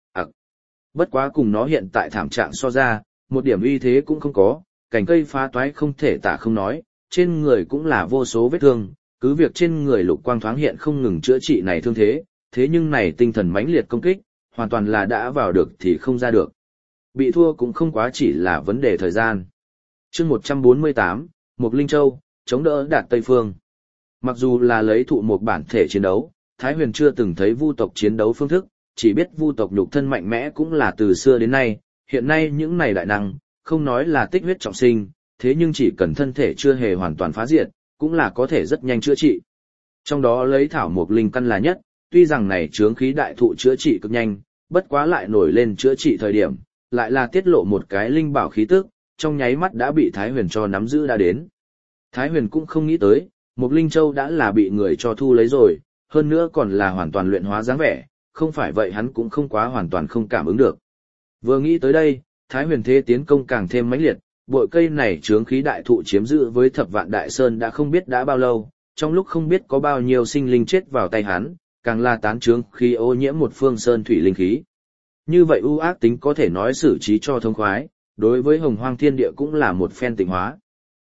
Bất quá cùng nó hiện tại thảm trạng so ra, một điểm uy thế cũng không có, cành cây phá toái không thể tả không nói, trên người cũng là vô số vết thương, cứ việc trên người lục quang thoáng hiện không ngừng chữa trị này thương thế, thế nhưng này tinh thần mãnh liệt công kích, hoàn toàn là đã vào được thì không ra được. Bị thua cũng không quá chỉ là vấn đề thời gian. Chương 148, Mộc Linh Châu, chống đỡ Đạt Tây Phương. Mặc dù là lấy thụ một bản thể chiến đấu, Thái Huyền chưa từng thấy vu tộc chiến đấu phương thức, chỉ biết vu tộc nhục thân mạnh mẽ cũng là từ xưa đến nay, hiện nay những này đại năng, không nói là tích huyết trọng sinh, thế nhưng chỉ cần thân thể chưa hề hoàn toàn phá diệt, cũng là có thể rất nhanh chữa trị. Trong đó lấy thảo mộc linh căn là nhất, tuy rằng này chướng khí đại thụ chữa trị cực nhanh, bất quá lại nổi lên chữa trị thời điểm, lại là tiết lộ một cái linh bảo khí tức, trong nháy mắt đã bị Thái Huyền cho nắm giữ đã đến. Thái Huyền cũng không nghĩ tới, Mộc Linh Châu đã là bị người cho thu lấy rồi, hơn nữa còn là hoàn toàn luyện hóa dáng vẻ, không phải vậy hắn cũng không quá hoàn toàn không cảm ứng được. Vừa nghĩ tới đây, Thái Huyền thế tiến công càng thêm mãnh liệt, bội cây này chướng khí đại thụ chiếm giữ với Thập Vạn Đại Sơn đã không biết đã bao lâu, trong lúc không biết có bao nhiêu sinh linh chết vào tay hắn, càng là tán chướng khí ô nhiễm một phương sơn thủy linh khí. Như vậy ưu ác tính có thể nói xử trí cho thông khoái, đối với Hồng Hoang Thiên Địa cũng là một phen tịnh hóa.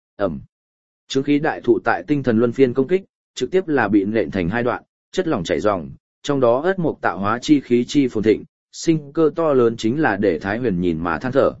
Chướng khí đại thụ tại tinh thần luân phiên công kích, trực tiếp là bị nện thành hai đoạn, chất lỏng chảy ròng, trong đó ất mục tạo hóa chi khí chi phồn thịnh, sinh cơ to lớn chính là để Thái Huyền nhìn mà than thở.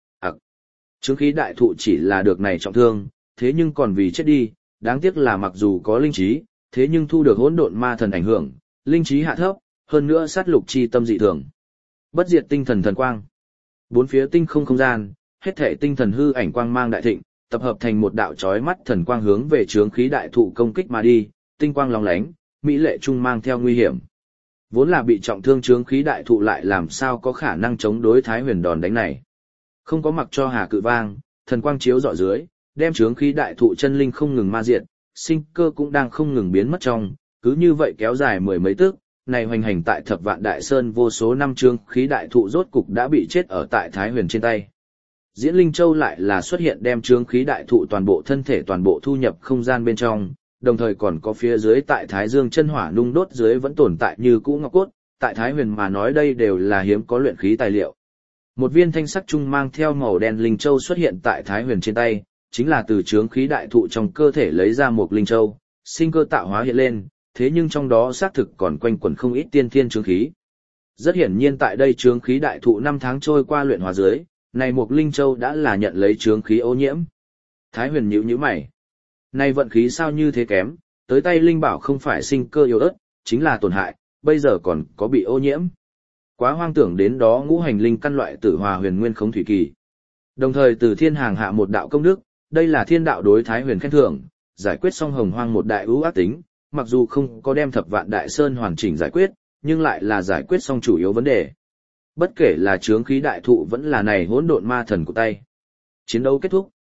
Chướng khí đại thụ chỉ là được này trọng thương, thế nhưng còn vì chết đi, đáng tiếc là mặc dù có linh trí, thế nhưng thu được hỗn độn ma thần ảnh hưởng, linh trí hạ thấp, hơn nữa sát lục chi tâm dị thường. Bất diệt tinh thần thần quang. Bốn phía tinh không không gian, hết thảy tinh thần hư ảnh quang mang đại thịnh, tập hợp thành một đạo chói mắt thần quang hướng về chướng khí đại thụ công kích mà đi, tinh quang lóng lánh, mỹ lệ trung mang theo nguy hiểm. Vốn là bị trọng thương chướng khí đại thụ lại làm sao có khả năng chống đối Thái Huyền đòn đánh này. Không có mặc cho hà cự vang, thần quang chiếu rọi dưới, đem chướng khí đại thụ chân linh không ngừng ma diệt, sinh cơ cũng đang không ngừng biến mất trong, cứ như vậy kéo dài mười mấy tức, này hoành hành tại Thập Vạn Đại Sơn vô số năm chướng khí đại thụ rốt cục đã bị chết ở tại Thái Huyền trên tay. Diễn Linh Châu lại là xuất hiện đem chướng khí đại thụ toàn bộ thân thể toàn bộ thu nhập không gian bên trong, đồng thời còn có phía dưới tại Thái Dương chân hỏa nung đốt dưới vẫn tồn tại như cũ ngọc cốt, tại Thái Huyền mà nói đây đều là hiếm có luyện khí tài liệu. Một viên thanh sắc trung mang theo màu đen linh châu xuất hiện tại Thái Huyền trên tay, chính là từ chướng khí đại thụ trong cơ thể lấy ra một linh châu, sinh cơ tạo hóa hiện lên, thế nhưng trong đó xác thực còn quanh quẩn không ít tiên thiên chướng khí. Rất hiển nhiên tại đây chướng khí đại thụ 5 tháng trôi qua luyện hóa dưới, này một linh châu đã là nhận lấy chướng khí ô nhiễm. Thái Huyền nhíu mày. Này vận khí sao như thế kém, tới tay linh bảo không phải sinh cơ yếu ớt, chính là tổn hại, bây giờ còn có bị ô nhiễm. Quá hoang tưởng đến đó ngũ hành linh căn loại tử hòa huyền nguyên khống thủy kỳ. Đồng thời từ thiên hàng hạ một đạo công đức, đây là thiên đạo đối Thái Huyền khen thưởng, giải quyết xong hồng hoang một đại ưu ác tính, mặc dù không có đem Thập Vạn Đại Sơn hoàn chỉnh giải quyết, nhưng lại là giải quyết xong chủ yếu vấn đề. Bất kể là chướng khí đại thụ vẫn là này hỗn độn ma thần của tay. Chiến đấu kết thúc,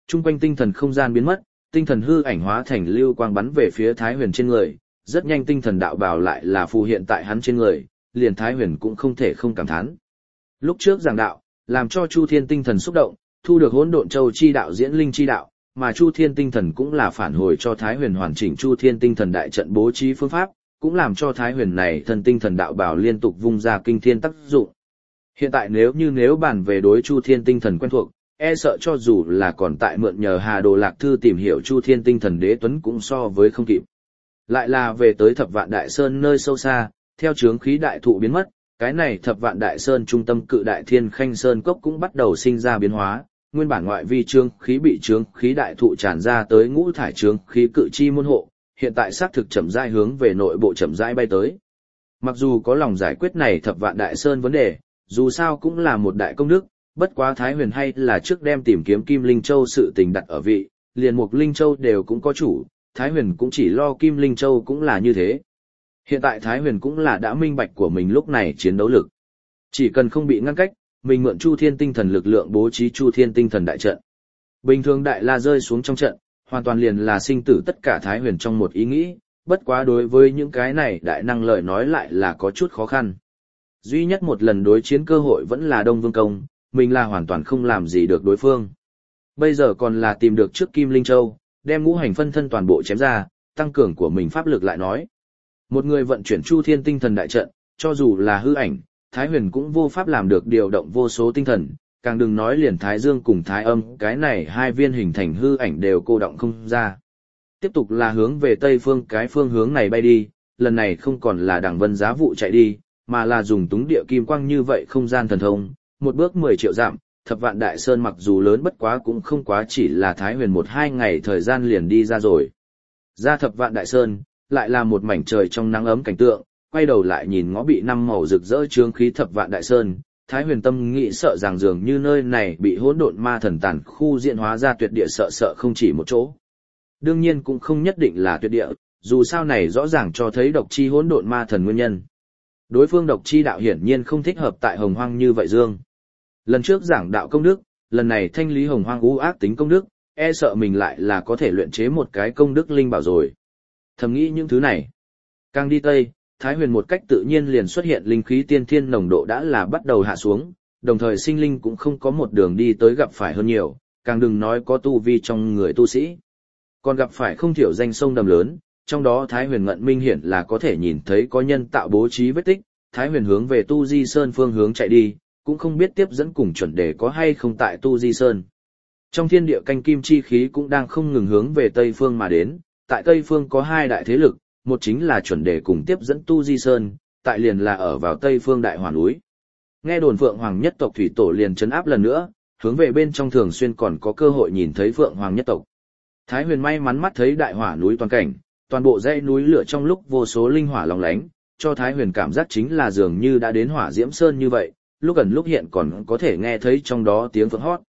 chung quanh tinh thần không gian biến mất, tinh thần hư ảnh hóa thành lưu quang bắn về phía Thái Huyền trên người, rất nhanh tinh thần đạo bào lại là phù hiện tại hắn trên người, liền Thái Huyền cũng không thể không cảm thán. Lúc trước giảng đạo, làm cho Chu Thiên tinh thần xúc động, thu được Hỗn Độn Châu chi đạo diễn linh chi đạo, mà Chu Thiên tinh thần cũng là phản hồi cho Thái Huyền hoàn chỉnh Chu Thiên tinh thần đại trận bố trí phương pháp, cũng làm cho Thái Huyền này thần tinh thần đạo bào liên tục vung ra kinh thiên tác dụng. Hiện tại nếu bàn về đối Chu Thiên tinh thần quen thuộc, e sợ cho dù là còn tại mượn nhờ Hà Đồ Lạc Thư tìm hiểu Chu Thiên tinh thần đế tuấn cũng so với không kịp. Lại là về tới Thập Vạn Đại Sơn nơi sâu xa, theo chướng khí đại thụ biến mất, cái này Thập Vạn Đại Sơn trung tâm cự đại Thiên Khanh Sơn cốc cũng bắt đầu sinh ra biến hóa, nguyên bản ngoại vi chướng khí bị chướng khí đại thụ tràn ra tới ngũ thải chướng khí cự chi môn hộ, hiện tại xác thực chậm rãi hướng về nội bộ chậm rãi bay tới. Mặc dù có lòng giải quyết này Thập Vạn Đại Sơn vấn đề, dù sao cũng là một đại công đức, bất quá Thái Huyền hay là trước đem tìm kiếm Kim Linh Châu sự tình đặt ở vị, liền Mục Linh Châu đều cũng có chủ, Thái Huyền cũng chỉ lo Kim Linh Châu cũng là như thế. Hiện tại Thái Huyền cũng là đã minh bạch của mình lúc này chiến đấu lực. Chỉ cần không bị ngăn cách, mình mượn Chu Thiên tinh thần lực lượng bố trí Chu Thiên tinh thần đại trận. Bình thường đại la rơi xuống trong trận, hoàn toàn liền là sinh tử tất cả Thái Huyền trong một ý nghĩ, bất quá đối với những cái này đại năng lời nói lại là có chút khó khăn. Duy nhất một lần đối chiến cơ hội vẫn là Đông Vương Công, mình là hoàn toàn không làm gì được đối phương. Bây giờ còn là tìm được trước Kim Linh Châu, đem ngũ hành phân thân toàn bộ chém ra, tăng cường của mình pháp lực lại nói. Một người vận chuyển Chu Thiên tinh thần đại trận, cho dù là hư ảnh, Thái Huyền cũng vô pháp làm được điều động vô số tinh thần, càng đừng nói liền Thái Dương cùng Thái Âm, cái này hai viên hình thành hư ảnh đều cô động không ra. Tiếp tục là hướng về Tây phương cái phương hướng này bay đi, lần này không còn là Đằng Vân Giá Vụ chạy đi, mà là dùng túng địa kim quang như vậy không gian thần thông, một bước 10 triệu dặm, Thập Vạn Đại Sơn mặc dù lớn bất quá cũng không quá chỉ là Thái Huyền 1-2 ngày thời gian liền đi ra rồi. Ra Thập Vạn Đại Sơn, lại là một mảnh trời trong nắng ấm cảnh tượng, quay đầu lại nhìn ngõ bị năm màu rực rỡ chướng khí Thập Vạn Đại Sơn, Thái Huyền tâm nghĩ sợ rằng dường như nơi này bị hỗn độn ma thần tàn khu diễn hóa ra tuyệt địa sợ không chỉ một chỗ. Đương nhiên cũng không nhất định là tuyệt địa, dù sao này rõ ràng cho thấy độc chi hỗn độn ma thần nguyên nhân. Đối phương độc chi đạo hiển nhiên không thích hợp tại Hồng Hoang như vậy dương. Lần trước giảng đạo công đức, lần này thanh lý Hồng Hoang u ác tính công đức, e sợ mình lại là có thể luyện chế một cái công đức linh bảo rồi. Thầm nghĩ những thứ này. Càng đi Tây, Thái Huyền một cách tự nhiên liền xuất hiện linh khí tiên thiên nồng độ đã là bắt đầu hạ xuống, đồng thời sinh linh cũng không có một đường đi tới gặp phải hơn nhiều, càng đừng nói có tu vi trong người tu sĩ. Còn gặp phải không thiểu danh sông đầm lớn, trong đó Thái Huyền ngận minh hiển là có thể nhìn thấy có nhân tạo bố trí vết tích, Thái Huyền hướng về Tu Di Sơn phương hướng chạy đi, cũng không biết tiếp dẫn cùng chuẩn đề có hay không tại Tu Di Sơn. Trong thiên địa canh kim chi khí cũng đang không ngừng hướng về Tây phương mà đến, tại Tây phương có hai đại thế lực, một chính là chuẩn đề cùng tiếp dẫn Tu Di Sơn, tại liền là ở vào Tây phương Đại Hỏa núi. Nghe đồn Phượng Hoàng nhất tộc thủy tổ liền trấn áp lần nữa, hướng về bên trong thường xuyên còn có cơ hội nhìn thấy Phượng Hoàng nhất tộc. Thái Huyền may mắn mắt thấy Đại Hỏa núi toàn cảnh, toàn bộ dãy núi lửa trong lúc vô số linh hỏa lóng lánh, cho Thái Huyền cảm giác chính là dường như đã đến Hỏa Diễm Sơn như vậy, lúc gần lúc hiện còn có thể nghe thấy trong đó tiếng phượng hót.